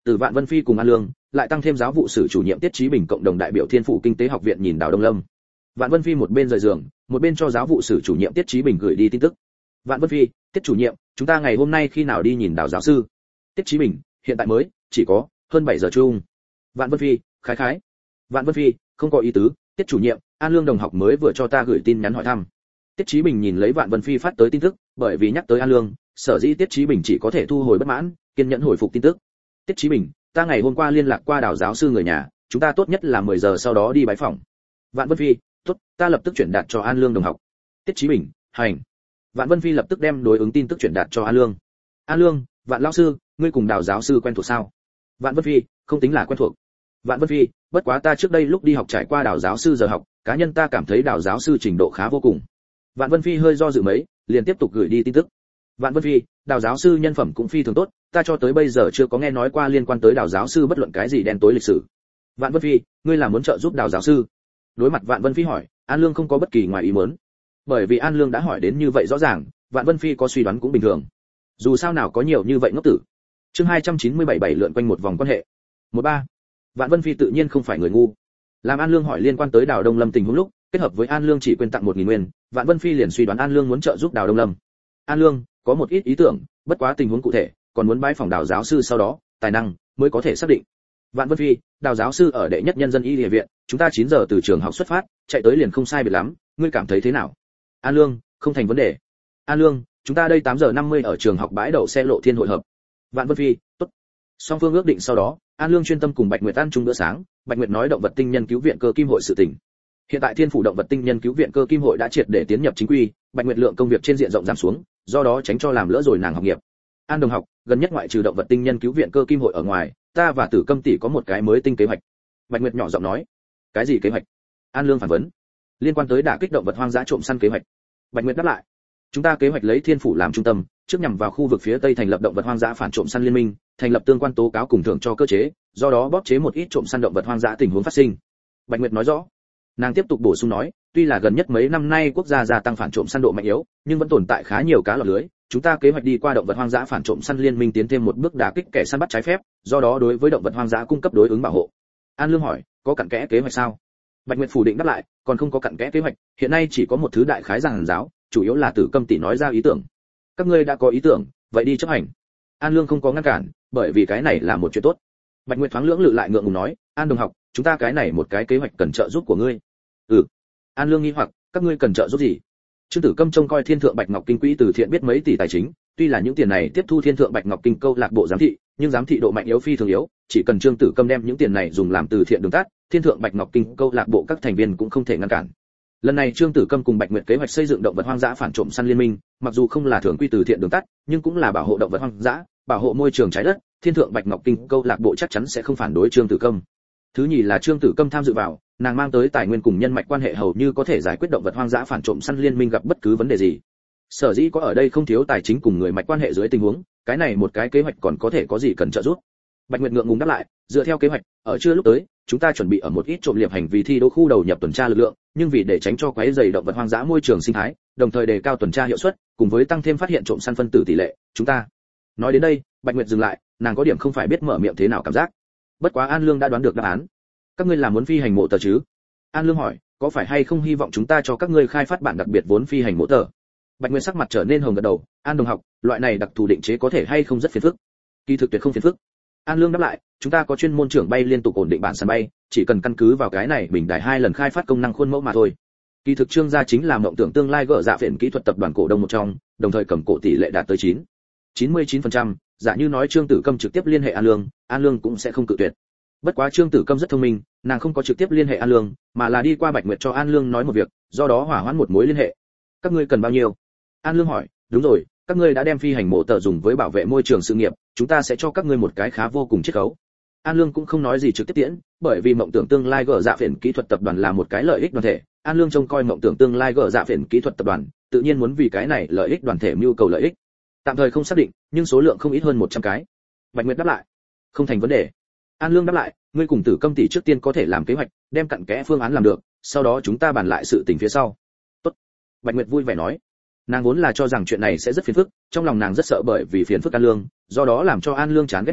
từ Vạn Vân Phi cùng An Lương, lại tăng thêm giáo vụ sử chủ nhiệm Tiết Chí Bình cộng đồng đại biểu Thiên Phụ Kinh tế học viện nhìn Đào Đông Lâm. Vạn Vân Phi một bên rời giường, một bên cho giáo vụ sử chủ nhiệm Tiết Chí Bình gửi đi tin tức. Vạn Vân Phi, Tiết chủ nhiệm, chúng ta ngày hôm nay khi nào đi nhìn Đào giáo sư? Tiết Chí Bình, hiện tại mới, chỉ có hơn bảy giờ chung. Vạn Vân Phi, khái khái. Vạn Vân Phi, không có ý tứ, Tiết chủ nhiệm, An Lương đồng học mới vừa cho ta gửi tin nhắn hỏi thăm. Tiết Chí Bình nhìn lấy Vạn Vân Phi phát tới tin tức, bởi vì nhắc tới An Lương, sở dĩ Tiết Chí Bình chỉ có thể thu hồi bất mãn, kiên nhẫn hồi phục tin tức. Tiết Chí Bình, ta ngày hôm qua liên lạc qua Đào giáo sư người nhà, chúng ta tốt nhất là mười giờ sau đó đi bái phỏng. Vạn Vân Phi, tốt, ta lập tức chuyển đạt cho An Lương đồng học. Tiết Chí Bình, hành. Vạn Vân Phi lập tức đem đối ứng tin tức chuyển đạt cho An Lương. An Lương, Vạn lão sư, ngươi cùng Đào giáo sư quen thuộc sao? Vạn Vân Phi, không tính là quen thuộc. Vạn Vân Phi, bất quá ta trước đây lúc đi học trải qua Đào giáo sư giờ học, cá nhân ta cảm thấy Đào giáo sư trình độ khá vô cùng. Vạn Vân Phi hơi do dự mấy, liền tiếp tục gửi đi tin tức. Vạn Vân Phi, Đào giáo sư nhân phẩm cũng phi thường tốt, ta cho tới bây giờ chưa có nghe nói qua liên quan tới Đào giáo sư bất luận cái gì đen tối lịch sử. Vạn Vân Phi, ngươi là muốn trợ giúp Đào giáo sư? Đối mặt Vạn Vân Phi hỏi, An Lương không có bất kỳ ngoài ý muốn. Bởi vì An Lương đã hỏi đến như vậy rõ ràng, Vạn Vân Phi có suy đoán cũng bình thường. Dù sao nào có nhiều như vậy ngốc tử. Chương hai trăm chín mươi bảy bảy lượn quanh một vòng quan hệ. một ba. Vạn Vân Phi tự nhiên không phải người ngu. Làm An Lương hỏi liên quan tới Đào Đông Lâm tình huống lúc, kết hợp với An Lương chỉ quên tặng một nghìn nguyên, Vạn Vân Phi liền suy đoán An Lương muốn trợ giúp Đào Đông Lâm. An Lương có một ít ý tưởng, bất quá tình huống cụ thể, còn muốn bái phỏng Đào giáo sư sau đó, tài năng mới có thể xác định. Vạn Vân Phi, Đào giáo sư ở đệ nhất nhân dân y địa viện, chúng ta chín giờ từ trường học xuất phát, chạy tới liền không sai biệt lắm, ngươi cảm thấy thế nào? An Lương, không thành vấn đề. An Lương, chúng ta đây tám giờ năm mươi ở trường học bãi đậu xe Lộ Thiên hội hợp. Vạn Vân Phi, tốt. Song phương ước định sau đó, An Lương chuyên tâm cùng Bạch Nguyệt ăn chung bữa sáng, Bạch Nguyệt nói động vật tinh nhân cứu viện cơ kim hội sự tình. Hiện tại Thiên phủ động vật tinh nhân cứu viện cơ kim hội đã triệt để tiến nhập chính quy, Bạch Nguyệt lượng công việc trên diện rộng giảm xuống, do đó tránh cho làm lỡ rồi nàng học nghiệp. An đồng học, gần nhất ngoại trừ động vật tinh nhân cứu viện cơ kim hội ở ngoài, ta và Tử Câm tỷ có một cái mới tinh kế hoạch. Bạch Nguyệt nhỏ giọng nói. Cái gì kế hoạch? An Lương phản vấn. Liên quan tới đả kích động vật hoang dã trộm săn kế hoạch. Bạch Nguyệt đáp lại. Chúng ta kế hoạch lấy Thiên phủ làm trung tâm, trước nhằm vào khu vực phía tây thành lập động vật hoang dã phản trộm săn liên minh, thành lập tương quan tố cáo cùng thưởng cho cơ chế, do đó bóp chế một ít trộm săn động vật hoang dã tình huống phát sinh. Bạch Nguyệt nói rõ. Nàng tiếp tục bổ sung nói, tuy là gần nhất mấy năm nay quốc gia gia tăng phản trộm săn độ mạnh yếu, nhưng vẫn tồn tại khá nhiều cá lọt lưới. Chúng ta kế hoạch đi qua động vật hoang dã phản trộm săn liên minh tiến thêm một bước đả kích kẻ săn bắt trái phép, do đó đối với động vật hoang dã cung cấp đối ứng bảo hộ. An Lương hỏi, có cặn kẽ kế hoạch sao? Bạch Nguyệt phủ định đáp lại, còn không có cặn kẽ kế hoạch, hiện nay chỉ có một thứ đại khái giảng giáo, chủ yếu là Tử Câm tỷ nói ra ý tưởng. Các ngươi đã có ý tưởng, vậy đi chấp hành. An Lương không có ngăn cản, bởi vì cái này là một chuyện tốt. Bạch Nguyệt thoáng lưỡng lự lại ngượng ngùng nói, An đồng học, chúng ta cái này một cái kế hoạch cần trợ giúp của ngươi. Ừ. An Lương nghi hoặc, các ngươi cần trợ giúp gì? Trương Tử Câm trông coi Thiên Thượng Bạch Ngọc Kinh quỹ từ thiện biết mấy tỷ tài chính, tuy là những tiền này tiếp thu Thiên Thượng Bạch Ngọc Kinh câu lạc bộ giám thị, nhưng giám thị độ mạnh yếu phi thường yếu, chỉ cần Trương Tử Câm đem những tiền này dùng làm từ thiện đường tắt, Thiên Thượng Bạch Ngọc Kinh câu lạc bộ các thành viên cũng không thể ngăn cản. Lần này Trương Tử Câm cùng Bạch Nguyệt kế hoạch xây dựng động vật hoang dã phản trộm săn liên minh, mặc dù không là thường quy từ thiện đường tắt, nhưng cũng là bảo hộ động vật hoang dã, bảo hộ môi trường trái đất, Thiên Thượng Bạch Ngọc Kinh câu lạc bộ chắc chắn sẽ không phản đối Trương Tử Câm. Thứ nhì là Trương Tử Câm tham dự vào, nàng mang tới tài nguyên cùng nhân mạch quan hệ hầu như có thể giải quyết động vật hoang dã phản trộm săn liên minh gặp bất cứ vấn đề gì. Sở dĩ có ở đây không thiếu tài chính cùng người mạch quan hệ dưới tình huống, cái này một cái kế hoạch còn có thể có gì cần trợ giúp. Bạch Nguyệt ngượng ngùng đáp lại, dựa theo kế hoạch, ở trưa lúc tới, chúng ta chuẩn bị ở một ít trộm liệp hành vi thi đấu khu đầu nhập tuần tra lực lượng, nhưng vì để tránh cho quấy rầy động vật hoang dã môi trường sinh thái, đồng thời đề cao tuần tra hiệu suất, cùng với tăng thêm phát hiện trộm săn phân tử tỷ lệ, chúng ta. Nói đến đây, Bạch Nguyệt dừng lại, nàng có điểm không phải biết mở miệng thế nào cảm giác. Bất quá An Lương đã đoán được đáp án. Các ngươi là muốn phi hành mộ tờ chứ? An Lương hỏi, có phải hay không hy vọng chúng ta cho các ngươi khai phát bản đặc biệt vốn phi hành mộ tờ? Bạch Nguyệt sắc mặt trở nên hồng gật đầu, An đồng học, loại này đặc thù định chế có thể hay không rất phiền phức? Kỳ thực tuyệt không phiền phức. An Lương đáp lại, chúng ta có chuyên môn trưởng bay liên tục ổn định bản sàn bay, chỉ cần căn cứ vào cái này bình đài hai lần khai phát công năng khuôn mẫu mà thôi. Kỳ thực Trương gia chính là mộng tưởng tương lai gỡ dạ phiền kỹ thuật tập đoàn cổ đông một trong, đồng thời cầm cổ tỷ lệ đạt tới chín chín mươi chín phần trăm, giả như nói Trương Tử Câm trực tiếp liên hệ An Lương, An Lương cũng sẽ không cự tuyệt. Bất quá Trương Tử Câm rất thông minh, nàng không có trực tiếp liên hệ An Lương, mà là đi qua Bạch Nguyệt cho An Lương nói một việc, do đó hỏa hoãn một mối liên hệ. Các ngươi cần bao nhiêu? An Lương hỏi, đúng rồi, các ngươi đã đem phi hành mộ tờ dùng với bảo vệ môi trường sự nghiệp, chúng ta sẽ cho các ngươi một cái khá vô cùng chiết khấu. An Lương cũng không nói gì trực tiếp tiễn, bởi vì mộng tưởng tương lai gỡ dạ phiền kỹ thuật tập đoàn là một cái lợi ích đoàn thể, An Lương trông coi mộng tưởng tương lai gỡ dạ phiền kỹ thuật tập đoàn, tự nhiên muốn vì cái này lợi ích đoàn thể mưu cầu lợi ích. Tạm thời không xác định, nhưng số lượng không ít hơn một trăm cái. Bạch Nguyệt đáp lại, không thành vấn đề. An Lương đáp lại, ngươi cùng Tử Câm tỷ trước tiên có thể làm kế hoạch, đem cặn kẽ phương án làm được, sau đó chúng ta bàn lại sự tình phía sau. Tốt. Bạch Nguyệt vui vẻ nói. Nàng vốn là cho rằng chuyện này sẽ rất phiền phức, trong lòng nàng rất sợ bởi vì phiền phức An Lương, do đó làm cho An Lương chán ghét nàng,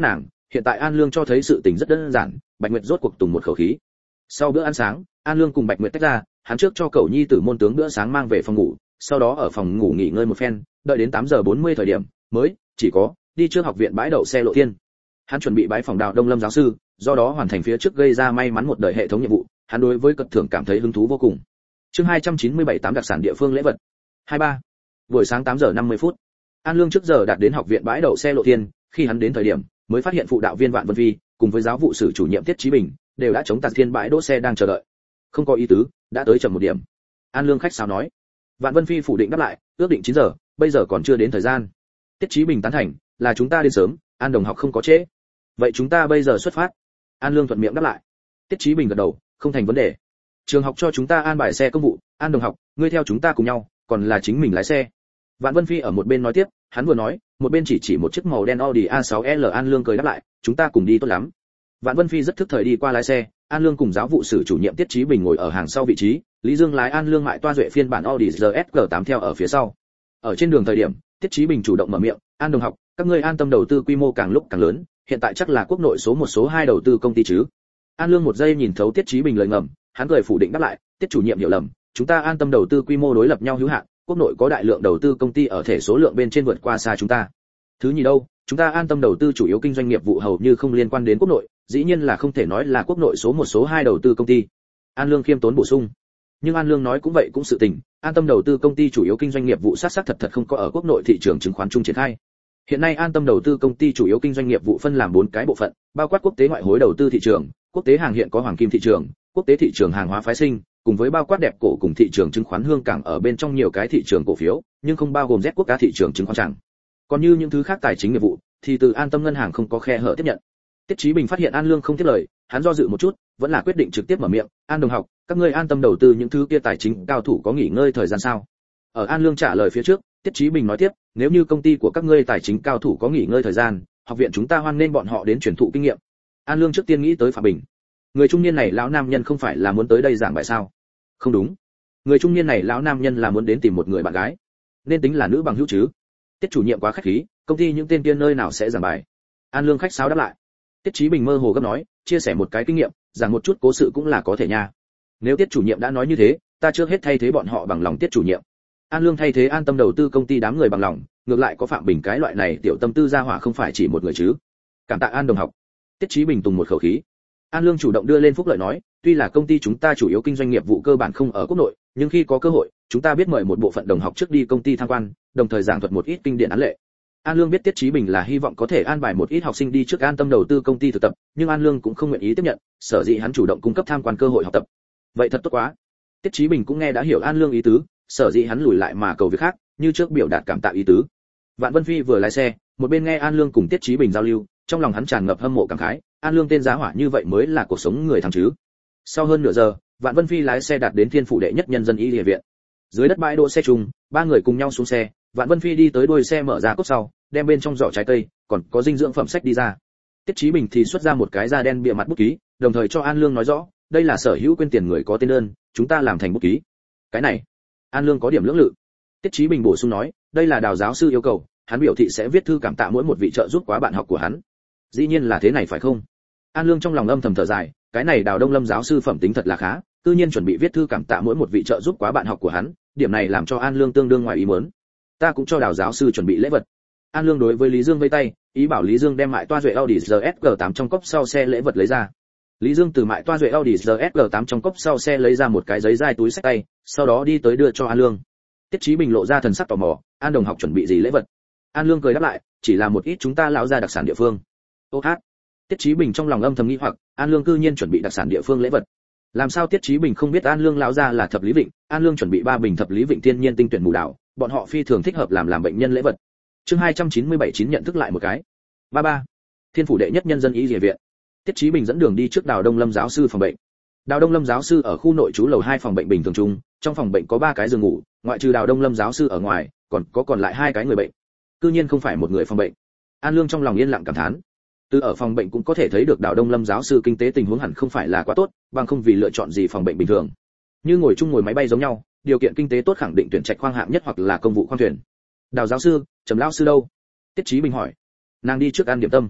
hiện tại An Lương cho thấy sự tình rất đơn giản, Bạch Nguyệt rốt cuộc tùng một khẩu khí. Sau bữa ăn sáng, An Lương cùng Bạch Nguyệt tách ra, hắn trước cho cậu nhi tử môn tướng bữa sáng mang về phòng ngủ, sau đó ở phòng ngủ nghỉ ngơi một phen, đợi đến tám giờ bốn mươi thời điểm, mới chỉ có đi trước học viện bãi đậu xe Lộ Thiên. Hắn chuẩn bị bái phòng Đào Đông Lâm giáo sư, do đó hoàn thành phía trước gây ra may mắn một đời hệ thống nhiệm vụ, hắn đối với cật thưởng cảm thấy hứng thú vô cùng. Chương hai trăm chín mươi bảy tám đặc sản địa phương lễ vật. hai ba Buổi sáng tám giờ năm mươi phút. An Lương trước giờ đạt đến học viện bãi đậu xe Lộ Thiên, khi hắn đến thời điểm, mới phát hiện phụ đạo viên Vạn Vân Phi cùng với giáo vụ sử chủ nhiệm Tiết Chí Bình đều đã chống tạt thiên bãi đỗ xe đang chờ đợi. Không có ý tứ, đã tới chậm một điểm. An Lương khách sáo nói. Vạn Vân Phi phủ định đáp lại, ước định chín giờ, bây giờ còn chưa đến thời gian. Tiết Chí Bình tán thành, là chúng ta đến sớm, An đồng học không có trễ. Vậy chúng ta bây giờ xuất phát. An Lương thuận miệng đáp lại. Tiết Chí Bình gật đầu, không thành vấn đề. Trường học cho chúng ta an bài xe công vụ, An đồng học, ngươi theo chúng ta cùng nhau, còn là chính mình lái xe. Vạn Vân Phi ở một bên nói tiếp, hắn vừa nói, một bên chỉ chỉ một chiếc màu đen Audi a sáu L. An Lương cười đáp lại, chúng ta cùng đi tốt lắm. Vạn Vân Phi rất thức thời đi qua lái xe, An Lương cùng giáo vụ sử chủ nhiệm Tiết Chí Bình ngồi ở hàng sau vị trí, Lý Dương lái An Lương mại toa duệ phiên bản Audi R S G tám theo ở phía sau. Ở trên đường thời điểm, Tiết Chí Bình chủ động mở miệng, An đồng học, các ngươi an tâm đầu tư quy mô càng lúc càng lớn, hiện tại chắc là quốc nội số một số hai đầu tư công ty chứ. An Lương một giây nhìn thấu Tiết Chí Bình lời ngầm, hắn cười phủ định đáp lại, Tiết chủ nhiệm hiểu lầm, chúng ta an tâm đầu tư quy mô đối lập nhau hữu hạn, quốc nội có đại lượng đầu tư công ty ở thể số lượng bên trên vượt qua xa chúng ta. Thứ nhì đâu, chúng ta an tâm đầu tư chủ yếu kinh doanh nghiệp vụ hầu như không liên quan đến quốc nội, dĩ nhiên là không thể nói là quốc nội số một số hai đầu tư công ty. An Lương khiêm tốn bổ sung. Nhưng An Lương nói cũng vậy cũng sự tình, an tâm đầu tư công ty chủ yếu kinh doanh nghiệp vụ sát sát thật thật không có ở quốc nội thị trường chứng khoán chung triển khai. Hiện nay an tâm đầu tư công ty chủ yếu kinh doanh nghiệp vụ phân làm bốn cái bộ phận, bao quát quốc tế ngoại hối đầu tư thị trường, quốc tế hàng hiện có hoàng kim thị trường, quốc tế thị trường hàng hóa phái sinh, cùng với bao quát đẹp cổ cùng thị trường chứng khoán hương cảng ở bên trong nhiều cái thị trường cổ phiếu, nhưng không bao gồm Z quốc gia thị trường chứng khoán chẳng. Còn như những thứ khác tài chính nghiệp vụ, thì từ An Tâm ngân hàng không có khe hở tiếp nhận. Tiết Chí Bình phát hiện An Lương không tiếp lời, hắn do dự một chút, vẫn là quyết định trực tiếp mở miệng, An đồng học, các ngươi an tâm đầu tư những thứ kia tài chính cao thủ có nghỉ ngơi thời gian sao? Ở An Lương trả lời phía trước, Tiết Chí Bình nói tiếp, nếu như công ty của các ngươi tài chính cao thủ có nghỉ ngơi thời gian, học viện chúng ta hoan nên bọn họ đến truyền thụ kinh nghiệm. An Lương trước tiên nghĩ tới Phạm Bình. Người trung niên này lão nam nhân không phải là muốn tới đây giảng bài sao? Không đúng. Người trung niên này lão nam nhân là muốn đến tìm một người bạn gái, nên tính là nữ bằng hữu chứ. Tiết chủ nhiệm quá khách khí, công ty những tên kia nơi nào sẽ giảng bài. An Lương khách sáo đáp lại. Tiết Chí Bình mơ hồ gấp nói, chia sẻ một cái kinh nghiệm, giảng một chút cố sự cũng là có thể nha. Nếu Tiết chủ nhiệm đã nói như thế, ta trước hết thay thế bọn họ bằng lòng Tiết chủ nhiệm. An Lương thay thế an tâm đầu tư công ty đám người bằng lòng, ngược lại có Phạm Bình cái loại này tiểu tâm tư gia hỏa không phải chỉ một người chứ. Cảm tạ An đồng học. Tiết Chí Bình tùng một khẩu khí. An Lương chủ động đưa lên phúc lợi nói, tuy là công ty chúng ta chủ yếu kinh doanh nghiệp vụ cơ bản không ở quốc nội, nhưng khi có cơ hội, chúng ta biết mời một bộ phận đồng học trước đi công ty tham quan, đồng thời giảng thuật một ít kinh điển án lệ. An Lương biết Tiết Chí Bình là hy vọng có thể an bài một ít học sinh đi trước an tâm đầu tư công ty thực tập, nhưng An Lương cũng không nguyện ý tiếp nhận, sở dĩ hắn chủ động cung cấp tham quan cơ hội học tập. Vậy thật tốt quá. Tiết Chí Bình cũng nghe đã hiểu An Lương ý tứ, sở dĩ hắn lùi lại mà cầu việc khác, như trước biểu đạt cảm tạ ý tứ. Vạn Vân Phi vừa lái xe, một bên nghe An Lương cùng Tiết Chí Bình giao lưu, trong lòng hắn tràn ngập hâm mộ cảm khái, An Lương tên giá hỏa như vậy mới là cuộc sống người thằng chứ. Sau hơn nửa giờ, Vạn Vân Phi lái xe đạt đến Thiên phủ đệ nhất nhân dân y y viện. Dưới đất bãi đỗ xe chung, ba người cùng nhau xuống xe, Vạn Vân Phi đi tới đuôi xe mở ra cốp sau, đem bên trong giỏ trái cây, còn có dinh dưỡng phẩm sách đi ra. Tiết Chí Bình thì xuất ra một cái da đen bìa mặt bút ký, đồng thời cho An Lương nói rõ, đây là sở hữu quên tiền người có tên đơn, chúng ta làm thành bút ký. Cái này, An Lương có điểm lưỡng lự. Tiết Chí Bình bổ sung nói, đây là Đào giáo sư yêu cầu, hắn biểu thị sẽ viết thư cảm tạ mỗi một vị trợ giúp quá bạn học của hắn. Dĩ nhiên là thế này phải không? An Lương trong lòng âm thầm thở dài, cái này Đào Đông Lâm giáo sư phẩm tính thật là khá, tự nhiên chuẩn bị viết thư cảm tạ mỗi một vị trợ giúp quá bạn học của hắn, điểm này làm cho An Lương tương đương ngoài ý muốn. Ta cũng cho Đào giáo sư chuẩn bị lễ vật. An Lương đối với Lý Dương vẫy tay, ý bảo Lý Dương đem mại toa duệ Audi R S G tám trong cốc sau xe lễ vật lấy ra. Lý Dương từ mại toa duệ Audi R S G tám trong cốc sau xe lấy ra một cái giấy dai túi xách tay, sau đó đi tới đưa cho An Lương. Tiết Chí Bình lộ ra thần sắc tò mò, An đồng học chuẩn bị gì lễ vật? An Lương cười đáp lại, chỉ là một ít chúng ta lão gia đặc sản địa phương. Ô hát. Tiết Chí Bình trong lòng âm thầm nghi hoặc, An Lương cư nhiên chuẩn bị đặc sản địa phương lễ vật. Làm sao Tiết Chí Bình không biết An Lương lão gia là thập lý vịnh, An Lương chuẩn bị ba bình thập lý vịnh thiên nhiên tinh tuyển mù đảo, bọn họ phi thường thích hợp làm làm bệnh nhân lễ vật. Chương hai trăm chín mươi bảy chín nhận thức lại một cái. ba ba Thiên phủ đệ nhất nhân dân y y viện. Tiết Chí Bình dẫn đường đi trước Đào Đông Lâm giáo sư phòng bệnh. Đào Đông Lâm giáo sư ở khu nội trú lầu hai phòng bệnh bình thường chung, trong phòng bệnh có ba cái giường ngủ, ngoại trừ Đào Đông Lâm giáo sư ở ngoài, còn có còn lại hai cái người bệnh. Cư nhiên không phải một người phòng bệnh. An Lương trong lòng yên lặng cảm thán. Từ ở phòng bệnh cũng có thể thấy được Đào Đông Lâm giáo sư kinh tế tình huống hẳn không phải là quá tốt, bằng không vì lựa chọn gì phòng bệnh bình thường. Như ngồi chung ngồi máy bay giống nhau, điều kiện kinh tế tốt khẳng định tuyển trạch khoang hạng nhất hoặc là công vụ khoang thuyền. Đào giáo sư, Trầm lão sư đâu? Tiết Chí Bình hỏi. Nàng đi trước ăn điểm tâm.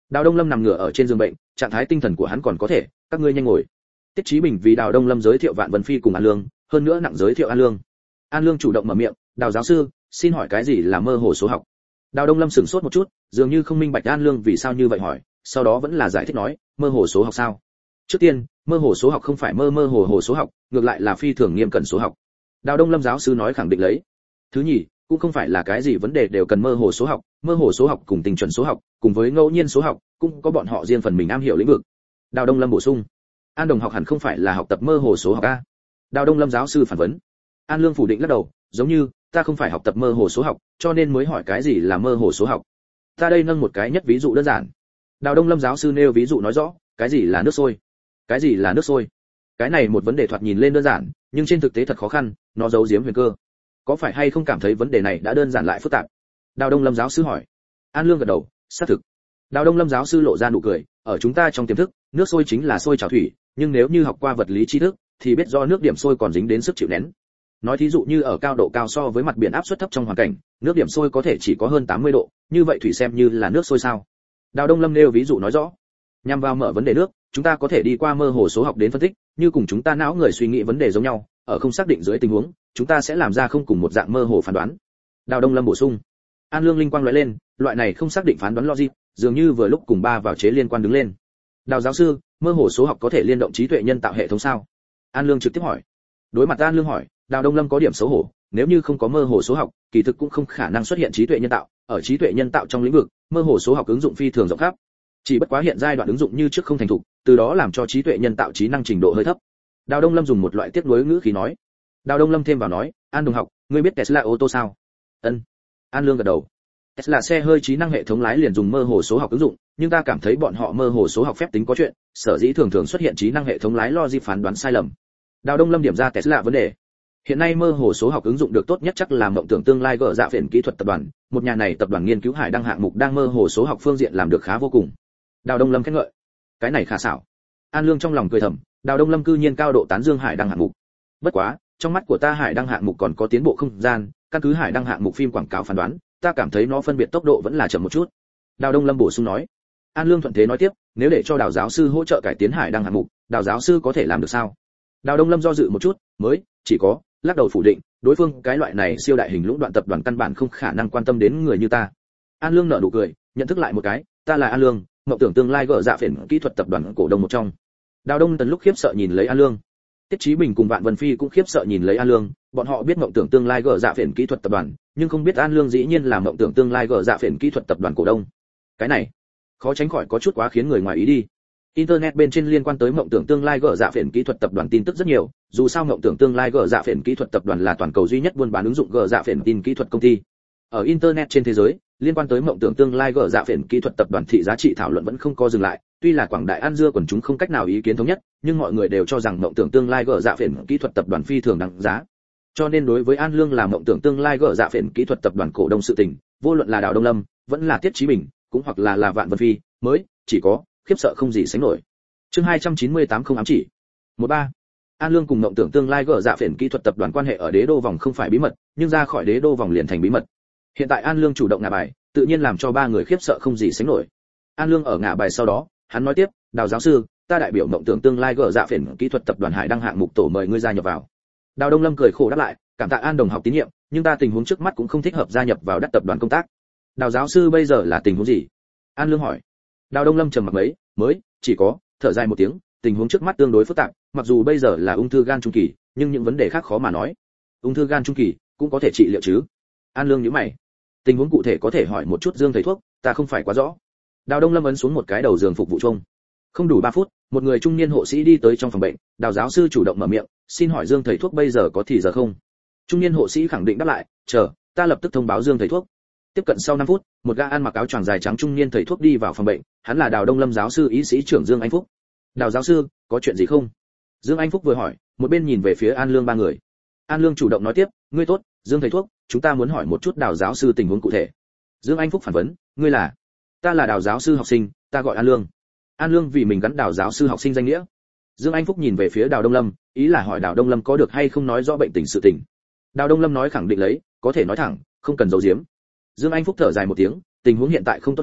Đào Đông Lâm nằm ngửa ở trên giường bệnh, trạng thái tinh thần của hắn còn có thể, các ngươi nhanh ngồi. Tiết Chí Bình vì Đào Đông Lâm giới thiệu Vạn Vân Phi cùng An Lương, hơn nữa nặng giới thiệu An Lương. An Lương chủ động mở miệng, "Đào giáo sư, xin hỏi cái gì là mơ hồ số học?" Đào Đông Lâm sửng sốt một chút, dường như không minh bạch An Lương vì sao như vậy hỏi, sau đó vẫn là giải thích nói, "Mơ hồ số học sao? Trước tiên, mơ hồ số học không phải mơ mơ hồ hồ số học, ngược lại là phi thường nghiêm cẩn số học." Đào Đông Lâm giáo sư nói khẳng định lấy. Thứ nhì, cũng không phải là cái gì vấn đề đều cần mơ hồ số học, mơ hồ số học cùng tình chuẩn số học, cùng với ngẫu nhiên số học, cũng có bọn họ riêng phần mình am hiểu lĩnh vực. Đào Đông Lâm bổ sung, An đồng học hẳn không phải là học tập mơ hồ số học a? Đào Đông Lâm giáo sư phản vấn. An Lương phủ định lắc đầu, giống như ta không phải học tập mơ hồ số học, cho nên mới hỏi cái gì là mơ hồ số học. Ta đây nâng một cái nhất ví dụ đơn giản. Đào Đông Lâm giáo sư nêu ví dụ nói rõ, cái gì là nước sôi? Cái gì là nước sôi? Cái này một vấn đề thoạt nhìn lên đơn giản, nhưng trên thực tế thật khó khăn, nó giấu giếm huyền cơ. Có phải hay không cảm thấy vấn đề này đã đơn giản lại phức tạp? Đào Đông Lâm giáo sư hỏi. An Lương gật đầu, xác thực. Đào Đông Lâm giáo sư lộ ra nụ cười, ở chúng ta trong tiềm thức, nước sôi chính là sôi trào thủy, nhưng nếu như học qua vật lý tri thức, thì biết do nước điểm sôi còn dính đến sức chịu nén. Nói thí dụ như ở cao độ cao so với mặt biển áp suất thấp trong hoàn cảnh, nước điểm sôi có thể chỉ có hơn tám mươi độ, như vậy thủy xem như là nước sôi sao? Đào Đông Lâm nêu ví dụ nói rõ. Nhằm vào mở vấn đề nước, chúng ta có thể đi qua mơ hồ số học đến phân tích, như cùng chúng ta não người suy nghĩ vấn đề giống nhau, ở không xác định dưới tình huống, chúng ta sẽ làm ra không cùng một dạng mơ hồ phán đoán. Đào Đông Lâm bổ sung. An Lương linh quang lóe lên, loại này không xác định phán đoán logic, dường như vừa lúc cùng ba vào chế liên quan đứng lên. Đào giáo sư, mơ hồ số học có thể liên động trí tuệ nhân tạo hệ thống sao? An Lương trực tiếp hỏi. Đối mặt An Lương hỏi, Đào Đông Lâm có điểm xấu hổ, nếu như không có mơ hồ số học, kỳ thực cũng không khả năng xuất hiện trí tuệ nhân tạo, ở trí tuệ nhân tạo trong lĩnh vực, mơ hồ số học ứng dụng phi thường rộng khắp. Chỉ bất quá hiện giai đoạn ứng dụng như trước không thành thục, từ đó làm cho trí tuệ nhân tạo trí năng trình độ hơi thấp. Đào Đông Lâm dùng một loại tiếc nuối ngữ khí nói. Đào Đông Lâm thêm vào nói, An đồng học, ngươi biết Tesla ô tô sao? Ân. An Lương gật đầu. Tesla xe hơi trí năng hệ thống lái liền dùng mơ hồ số học ứng dụng, nhưng ta cảm thấy bọn họ mơ hồ số học phép tính có chuyện, sở dĩ thường thường xuất hiện trí năng hệ thống lái logic phán đoán sai lầm. Đào Đông Lâm điểm ra Tesla vấn đề. Hiện nay mơ hồ số học ứng dụng được tốt nhất chắc là mộng tưởng tương lai gỡ dạ phiền kỹ thuật tập đoàn, một nhà này tập đoàn nghiên cứu hải đăng hạng mục đang mơ hồ số học phương diện làm được khá vô cùng. Đào Đông Lâm khen ngợi. Cái này khá xảo. An Lương trong lòng cười thầm, Đào Đông Lâm cư nhiên cao độ tán dương hải đăng hạng mục. Bất quá, trong mắt của ta hải đăng hạng mục còn có tiến bộ không gian, căn cứ hải đăng hạng mục phim quảng cáo phán đoán, ta cảm thấy nó phân biệt tốc độ vẫn là chậm một chút. Đào Đông Lâm bổ sung nói. An Lương thuận thế nói tiếp, nếu để cho Đào giáo sư hỗ trợ cải tiến hải đăng hạng mục, Đào giáo sư có thể làm được sao? Đào Đông Lâm do dự một chút, mới chỉ có lắc đầu phủ định, đối phương cái loại này siêu đại hình lũng đoạn tập đoàn căn bản không khả năng quan tâm đến người như ta. An Lương nở nụ cười, nhận thức lại một cái, ta là An Lương, mộng tưởng tương lai gỡ dạ phiền kỹ thuật tập đoàn cổ đông một trong. Đào Đông Tần lúc khiếp sợ nhìn lấy An Lương. Tiết Chí Bình cùng Vạn Vân Phi cũng khiếp sợ nhìn lấy An Lương, bọn họ biết mộng tưởng tương lai gỡ dạ phiền kỹ thuật tập đoàn, nhưng không biết An Lương dĩ nhiên là mộng tưởng tương lai gỡ dạ phiền kỹ thuật tập đoàn cổ đông. Cái này, khó tránh khỏi có chút quá khiến người ngoài ý đi. Internet bên trên liên quan tới mộng tưởng tương lai gỡ dạ phiền kỹ thuật tập đoàn tin tức rất nhiều, dù sao mộng tưởng tương lai gỡ dạ phiền kỹ thuật tập đoàn là toàn cầu duy nhất buôn bán ứng dụng gỡ dạ phiền tin kỹ thuật công ty. Ở internet trên thế giới, liên quan tới mộng tưởng tương lai gỡ dạ phiền kỹ thuật tập đoàn thị giá trị thảo luận vẫn không có dừng lại, tuy là quảng đại ăn dưa quần chúng không cách nào ý kiến thống nhất, nhưng mọi người đều cho rằng mộng tưởng tương lai gỡ dạ phiền kỹ thuật tập đoàn phi thường đáng giá. Cho nên đối với An Lương là mộng tưởng tương lai gỡ dạ phiền kỹ thuật tập đoàn cổ đông sự tình, vô luận là Đào Đông Lâm, vẫn là Tiết Chí Bình, cũng hoặc là là Vạn Vân Phi, mới chỉ có khiếp sợ không gì sánh nổi. Chương hai trăm chín mươi tám không ám chỉ. một ba. An Lương cùng mộng tưởng tương lai gỡ dạ phiền kỹ thuật tập đoàn quan hệ ở đế đô vòng không phải bí mật, nhưng ra khỏi đế đô vòng liền thành bí mật. Hiện tại An Lương chủ động ngả bài, tự nhiên làm cho ba người khiếp sợ không gì sánh nổi. An Lương ở ngả bài sau đó, hắn nói tiếp, Đào giáo sư, ta đại biểu mộng tưởng tương lai gỡ dạ phiền kỹ thuật tập đoàn hải đăng hạng mục tổ mời ngươi gia nhập vào. Đào Đông Lâm cười khổ đáp lại, cảm tạ An đồng học tín nhiệm, nhưng ta tình huống trước mắt cũng không thích hợp gia nhập vào đắt tập đoàn công tác. Đào giáo sư bây giờ là tình huống gì? An Lương hỏi. Đào Đông Lâm trầm mặc mấy, mới chỉ có thở dài một tiếng, tình huống trước mắt tương đối phức tạp, mặc dù bây giờ là ung thư gan trung kỳ, nhưng những vấn đề khác khó mà nói. Ung thư gan trung kỳ cũng có thể trị liệu chứ? An Lương nhíu mày. Tình huống cụ thể có thể hỏi một chút Dương thầy thuốc, ta không phải quá rõ. Đào Đông Lâm ấn xuống một cái đầu giường phục vụ chung. Không đủ ba phút, một người trung niên hộ sĩ đi tới trong phòng bệnh, Đào giáo sư chủ động mở miệng, xin hỏi Dương thầy thuốc bây giờ có thì giờ không? Trung niên hộ sĩ khẳng định đáp lại, chờ, ta lập tức thông báo Dương thầy thuốc. Tiếp cận sau năm phút, một gã ăn mặc áo choàng dài trắng trung niên thầy thuốc đi vào phòng bệnh, hắn là Đào Đông Lâm giáo sư y sĩ trưởng Dương Anh Phúc. Đào giáo sư, có chuyện gì không? Dương Anh Phúc vừa hỏi, một bên nhìn về phía An Lương ba người. An Lương chủ động nói tiếp, ngươi tốt, Dương thầy thuốc, chúng ta muốn hỏi một chút Đào giáo sư tình huống cụ thể. Dương Anh Phúc phản vấn, ngươi là? Ta là Đào giáo sư học sinh, ta gọi An Lương. An Lương vì mình gắn Đào giáo sư học sinh danh nghĩa. Dương Anh Phúc nhìn về phía Đào Đông Lâm, ý là hỏi Đào Đông Lâm có được hay không nói rõ bệnh tình sự tình. Đào Đông Lâm nói khẳng định lấy, có thể nói thẳng, không cần giấu giếm. Dương Anh Phúc thở dài một tiếng, tình huống hiện tại không tốt lắm,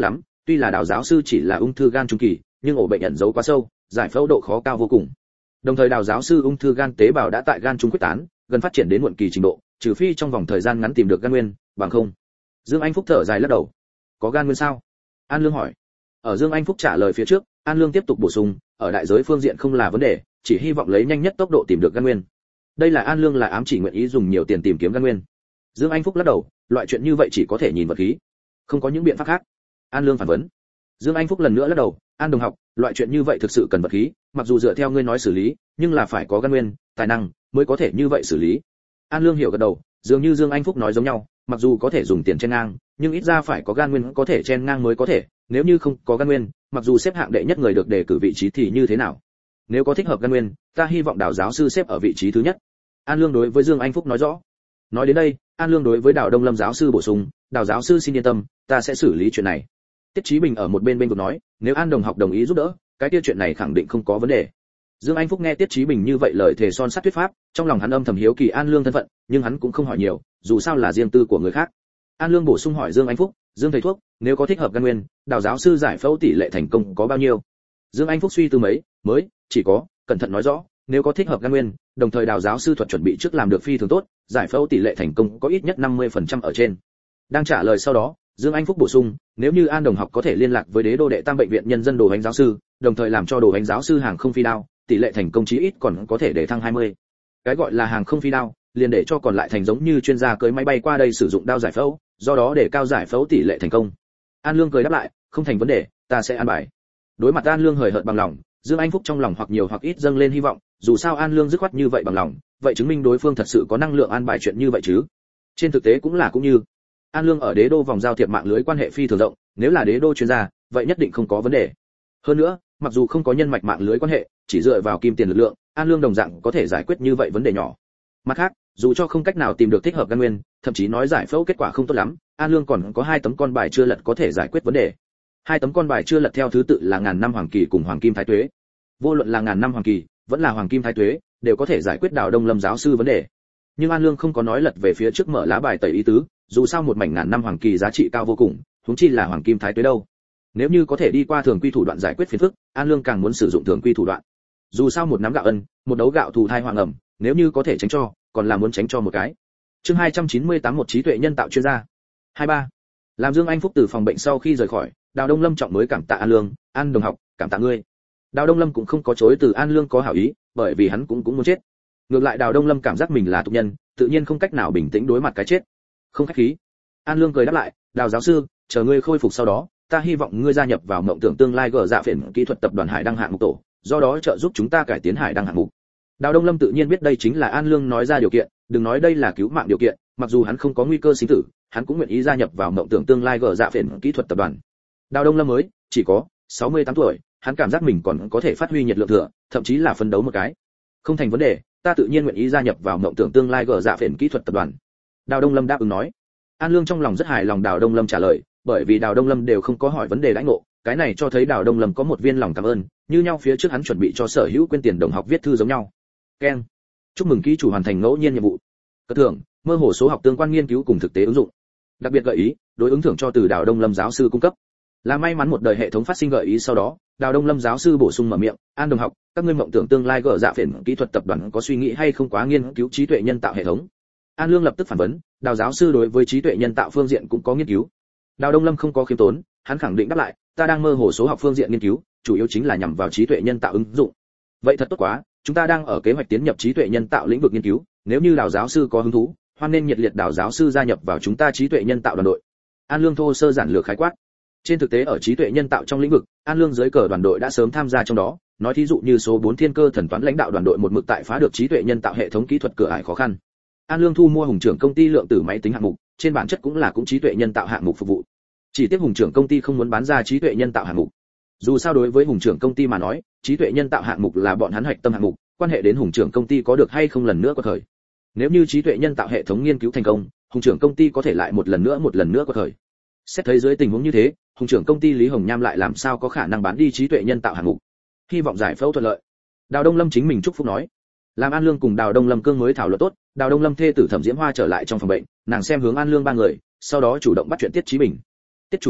tuy là Đào giáo sư chỉ là ung thư gan trung kỳ, nhưng ổ bệnh ẩn giấu quá sâu, giải phẫu độ khó cao vô cùng. Đồng thời Đào giáo sư ung thư gan tế bào đã tại gan trung quyết tán, gần phát triển đến muộn kỳ trình độ, trừ phi trong vòng thời gian ngắn tìm được gan nguyên, bằng không. Dương Anh Phúc thở dài lắc đầu. Có gan nguyên sao? An Lương hỏi. Ở Dương Anh Phúc trả lời phía trước, An Lương tiếp tục bổ sung, ở đại giới phương diện không là vấn đề, chỉ hy vọng lấy nhanh nhất tốc độ tìm được gan nguyên. Đây là An Lương là ám chỉ nguyện ý dùng nhiều tiền tìm kiếm gan nguyên. Dương Anh Phúc lắc đầu, loại chuyện như vậy chỉ có thể nhìn vật khí, không có những biện pháp khác. An Lương phản vấn. Dương Anh Phúc lần nữa lắc đầu, An đồng học, loại chuyện như vậy thực sự cần vật khí, mặc dù dựa theo ngươi nói xử lý, nhưng là phải có gan nguyên, tài năng mới có thể như vậy xử lý. An Lương hiểu gật đầu, dường như Dương Anh Phúc nói giống nhau, mặc dù có thể dùng tiền chen ngang, nhưng ít ra phải có gan nguyên có thể chen ngang mới có thể, nếu như không có gan nguyên, mặc dù xếp hạng đệ nhất người được đề cử vị trí thì như thế nào? Nếu có thích hợp gan nguyên, ta hy vọng Đào giáo sư xếp ở vị trí thứ nhất. An Lương đối với Dương Anh Phúc nói rõ. Nói đến đây, An Lương đối với Đào Đông Lâm giáo sư bổ sung, Đào giáo sư xin yên tâm, ta sẽ xử lý chuyện này. Tiết Chí Bình ở một bên bên vực nói, nếu An đồng học đồng ý giúp đỡ, cái kia chuyện này khẳng định không có vấn đề. Dương Anh Phúc nghe Tiết Chí Bình như vậy lời thề son sắt thuyết pháp, trong lòng hắn âm thầm hiếu kỳ An Lương thân phận, nhưng hắn cũng không hỏi nhiều, dù sao là riêng tư của người khác. An Lương bổ sung hỏi Dương Anh Phúc, Dương thầy thuốc, nếu có thích hợp gan nguyên, Đào giáo sư giải phẫu tỷ lệ thành công có bao nhiêu? Dương Anh Phúc suy tư mấy, mới, chỉ có, cẩn thận nói rõ, nếu có thích hợp gan nguyên, đồng thời Đào giáo sư thuật chuẩn bị trước làm được phi thường tốt, giải phẫu tỷ lệ thành công có ít nhất năm mươi phần trăm ở trên. Đang trả lời sau đó, Dương Anh Phúc bổ sung, nếu như An đồng học có thể liên lạc với Đế đô đệ tam bệnh viện nhân dân Đồ Hành giáo sư, đồng thời làm cho Đồ Hành giáo sư hàng không phi đao, tỷ lệ thành công chí ít còn có thể để thăng hai mươi. Cái gọi là hàng không phi đao, liền để cho còn lại thành giống như chuyên gia cưỡi máy bay qua đây sử dụng đao giải phẫu, do đó để cao giải phẫu tỷ lệ thành công. An Lương cười đáp lại, không thành vấn đề, ta sẽ an bài. Đối mặt An Lương hời hợt bằng lòng, Dương Anh Phúc trong lòng hoặc nhiều hoặc ít dâng lên hy vọng, dù sao An Lương dứt khoát như vậy bằng lòng, vậy chứng minh đối phương thật sự có năng lượng an bài chuyện như vậy chứ. Trên thực tế cũng là cũng như An Lương ở Đế đô vòng giao thiệp mạng lưới quan hệ phi thường rộng, nếu là Đế đô chuyên gia, vậy nhất định không có vấn đề. Hơn nữa, mặc dù không có nhân mạch mạng lưới quan hệ, chỉ dựa vào kim tiền lực lượng, An Lương đồng dạng có thể giải quyết như vậy vấn đề nhỏ. Mặt khác, dù cho không cách nào tìm được thích hợp gan nguyên, thậm chí nói giải phẫu kết quả không tốt lắm, An Lương còn có hai tấm con bài chưa lật có thể giải quyết vấn đề. Hai tấm con bài chưa lật theo thứ tự là ngàn năm hoàng kỳ cùng hoàng kim thái tuế. Vô luận là ngàn năm hoàng kỳ, vẫn là hoàng kim thái tuế, đều có thể giải quyết Đào Đông Lâm giáo sư vấn đề. Nhưng An Lương không có nói lật về phía trước mở lá bài tẩy ý tứ, dù sao một mảnh ngàn năm hoàng kỳ giá trị cao vô cùng, huống chi là hoàng kim thái tuế đâu. Nếu như có thể đi qua thường quy thủ đoạn giải quyết phiền phức, An Lương càng muốn sử dụng thường quy thủ đoạn. Dù sao một nắm gạo ân, một đấu gạo thù thai hoàng ẩm, nếu như có thể tránh cho, còn là muốn tránh cho một cái. Chương hai trăm chín mươi tám một trí tuệ nhân tạo chuyên gia. hai ba. Làm Dương Anh Phúc từ phòng bệnh sau khi rời khỏi, Đào Đông Lâm trọng mới cảm tạ An Lương, An đồng học, cảm tạ ngươi. Đào Đông Lâm cũng không có chối từ An Lương có hảo ý, bởi vì hắn cũng cũng muốn chết. Ngược lại Đào Đông Lâm cảm giác mình là tục nhân, tự nhiên không cách nào bình tĩnh đối mặt cái chết. Không khách khí. An Lương cười đáp lại, Đào giáo sư, chờ ngươi khôi phục sau đó, ta hy vọng ngươi gia nhập vào mộng tưởng tương lai gở dạ phiền kỹ thuật tập đoàn Hải Đăng hạng mục tổ, do đó trợ giúp chúng ta cải tiến Hải Đăng hạng mục. Đào Đông Lâm tự nhiên biết đây chính là An Lương nói ra điều kiện, đừng nói đây là cứu mạng điều kiện, mặc dù hắn không có nguy cơ sinh tử, hắn cũng nguyện ý gia nhập vào mộng tưởng tương lai gở dạ phiền kỹ thuật tập đoàn. Đào Đông Lâm mới chỉ có sáu mươi tám tuổi, hắn cảm giác mình còn có thể phát huy nhiệt lượng thừa, thậm chí là phấn đấu một cái. Không thành vấn đề, ta tự nhiên nguyện ý gia nhập vào mộng tưởng tương lai gở dạ phiền kỹ thuật tập đoàn. Đào Đông Lâm đáp ứng nói. An Lương trong lòng rất hài lòng Đào Đông Lâm trả lời, bởi vì Đào Đông Lâm đều không có hỏi vấn đề đãi ngộ, cái này cho thấy Đào Đông Lâm có một viên lòng cảm ơn, như nhau phía trước hắn chuẩn bị cho sở hữu quên tiền đồng học viết thư giống nhau. Ken, chúc mừng ký chủ hoàn thành ngẫu nhiên nhiệm vụ. Cất thưởng, mơ hồ số học tương quan nghiên cứu cùng thực tế ứng dụng. Đặc biệt gợi ý, đối ứng thưởng cho từ Đào Đông Lâm giáo sư cung cấp. Là may mắn một đời hệ thống phát sinh gợi ý sau đó, Đào Đông Lâm giáo sư bổ sung mở miệng, An đồng học, các ngươi mộng tưởng tương lai gở dạ phiền kỹ thuật tập đoàn có suy nghĩ hay không quá nghiên cứu trí tuệ nhân tạo hệ thống? An Lương lập tức phản vấn, Đào giáo sư đối với trí tuệ nhân tạo phương diện cũng có nghiên cứu. Đào Đông Lâm không có khiêm tốn, hắn khẳng định đáp lại, ta đang mơ hồ số học phương diện nghiên cứu, chủ yếu chính là nhằm vào trí tuệ nhân tạo ứng dụng. Vậy thật tốt quá, chúng ta đang ở kế hoạch tiến nhập trí tuệ nhân tạo lĩnh vực nghiên cứu, nếu như Đào giáo sư có hứng thú, hoan nên nhiệt liệt Đào giáo sư gia nhập vào chúng ta trí tuệ nhân tạo đoàn đội. An Lương thô sơ giản lược khái quát. Trên thực tế ở trí tuệ nhân tạo trong lĩnh vực, An Lương dưới cờ đoàn đội đã sớm tham gia trong đó, nói thí dụ như số bốn thiên cơ thần toán lãnh đạo đoàn đội một mực tại phá được trí tuệ nhân tạo hệ thống kỹ thuật cửa ải khó khăn. An Lương thu mua Hùng Trưởng công ty lượng tử máy tính hạng mục, trên bản chất cũng là cũng trí tuệ nhân tạo hạng mục phục vụ. Chỉ tiếc Hùng Trưởng công ty không muốn bán ra trí tuệ nhân tạo hạng mục. Dù sao đối với Hùng Trưởng công ty mà nói, trí tuệ nhân tạo hạng mục là bọn hắn hạch tâm hạng mục, quan hệ đến Hùng Trưởng công ty có được hay không lần nữa có thời. Nếu như trí tuệ nhân tạo hệ thống nghiên cứu thành công, Hùng Trưởng công ty có thể lại một lần nữa một lần nữa có thời. Xét thấy dưới tình huống như thế, Hùng Trưởng công ty Lý Hồng Nham lại làm sao có khả năng bán đi trí tuệ nhân tạo hạng mục. Hy vọng giải phẫu thuận lợi. Đào Đông Lâm chính mình chúc phúc nói. Làm An Lương cùng Đào Đông Lâm cương mới thảo luận tốt, Đào Đông Lâm thê tử Thẩm Diễm Hoa trở lại trong phòng bệnh, nàng xem hướng An Lương ba người, sau đó chủ động bắt chuyện Tiết Chí Bình. Tiết chủ nhiệm,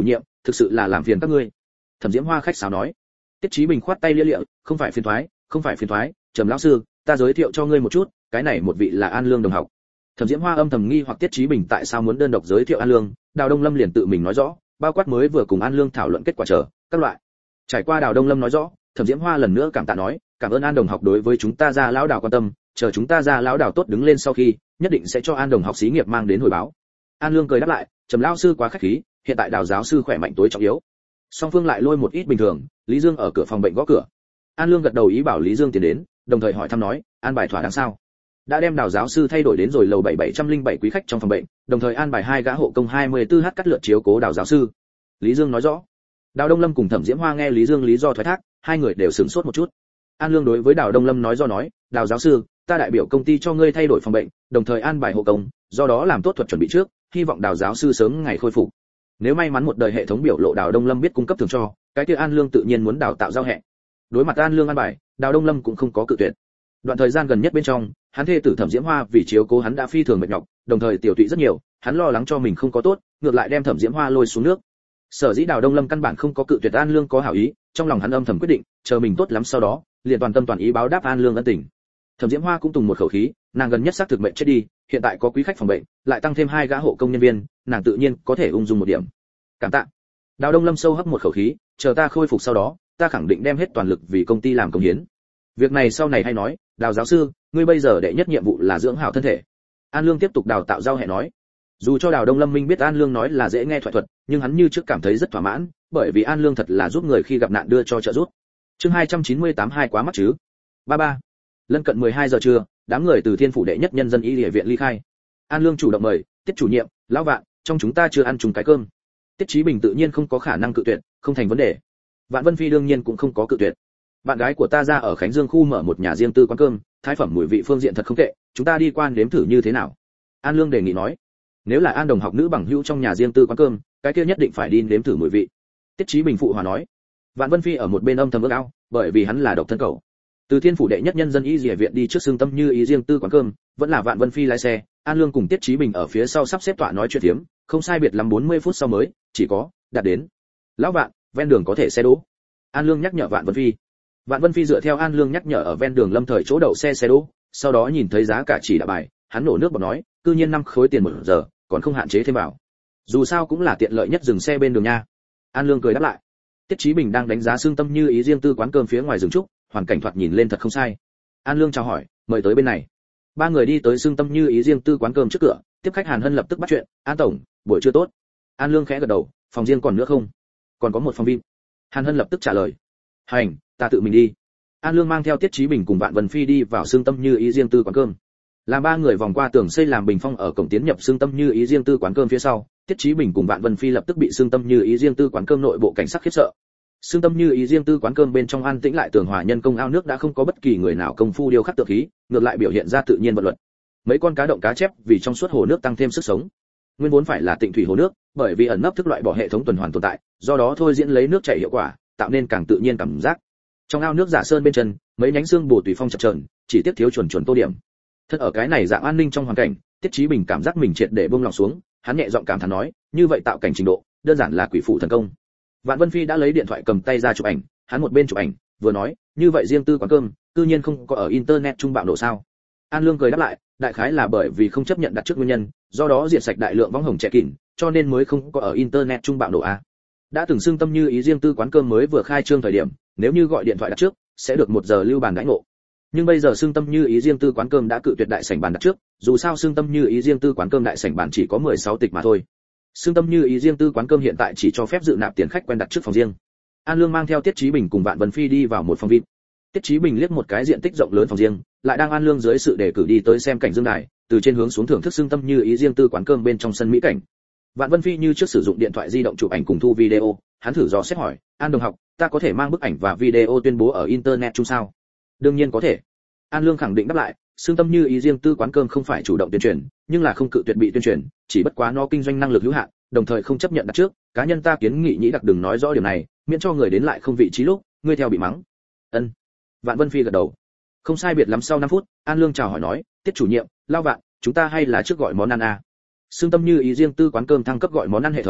thực sự là làm phiền các ngươi. Thẩm Diễm Hoa khách sáo nói. Tiết Chí Bình khoát tay lia lịa, không phải phiền toái, không phải phiền toái, Trầm lão sư, ta giới thiệu cho ngươi một chút, cái này một vị là An Lương đồng học. Thẩm Diễm Hoa âm thầm nghi hoặc Tiết Chí Bình tại sao muốn đơn độc giới thiệu An Lương, Đào Đông Lâm liền tự mình nói rõ, bao quát mới vừa cùng An Lương thảo luận kết quả chờ các loại. Trải qua Đào Đông Lâm nói rõ, Thẩm Diễm Hoa lần nữa cảm tạ nói, cảm ơn An đồng học đối với chúng ta ra lão Đào quan tâm, chờ chúng ta ra lão Đào tốt đứng lên sau khi, nhất định sẽ cho An đồng học xí nghiệp mang đến hồi báo. An Lương cười đáp lại, Trầm lão sư quá khách khí, hiện tại Đào giáo sư khỏe mạnh tối trọng yếu. Song phương lại lôi một ít bình thường, Lý Dương ở cửa phòng bệnh gõ cửa. An Lương gật đầu ý bảo Lý Dương tiến đến, đồng thời hỏi thăm nói, an bài thỏa đáng sao? Đã đem Đào giáo sư thay đổi đến rồi lầu bảy bảy không bảy quý khách trong phòng bệnh, đồng thời an bài hai gã hộ công hai mươi tư h cắt lượt chiếu cố Đào giáo sư. Lý Dương nói rõ. Đào Đông Lâm cùng Thẩm Diễm Hoa nghe Lý Dương lý do thoái thác, hai người đều sửng sốt một chút. An Lương đối với Đào Đông Lâm nói do nói, Đào giáo sư, ta đại biểu công ty cho ngươi thay đổi phòng bệnh, đồng thời an bài hộ công, do đó làm tốt thuật chuẩn bị trước, hy vọng Đào giáo sư sớm ngày khôi phục. Nếu may mắn một đời hệ thống biểu lộ Đào Đông Lâm biết cung cấp thường cho, cái kia An Lương tự nhiên muốn đào tạo giao hệ. Đối mặt An Lương an bài, Đào Đông Lâm cũng không có cự tuyệt. Đoạn thời gian gần nhất bên trong, hắn thê tử Thẩm Diễm Hoa vì chiếu cố hắn đã phi thường mệt nhọc, đồng thời tiểu tụy rất nhiều, hắn lo lắng cho mình không có tốt, ngược lại đem Thẩm Diễm Hoa lôi xuống nước. Sở dĩ Đào Đông Lâm căn bản không có cự tuyệt An Lương có hảo ý, trong lòng hắn âm thầm quyết định, chờ mình tốt lắm sau đó, liền toàn tâm toàn ý báo đáp An Lương ân tình. Thẩm Diễm Hoa cũng tùng một khẩu khí, nàng gần nhất xác thực mệnh chết đi, hiện tại có quý khách phòng bệnh, lại tăng thêm hai gã hộ công nhân viên, nàng tự nhiên có thể ung dung một điểm. Cảm tạ. Đào Đông Lâm sâu hấp một khẩu khí, chờ ta khôi phục sau đó, ta khẳng định đem hết toàn lực vì công ty làm công hiến. Việc này sau này hay nói, Đào giáo sư, ngươi bây giờ đệ nhất nhiệm vụ là dưỡng hảo thân thể. An Lương tiếp tục đào tạo giao hệ nói. Dù cho Đào Đông Lâm minh biết An Lương nói là dễ nghe thoại thuật, nhưng hắn như trước cảm thấy rất thỏa mãn, bởi vì An Lương thật là giúp người khi gặp nạn đưa cho trợ giúp. Chương hai trăm chín mươi tám hai quá mắc chứ. ba ba. Lân cận mười hai giờ trưa, đám người từ Thiên phủ đệ nhất nhân dân y y viện ly khai. An Lương chủ động mời, Tiết chủ nhiệm, lão Vạn, trong chúng ta chưa ăn chung cái cơm. Tiết Chí Bình tự nhiên không có khả năng cự tuyệt, không thành vấn đề. Vạn Vân Phi đương nhiên cũng không có cự tuyệt. Bạn gái của ta ra ở Khánh Dương khu mở một nhà riêng tư quán cơm, thái phẩm mùi vị phương diện thật không tệ, chúng ta đi quan đếm thử như thế nào? An Lương đề nghị nói. Nếu là An đồng học nữ bằng hữu trong nhà riêng tư quán cơm, cái kia nhất định phải đi đếm thử mùi vị. Tiết Chí Bình phụ hòa nói. Vạn Vân Phi ở một bên âm thầm ước ao, bởi vì hắn là độc thân cậu. Từ Thiên phủ đệ nhất nhân dân y dìa viện đi trước xương tâm như ý riêng tư quán cơm, vẫn là Vạn Vân Phi lái xe, An Lương cùng Tiết Chí Bình ở phía sau sắp xếp tọa nói chuyện thiếm, không sai biệt lắm bốn mươi phút sau mới, chỉ có đạt đến. Lão Vạn, ven đường có thể xe đỗ. An Lương nhắc nhở Vạn Vân Phi. Vạn Vân Phi dựa theo An Lương nhắc nhở ở ven đường lâm thời chỗ đậu xe xe đỗ, sau đó nhìn thấy giá cả chỉ đã bài, hắn nổ nước bọt nói, cư nhiên năm khối tiền một giờ, còn không hạn chế thêm vào. Dù sao cũng là tiện lợi nhất dừng xe bên đường nha. An Lương cười đáp lại. Tiết Chí Bình đang đánh giá xương tâm như ý riêng tư quán cơm phía ngoài rừng trúc, hoàn cảnh thoạt nhìn lên thật không sai. An Lương chào hỏi, mời tới bên này. Ba người đi tới xương tâm như ý riêng tư quán cơm trước cửa, tiếp khách Hàn Hân lập tức bắt chuyện, An tổng, buổi trưa tốt. An Lương khẽ gật đầu, phòng riêng còn nữa không? Còn có một phòng vip. Hàn Hân lập tức trả lời. Hành, ta tự mình đi. An Lương mang theo Tiết Chí Bình cùng Vạn Vân Phi đi vào xương tâm như ý riêng tư quán cơm. Làm ba người vòng qua tường xây làm bình phong ở cổng tiến nhập xương tâm như ý riêng tư quán cơm phía sau, Tiết Chí Bình cùng Vạn Vân Phi lập tức bị xương tâm như ý riêng tư quán cơm nội bộ cảnh sát khiếp sợ. Xương tâm như ý riêng tư quán cơm bên trong an tĩnh lại tường hòa nhân công ao nước đã không có bất kỳ người nào công phu điêu khắc tượng khí, ngược lại biểu hiện ra tự nhiên vận luật. Mấy con cá động cá chép vì trong suốt hồ nước tăng thêm sức sống. Nguyên vốn phải là tịnh thủy hồ nước, bởi vì ẩn nấp thức loại bỏ hệ thống tuần hoàn tồn tại, do đó thôi diễn lấy nước chảy hiệu quả, tạo nên càng tự nhiên cảm giác. Trong ao nước giả sơn bên chân, mấy nhánh xương bổ tùy phong chập chờn, chỉ tiếp thiếu chuẩn chuẩn tô điểm. Thật ở cái này dạng an ninh trong hoàn cảnh, Tiết Chí Bình cảm giác mình triệt để buông lòng xuống, hắn nhẹ giọng cảm thán nói, như vậy tạo cảnh trình độ, đơn giản là quỷ phụ thần công. Vạn Vân Phi đã lấy điện thoại cầm tay ra chụp ảnh, hắn một bên chụp ảnh, vừa nói, như vậy riêng tư quán cơm, tự nhiên không có ở internet trung bạo nổ sao? An Lương cười đáp lại, đại khái là bởi vì không chấp nhận đặt trước nguyên nhân, do đó diệt sạch đại lượng võng hồng trẻ kỉn, cho nên mới không có ở internet trung bạo nổ a. Đã từng xưng tâm như ý riêng tư quán cơm mới vừa khai trương thời điểm, nếu như gọi điện thoại đặt trước, sẽ được một giờ lưu bàn đãi ngộ. Nhưng bây giờ xưng tâm như ý riêng tư quán cơm đã cự tuyệt đại sảnh bàn đặt trước, dù sao xưng tâm như ý riêng tư quán cơm đại sảnh bàn chỉ có mười sáu tịch mà thôi. Xưng tâm như ý riêng tư quán cơm hiện tại chỉ cho phép dự nạp tiền khách quen đặt trước phòng riêng. An Lương mang theo Tiết Chí Bình cùng Vạn Vân Phi đi vào một phòng vip. Tiết Chí Bình liếc một cái diện tích rộng lớn phòng riêng, lại đang An Lương dưới sự đề cử đi tới xem cảnh dương đài, từ trên hướng xuống thưởng thức xưng tâm như ý riêng tư quán cơm bên trong sân mỹ cảnh. Vạn Vân Phi như trước sử dụng điện thoại di động chụp ảnh cùng thu video, hắn thử dò xét hỏi, An đồng học, ta có thể mang bức ảnh và video tuyên bố ở internet chung sao? Đương nhiên có thể. An Lương khẳng định đáp lại, xương tâm như ý riêng tư quán cơm không phải chủ động tuyên truyền, nhưng là không cự tuyệt bị tuyên truyền, chỉ bất quá nó kinh doanh năng lực hữu hạn, đồng thời không chấp nhận đặt trước, cá nhân ta kiến nghị nhĩ đặc đừng nói rõ điều này, miễn cho người đến lại không vị trí lúc, ngươi theo bị mắng. Ân. Vạn Vân Phi gật đầu. Không sai biệt lắm sau năm phút, An Lương chào hỏi nói, Tiết chủ nhiệm, Lao Vạn, chúng ta hay là trước gọi món ăn a. Xương tâm như ý riêng tư quán cơm thăng cấp gọi món ăn hệ thống,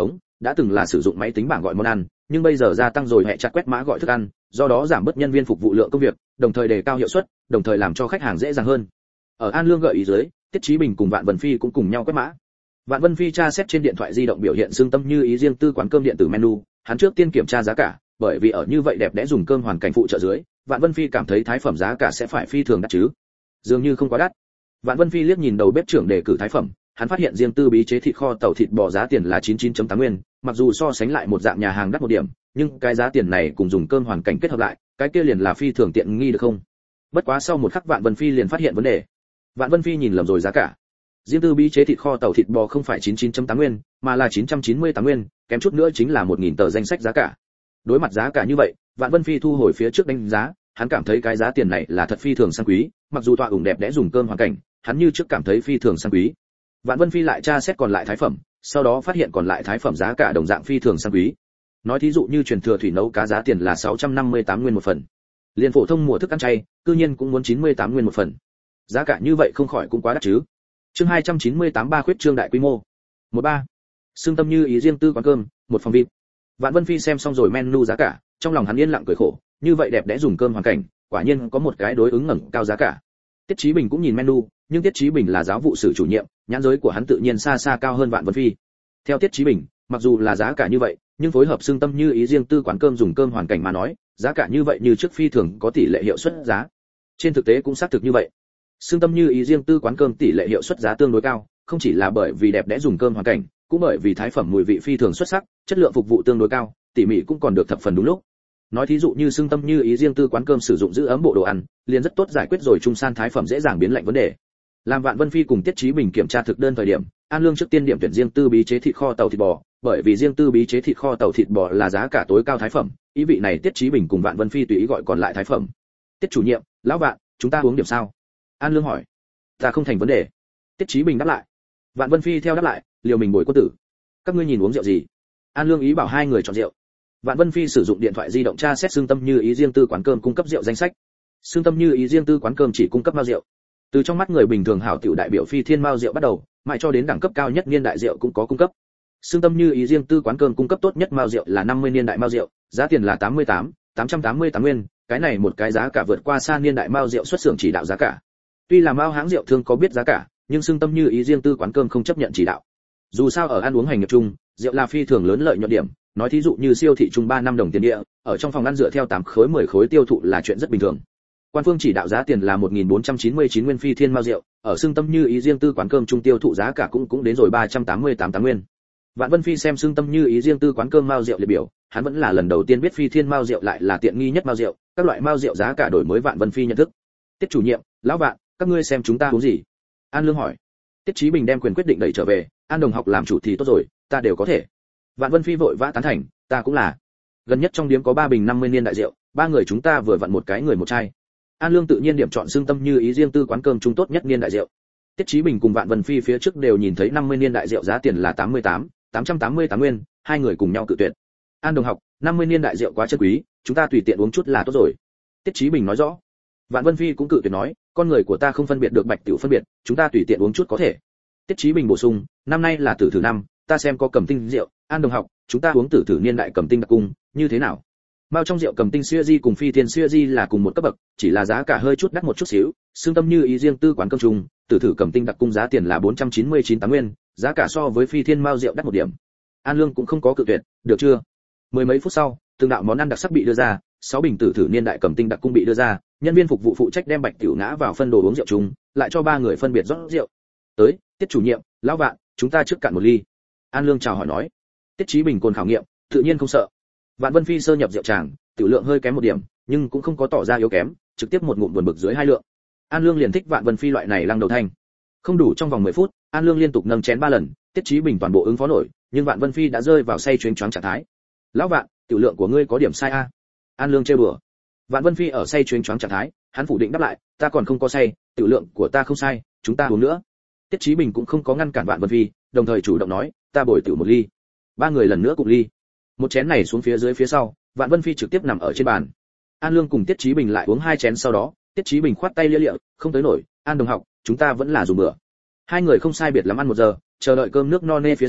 đã từng là sử dụng máy tính bảng gọi món ăn, nhưng bây giờ gia tăng rồi hệ chặt quét mã gọi thức ăn, do đó giảm bớt nhân viên phục vụ lượng công việc, đồng thời đề cao hiệu suất, đồng thời làm cho khách hàng dễ dàng hơn. Ở An Lương gợi ý dưới, Tiết Chí Bình cùng Vạn Vân Phi cũng cùng nhau quét mã. Vạn Vân Phi tra xét trên điện thoại di động biểu hiện xương tâm như ý riêng tư quán cơm điện tử menu, hắn trước tiên kiểm tra giá cả, bởi vì ở như vậy đẹp đẽ dùng cơm hoàn cảnh phụ trợ dưới, Vạn Vân Phi cảm thấy thái phẩm giá cả sẽ phải phi thường đắt chứ. Dường như không quá đắt. Vạn Vân Phi liếc nhìn đầu bếp trưởng đề cử thái phẩm, hắn phát hiện riêng tư bí chế thịt kho tàu thịt bò giá tiền là chín mươi chín chấm tám nguyên, mặc dù so sánh lại một dạng nhà hàng đắt một điểm, nhưng cái giá tiền này cùng dùng cơm hoàn cảnh kết hợp lại, cái kia liền là phi thường tiện nghi được không? Bất quá sau một khắc Vạn Vân Phi liền phát hiện vấn đề. Vạn Vân Phi nhìn lầm rồi giá cả. Riêng tư bí chế thịt kho tàu thịt bò không phải chín mươi chín chấm tám nguyên, mà là chín trăm chín mươi tám nguyên, kém chút nữa chính là một nghìn tờ danh sách giá cả. Đối mặt giá cả như vậy, Vạn Vân Phi thu hồi phía trước đánh giá, hắn cảm thấy cái giá tiền này là thật phi thường sang quý, mặc dù tọa ủng đẹp đẽ dùng cơm hoàn cảnh, hắn như trước cảm thấy phi thường sang quý. Vạn Vân Phi lại tra xét còn lại thái phẩm, sau đó phát hiện còn lại thái phẩm giá cả đồng dạng phi thường sang quý. Nói thí dụ như truyền thừa thủy nấu cá giá tiền là sáu trăm năm mươi tám nguyên một phần. Liên phổ thông mùa thức ăn chay, cư nhiên cũng muốn chín mươi tám nguyên một phần. Giá cả như vậy không khỏi cũng quá đắt chứ. Chương hai trăm chín mươi tám ba khuyết trương đại quy mô. một ba. Xương tâm như ý riêng tư quán cơm, một phòng vi ai pi. Vạn Vân Phi xem xong rồi menu giá cả, trong lòng hắn yên lặng cười khổ, như vậy đẹp đẽ dùng cơm hoàn cảnh, quả nhiên có một cái đối ứng ngẩng cao giá cả. Tiết Chí Bình cũng nhìn menu, nhưng Tiết Chí Bình là giáo vụ sử chủ nhiệm, nhãn giới của hắn tự nhiên xa xa cao hơn Vạn Vân Phi. Theo Tiết Chí Bình, mặc dù là giá cả như vậy, nhưng phối hợp xương tâm như ý riêng tư quán cơm dùng cơm hoàn cảnh mà nói, giá cả như vậy như trước phi thường có tỷ lệ hiệu suất giá. Trên thực tế cũng xác thực như vậy. Xương tâm như ý riêng tư quán cơm tỷ lệ hiệu suất giá tương đối cao, không chỉ là bởi vì đẹp đẽ dùng cơm hoàn cảnh, cũng bởi vì thái phẩm mùi vị phi thường xuất sắc, chất lượng phục vụ tương đối cao, tỉ mỉ cũng còn được thập phần đúng lúc. Nói thí dụ như xương tâm như ý riêng tư quán cơm sử dụng giữ ấm bộ đồ ăn, liền rất tốt giải quyết rồi trung san thái phẩm dễ dàng biến lạnh vấn đề. Làm Vạn Vân Phi cùng Tiết Chí Bình kiểm tra thực đơn thời điểm, An Lương trước tiên điểm tuyển riêng tư bí chế thịt kho tàu thịt bò, bởi vì riêng tư bí chế thịt kho tàu thịt bò là giá cả tối cao thái phẩm, ý vị này Tiết Chí Bình cùng Vạn Vân Phi tùy ý gọi còn lại thái phẩm. Tiết chủ nhiệm, lão Vạn, chúng ta uống điểm sao? An Lương hỏi. Ta không thành vấn đề. Tiết Chí Bình đáp lại. Vạn Vân Phi theo đáp lại, liều mình bồi quân tử. Các ngươi nhìn uống rượu gì? An Lương ý bảo hai người chọn rượu. Vạn Vân Phi sử dụng điện thoại di động tra xét xương tâm như ý riêng tư quán cơm cung cấp rượu danh sách. Xương tâm như ý riêng tư quán cơm chỉ cung cấp mao rượu. Từ trong mắt người bình thường hảo tiểu đại biểu phi thiên mao rượu bắt đầu, mãi cho đến đẳng cấp cao nhất niên đại rượu cũng có cung cấp. Xương tâm như ý riêng tư quán cơm cung cấp tốt nhất mao rượu là năm mươi niên đại mao rượu, giá tiền là tám mươi tám, tám trăm tám mươi tám nguyên, cái này một cái giá cả vượt qua xa niên đại mao rượu xuất xưởng chỉ đạo giá cả. Tuy là mao hãng rượu thương có biết giá cả, nhưng xương tâm như ý riêng tư quán cơm không chấp nhận chỉ đạo. Dù sao ở ăn uống hành nghiệp chung, rượu là phi thường lớn lợi nhuận điểm, nói thí dụ như siêu thị chung ba năm đồng tiền địa, ở trong phòng ăn dựa theo tám khối mười khối tiêu thụ là chuyện rất bình thường. Quan phương chỉ đạo giá tiền là một nghìn bốn trăm chín mươi chín nguyên phi thiên mao rượu, ở xương tâm như ý riêng tư quán cơm trung tiêu thụ giá cả cũng cũng đến rồi ba trăm tám mươi tám tám nguyên. Vạn Vân Phi xem xương tâm như ý riêng tư quán cơm mao rượu liệt biểu, hắn vẫn là lần đầu tiên biết phi thiên mao rượu lại là tiện nghi nhất mao rượu, các loại mao rượu giá cả đổi mới Vạn Vân Phi nhận thức. Tiết chủ nhiệm, lão Vạn, các ngươi xem chúng ta uống gì? An Lương hỏi. Tiết Chí Bình đem quyền quyết định đẩy trở về, An đồng học làm chủ thì tốt rồi, ta đều có thể. Vạn Vân Phi vội vã tán thành, ta cũng là. Gần nhất trong điếm có ba bình năm mươi niên đại rượu, ba người chúng ta vừa vặn một cái người một chai. An Lương tự nhiên điểm chọn xương tâm như ý riêng tư quán cơm trung tốt nhất niên đại rượu. Tiết Chí Bình cùng Vạn Vân Phi phía trước đều nhìn thấy năm mươi niên đại rượu giá tiền là tám mươi tám, tám trăm tám mươi tám nguyên, hai người cùng nhau cự tuyệt. An đồng học, năm mươi niên đại rượu quá chân quý, chúng ta tùy tiện uống chút là tốt rồi. Tiết Chí Bình nói rõ. Vạn Vân Phi cũng cự tuyệt nói, con người của ta không phân biệt được bạch tiểu phân biệt, chúng ta tùy tiện uống chút có thể. Tiết Chí Bình bổ sung, năm nay là tử thử năm, ta xem có cầm tinh rượu, An đồng học, chúng ta uống tử thử niên đại cầm tinh đặc cung, như thế nào? Mao trong rượu cầm tinh xưa di cùng phi thiên xưa di là cùng một cấp bậc, chỉ là giá cả hơi chút đắt một chút xíu, xương tâm như ý riêng tư quán cơm chung, tử thử cầm tinh đặc cung giá tiền là bốn trăm chín mươi chín tám nguyên, giá cả so với phi thiên mao rượu đắt một điểm. An Lương cũng không có cự tuyệt, được chưa? Mười mấy phút sau, từng đạo món ăn đặc sắc bị đưa ra, sáu bình tử thử niên đại cầm tinh đặc cung bị đưa ra, nhân viên phục vụ phụ trách đem bạch tiểu ngã vào phân đồ uống rượu chung, lại cho ba người phân biệt rót rượu. Tới, Tiết chủ nhiệm, lão Vạn, chúng ta trước cạn một ly. An Lương chào hỏi nói. Tiết Chí Bình cồn khảo nghiệm, tự nhiên không sợ. Vạn Vân Phi sơ nhập rượu tràng, tiểu lượng hơi kém một điểm, nhưng cũng không có tỏ ra yếu kém, trực tiếp một ngụm buồn bực dưới hai lượng. An Lương liền thích Vạn Vân Phi loại này lăng đầu thanh. Không đủ trong vòng mười phút, An Lương liên tục nâng chén ba lần, Tiết Chí Bình toàn bộ ứng phó nổi, nhưng Vạn Vân Phi đã rơi vào say chuyền choáng trạng thái. "Lão Vạn, tiểu lượng của ngươi có điểm sai a?" An Lương trêu đùa. Vạn Vân Phi ở say chuyền choáng trạng thái, hắn phủ định đáp lại, "Ta còn không có say, tiểu lượng của ta không sai, chúng ta uống nữa." Tiết Chí Bình cũng không có ngăn cản Vạn Vân Phi, đồng thời chủ động nói, "Ta bồi tiểu một ly." Ba người lần nữa cùng ly. Một chén này xuống phía dưới phía sau, Vạn Vân Phi trực tiếp nằm ở trên bàn. An Lương cùng Tiết Chí Bình lại uống hai chén sau đó, Tiết Chí Bình khoát tay lia lịa, "Không tới nổi, An đồng học, chúng ta vẫn là dùng bữa." Hai người không sai biệt lắm ăn một giờ, chờ đợi cơm nước no nê phía sau,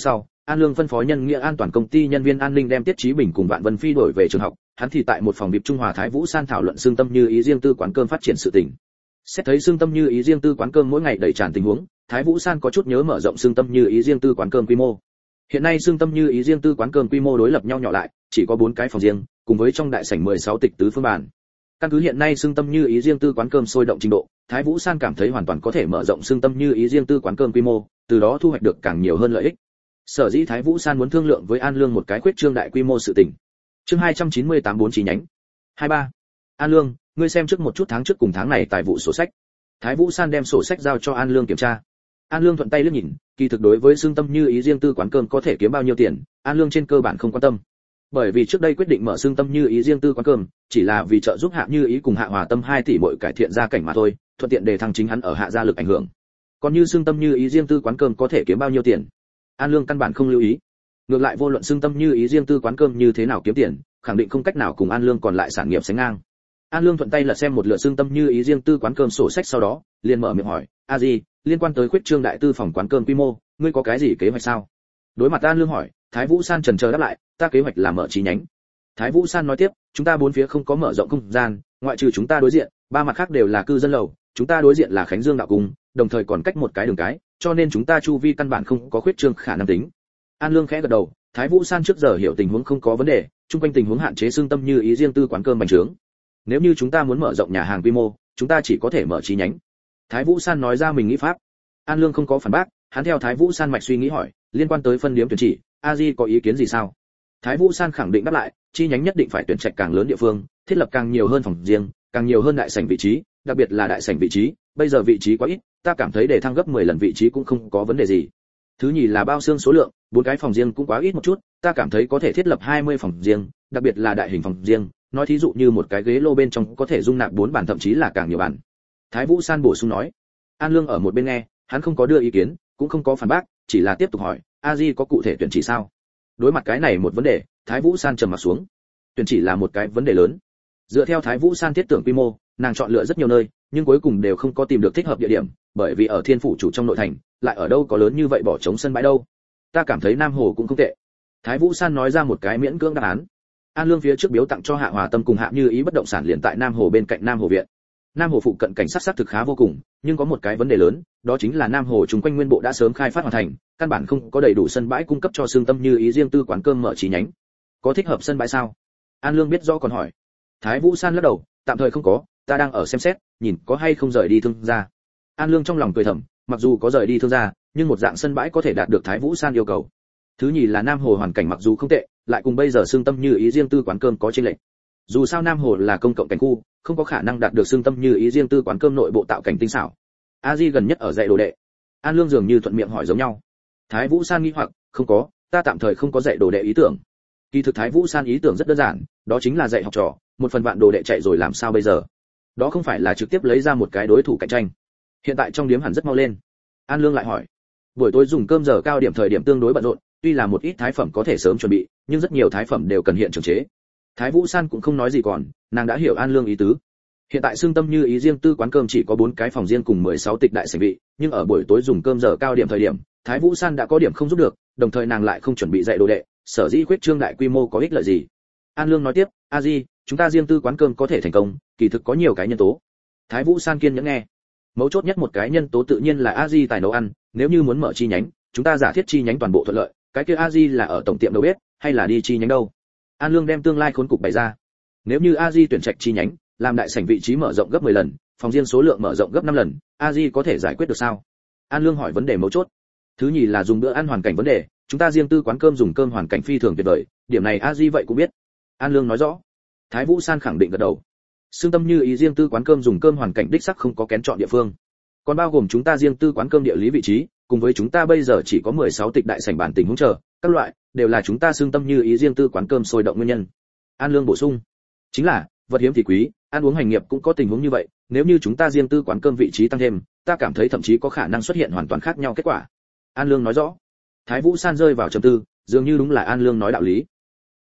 An Lương phân phó nhân nghĩa an toàn công ty nhân viên an ninh đem Tiết Chí Bình cùng Vạn Vân Phi đổi về trường học, hắn thì tại một phòng VIP Trung Hòa Thái Vũ San thảo luận xương tâm như ý riêng tư quán cơm phát triển sự tình. Xét thấy xương tâm như ý riêng tư quán cơm mỗi ngày đầy tràn tình huống, Thái Vũ San có chút nhớ mở rộng xương tâm như ý riêng tư quán cơm quy mô. Hiện nay xương tâm như ý riêng tư quán cơm quy mô đối lập nhau nhỏ lại, chỉ có bốn cái phòng riêng, cùng với trong đại sảnh mười sáu tịch tứ phương bàn. Căn cứ hiện nay xương tâm như ý riêng tư quán cơm sôi động trình độ, Thái Vũ San cảm thấy hoàn toàn có thể mở rộng xương tâm như ý riêng tư quán cơm quy mô, từ đó thu hoạch được càng nhiều hơn lợi ích. Sở dĩ Thái Vũ San muốn thương lượng với An Lương một cái khuyết trương đại quy mô sự tình. Chương hai trăm chín mươi tám bốn chi nhánh. hai ba. An Lương, ngươi xem trước một chút tháng trước cùng tháng này tài vụ sổ sách. Thái Vũ San đem sổ sách giao cho An Lương kiểm tra. An Lương thuận tay liếc nhìn, kỳ thực đối với xương tâm như ý riêng tư quán cơm có thể kiếm bao nhiêu tiền, An Lương trên cơ bản không quan tâm. Bởi vì trước đây quyết định mở xương tâm như ý riêng tư quán cơm, chỉ là vì trợ giúp Hạ Như Ý cùng Hạ Hòa Tâm hai tỷ muội cải thiện gia cảnh mà thôi, thuận tiện để thăng chính hắn ở Hạ gia lực ảnh hưởng. Còn như xương tâm như ý riêng tư quán cơm có thể kiếm bao nhiêu tiền, An Lương căn bản không lưu ý. Ngược lại vô luận xương tâm như ý riêng tư quán cơm như thế nào kiếm tiền, khẳng định không cách nào cùng An Lương còn lại sản nghiệp sánh ngang. An Lương thuận tay lật xem một lượt xương tâm như ý riêng tư quán cơm sổ sách sau đó, liền mở miệng hỏi, "A Di, liên quan tới khuyết trương đại tư phòng quán cơm quy mô, ngươi có cái gì kế hoạch sao?" Đối mặt An Lương hỏi, Thái Vũ San chần chờ đáp lại, "Ta kế hoạch là mở chi nhánh." Thái Vũ San nói tiếp, "Chúng ta bốn phía không có mở rộng không gian, ngoại trừ chúng ta đối diện, ba mặt khác đều là cư dân lầu, chúng ta đối diện là Khánh Dương đạo cung, đồng thời còn cách một cái đường cái, cho nên chúng ta chu vi căn bản không có khuyết trương khả năng tính." An Lương khẽ gật đầu, Thái Vũ San trước giờ hiểu tình huống không có vấn đề, chung quanh tình huống hạn chế xương tâm như ý riêng tư quán cơm bành trướng. Nếu như chúng ta muốn mở rộng nhà hàng quy mô, chúng ta chỉ có thể mở chi nhánh. Thái Vũ San nói ra mình nghĩ pháp. An Lương không có phản bác, hắn theo Thái Vũ San mạch suy nghĩ hỏi, liên quan tới phân điểm tuyển chỉ, A Di có ý kiến gì sao? Thái Vũ San khẳng định đáp lại, chi nhánh nhất định phải tuyển trạch càng lớn địa phương, thiết lập càng nhiều hơn phòng riêng, càng nhiều hơn đại sảnh vị trí, đặc biệt là đại sảnh vị trí, bây giờ vị trí quá ít, ta cảm thấy để thăng gấp mười lần vị trí cũng không có vấn đề gì. Thứ nhì là bao xương số lượng, bốn cái phòng riêng cũng quá ít một chút, ta cảm thấy có thể thiết lập hai mươi phòng riêng, đặc biệt là đại hình phòng riêng, nói thí dụ như một cái ghế lô bên trong có thể dung nạp bốn bàn thậm chí là càng nhiều bàn. Thái Vũ San bổ sung nói. An Lương ở một bên nghe, hắn không có đưa ý kiến, cũng không có phản bác, chỉ là tiếp tục hỏi, A Di có cụ thể tuyển chỉ sao? Đối mặt cái này một vấn đề, Thái Vũ San trầm mặt xuống. Tuyển chỉ là một cái vấn đề lớn. Dựa theo Thái Vũ San thiết tưởng quy mô, nàng chọn lựa rất nhiều nơi, nhưng cuối cùng đều không có tìm được thích hợp địa điểm, bởi vì ở Thiên phủ chủ trong nội thành, lại ở đâu có lớn như vậy bỏ trống sân bãi đâu. Ta cảm thấy Nam Hồ cũng không tệ. Thái Vũ San nói ra một cái miễn cưỡng đáp án. An Lương phía trước biếu tặng cho Hạ Hòa Tâm cùng Hạ Như Ý bất động sản liền tại Nam Hồ bên cạnh Nam Hồ viện. Nam Hồ phụ cận cảnh sát sát thực khá vô cùng, nhưng có một cái vấn đề lớn, đó chính là Nam Hồ chung quanh nguyên bộ đã sớm khai phát hoàn thành, căn bản không có đầy đủ sân bãi cung cấp cho xương tâm như ý riêng tư quán cơm mở chi nhánh. Có thích hợp sân bãi sao? An Lương biết rõ còn hỏi. Thái Vũ San lắc đầu, tạm thời không có, ta đang ở xem xét, nhìn có hay không rời đi thương gia. An Lương trong lòng cười thầm, mặc dù có rời đi thương gia, nhưng một dạng sân bãi có thể đạt được Thái Vũ San yêu cầu. Thứ nhì là Nam Hồ hoàn cảnh mặc dù không tệ, lại cùng bây giờ xương tâm như ý riêng tư quán cơm có chênh lệch. Dù sao Nam Hồ là công cộng cảnh khu, không có khả năng đạt được xương tâm như ý riêng tư quán cơm nội bộ tạo cảnh tinh xảo. A Di gần nhất ở dạy đồ đệ. An Lương dường như thuận miệng hỏi giống nhau. Thái Vũ San nghi hoặc, không có, ta tạm thời không có dạy đồ đệ ý tưởng. Kỳ thực Thái Vũ San ý tưởng rất đơn giản, đó chính là dạy học trò, một phần vạn đồ đệ chạy rồi làm sao bây giờ? Đó không phải là trực tiếp lấy ra một cái đối thủ cạnh tranh. Hiện tại trong điếm hẳn rất mau lên. An Lương lại hỏi. Buổi tối dùng cơm giờ cao điểm thời điểm tương đối bận rộn, tuy là một ít thái phẩm có thể sớm chuẩn bị, nhưng rất nhiều thái phẩm đều cần hiện trường chế. Thái Vũ San cũng không nói gì còn, nàng đã hiểu An Lương ý tứ. Hiện tại xương tâm như ý riêng tư quán cơm chỉ có bốn cái phòng riêng cùng mười sáu tịch đại sảnh vị, nhưng ở buổi tối dùng cơm giờ cao điểm thời điểm, Thái Vũ San đã có điểm không giúp được, đồng thời nàng lại không chuẩn bị dạy đồ đệ, sở dĩ khuyết trương đại quy mô có ích lợi gì? An Lương nói tiếp, A Di, chúng ta riêng tư quán cơm có thể thành công, kỳ thực có nhiều cái nhân tố. Thái Vũ San kiên nhẫn nghe. Mấu chốt nhất một cái nhân tố tự nhiên là A Di tài nấu ăn, nếu như muốn mở chi nhánh, chúng ta giả thiết chi nhánh toàn bộ thuận lợi, cái kia A Di là ở tổng tiệm đầu bếp, hay là đi chi nhánh đâu? An Lương đem tương lai khốn cục bày ra. Nếu như A Di tuyển trạch chi nhánh, làm đại sảnh vị trí mở rộng gấp mười lần, phòng riêng số lượng mở rộng gấp năm lần, A Di có thể giải quyết được sao? An Lương hỏi vấn đề mấu chốt. Thứ nhì là dùng bữa ăn hoàn cảnh vấn đề, chúng ta riêng tư quán cơm dùng cơm hoàn cảnh phi thường tuyệt vời, điểm này A Di vậy cũng biết. An Lương nói rõ. Thái Vũ San khẳng định gật đầu. Xương tâm như ý riêng tư quán cơm dùng cơm hoàn cảnh đích sắc không có kén chọn địa phương, còn bao gồm chúng ta riêng tư quán cơm địa lý vị trí, cùng với chúng ta bây giờ chỉ có mười sáu tịch đại sảnh bản tình huống chờ, các loại đều là chúng ta xương tâm như ý riêng tư quán cơm sôi động nguyên nhân. An Lương bổ sung, chính là vật hiếm thì quý, ăn uống hành nghiệp cũng có tình huống như vậy, nếu như chúng ta riêng tư quán cơm vị trí tăng thêm, ta cảm thấy thậm chí có khả năng xuất hiện hoàn toàn khác nhau kết quả. An Lương nói rõ. Thái Vũ San rơi vào trầm tư, dường như đúng là An Lương nói đạo lý.